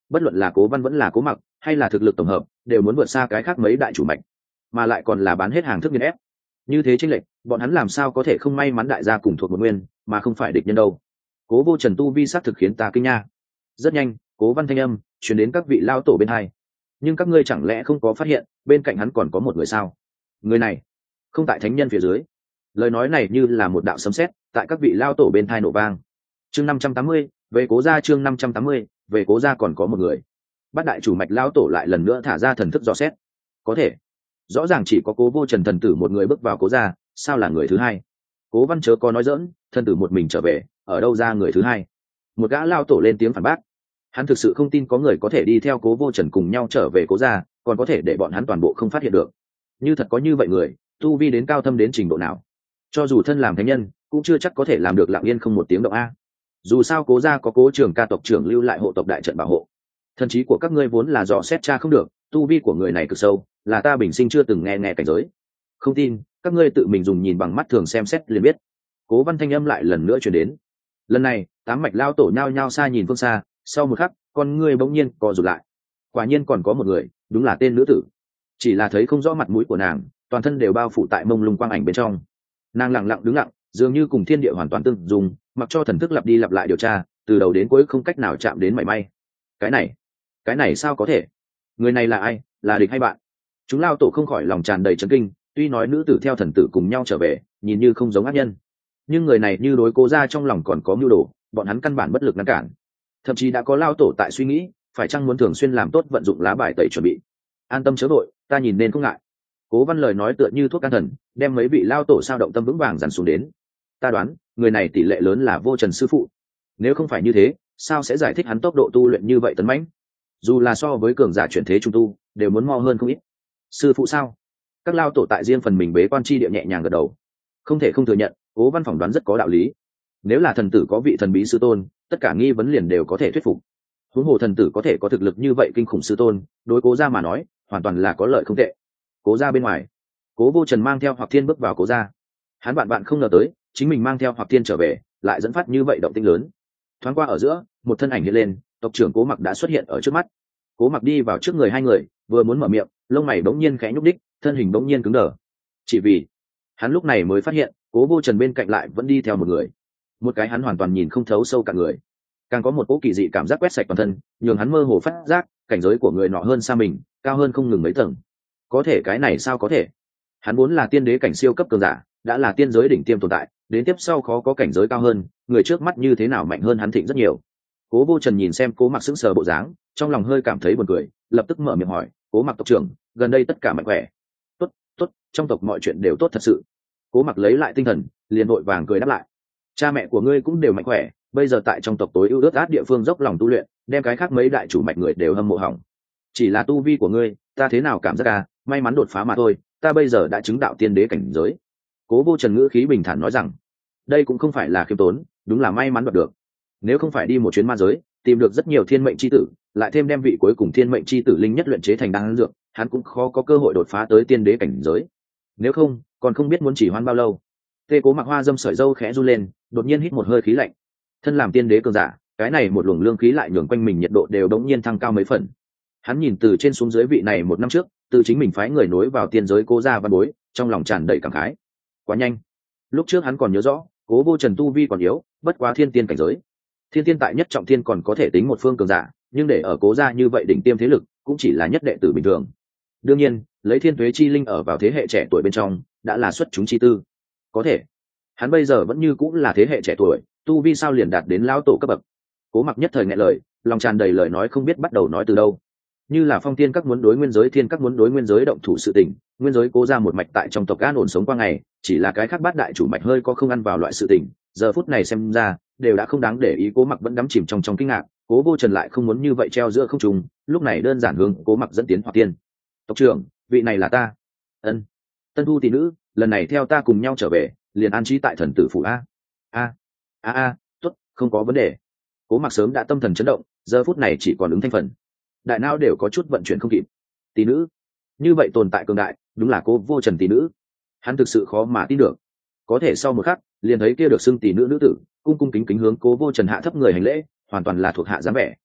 bất luận là Cố Văn vẫn là Cố Mặc hay là thực lực tổng hợp đều muốn vượt xa cái khác mấy đại chủ mạch, mà lại còn là bán hết hàng thức nghiên ép. Như thế chênh lệch, bọn hắn làm sao có thể không may mắn đại gia cùng thuộc một nguyên mà không phải địch nhân đâu. Cố Vô Trần tu vi xác thực khiến ta kinh nha. Rất nhanh, Cố Văn thanh âm truyền đến các vị lao tổ bên hai. Nhưng các ngươi chẳng lẽ không có phát hiện bên cạnh hắn còn có một người sao? Người này không tại thánh nhân phía dưới. Lời nói này như là một đạo sấm sét tại các vị lao tổ bên thai nổ vang. Chương năm trăm tám mươi, về Cố gia. Chương năm trăm tám mươi, về Cố gia còn có một người. Bát đại chủ mạch lao tổ lại lần nữa thả ra thần thức dò xét. Có thể, rõ ràng chỉ có Cố Vô Trần thần tử một người bước vào Cố gia, sao là người thứ hai? Cố Văn chớ có nói dỡn, thần tử một mình trở về, ở đâu ra người thứ hai? Một gã lao tổ lên tiếng phản bác. Hắn thực sự không tin có người có thể đi theo Cố Vô Trần cùng nhau trở về Cố gia, còn có thể để bọn hắn toàn bộ không phát hiện được. Như thật có như vậy người, tu vi đến cao thâm đến trình độ nào? Cho dù thân làm thánh nhân, cũng chưa chắc có thể làm được lặng yên không một tiếng động a. Dù sao Cố gia có Cố Trường Ca tộc trưởng lưu lại hộ tộc đại trận bảo hộ. Thần trí của các ngươi vốn là dò xét tra không được, tu vi của người này cực sâu, là ta bình sinh chưa từng nghe nghe cảnh giới. Không tin, các ngươi tự mình dùng nhìn bằng mắt thường xem xét liền biết. Cố Văn thanh âm lại lần nữa truyền đến. Lần này, tám mạch lao tổ nhao nhao xa nhìn phương xa, sau một khắc, con ngươi bỗng nhiên co rụt lại. Quả nhiên còn có một người, đúng là tên nữ tử. Chỉ là thấy không rõ mặt mũi của nàng, toàn thân đều bao phủ tại mông lung quang ảnh bên trong. Nàng lặng lặng đứng lặng, dường như cùng thiên địa hoàn toàn tương dùng, mặc cho thần thức lặp đi lặp lại điều tra, từ đầu đến cuối không cách nào chạm đến mảy may. Cái này, cái này sao có thể? Người này là ai, là địch hay bạn? Chúng lao tổ không khỏi lòng tràn đầy chấn kinh, tuy nói nữ tử theo thần tử cùng nhau trở về, nhìn như không giống ác nhân, nhưng người này như đối Cố gia trong lòng còn có mưu đồ, bọn hắn căn bản bất lực ngăn cản. Thậm chí đã có lao tổ tại suy nghĩ, phải chăng muốn thường xuyên làm tốt vận dụng lá bài tẩy chuẩn bị. An tâm chớ vội, ta nhìn nên không ngại. Cố Văn lời nói tựa như thuốc can thần, đem mấy vị lao tổ sao động tâm vững vàng dằn xuống đến. Ta đoán, người này tỷ lệ lớn là Vô Trần sư phụ. Nếu không phải như thế, sao sẽ giải thích hắn tốc độ tu luyện như vậy tấn mãnh? Dù là so với cường giả chuyển thế trung tu, đều muốn mo hơn không ít. Sư phụ sao? Các lao tổ tại riêng phần mình bế quan chi địa nhẹ nhàng gật đầu. Không thể không thừa nhận, Cố Văn phỏng đoán rất có đạo lý. Nếu là thần tử có vị thần bí sư tôn, tất cả nghi vấn liền đều có thể thuyết phục. Huống hồ thần tử có thể có thực lực như vậy kinh khủng sư tôn, đối Cố gia mà nói, hoàn toàn là có lợi không tệ. Cố gia bên ngoài, Cố Vô Trần mang theo Hoặc Thiên bước vào Cố gia. Hắn bạn bạn không ngờ tới, chính mình mang theo Hoặc Thiên trở về, lại dẫn phát như vậy động tĩnh lớn. Thoáng qua ở giữa, một thân ảnh hiện lên, tộc trưởng Cố Mặc đã xuất hiện ở trước mắt. Cố Mặc đi vào trước người hai người, vừa muốn mở miệng, lông mày bỗng nhiên khẽ nhúc đích, thân hình bỗng nhiên cứng đờ. Chỉ vì hắn lúc này mới phát hiện, Cố Vô Trần bên cạnh lại vẫn đi theo một người, một cái hắn hoàn toàn nhìn không thấu sâu cả người, càng có một cỗ kỳ dị cảm giác quét sạch toàn thân, nhường hắn mơ hồ phát giác cảnh giới của người nọ hơn xa mình, cao hơn không ngừng mấy tầng. Có thể cái này sao có thể? Hắn vốn là tiên đế cảnh siêu cấp cường giả, đã là tiên giới đỉnh tiêm tồn tại, đến tiếp sau khó có cảnh giới cao hơn, người trước mắt như thế nào mạnh hơn hắn thịnh rất nhiều. Cố Vô Trần nhìn xem Cố Mặc sững sờ bộ dáng, trong lòng hơi cảm thấy buồn cười, lập tức mở miệng hỏi, Cố Mặc tộc trưởng, gần đây tất cả mạnh khỏe? Tốt, tốt, trong tộc mọi chuyện đều tốt thật sự. Cố Mặc lấy lại tinh thần, liền vội vàng cười đáp lại. Cha mẹ của ngươi cũng đều mạnh khỏe, bây giờ tại trong tộc tối ưu ước át địa phương dốc lòng tu luyện, đem cái khác mấy đại chủ mạch người đều hâm mộ hỏng. Chỉ là tu vi của ngươi, ta thế nào cảm giác à, may mắn đột phá mà thôi, ta bây giờ đã chứng đạo tiên đế cảnh giới. Cố Vô Trần ngữ khí bình thản nói rằng, đây cũng không phải là khiêm tốn, đúng là may mắn đoạt được. Nếu không phải đi một chuyến ma giới, tìm được rất nhiều thiên mệnh chi tử, lại thêm đem vị cuối cùng thiên mệnh chi tử linh nhất luyện chế thành đan dược, hắn cũng khó có cơ hội đột phá tới tiên đế cảnh giới. Nếu không, còn không biết muốn chỉ hoan bao lâu. Tê Cố Mặc Hoa dâm sợi râu khẽ run lên, đột nhiên hít một hơi khí lạnh. Thân làm tiên đế cường giả, cái này một luồng lương khí lại nhường quanh mình nhiệt độ đều đống nhiên thăng cao mấy phần. Hắn nhìn từ trên xuống dưới vị này một năm trước, từ chính mình phái người nối vào tiên giới Cố gia văn bối, trong lòng tràn đầy cảm khái. Quá nhanh. Lúc trước hắn còn nhớ rõ, Cố Vô Trần tu vi còn yếu, bất quá thiên tiên cảnh giới. Thiên tiên tại nhất trọng thiên còn có thể tính một phương cường giả, nhưng để ở Cố gia như vậy đỉnh tiêm thế lực, cũng chỉ là nhất đệ tử bình thường. Đương nhiên, lấy thiên tuế chi linh ở vào thế hệ trẻ tuổi bên trong, đã là xuất chúng chi tư. Có thể, hắn bây giờ vẫn như cũng là thế hệ trẻ tuổi, tu vi sao liền đạt đến lão tổ cấp bậc. Cố Mặc nhất thời nghẹn lời, lòng tràn đầy lời nói không biết bắt đầu nói từ đâu. Như là Phong Thiên các muốn đối nguyên giới thiên các muốn đối nguyên giới động thủ sự tình, nguyên giới Cố gia một mạch tại trong tộc an ổn sống qua ngày, chỉ là cái khác bát đại chủ mạch hơi có không ăn vào loại sự tình, giờ phút này xem ra đều đã không đáng để ý. Cố Mặc vẫn đắm chìm trong trong kinh ngạc, Cố Vô Trần lại không muốn như vậy treo giữa không trung, lúc này đơn giản hướng Cố Mặc dẫn tiến Hoặc Tiên. Tộc trưởng, vị này là ta. Ân. Tân thu tỷ nữ, lần này theo ta cùng nhau trở về, liền an trí tại thần tử phủ a. A. A a, tốt, không có vấn đề. Cố Mặc sớm đã tâm thần chấn động, giờ phút này chỉ còn ứng thanh phần, đại não đều có chút vận chuyển không kịp. Tỷ nữ, như vậy tồn tại cường đại, đúng là Cố Vô Trần tỷ nữ. Hắn thực sự khó mà tin được. Có thể sau một khắc, liền thấy kia được xưng tỷ nữ nữ tử, cung cung kính kính hướng Cố Vô Trần hạ thấp người hành lễ, hoàn toàn là thuộc hạ dáng vẻ.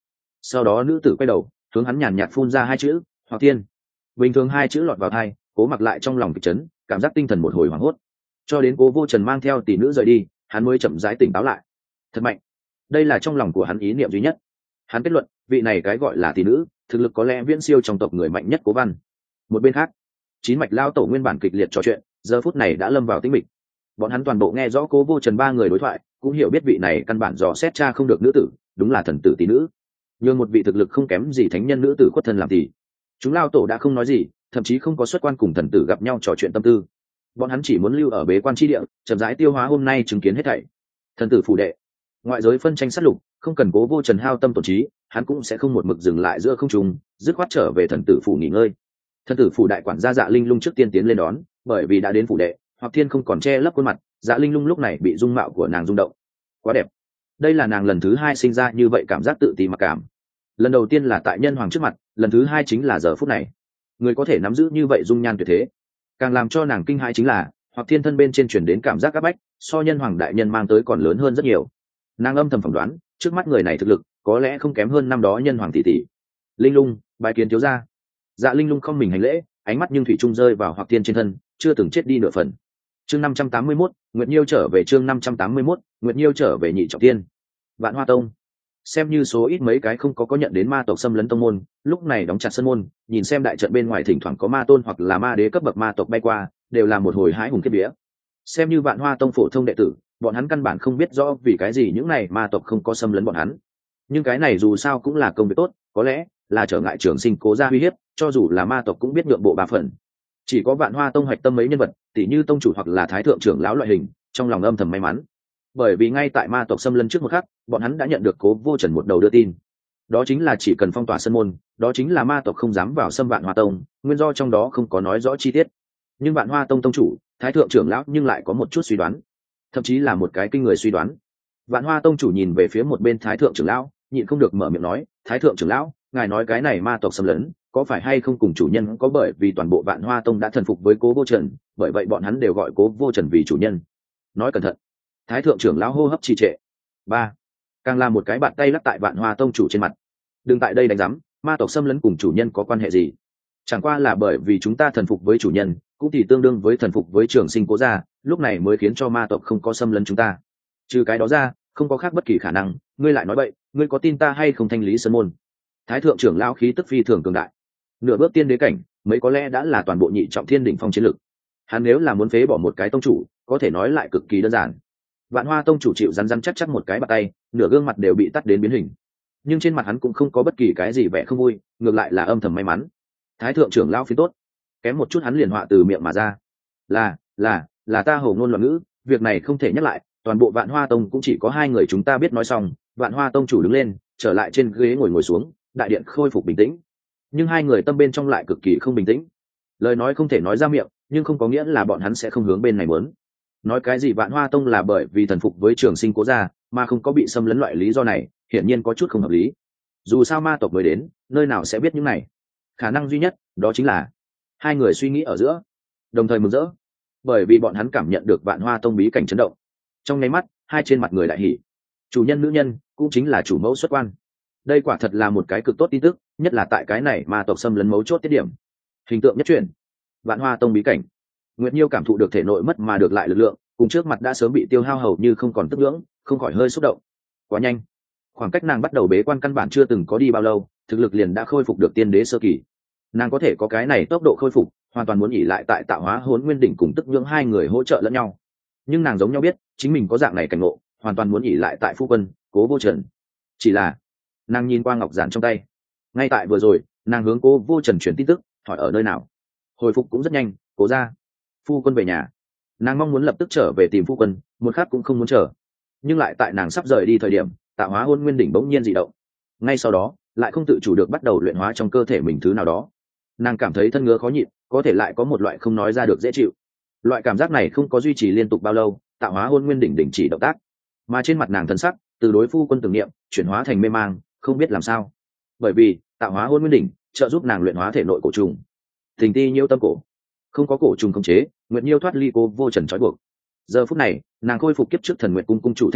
Sau đó nữ tử quay đầu hướng hắn nhàn nhạt phun ra hai chữ: Hoặc Thiên. Bình thường hai chữ lọt vào tai, Cố Mặc lại trong lòng kịch chấn, cảm giác tinh thần một hồi hoảng hốt. Cho đến Cố Vô Trần mang theo tỷ nữ rời đi, hắn mới chậm rãi tỉnh táo lại. Thật mạnh. Đây là trong lòng của hắn ý niệm duy nhất. Hắn kết luận, vị này cái gọi là tỷ nữ, thực lực có lẽ viễn siêu trong tộc người mạnh nhất Cố Văn. Một bên khác, chín mạch lao tổ nguyên bản kịch liệt trò chuyện, giờ phút này đã lâm vào tĩnh mịch. Bọn hắn toàn bộ nghe rõ Cố Vô Trần ba người đối thoại, cũng hiểu biết vị này căn bản dò xét cha không được nữ tử, đúng là thần tử tỷ nữ. Nhưng một vị thực lực không kém gì thánh nhân nữ tử khuất thân làm tỷ. Chúng lao tổ đã không nói gì, thậm chí không có xuất quan cùng thần tử gặp nhau trò chuyện tâm tư. Bọn hắn chỉ muốn lưu ở bế quan tri địa, chậm rãi tiêu hóa hôm nay chứng kiến hết thảy. Thần tử phủ đệ, ngoại giới phân tranh sát lục, không cần Cố Vô Trần hao tâm tổn trí, hắn cũng sẽ không một mực dừng lại giữa không trung, dứt khoát trở về thần tử phủ nghỉ ngơi. Thần tử phủ đại quản gia Dạ Linh Lung trước tiên tiến lên đón, bởi vì đã đến phủ đệ, Hoặc Thiên không còn che lấp khuôn mặt, Dạ Linh Lung lúc này bị dung mạo của nàng rung động. Quá đẹp. Đây là nàng lần thứ hai sinh ra như vậy cảm giác tự ti mặc cảm. Lần đầu tiên là tại nhân hoàng trước mặt, lần thứ hai chính là giờ phút này. Người có thể nắm giữ như vậy dung nhan tuyệt thế, càng làm cho nàng kinh hãi chính là Hoặc Thiên thân bên trên chuyển đến cảm giác áp bách, so nhân hoàng đại nhân mang tới còn lớn hơn rất nhiều. Nàng âm thầm phỏng đoán, trước mắt người này thực lực có lẽ không kém hơn năm đó nhân hoàng tỷ tỷ. Linh Lung, bài kiến thiếu gia. Dạ Linh Lung không mình hành lễ, ánh mắt nhưng thủy chung rơi vào Hoặc Thiên trên thân, chưa từng chết đi nửa phần. Chương năm trăm tám mươi mốt, Nguyệt Nhiêu trở về. Chương năm trăm tám mươi mốt, Nguyệt Nhiêu trở về nhị trọng thiên. Vạn Hoa Tông, xem như số ít mấy cái không có có nhận đến ma tộc xâm lấn tông môn, lúc này đóng chặt sân môn, nhìn xem đại trận bên ngoài thỉnh thoảng có ma tôn hoặc là ma đế cấp bậc ma tộc bay qua, đều là một hồi hãi hùng kết vía. Xem như Vạn Hoa Tông phổ thông đệ tử, bọn hắn căn bản không biết rõ vì cái gì những này ma tộc không có xâm lấn bọn hắn. Nhưng cái này dù sao cũng là công việc tốt, có lẽ là trở ngại trường sinh Cố gia uy hiếp, cho dù là ma tộc cũng biết nhượng bộ ba phần. Chỉ có Vạn Hoa Tông hoạch tâm mấy nhân vật, tỷ như tông chủ hoặc là thái thượng trưởng lão loại hình, trong lòng âm thầm may mắn. Bởi vì ngay tại ma tộc xâm lấn trước một khắc, bọn hắn đã nhận được Cố Vô Trần một đầu đưa tin. Đó chính là chỉ cần phong tỏa sân môn, đó chính là ma tộc không dám vào xâm Vạn Hoa Tông, nguyên do trong đó không có nói rõ chi tiết. Nhưng Vạn Hoa Tông tông chủ, thái thượng trưởng lão nhưng lại có một chút suy đoán, thậm chí là một cái kinh người suy đoán. Vạn Hoa Tông chủ nhìn về phía một bên thái thượng trưởng lão, nhịn không được mở miệng nói: "Thái thượng trưởng lão, ngài nói cái này ma tộc xâm lấn, có phải hay không cùng chủ nhân có bởi vì toàn bộ Vạn Hoa Tông đã thần phục với Cố Vô Trần, bởi vậy bọn hắn đều gọi Cố Vô Trần vì chủ nhân?" Nói cẩn thận. Thái thượng trưởng lão hô hấp trì trệ. Ba, càng là một cái bàn tay lắc tại Vạn Hoa Tông chủ trên mặt. "Đừng tại đây đánh rắm, ma tộc xâm lấn cùng chủ nhân có quan hệ gì? Chẳng qua là bởi vì chúng ta thần phục với chủ nhân, cũng thì tương đương với thần phục với trường sinh Cố gia, lúc này mới khiến cho ma tộc không có xâm lấn chúng ta. Trừ cái đó ra, không có khác bất kỳ khả năng. Ngươi lại nói bậy, ngươi có tin ta hay không thanh lý sơn môn?" Thái thượng trưởng lão khí tức phi thường cường đại, nửa bước tiên đế cảnh, mấy có lẽ đã là toàn bộ nhị trọng thiên đỉnh phong chiến lực. Hắn nếu là muốn phế bỏ một cái tông chủ, có thể nói lại cực kỳ đơn giản. Vạn Hoa Tông chủ chịu rắn rắn chắc chắc một cái bàn tay, nửa gương mặt đều bị tắt đến biến hình. Nhưng trên mặt hắn cũng không có bất kỳ cái gì vẻ không vui, ngược lại là âm thầm may mắn. Thái thượng trưởng lão phiến tốt, kém một chút hắn liền họa từ miệng mà ra. Là, là, là ta hồ ngôn loạn ngữ, việc này không thể nhắc lại, toàn bộ Vạn Hoa Tông cũng chỉ có hai người chúng ta biết nói xong. Vạn Hoa Tông chủ đứng lên, trở lại trên ghế ngồi ngồi xuống, đại điện khôi phục bình tĩnh. Nhưng hai người tâm bên trong lại cực kỳ không bình tĩnh. Lời nói không thể nói ra miệng, nhưng không có nghĩa là bọn hắn sẽ không hướng bên này muốn. Nói cái gì Vạn Hoa Tông là bởi vì thần phục với trường sinh Cố gia, mà không có bị xâm lấn loại lý do này, hiển nhiên có chút không hợp lý. Dù sao ma tộc mới đến, nơi nào sẽ biết những này? Khả năng duy nhất, đó chính là hai người suy nghĩ ở giữa, đồng thời mừng rỡ, bởi vì bọn hắn cảm nhận được Vạn Hoa Tông bí cảnh chấn động. Trong nháy mắt, hai trên mặt người đại hỉ. Chủ nhân nữ nhân, cũng chính là chủ mẫu xuất quan. Đây quả thật là một cái cực tốt tin tức, nhất là tại cái này ma tộc xâm lấn mấu chốt tiết điểm. Hình tượng nhất truyền, Vạn Hoa Tông bí cảnh. Nguyệt Nhiêu cảm thụ được thể nội mất mà được lại lực lượng, cùng trước mặt đã sớm bị tiêu hao hầu như không còn tức ngưỡng, không khỏi hơi xúc động. Quá nhanh, khoảng cách nàng bắt đầu bế quan căn bản chưa từng có đi bao lâu, thực lực liền đã khôi phục được tiên đế sơ kỳ. Nàng có thể có cái này tốc độ khôi phục, hoàn toàn muốn nghỉ lại tại tạo hóa hồn nguyên đỉnh cùng tức nhưỡng hai người hỗ trợ lẫn nhau. Nhưng nàng giống nhau biết, chính mình có dạng này cảnh ngộ, hoàn toàn muốn nghỉ lại tại phu quân Cố Vô Trần. Chỉ là, nàng nhìn qua ngọc giản trong tay, ngay tại vừa rồi, nàng hướng Cố Vô Trần chuyển tin tức, hỏi ở nơi nào. Hồi phục cũng rất nhanh, Cố gia. Phu quân về nhà. Nàng mong muốn lập tức trở về tìm phu quân, một khắc cũng không muốn chờ. Nhưng lại tại nàng sắp rời đi thời điểm, tạo hóa hồn nguyên đỉnh bỗng nhiên dị động. Ngay sau đó, lại không tự chủ được bắt đầu luyện hóa trong cơ thể mình thứ nào đó. Nàng cảm thấy thân ngứa khó nhịn, có thể lại có một loại không nói ra được dễ chịu. Loại cảm giác này không có duy trì liên tục bao lâu, tạo hóa hồn nguyên đỉnh đình chỉ động tác, mà trên mặt nàng thân sắc từ đối phu quân tưởng niệm chuyển hóa thành mê mang, không biết làm sao. Bởi vì tạo hóa hồn nguyên đỉnh trợ giúp nàng luyện hóa thể nội cổ trùng. Tình ti nhiễu tâm cổ, không có cổ trùng khống chế, Nguyệt Nhiêu thoát ly Cố Vô Trần trói buộc. Giờ phút này, nàng khôi phục kiếp trước thần nguyệt cung cung chủ thanh lãnh,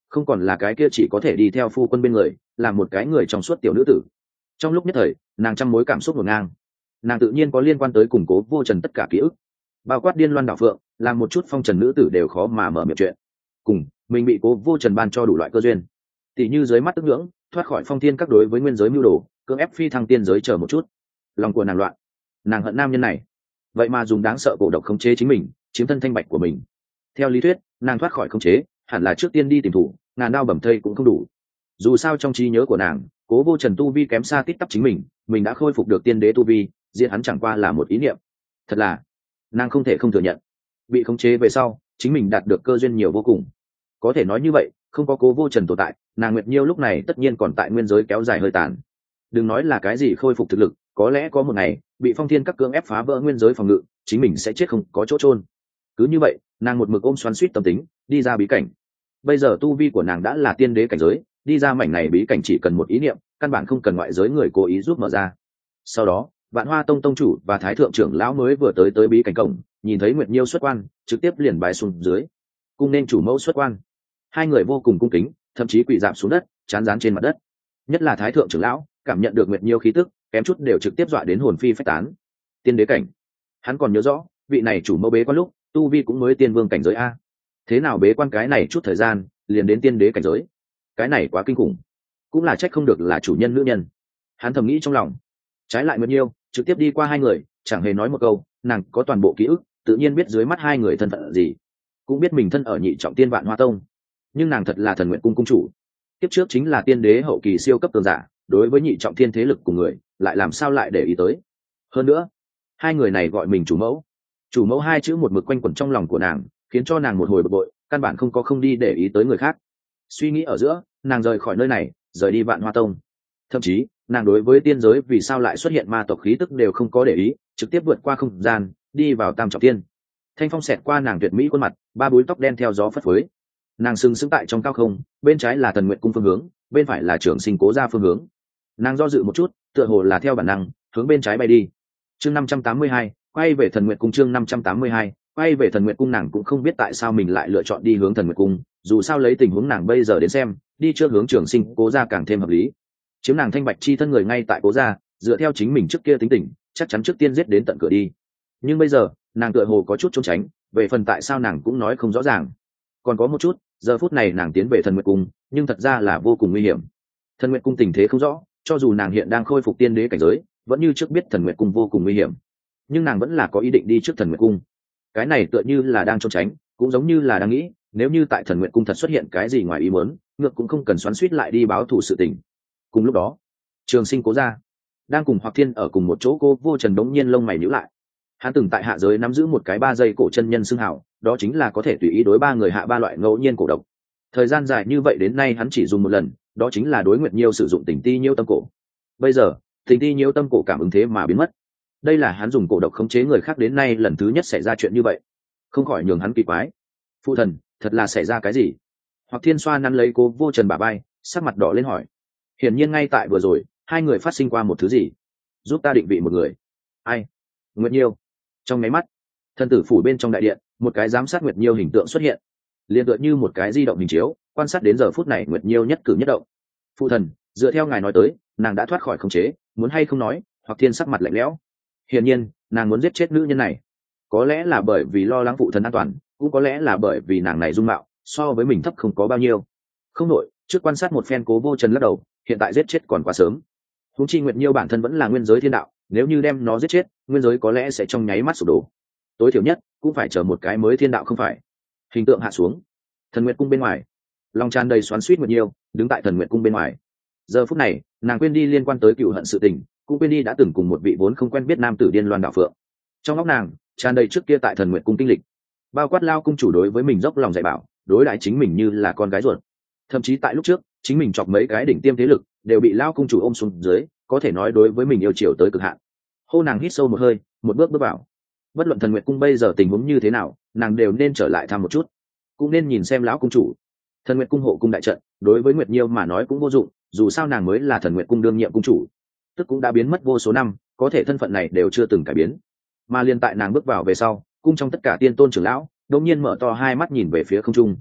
không còn là cái kia chỉ có thể đi theo phu quân bên người làm một cái người trong suốt tiểu nữ tử. Trong lúc nhất thời nàng trăm mối cảm xúc ngổn ngang. Nàng tự nhiên có liên quan tới củng cố vô trần tất cả ký ức, bao quát điên loan đảo phượng, làm một chút phong trần nữ tử đều khó mà mở miệng chuyện. Cùng mình bị cố vô trần ban cho đủ loại cơ duyên, tỷ như dưới mắt tức ngưỡng thoát khỏi phong thiên các đối với nguyên giới mưu đồ, cưỡng ép phi thăng tiên giới chờ một chút. Lòng của nàng loạn, nàng hận nam nhân này vậy mà dùng đáng sợ cổ độc khống chế chính mình, chiếm thân thanh bạch của mình. Theo lý thuyết nàng thoát khỏi khống chế hẳn là trước tiên đi tìm thủ, ngàn đao bầm thây cũng không đủ. Dù sao trong trí nhớ của nàng, cố vô trần tu vi kém xa tít tắp chính mình, mình đã khôi phục được tiên đế tu vi, diện hắn chẳng qua là một ý niệm. Thật là nàng không thể không thừa nhận, bị khống chế về sau chính mình đạt được cơ duyên nhiều vô cùng. Có thể nói như vậy, không có cố vô trần tồn tại, nàng Nguyệt Nhiêu lúc này tất nhiên còn tại nguyên giới kéo dài hơi tàn. Đừng nói là cái gì khôi phục thực lực, có lẽ có một ngày bị phong thiên các cưỡng ép phá vỡ nguyên giới phòng ngự, chính mình sẽ chết không có chỗ chôn. Cứ như vậy nàng một mực ôm xoắn suýt tâm tính đi ra bí cảnh. Bây giờ tu vi của nàng đã là tiên đế cảnh giới, đi ra mảnh này bí cảnh chỉ cần một ý niệm, căn bản không cần ngoại giới người cố ý giúp mở ra. Sau đó Vạn Hoa Tông tông chủ và thái thượng trưởng lão mới vừa tới tới bí cảnh cổng, nhìn thấy Nguyệt Nhiêu xuất quan, trực tiếp liền bái xuống dưới, cung nên chủ mẫu xuất quan. Hai người vô cùng cung kính, thậm chí quỳ rạp xuống đất, chán dán trên mặt đất. Nhất là thái thượng trưởng lão cảm nhận được Nguyệt Nhiêu khí tức, kém chút đều trực tiếp dọa đến hồn phi phách tán. Tiên đế cảnh, hắn còn nhớ rõ vị này chủ mẫu bế quan lúc tu vi cũng mới tiên vương cảnh giới a, thế nào bế quan cái này chút thời gian liền đến tiên đế cảnh giới, cái này quá kinh khủng. Cũng là trách không được là chủ nhân nữ nhân, hắn thầm nghĩ trong lòng. Trái lại Nguyệt Nhiêu trực tiếp đi qua hai người, chẳng hề nói một câu, nàng có toàn bộ ký ức, tự nhiên biết dưới mắt hai người thân phận gì, cũng biết mình thân ở nhị trọng tiên Vạn Hoa Tông. Nhưng nàng thật là Thần Nguyện cung cung chủ, tiếp trước chính là tiên đế hậu kỳ siêu cấp cường giả, đối với nhị trọng thiên thế lực của người lại làm sao lại để ý tới. Hơn nữa hai người này gọi mình chủ mẫu, chủ mẫu hai chữ một mực quanh quẩn trong lòng của nàng, khiến cho nàng một hồi bực bội, căn bản không có không đi để ý tới người khác. Suy nghĩ ở giữa, nàng rời khỏi nơi này, rời đi Vạn Hoa Tông. Thậm chí nàng đối với tiên giới vì sao lại xuất hiện ma tộc khí tức đều không có để ý, trực tiếp vượt qua không gian đi vào tam trọng tiên. Thanh phong xẹt qua nàng tuyệt mỹ khuôn mặt, ba búi tóc đen theo gió phất phới. Nàng sừng sững tại trong cao không, bên trái là Thần Nguyện cung phương hướng, bên phải là Trường Sinh cố gia phương hướng. Nàng do dự một chút, tựa hồ là theo bản năng hướng bên trái bay đi. Chương năm trăm tám mươi hai, quay về Thần Nguyện cung. Chương năm trăm tám mươi hai, quay về Thần Nguyện cung. Nàng cũng không biết tại sao mình lại lựa chọn đi hướng Thần Nguyện cung, dù sao lấy tình huống nàng bây giờ đến xem, đi trước hướng Trường Sinh cố gia càng thêm hợp lý. Chiếm nàng thanh bạch chi thân người ngay tại cố gia, dựa theo chính mình trước kia tính tình, chắc chắn trước tiên giết đến tận cửa đi. Nhưng bây giờ nàng tựa hồ có chút trốn tránh, về phần tại sao nàng cũng nói không rõ ràng. Còn có một chút, giờ phút này nàng tiến về Thần Nguyện cung, nhưng thật ra là vô cùng nguy hiểm. Thần Nguyện cung tình thế không rõ, cho dù nàng hiện đang khôi phục tiên đế cảnh giới, vẫn như trước biết Thần Nguyện cung vô cùng nguy hiểm, nhưng nàng vẫn là có ý định đi trước Thần Nguyện cung. Cái này tựa như là đang trốn tránh, cũng giống như là đang nghĩ, nếu như tại Thần Nguyện cung thật xuất hiện cái gì ngoài ý muốn, ngược cũng không cần xoắn xuýt lại đi báo thù sự tình. Cùng lúc đó, Trường Sinh cố gia đang cùng Hoặc Thiên ở cùng một chỗ. Cô vô trần đống nhiên lông mày nhíu lại. Hắn từng tại hạ giới nắm giữ một cái ba giây cổ chân nhân xưng hảo, đó chính là có thể tùy ý đối ba người hạ ba loại ngẫu nhiên cổ độc. Thời gian dài như vậy đến nay hắn chỉ dùng một lần, đó chính là đối Nguyệt Nhiêu sử dụng tình ti nhiêu tâm cổ. Bây giờ tình ti nhiêu tâm cổ cảm ứng thế mà biến mất, đây là hắn dùng cổ độc khống chế người khác đến nay lần thứ nhất xảy ra chuyện như vậy, không khỏi nhường hắn kỳ quái. Phụ thần, thật là xảy ra cái gì? Hoặc Thiên xoa nắn lấy Cố vô trần bả vai, sắc mặt đỏ lên hỏi. Hiển nhiên ngay tại vừa rồi hai người phát sinh qua một thứ gì, giúp ta định vị một người. Ai? Nguyệt Nhiêu. Trong máy mắt, thân tử phủ bên trong đại điện, một cái giám sát Nguyệt Nhiêu hình tượng xuất hiện, liền tựa như một cái di động hình chiếu, quan sát đến giờ phút này Nguyệt Nhiêu nhất cử nhất động. Phụ thần, dựa theo ngài nói tới, nàng đã thoát khỏi khống chế, muốn hay không nói? Hoặc Thiên sắc mặt lạnh lẽo. Hiển nhiên nàng muốn giết chết nữ nhân này, có lẽ là bởi vì lo lắng phụ thần an toàn, cũng có lẽ là bởi vì nàng này dung mạo so với mình thấp không có bao nhiêu. Không nội, trước quan sát một phen Cố vô trần lắc đầu, hiện tại giết chết còn quá sớm. Huống chi Nguyệt Nhiêu bản thân vẫn là nguyên giới thiên đạo, nếu như đem nó giết chết, nguyên giới có lẽ sẽ trong nháy mắt sụp đổ, tối thiểu nhất cũng phải chờ một cái mới thiên đạo không phải. Hình tượng hạ xuống, Thần Nguyệt cung bên ngoài, lòng tràn đầy xoắn xuýt Nguyệt Nhiêu đứng tại Thần Nguyệt cung bên ngoài. Giờ phút này nàng quên đi liên quan tới cựu hận sự tình, cũng quên đi đã từng cùng một vị vốn không quen biết nam tử điên loan đảo phượng. Trong óc nàng tràn đầy trước kia tại Thần Nguyệt cung kinh lịch, bao quát lao cung chủ đối với mình dốc lòng dạy bảo, đối đãi chính mình như là con gái ruột. Thậm chí tại lúc trước chính mình chọc mấy cái đỉnh tiêm thế lực đều bị lao cung chủ ôm xuống dưới, có thể nói đối với mình yêu chiều tới cực hạn. Hô nàng hít sâu một hơi, một bước bước vào. Bất luận Thần Nguyệt cung bây giờ tình huống như thế nào, nàng đều nên trở lại thăm một chút, cũng nên nhìn xem lão cung chủ. Thần Nguyệt cung hộ cung đại trận đối với Nguyệt Nhiêu mà nói cũng vô dụng, dù sao nàng mới là Thần Nguyệt cung đương nhiệm cung chủ, tức cũng đã biến mất vô số năm, có thể thân phận này đều chưa từng cải biến. Mà liên tại nàng bước vào về sau, cung trong tất cả tiên tôn trưởng lão đột nhiên mở to hai mắt nhìn về phía không trung.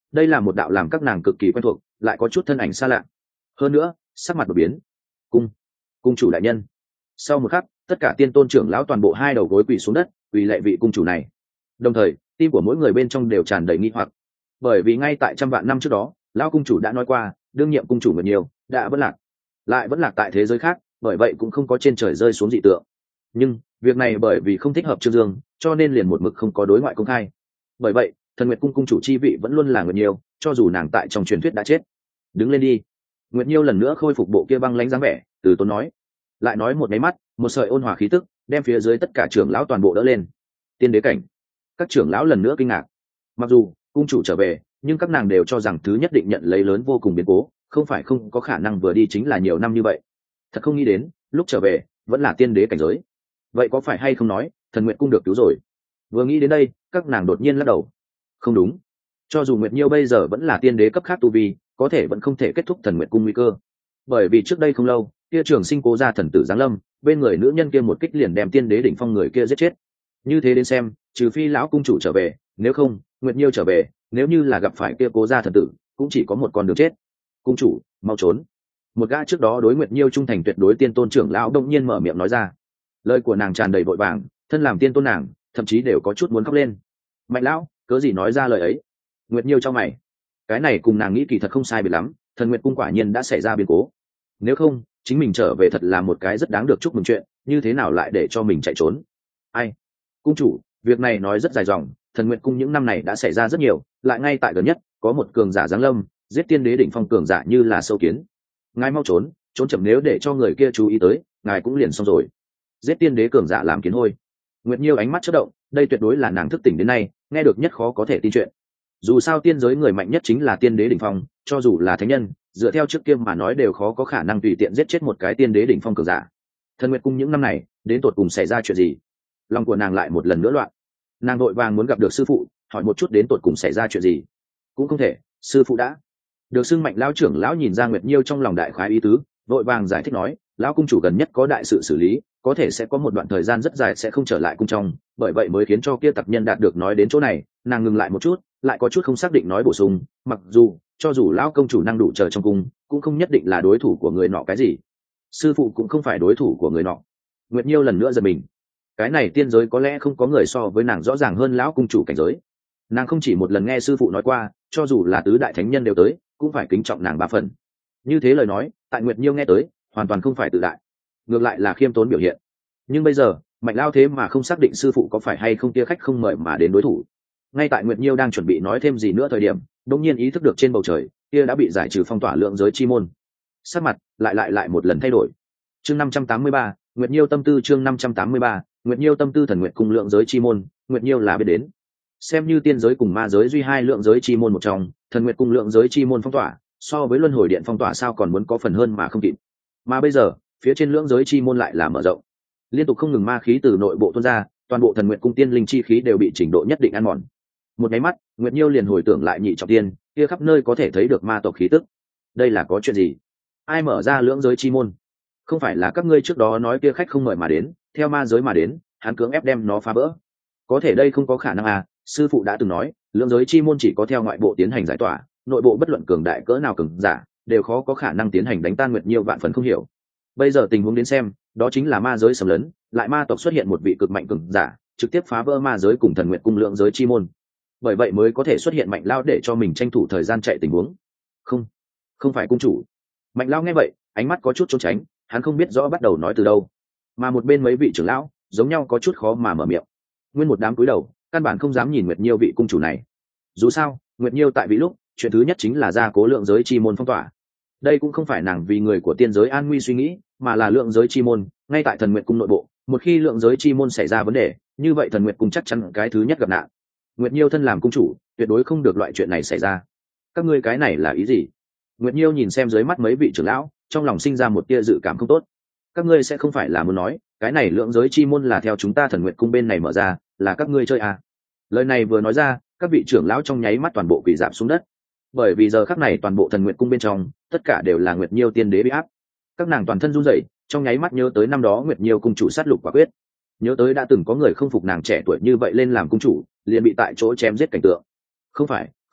đây là một đạo làm các nàng cực kỳ quen thuộc lại có chút thân ảnh xa lạ. Hơn nữa sắc mặt đột biến. Cung cung chủ đại nhân. Sau một khắc, tất cả tiên tôn trưởng lão toàn bộ hai đầu gối quỳ xuống đất, quỳ lệ vị cung chủ này. Đồng thời tim của mỗi người bên trong đều tràn đầy nghi hoặc, bởi vì ngay tại trăm vạn năm trước đó, lão cung chủ đã nói qua đương nhiệm cung chủ Nguyệt Nhiêu đã vẫn lạc, lại vẫn lạc tại thế giới khác, bởi vậy cũng không có trên trời rơi xuống dị tượng. Nhưng việc này bởi vì không thích hợp Trương Dương, cho nên liền một mực không có đối ngoại công khai. Bởi vậy Thần Nguyệt cung cung chủ chi vị vẫn luôn là Nguyệt Nhiêu, cho dù nàng tại trong truyền thuyết đã chết. Đứng lên đi. Nguyệt Nhiêu lần nữa khôi phục bộ kia băng lãnh dáng vẻ, từ tốn nói. Lại nói một máy mắt, một sợi ôn hòa khí tức đem phía dưới tất cả trưởng lão toàn bộ đỡ lên. Tiên đế cảnh. Các trưởng lão lần nữa kinh ngạc. Mặc dù cung chủ trở về, nhưng các nàng đều cho rằng thứ nhất định nhận lấy lớn vô cùng biến cố, không phải không có khả năng vừa đi chính là nhiều năm như vậy. Thật không nghĩ đến lúc trở về vẫn là tiên đế cảnh giới. Vậy có phải hay không nói Thần Nguyệt cung được cứu rồi? Vừa nghĩ đến đây, các nàng đột nhiên lắc đầu. Không đúng, cho dù Nguyệt Nhiêu bây giờ vẫn là tiên đế cấp khác tu vi, có thể vẫn không thể kết thúc Thần Nguyệt cung nguy cơ. Bởi vì trước đây không lâu, kia trường sinh cố ra thần tử giáng lâm, bên người nữ nhân kia một kích liền đem tiên đế đỉnh phong người kia giết chết. Như thế đến xem, trừ phi lão cung chủ trở về, nếu không Nguyệt Nhiêu trở về, nếu như là gặp phải kia cố gia thần tử, cũng chỉ có một con đường chết. Cung chủ mau trốn. Một gã trước đó đối Nguyệt Nhiêu trung thành tuyệt đối tiên tôn trưởng lão đông nhiên mở miệng nói ra. Lời của nàng tràn đầy vội vàng, thân làm tiên tôn nàng thậm chí đều có chút muốn khóc lên. Mạnh lão, cớ gì nói ra lời ấy? Nguyệt Nhiêu cho mày. Cái này cùng nàng nghĩ kỳ thật không sai biệt lắm, Thần Nguyệt cung quả nhiên đã xảy ra biến cố. Nếu không chính mình trở về thật là một cái rất đáng được chúc mừng chuyện, như thế nào lại để cho mình chạy trốn? Ai? Cung chủ, việc này nói rất dài dòng, Thần Nguyệt cung những năm này đã xảy ra rất nhiều, lại ngay tại gần nhất có một cường giả giáng lâm, giết tiên đế đỉnh phong cường giả như là sâu kiến. Ngài mau trốn, trốn chậm nếu để cho người kia chú ý tới, ngài cũng liền xong rồi. Giết tiên đế cường giả làm kiến hôi. Nguyệt Nhiêu ánh mắt chớp động, đây tuyệt đối là nàng thức tỉnh đến nay nghe được nhất khó có thể tin chuyện. Dù sao tiên giới người mạnh nhất chính là tiên đế đỉnh phong, cho dù là thánh nhân, dựa theo trước kia mà nói đều khó có khả năng tùy tiện giết chết một cái tiên đế đỉnh phong cường giả. Thần Nguyệt cung những năm này đến tột cùng xảy ra chuyện gì? Lòng của nàng lại một lần nữa loạn. Nàng vội vàng muốn gặp được sư phụ, hỏi một chút đến tột cùng xảy ra chuyện gì. Cũng không thể, sư phụ đã được xưng Mạnh lão trưởng lão nhìn ra Nguyệt Nhiêu trong lòng đại khái ý tứ, vội vàng giải thích nói, lão cung chủ gần nhất có đại sự xử lý, có thể sẽ có một đoạn thời gian rất dài sẽ không trở lại cung trong, bởi vậy mới khiến cho kia tặc nhân đạt được nói đến chỗ này. Nàng ngừng lại một chút, lại có chút không xác định nói bổ sung, mặc dù cho dù lão công chủ năng đủ chờ trong cung, cũng không nhất định là đối thủ của người nọ cái gì. Sư phụ cũng không phải đối thủ của người nọ. Nguyệt Nhiêu lần nữa giật mình. Cái này tiên giới có lẽ không có người so với nàng rõ ràng hơn lão cung chủ cảnh giới. Nàng không chỉ một lần nghe sư phụ nói qua, cho dù là tứ đại thánh nhân đều tới, cũng phải kính trọng nàng ba phần. Như thế lời nói, tại Nguyệt Nhiêu nghe tới, hoàn toàn không phải tự đại, ngược lại là khiêm tốn biểu hiện. Nhưng bây giờ Mạnh lao thế mà không xác định sư phụ có phải hay không kia khách không mời mà đến đối thủ. Ngay tại Nguyệt Nhiêu đang chuẩn bị nói thêm gì nữa thời điểm, đột nhiên ý thức được trên bầu trời kia đã bị giải trừ phong tỏa lượng giới chi môn. Sắc mặt lại lại lại một lần thay đổi. Chương năm trăm tám mươi ba, Nguyệt Nhiêu tâm tư. Chương năm trăm tám mươi ba, Nguyệt Nhiêu tâm tư. Thần Nguyệt cung lượng giới chi môn, Nguyệt Nhiêu là biết đến. Xem như tiên giới cùng ma giới duy hai lượng giới chi môn một trong, Thần Nguyệt cung lượng giới chi môn phong tỏa, so với luân hồi điện phong tỏa sao còn muốn có phần hơn mà không kịp. Mà bây giờ, phía trên lượng giới chi môn lại là mở rộng, liên tục không ngừng ma khí từ nội bộ tuôn ra, toàn bộ Thần Nguyệt cung tiên linh chi khí đều bị trình độ nhất định ăn mòn. Một cái mắt, Nguyệt Nhiêu liền hồi tưởng lại nhị trọng tiên, kia khắp nơi có thể thấy được ma tộc khí tức. Đây là có chuyện gì? Ai mở ra lưỡng giới chi môn? Không phải là các ngươi trước đó nói kia khách không mời mà đến, theo ma giới mà đến, hắn cưỡng ép đem nó phá vỡ? Có thể đây không có khả năng à? Sư phụ đã từng nói, lưỡng giới chi môn chỉ có theo ngoại bộ tiến hành giải tỏa, nội bộ bất luận cường đại cỡ nào cường giả, đều khó có khả năng tiến hành đánh tan Nguyệt Nhiêu vạn phần không hiểu. Bây giờ tình huống đến xem, đó chính là ma giới xâm lấn, lại ma tộc xuất hiện một vị cực mạnh cường giả, trực tiếp phá vỡ ma giới cùng Thần Nguyệt cung lượng giới chi môn. Bởi vậy mới có thể xuất hiện Mạnh lao để cho mình tranh thủ thời gian chạy tình huống. Không, không phải cung chủ. Mạnh lao nghe vậy, ánh mắt có chút trốn tránh, hắn không biết rõ bắt đầu nói từ đâu. Mà một bên mấy vị trưởng lão giống nhau có chút khó mà mở miệng. Nguyên một đám cúi đầu, căn bản không dám nhìn Nguyệt Nhiêu vị cung chủ này. Dù sao, Nguyệt Nhiêu tại vị lúc, chuyện thứ nhất chính là gia cố lượng giới chi môn phong tỏa. Đây cũng không phải nàng vì người của tiên giới an nguy suy nghĩ, mà là lượng giới chi môn ngay tại Thần Nguyệt cung nội bộ, một khi lượng giới chi môn xảy ra vấn đề, như vậy Thần Nguyệt cung chắc chắn cái thứ nhất gặp nạn. Nguyệt Nhiêu thân làm cung chủ, tuyệt đối không được loại chuyện này xảy ra. Các ngươi cái này là ý gì? Nguyệt Nhiêu nhìn xem dưới mắt mấy vị trưởng lão, trong lòng sinh ra một tia dự cảm không tốt. Các ngươi sẽ không phải là muốn nói, cái này lượng giới chi môn là theo chúng ta Thần Nguyệt cung bên này mở ra, là các ngươi chơi à? Lời này vừa nói ra, các vị trưởng lão trong nháy mắt toàn bộ quỳ rạp xuống đất. Bởi vì giờ khắc này toàn bộ Thần Nguyệt cung bên trong, tất cả đều là Nguyệt Nhiêu tiên đế bị áp. Các nàng toàn thân run rẩy, trong nháy mắt nhớ tới năm đó Nguyệt Nhiêu cung chủ sát lục quả quyết, nhớ tới đã từng có người không phục nàng trẻ tuổi như vậy lên làm cung chủ, liền bị tại chỗ chém giết cảnh tượng. Không phải,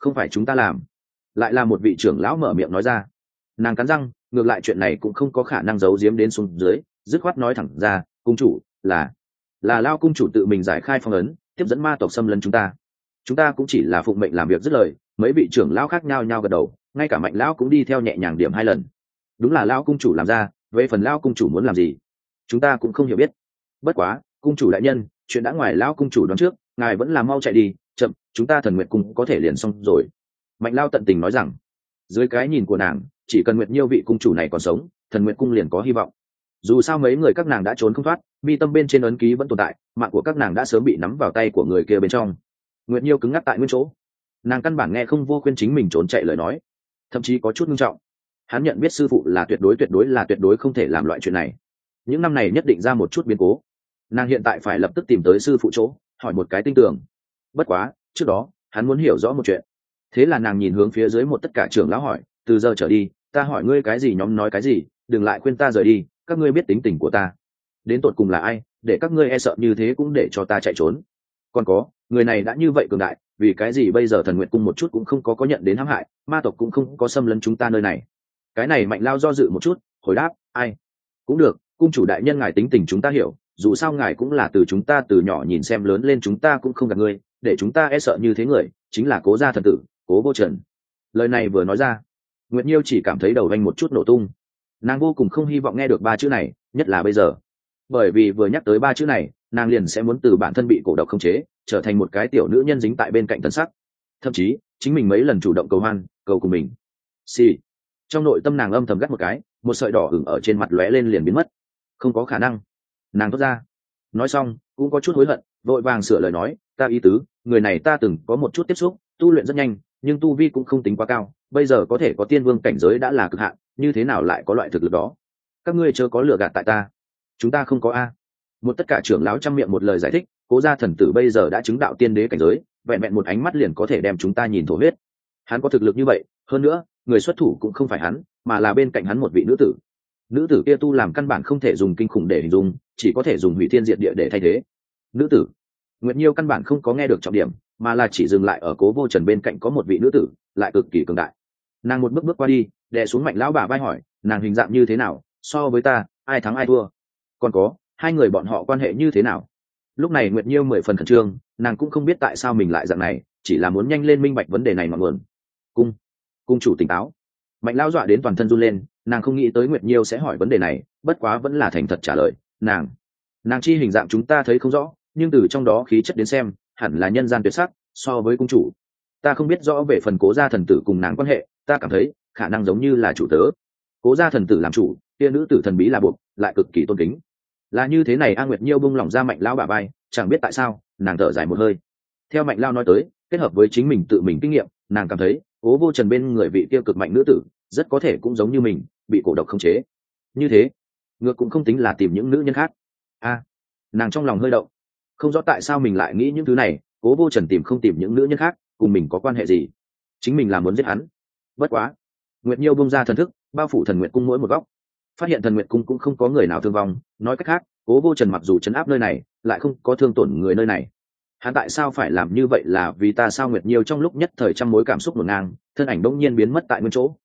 không phải chúng ta làm. Lại là một vị trưởng lão mở miệng nói ra. Nàng cắn răng, ngược lại chuyện này cũng không có khả năng giấu giếm đến xuống dưới, dứt khoát nói thẳng ra, cung chủ là là Lao cung chủ tự mình giải khai phong ấn, tiếp dẫn ma tộc xâm lấn chúng ta. Chúng ta cũng chỉ là phụng mệnh làm việc dứt lời. Mấy vị trưởng lão khác nhau nhau gật đầu, ngay cả Mạnh lão cũng đi theo nhẹ nhàng điểm hai lần. Đúng là Lao cung chủ làm ra, về phần Lao cung chủ muốn làm gì chúng ta cũng không hiểu biết. Bất quá cung chủ đại nhân, chuyện đã ngoài Lao cung chủ đoán trước, ngài vẫn là mau chạy đi, chậm chúng ta Thần Nguyệt cung có thể liền xong rồi. Mạnh Lao tận tình nói rằng. Dưới cái nhìn của nàng, chỉ cần Nguyệt Nhiêu vị cung chủ này còn sống, Thần Nguyệt cung liền có hy vọng. Dù sao mấy người các nàng đã trốn không thoát, mi tâm bên trên ấn ký vẫn tồn tại, mạng của các nàng đã sớm bị nắm vào tay của người kia bên trong. Nguyệt Nhiêu cứng ngắc tại nguyên chỗ, nàng căn bản nghe không vô khuyên chính mình trốn chạy lời nói, thậm chí có chút nghiêm trọng. Hắn nhận biết sư phụ là tuyệt đối tuyệt đối là tuyệt đối không thể làm loại chuyện này. Những năm này nhất định ra một chút biến cố, nàng hiện tại phải lập tức tìm tới sư phụ chỗ, hỏi một cái tinh tường. Bất quá trước đó hắn muốn hiểu rõ một chuyện. Thế là nàng nhìn hướng phía dưới một tất cả trưởng lão hỏi, từ giờ trở đi ta hỏi ngươi cái gì nhóm nói cái gì, đừng lại khuyên ta rời đi, các ngươi biết tính tình của ta đến tột cùng là ai, để các ngươi e sợ như thế cũng để cho ta chạy trốn. Còn có, người này đã như vậy cường đại, vì cái gì bây giờ Thần Nguyệt cung một chút cũng không có có nhận đến hãm hại, ma tộc cũng không có xâm lấn chúng ta nơi này. Cái này Mạnh Lao do dự một chút, hồi đáp, ai cũng được, cung chủ đại nhân ngài tính tình chúng ta hiểu, dù sao ngài cũng là từ chúng ta từ nhỏ nhìn xem lớn lên, chúng ta cũng không gạt ngươi, để chúng ta e sợ như thế người chính là Cố gia thần tử Cố Vô Trần. Lời này vừa nói ra, Nguyệt Nhiêu chỉ cảm thấy đầu vanh một chút nổ tung. Nàng vô cùng không hy vọng nghe được ba chữ này, nhất là bây giờ, bởi vì vừa nhắc tới ba chữ này, nàng liền sẽ muốn từ bản thân bị cổ độc khống chế, trở thành một cái tiểu nữ nhân dính tại bên cạnh Tần Sắc. Thậm chí chính mình mấy lần chủ động cầu hoan, cầu cùng mình. Xì. Trong nội tâm nàng âm thầm gắt một cái, một sợi đỏ ửng ở trên mặt lóe lên liền biến mất. Không có khả năng. Nàng thốt ra. Nói xong cũng có chút hối hận, vội vàng sửa lời nói, ta ý tứ, người này ta từng có một chút tiếp xúc, tu luyện rất nhanh, nhưng tu vi cũng không tính quá cao, bây giờ có thể có tiên vương cảnh giới đã là cực hạn, như thế nào lại có loại thực lực đó? Các ngươi chớ có lừa gạt tại ta, chúng ta không có a. Một tất cả trưởng lão trăm miệng một lời giải thích, Cố gia thần tử bây giờ đã chứng đạo tiên đế cảnh giới, vẹn vẹn một ánh mắt liền có thể đem chúng ta nhìn thổ huyết. Hắn có thực lực như vậy, hơn nữa người xuất thủ cũng không phải hắn, mà là bên cạnh hắn một vị nữ tử. Nữ tử kia tu làm căn bản không thể dùng kinh khủng để hình dung, chỉ có thể dùng hủy thiên diệt địa để thay thế. Nữ tử. Nguyệt Nhiêu căn bản không có nghe được trọng điểm, mà là chỉ dừng lại ở Cố Vô Trần bên cạnh có một vị nữ tử, lại cực kỳ cường đại. Nàng một bước bước qua đi, đè xuống Mạnh lão bà vai hỏi, nàng hình dạng như thế nào, so với ta ai thắng ai thua, còn có hai người bọn họ quan hệ như thế nào? Lúc này Nguyệt Nhiêu mười phần khẩn trương, nàng cũng không biết tại sao mình lại dạng này, chỉ là muốn nhanh lên minh bạch vấn đề này mà nguồn. Cung, cung chủ tỉnh táo. Mạnh lão dọa đến toàn thân run lên, nàng không nghĩ tới Nguyệt Nhiêu sẽ hỏi vấn đề này, bất quá vẫn là thành thật trả lời, nàng, nàng chi hình dạng chúng ta thấy không rõ, nhưng từ trong đó khí chất đến xem, hẳn là nhân gian tuyệt sắc, so với cung chủ. Ta không biết rõ về phần Cố gia thần tử cùng nàng quan hệ, ta cảm thấy khả năng giống như là chủ tớ. Cố gia thần tử làm chủ, kia nữ tử thần bí là buộc, lại cực kỳ tôn kính. Là như thế này. A Nguyệt Nhiêu bung lỏng ra Mạnh Lao bả vai, chẳng biết tại sao nàng thở dài một hơi. Theo Mạnh Lao nói tới, kết hợp với chính mình tự mình kinh nghiệm, nàng cảm thấy Cố Vô Trần bên người vị tiêu cực mạnh nữ tử rất có thể cũng giống như mình, bị cổ độc khống chế. Như thế ngược cũng không tính là tìm những nữ nhân khác. A, nàng trong lòng hơi động, không rõ tại sao mình lại nghĩ những thứ này. Cố Vô Trần tìm không tìm những nữ nhân khác, cùng mình có quan hệ gì? Chính mình là muốn giết hắn. Bất quá Nguyệt Nhiêu bung ra thần thức, bao phủ Thần Nguyệt cung mỗi một góc, phát hiện Thần Nguyệt cung cũng không có người nào thương vong. Nói cách khác, Cố Vô Trần mặc dù trấn áp nơi này, lại không có thương tổn người nơi này. Hắn tại sao phải làm như vậy? Là vì ta sao? Nguyệt Nhiêu trong lúc nhất thời trăm mối cảm xúc ngổn ngang, thân ảnh bỗng nhiên biến mất tại nguyên chỗ.